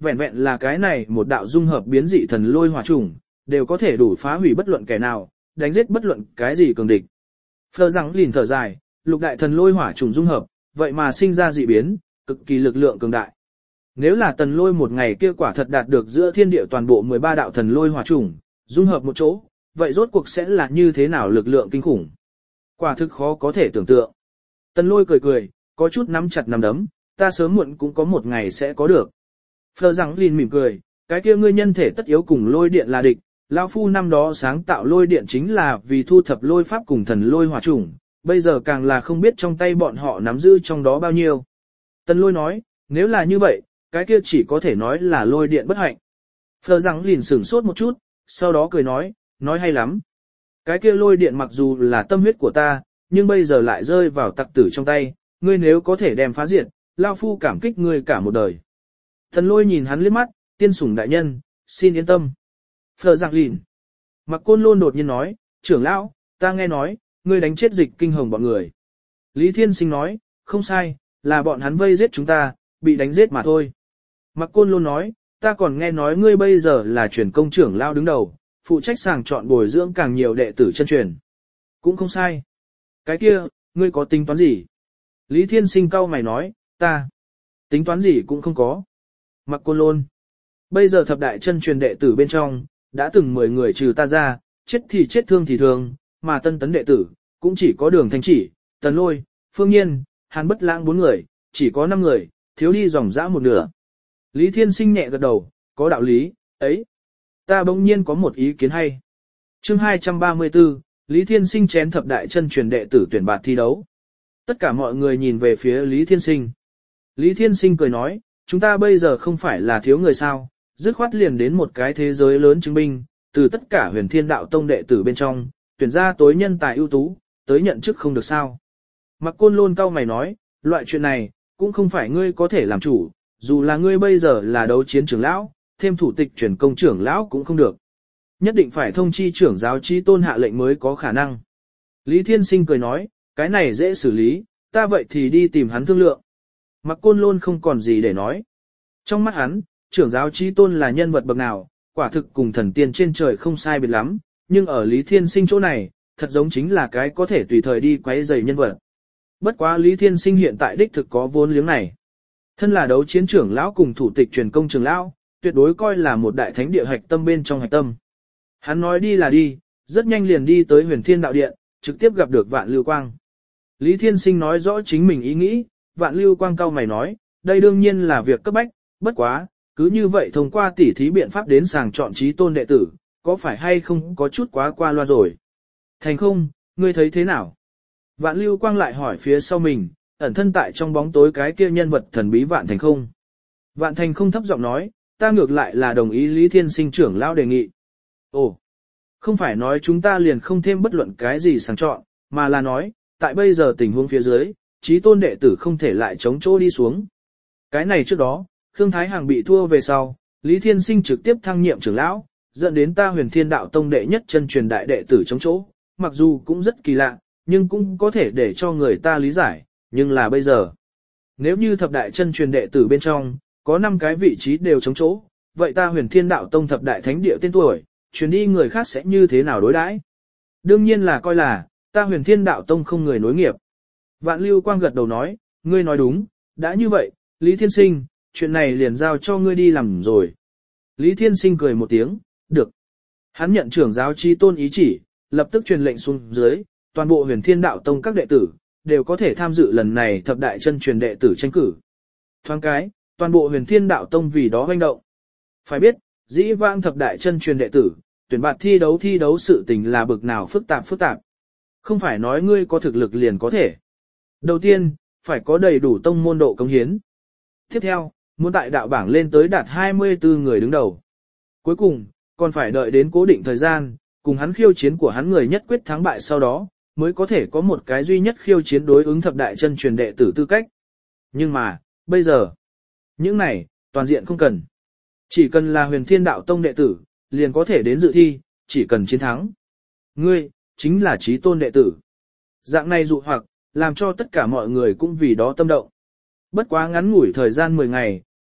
vẹn vẹn là cái này một đạo dung hợp biến dị thần lôi hỏa chủng, đều có thể đủ phá hủy bất luận kẻ nào, đánh giết bất luận cái gì cường địch. Phờ rằng lìn thở dài, lục đại thần lôi hỏa chủng dung hợp, vậy mà sinh ra dị biến, cực kỳ lực lượng cường đại. Nếu là tần lôi một ngày kia quả thật đạt được giữa thiên địa toàn bộ mười ba đạo thần lôi hỏa chủng, dung hợp một chỗ, vậy rốt cuộc sẽ là như thế nào lực lượng kinh khủng. Quả thực khó có thể tưởng tượng. Tần lôi cười cười, có chút nắm chặt nắm đấm, ta sớm muộn cũng có một ngày sẽ có được. Phờ rằng lìn mỉm cười, cái kia ngươi nhân thể tất yếu cùng lôi điện là địch, lão phu năm đó sáng tạo lôi điện chính là vì thu thập lôi pháp cùng thần lôi hỏa chủng, bây giờ càng là không biết trong tay bọn họ nắm giữ trong đó bao nhiêu. Tần lôi nói, nếu là như vậy, cái kia chỉ có thể nói là lôi điện bất hạnh. Phờ rằng lìn sửng sốt một chút, sau đó cười nói, nói hay lắm. Cái kia lôi điện mặc dù là tâm huyết của ta, nhưng bây giờ lại rơi vào tặc tử trong tay, ngươi nếu có thể đem phá diệt, lão phu cảm kích ngươi cả một đời. Tần lôi nhìn hắn liếc mắt, tiên sủng đại nhân, xin yên tâm. Phờ rằng lìn. Mặc Côn Lôn đột nhiên nói, trưởng lão, ta nghe nói, ngươi đánh chết dịch kinh hồng bọn người. Lý Thiên Sinh nói, không sai, là bọn hắn vây giết chúng ta, bị đánh giết mà thôi. Mặc Côn Lôn nói, ta còn nghe nói ngươi bây giờ là truyền công trưởng lão đứng đầu, phụ trách sàng chọn bồi dưỡng càng nhiều đệ tử chân truyền. Cũng không sai. Cái kia, ngươi có tính toán gì? Lý Thiên Sinh cau mày nói, ta tính toán gì cũng không có. Mặc Côn Lôn. Bây giờ thập đại chân truyền đệ tử bên trong, đã từng mười người trừ ta ra, chết thì chết thương thì thương, mà tân tấn đệ tử, cũng chỉ có Đường Thanh Chỉ, Tần Lôi, Phương Nhiên, Hàn Bất Lãng bốn người, chỉ có năm người, thiếu đi dòng dã một nửa. Lý Thiên Sinh nhẹ gật đầu, có đạo lý, ấy. Ta bỗng nhiên có một ý kiến hay. Chương hai trăm ba mươi tư, Lý Thiên Sinh chén thập đại chân truyền đệ tử tuyển bạt thi đấu. Tất cả mọi người nhìn về phía Lý Thiên Sinh. Lý Thiên Sinh cười nói, chúng ta bây giờ không phải là thiếu người sao, dứt khoát liền đến một cái thế giới lớn chứng minh, từ tất cả Huyền Thiên Đạo Tông đệ tử bên trong, tuyển ra tối nhân tài ưu tú, tới nhận chức không được sao. Mặc Côn Lôn cau mày nói, loại chuyện này, cũng không phải ngươi có thể làm chủ, dù là ngươi bây giờ là đấu chiến trưởng lão, thêm thủ tịch truyền công trưởng lão cũng không được. Nhất định phải thông chi trưởng giáo chí tôn hạ lệnh mới có khả năng. Lý Thiên Sinh cười nói, cái này dễ xử lý, ta vậy thì đi tìm hắn thương lượng. Mặc Côn Lôn không còn gì để nói. Trong mắt hắn, trưởng giáo chí tôn là nhân vật bậc nào, quả thực cùng thần tiên trên trời không sai biệt lắm, nhưng ở Lý Thiên Sinh chỗ này, thật giống chính là cái có thể tùy thời đi quấy rầy nhân vật. Bất quá Lý Thiên Sinh hiện tại đích thực có vốn liếng này. Thân là đấu chiến trưởng lão cùng thủ tịch truyền công trưởng lão, tuyệt đối coi là một đại thánh địa hạch tâm bên trong hạch tâm. Hắn nói đi là đi, rất nhanh liền đi tới Huyền Thiên Đạo Điện, trực tiếp gặp được Vạn Lưu Quang. Lý Thiên Sinh nói rõ chính mình ý nghĩ, Vạn Lưu Quang cau mày nói, đây đương nhiên là việc cấp bách, bất quá, cứ như vậy thông qua tỉ thí biện pháp đến sàng chọn chí tôn đệ tử, có phải hay không có chút quá qua loa rồi. Thành không, ngươi thấy thế nào? Vạn Lưu Quang lại hỏi phía sau mình, ẩn thân tại trong bóng tối cái kia nhân vật thần bí Vạn Thành không. Vạn Thành không thấp giọng nói, ta ngược lại là đồng ý Lý Thiên Sinh trưởng lão đề nghị. Ồ, không phải nói chúng ta liền không thêm bất luận cái gì sàng chọn, mà là nói, tại bây giờ tình huống phía dưới, chí tôn đệ tử không thể lại chống chỗ đi xuống. Cái này trước đó, Khương Thái Hàng bị thua về sau, Lý Thiên Sinh trực tiếp thăng nhiệm trưởng lão, dẫn đến ta Huyền Thiên Đạo Tông đệ nhất chân truyền đại đệ tử chống chỗ, mặc dù cũng rất kỳ lạ, nhưng cũng có thể để cho người ta lý giải, nhưng là bây giờ. Nếu như thập đại chân truyền đệ tử bên trong, có năm cái vị trí đều chống chỗ, vậy ta Huyền Thiên Đạo Tông thập đại thánh địa tên tuổi, truyền đi người khác sẽ như thế nào đối đãi? Đương nhiên là coi là, ta Huyền Thiên Đạo Tông không người nối nghiệp. Vạn Lưu Quang gật đầu nói, ngươi nói đúng, đã như vậy, Lý Thiên Sinh, chuyện này liền giao cho ngươi đi làm rồi. Lý Thiên Sinh cười một tiếng, được. Hắn nhận trưởng giáo chí tôn ý chỉ, lập tức truyền lệnh xuống dưới, toàn bộ Huyền Thiên Đạo Tông các đệ tử, đều có thể tham dự lần này thập đại chân truyền đệ tử tranh cử. Thoáng cái, toàn bộ Huyền Thiên Đạo Tông vì đó hoành động. Phải biết, dĩ vãng thập đại chân truyền đệ tử, tuyển bạt thi đấu thi đấu sự tình là bực nào phức tạp phức tạp. Không phải nói ngươi có thực lực liền có thể. Đầu tiên, phải có đầy đủ tông môn độ cống hiến. Tiếp theo, muốn tại đạo bảng lên tới đạt hai mươi tư người đứng đầu. Cuối cùng, còn phải đợi đến cố định thời gian, cùng hắn khiêu chiến của hắn người nhất quyết thắng bại sau đó, mới có thể có một cái duy nhất khiêu chiến đối ứng thập đại chân truyền đệ tử tư cách. Nhưng mà, bây giờ, những này, toàn diện không cần. Chỉ cần là Huyền Thiên Đạo Tông đệ tử, liền có thể đến dự thi, chỉ cần chiến thắng. Ngươi, chính là chí tôn đệ tử. Dạng này dụ hoặc, làm cho tất cả mọi người cũng vì đó tâm động. Bất quá ngắn ngủi thời gian mười ngày,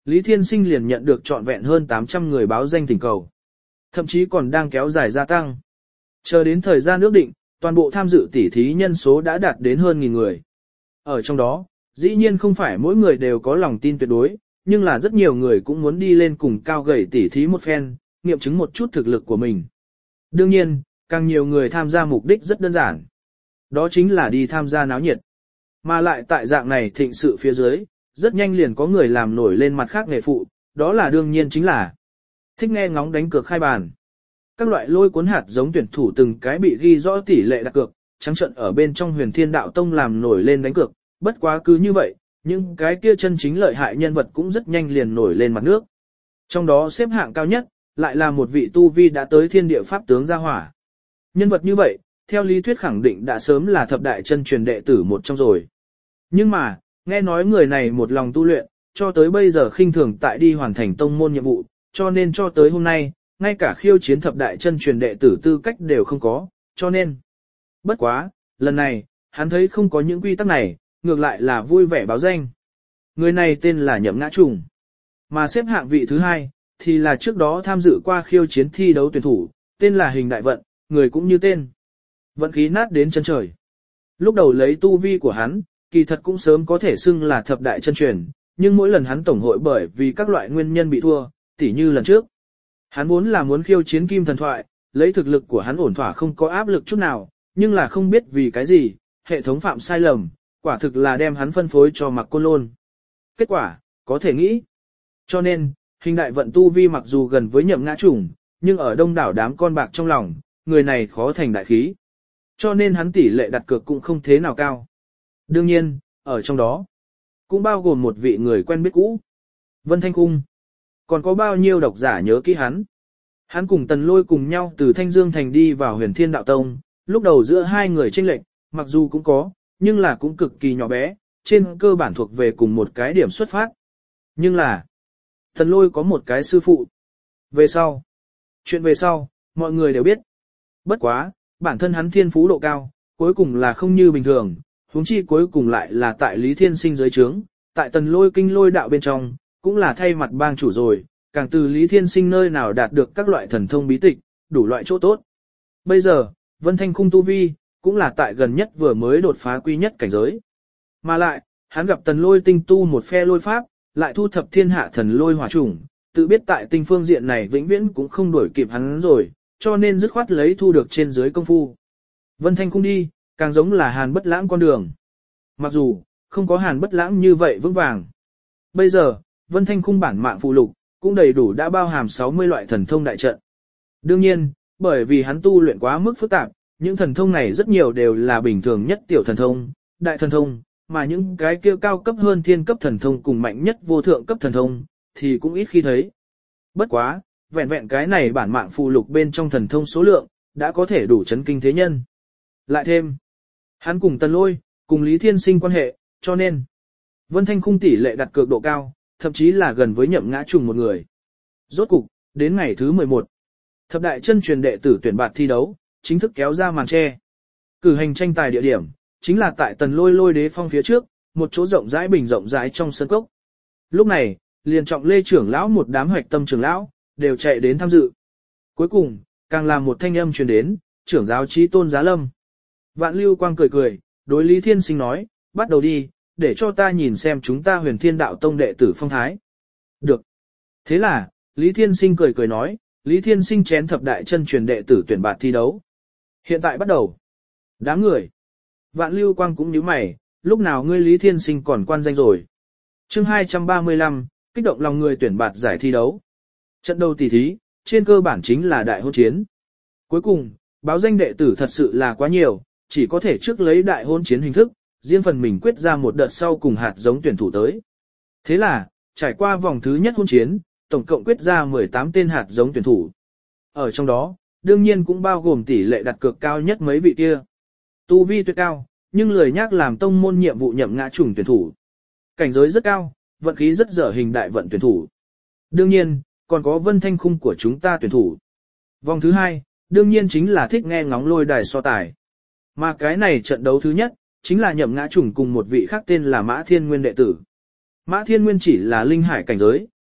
Lý Thiên Sinh liền nhận được trọn vẹn hơn tám trăm người báo danh thỉnh cầu. Thậm chí còn đang kéo dài gia tăng. Chờ đến thời gian ước định, toàn bộ tham dự tỉ thí nhân số đã đạt đến hơn nghìn người. Ở trong đó, dĩ nhiên không phải mỗi người đều có lòng tin tuyệt đối, nhưng là rất nhiều người cũng muốn đi lên cùng cao gầy tỉ thí một phen, nghiệm chứng một chút thực lực của mình. Đương nhiên, càng nhiều người tham gia mục đích rất đơn giản. Đó chính là đi tham gia náo nhiệt. Mà lại tại dạng này thịnh sự phía dưới, rất nhanh liền có người làm nổi lên mặt khác nghề phụ, đó là đương nhiên chính là thích nghe ngóng đánh cược khai bàn. Các loại lôi cuốn hạt giống tuyển thủ từng cái bị ghi rõ tỷ lệ đặt cược, trắng trận ở bên trong Huyền Thiên Đạo Tông làm nổi lên đánh cược, bất quá cứ như vậy, nhưng cái kia chân chính lợi hại nhân vật cũng rất nhanh liền nổi lên mặt nước. Trong đó xếp hạng cao nhất, lại là một vị tu vi đã tới thiên địa pháp tướng gia hỏa. Nhân vật như vậy, theo lý thuyết khẳng định đã sớm là thập đại chân truyền đệ tử một trong rồi. Nhưng mà, nghe nói người này một lòng tu luyện, cho tới bây giờ khinh thường tại đi hoàn thành tông môn nhiệm vụ, cho nên cho tới hôm nay, ngay cả khiêu chiến thập đại chân truyền đệ tử tư cách đều không có, cho nên. Bất quá, lần này, hắn thấy không có những quy tắc này, ngược lại là vui vẻ báo danh. Người này tên là Nhậm Ngã Trùng. Mà xếp hạng vị thứ hai, thì là trước đó tham dự qua khiêu chiến thi đấu tuyển thủ, tên là Hình Đại Vận, người cũng như tên. Vận khí nát đến chân trời. Lúc đầu lấy tu vi của hắn, kỳ thật cũng sớm có thể xưng là thập đại chân truyền, nhưng mỗi lần hắn tổng hội bởi vì các loại nguyên nhân bị thua, tỉ như lần trước. Hắn vốn là muốn khiêu chiến kim thần thoại, lấy thực lực của hắn ổn thỏa không có áp lực chút nào, nhưng là không biết vì cái gì, hệ thống phạm sai lầm, quả thực là đem hắn phân phối cho Mạc Côn Lôn. Kết quả, có thể nghĩ. Cho nên, Hình Đại Vận tu vi mặc dù gần với Nhậm Ngã Trùng, nhưng ở đông đảo đám con bạc trong lòng, người này khó thành đại khí. Cho nên hắn tỷ lệ đặt cược cũng không thế nào cao. Đương nhiên, ở trong đó, cũng bao gồm một vị người quen biết cũ. Vân Thanh Cung. Còn có bao nhiêu độc giả nhớ kỹ hắn. Hắn cùng Tần Lôi cùng nhau từ Thanh Dương Thành đi vào Huyền Thiên Đạo Tông, lúc đầu giữa hai người chênh lệch, mặc dù cũng có, nhưng là cũng cực kỳ nhỏ bé, trên cơ bản thuộc về cùng một cái điểm xuất phát. Nhưng là, Tần Lôi có một cái sư phụ. Về sau, chuyện về sau, mọi người đều biết. Bất quá, bản thân hắn thiên phú độ cao, cuối cùng là không như bình thường, huống chi cuối cùng lại là tại Lý Thiên Sinh dưới trướng, tại Tần Lôi kinh lôi đạo bên trong, cũng là thay mặt bang chủ rồi, càng từ Lý Thiên Sinh nơi nào đạt được các loại thần thông bí tịch, đủ loại chỗ tốt. Bây giờ, Vân Thanh Khung tu vi, cũng là tại gần nhất vừa mới đột phá quy nhất cảnh giới. Mà lại, hắn gặp Tần Lôi tinh tu một phe lôi pháp, lại thu thập thiên hạ thần lôi hỏa chủng, tự biết tại tinh phương diện này vĩnh viễn cũng không đuổi kịp hắn rồi, cho nên dứt khoát lấy thu được trên dưới công phu. Vân Thanh Khung đi, càng giống là Hàn Bất Lãng con đường. Mặc dù, không có Hàn Bất Lãng như vậy vững vàng. Bây giờ, Vân Thanh Khung bản mạng phụ lục, cũng đầy đủ đã bao hàm sáu mươi loại thần thông đại trận. Đương nhiên, bởi vì hắn tu luyện quá mức phức tạp, những thần thông này rất nhiều đều là bình thường nhất tiểu thần thông, đại thần thông, mà những cái kia cao cấp hơn thiên cấp thần thông cùng mạnh nhất vô thượng cấp thần thông, thì cũng ít khi thấy. Bất quá, vẹn vẹn cái này bản mạng phụ lục bên trong thần thông số lượng, đã có thể đủ chấn kinh thế nhân. Lại thêm, hắn cùng Tần Lôi, cùng Lý Thiên Sinh quan hệ, cho nên, Vân Thanh Khung tỷ lệ đặt cược độ cao, thậm chí là gần với Nhậm Ngã Trùng một người. Rốt cục, đến ngày thứ mười một, thập đại chân truyền đệ tử tuyển bạt thi đấu, chính thức kéo ra màn che. Cử hành tranh tài địa điểm, chính là tại Tần Lôi Lôi Đế Phong phía trước, một chỗ rộng rãi bình rộng rãi trong sân cốc. Lúc này, liền trọng Lê trưởng lão một đám hoạch tâm trưởng lão, đều chạy đến tham dự. Cuối cùng, càng làm một thanh âm truyền đến, trưởng giáo Chí Tôn Giá Lâm. Vạn Lưu Quang cười cười, đối Lý Thiên Sinh nói, bắt đầu đi, để cho ta nhìn xem chúng ta Huyền Thiên Đạo Tông đệ tử phong thái. Được. Thế là, Lý Thiên Sinh cười cười nói, Lý Thiên Sinh chén thập đại chân truyền đệ tử tuyển bạt thi đấu. Hiện tại bắt đầu. Đám người. Vạn Lưu Quang cũng nhíu mày, lúc nào ngươi Lý Thiên Sinh còn quan danh rồi. Chương hai trăm ba mươi lăm, kích động lòng người tuyển bạt giải thi đấu. Trận đầu tỷ thí, trên cơ bản chính là đại hôn chiến. Cuối cùng, báo danh đệ tử thật sự là quá nhiều, chỉ có thể trước lấy đại hôn chiến hình thức, riêng phần mình quyết ra một đợt sau cùng hạt giống tuyển thủ tới. Thế là, trải qua vòng thứ nhất hôn chiến, tổng cộng quyết ra mười tám tên hạt giống tuyển thủ. Ở trong đó, đương nhiên cũng bao gồm tỷ lệ đặt cược cao nhất mấy vị kia. Tu vi tuyệt cao, nhưng lười nhác làm tông môn nhiệm vụ Nhậm Ngã Trùng tuyển thủ. Cảnh giới rất cao, vận khí rất dở Hình Đại Vận tuyển thủ. Đương nhiên, còn có Vân Thanh Khung của chúng ta tuyển thủ. Vòng thứ hai, đương nhiên chính là thích nghe ngóng lôi đài so tài. Mà cái này trận đấu thứ nhất, chính là Nhậm Ngã Trùng cùng một vị khác tên là Mã Thiên Nguyên đệ tử. Mã Thiên Nguyên chỉ là linh hải cảnh giới,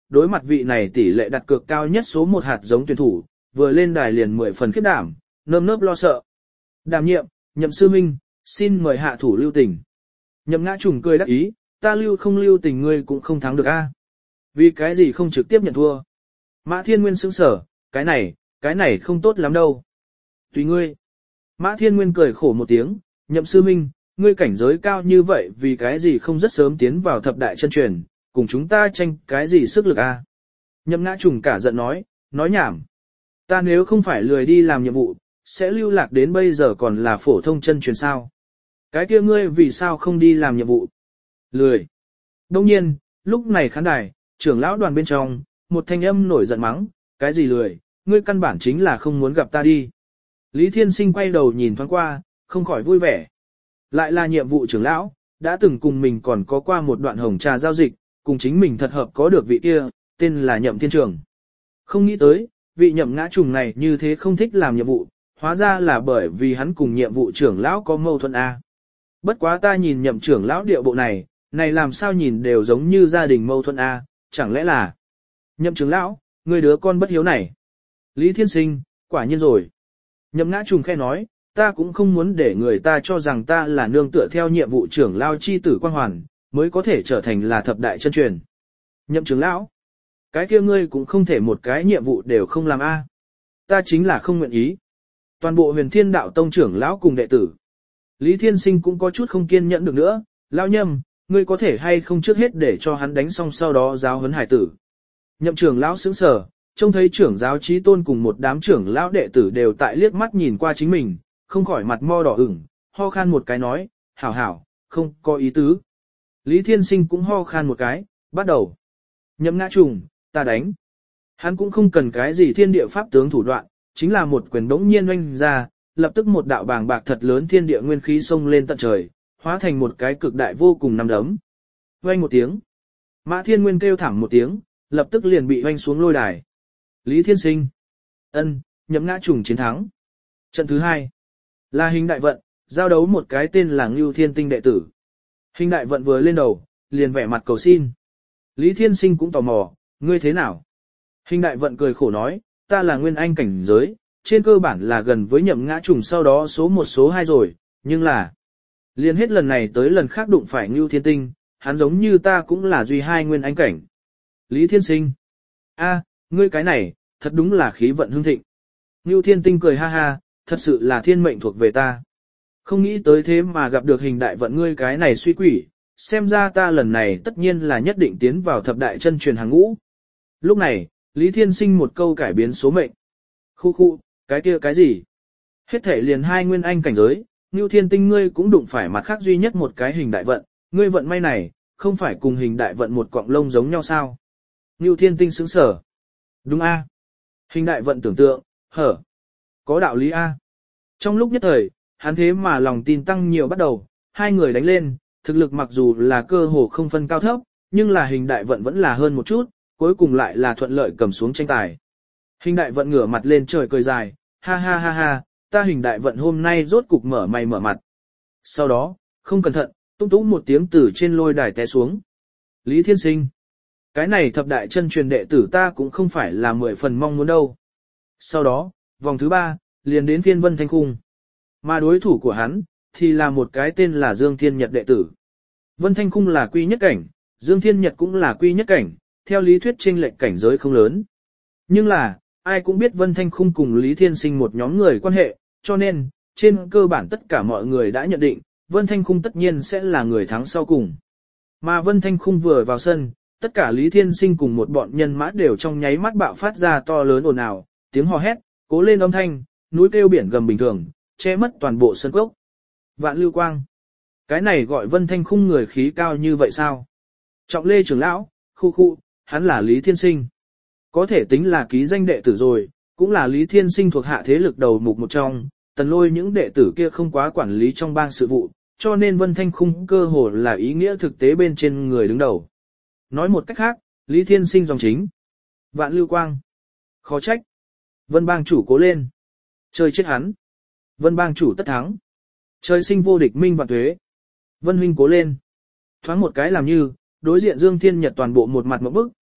đối mặt vị này tỷ lệ đặt cược cao nhất số một hạt giống tuyển thủ, vừa lên đài liền mười phần khiếp đảm, nơm nớp lo sợ. Đảm nhiệm, Nhậm sư minh, xin mời hạ thủ lưu tình. Nhậm Ngã Trùng cười đắc ý, ta lưu không lưu tình ngươi cũng không thắng được a. Vì cái gì không trực tiếp nhận thua? Mã Thiên Nguyên sững sờ, cái này, cái này không tốt lắm đâu. Tùy ngươi. Mã Thiên Nguyên cười khổ một tiếng, Nhậm sư minh, ngươi cảnh giới cao như vậy vì cái gì không rất sớm tiến vào thập đại chân truyền, cùng chúng ta tranh cái gì sức lực a? Nhậm Ngã Trùng cả giận nói, nói nhảm. Ta nếu không phải lười đi làm nhiệm vụ, sẽ lưu lạc đến bây giờ còn là phổ thông chân truyền sao? Cái kia ngươi vì sao không đi làm nhiệm vụ? Lười. Đông nhiên, lúc này khán đài, trưởng lão đoàn bên trong, một thanh âm nổi giận mắng, cái gì lười, ngươi căn bản chính là không muốn gặp ta đi. Lý Thiên Sinh quay đầu nhìn thoáng qua, không khỏi vui vẻ. Lại là nhiệm vụ trưởng lão, đã từng cùng mình còn có qua một đoạn hồng trà giao dịch, cùng chính mình thật hợp có được vị kia, tên là Nhậm Thiên Trường. Không nghĩ tới, vị Nhậm Ngã Trùng này như thế không thích làm nhiệm vụ, hóa ra là bởi vì hắn cùng nhiệm vụ trưởng lão có mâu thuẫn A. Bất quá ta nhìn Nhậm trưởng lão điệu bộ này, này làm sao nhìn đều giống như gia đình mâu thuẫn A, chẳng lẽ là Nhậm trưởng lão, người đứa con bất hiếu này. Lý Thiên Sinh, quả nhiên rồi. Nhậm Ngã Trùng khe nói, ta cũng không muốn để người ta cho rằng ta là nương tựa theo nhiệm vụ trưởng lão chi tử quan hoàn, mới có thể trở thành là thập đại chân truyền. Nhậm trưởng lão, cái kia ngươi cũng không thể một cái nhiệm vụ đều không làm A. Ta chính là không nguyện ý. Toàn bộ Huyền Thiên Đạo Tông trưởng lão cùng đệ tử. Lý Thiên Sinh cũng có chút không kiên nhẫn được nữa, lão Nhâm, ngươi có thể hay không trước hết để cho hắn đánh xong sau đó giáo huấn hải tử. Nhậm trưởng lão sững sờ, trông thấy trưởng giáo Chí Tôn cùng một đám trưởng lão đệ tử đều tại liếc mắt nhìn qua chính mình, không khỏi mặt mo đỏ ửng, ho khan một cái nói, hảo hảo, không có ý tứ. Lý Thiên Sinh cũng ho khan một cái, bắt đầu. Nhậm Ngã Trùng, ta đánh. Hắn cũng không cần cái gì thiên địa pháp tướng thủ đoạn, chính là một quyền đống nhiên oanh ra, lập tức một đạo bàng bạc thật lớn thiên địa nguyên khí xông lên tận trời, hóa thành một cái cực đại vô cùng nắm đấm. Oanh một tiếng. Mã Thiên Nguyên kêu thảm một tiếng, lập tức liền bị oanh xuống lôi đài. Lý Thiên Sinh. Ân, Nhậm Ngã Trùng chiến thắng. Trận thứ hai. Là Hình Đại Vận, giao đấu một cái tên là Ngưu Thiên Tinh đệ tử. Hình Đại Vận vừa lên đầu, liền vẻ mặt cầu xin. Lý Thiên Sinh cũng tò mò, ngươi thế nào? Hình Đại Vận cười khổ nói, ta là nguyên anh cảnh giới, trên cơ bản là gần với Nhậm Ngã Trùng sau đó số một số hai rồi, nhưng là liền hết lần này tới lần khác đụng phải Ngưu Thiên Tinh, hắn giống như ta cũng là duy hai nguyên anh cảnh. Lý Thiên Sinh. A, ngươi cái này, thật đúng là khí vận hưng thịnh. Ngưu Thiên Tinh cười ha ha, thật sự là thiên mệnh thuộc về ta. Không nghĩ tới thế mà gặp được Hình Đại Vận ngươi cái này suy quỷ, xem ra ta lần này tất nhiên là nhất định tiến vào thập đại chân truyền hàng ngũ. Lúc này, Lý Thiên Sinh một câu cải biến số mệnh. Khu khu, cái kia cái gì? Hết thể liền hai nguyên anh cảnh giới, Ngưu Thiên Tinh ngươi cũng đụng phải mặt khác duy nhất một cái Hình Đại Vận, ngươi vận may này, không phải cùng Hình Đại Vận một cọng lông giống nhau sao? Ngưu Thiên Tinh sững sờ. Đúng a. Hình Đại Vận tưởng tượng, hở. Có đạo lý a. Trong lúc nhất thời, hắn thế mà lòng tin tăng nhiều bắt đầu, hai người đánh lên, thực lực mặc dù là cơ hồ không phân cao thấp, nhưng là Hình Đại Vận vẫn là hơn một chút, cuối cùng lại là thuận lợi cầm xuống tranh tài. Hình Đại Vận ngửa mặt lên trời cười dài, ha ha ha ha, ta Hình Đại Vận hôm nay rốt cục mở mày mở mặt. Sau đó, không cẩn thận, tung túng một tiếng từ trên lôi đài té xuống. Lý Thiên Sinh. Cái này thập đại chân truyền đệ tử ta cũng không phải là mười phần mong muốn đâu. Sau đó, vòng thứ ba, liền đến phiên Vân Thanh Khung. Mà đối thủ của hắn, thì là một cái tên là Dương Thiên Nhật đệ tử. Vân Thanh Khung là quy nhất cảnh, Dương Thiên Nhật cũng là quy nhất cảnh, theo lý thuyết chênh lệch cảnh giới không lớn. Nhưng là, ai cũng biết Vân Thanh Khung cùng Lý Thiên Sinh một nhóm người quan hệ, cho nên, trên cơ bản tất cả mọi người đã nhận định, Vân Thanh Khung tất nhiên sẽ là người thắng sau cùng. Mà Vân Thanh Khung vừa vào sân, tất cả Lý Thiên Sinh cùng một bọn nhân mã đều trong nháy mắt bạo phát ra to lớn ồn ào, tiếng hò hét, cố lên âm thanh, núi kêu biển gầm bình thường, che mất toàn bộ sân cốc. Vạn Lưu Quang. Cái này gọi Vân Thanh Khung người khí cao như vậy sao? Trọng Lê trưởng lão, khu khu, hắn là Lý Thiên Sinh. Có thể tính là ký danh đệ tử rồi, cũng là Lý Thiên Sinh thuộc hạ thế lực đầu mục một trong, Tần Lôi những đệ tử kia không quá quản lý trong bang sự vụ, cho nên Vân Thanh Khung cơ hồ là ý nghĩa thực tế bên trên người đứng đầu. Nói một cách khác, Lý Thiên Sinh dòng chính. Vạn Lưu Quang. Khó trách. Vân bang chủ cố lên. Chơi chết hắn. Vân bang chủ tất thắng. Trời sinh vô địch minh vạn tuế. Vân huynh cố lên. Thoáng một cái làm như, đối diện Dương Thiên Nhật toàn bộ một mặt một bức,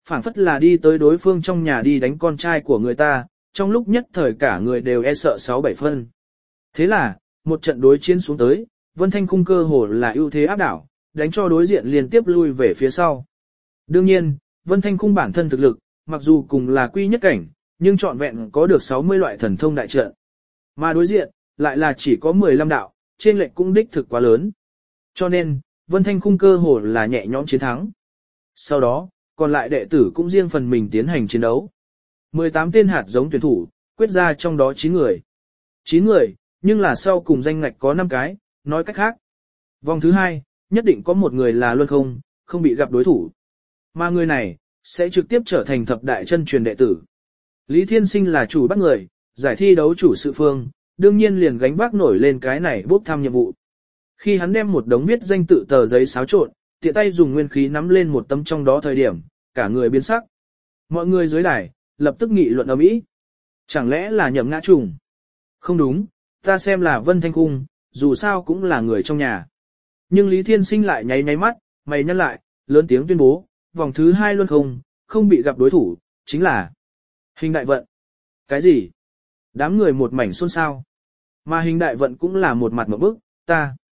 phảng phất là đi tới đối phương trong nhà đi đánh con trai của người ta, trong lúc nhất thời cả người đều e sợ sáu bảy phân. Thế là, một trận đối chiến xuống tới, Vân Thanh Khung cơ hồ là ưu thế áp đảo, đánh cho đối diện liên tiếp lui về phía sau. Đương nhiên, Vân Thanh Khung bản thân thực lực, mặc dù cùng là quy nhất cảnh, nhưng trọn vẹn có được sáu mươi loại thần thông đại trận. Mà đối diện, lại là chỉ có mười lăm đạo, trên lệch cũng đích thực quá lớn. Cho nên, Vân Thanh Khung cơ hồ là nhẹ nhõm chiến thắng. Sau đó, còn lại đệ tử cũng riêng phần mình tiến hành chiến đấu. mười tám tên hạt giống tuyển thủ, quyết ra trong đó chín người. chín người, nhưng là sau cùng danh ngạch có năm cái, nói cách khác. Vòng thứ hai, nhất định có một người là luân không, không bị gặp đối thủ. Mà người này, sẽ trực tiếp trở thành thập đại chân truyền đệ tử. Lý Thiên Sinh là chủ bắt người, giải thi đấu chủ sự phương, đương nhiên liền gánh vác nổi lên cái này bốc thăm nhiệm vụ. Khi hắn đem một đống viết danh tự tờ giấy xáo trộn, tiện tay dùng nguyên khí nắm lên một tấm trong đó thời điểm, cả người biến sắc. Mọi người dưới đài, lập tức nghị luận ầm ĩ. Chẳng lẽ là nhậm ngã trùng? Không đúng, ta xem là Vân Thanh Khung, dù sao cũng là người trong nhà. Nhưng Lý Thiên Sinh lại nháy nháy mắt, mày nhăn lại, lớn tiếng tuyên bố, vòng thứ hai luôn không, không bị gặp đối thủ, chính là Hình Đại Vận. Cái gì? Đám người một mảnh xôn xao. Mà Hình Đại Vận cũng là một mặt một bức, ta.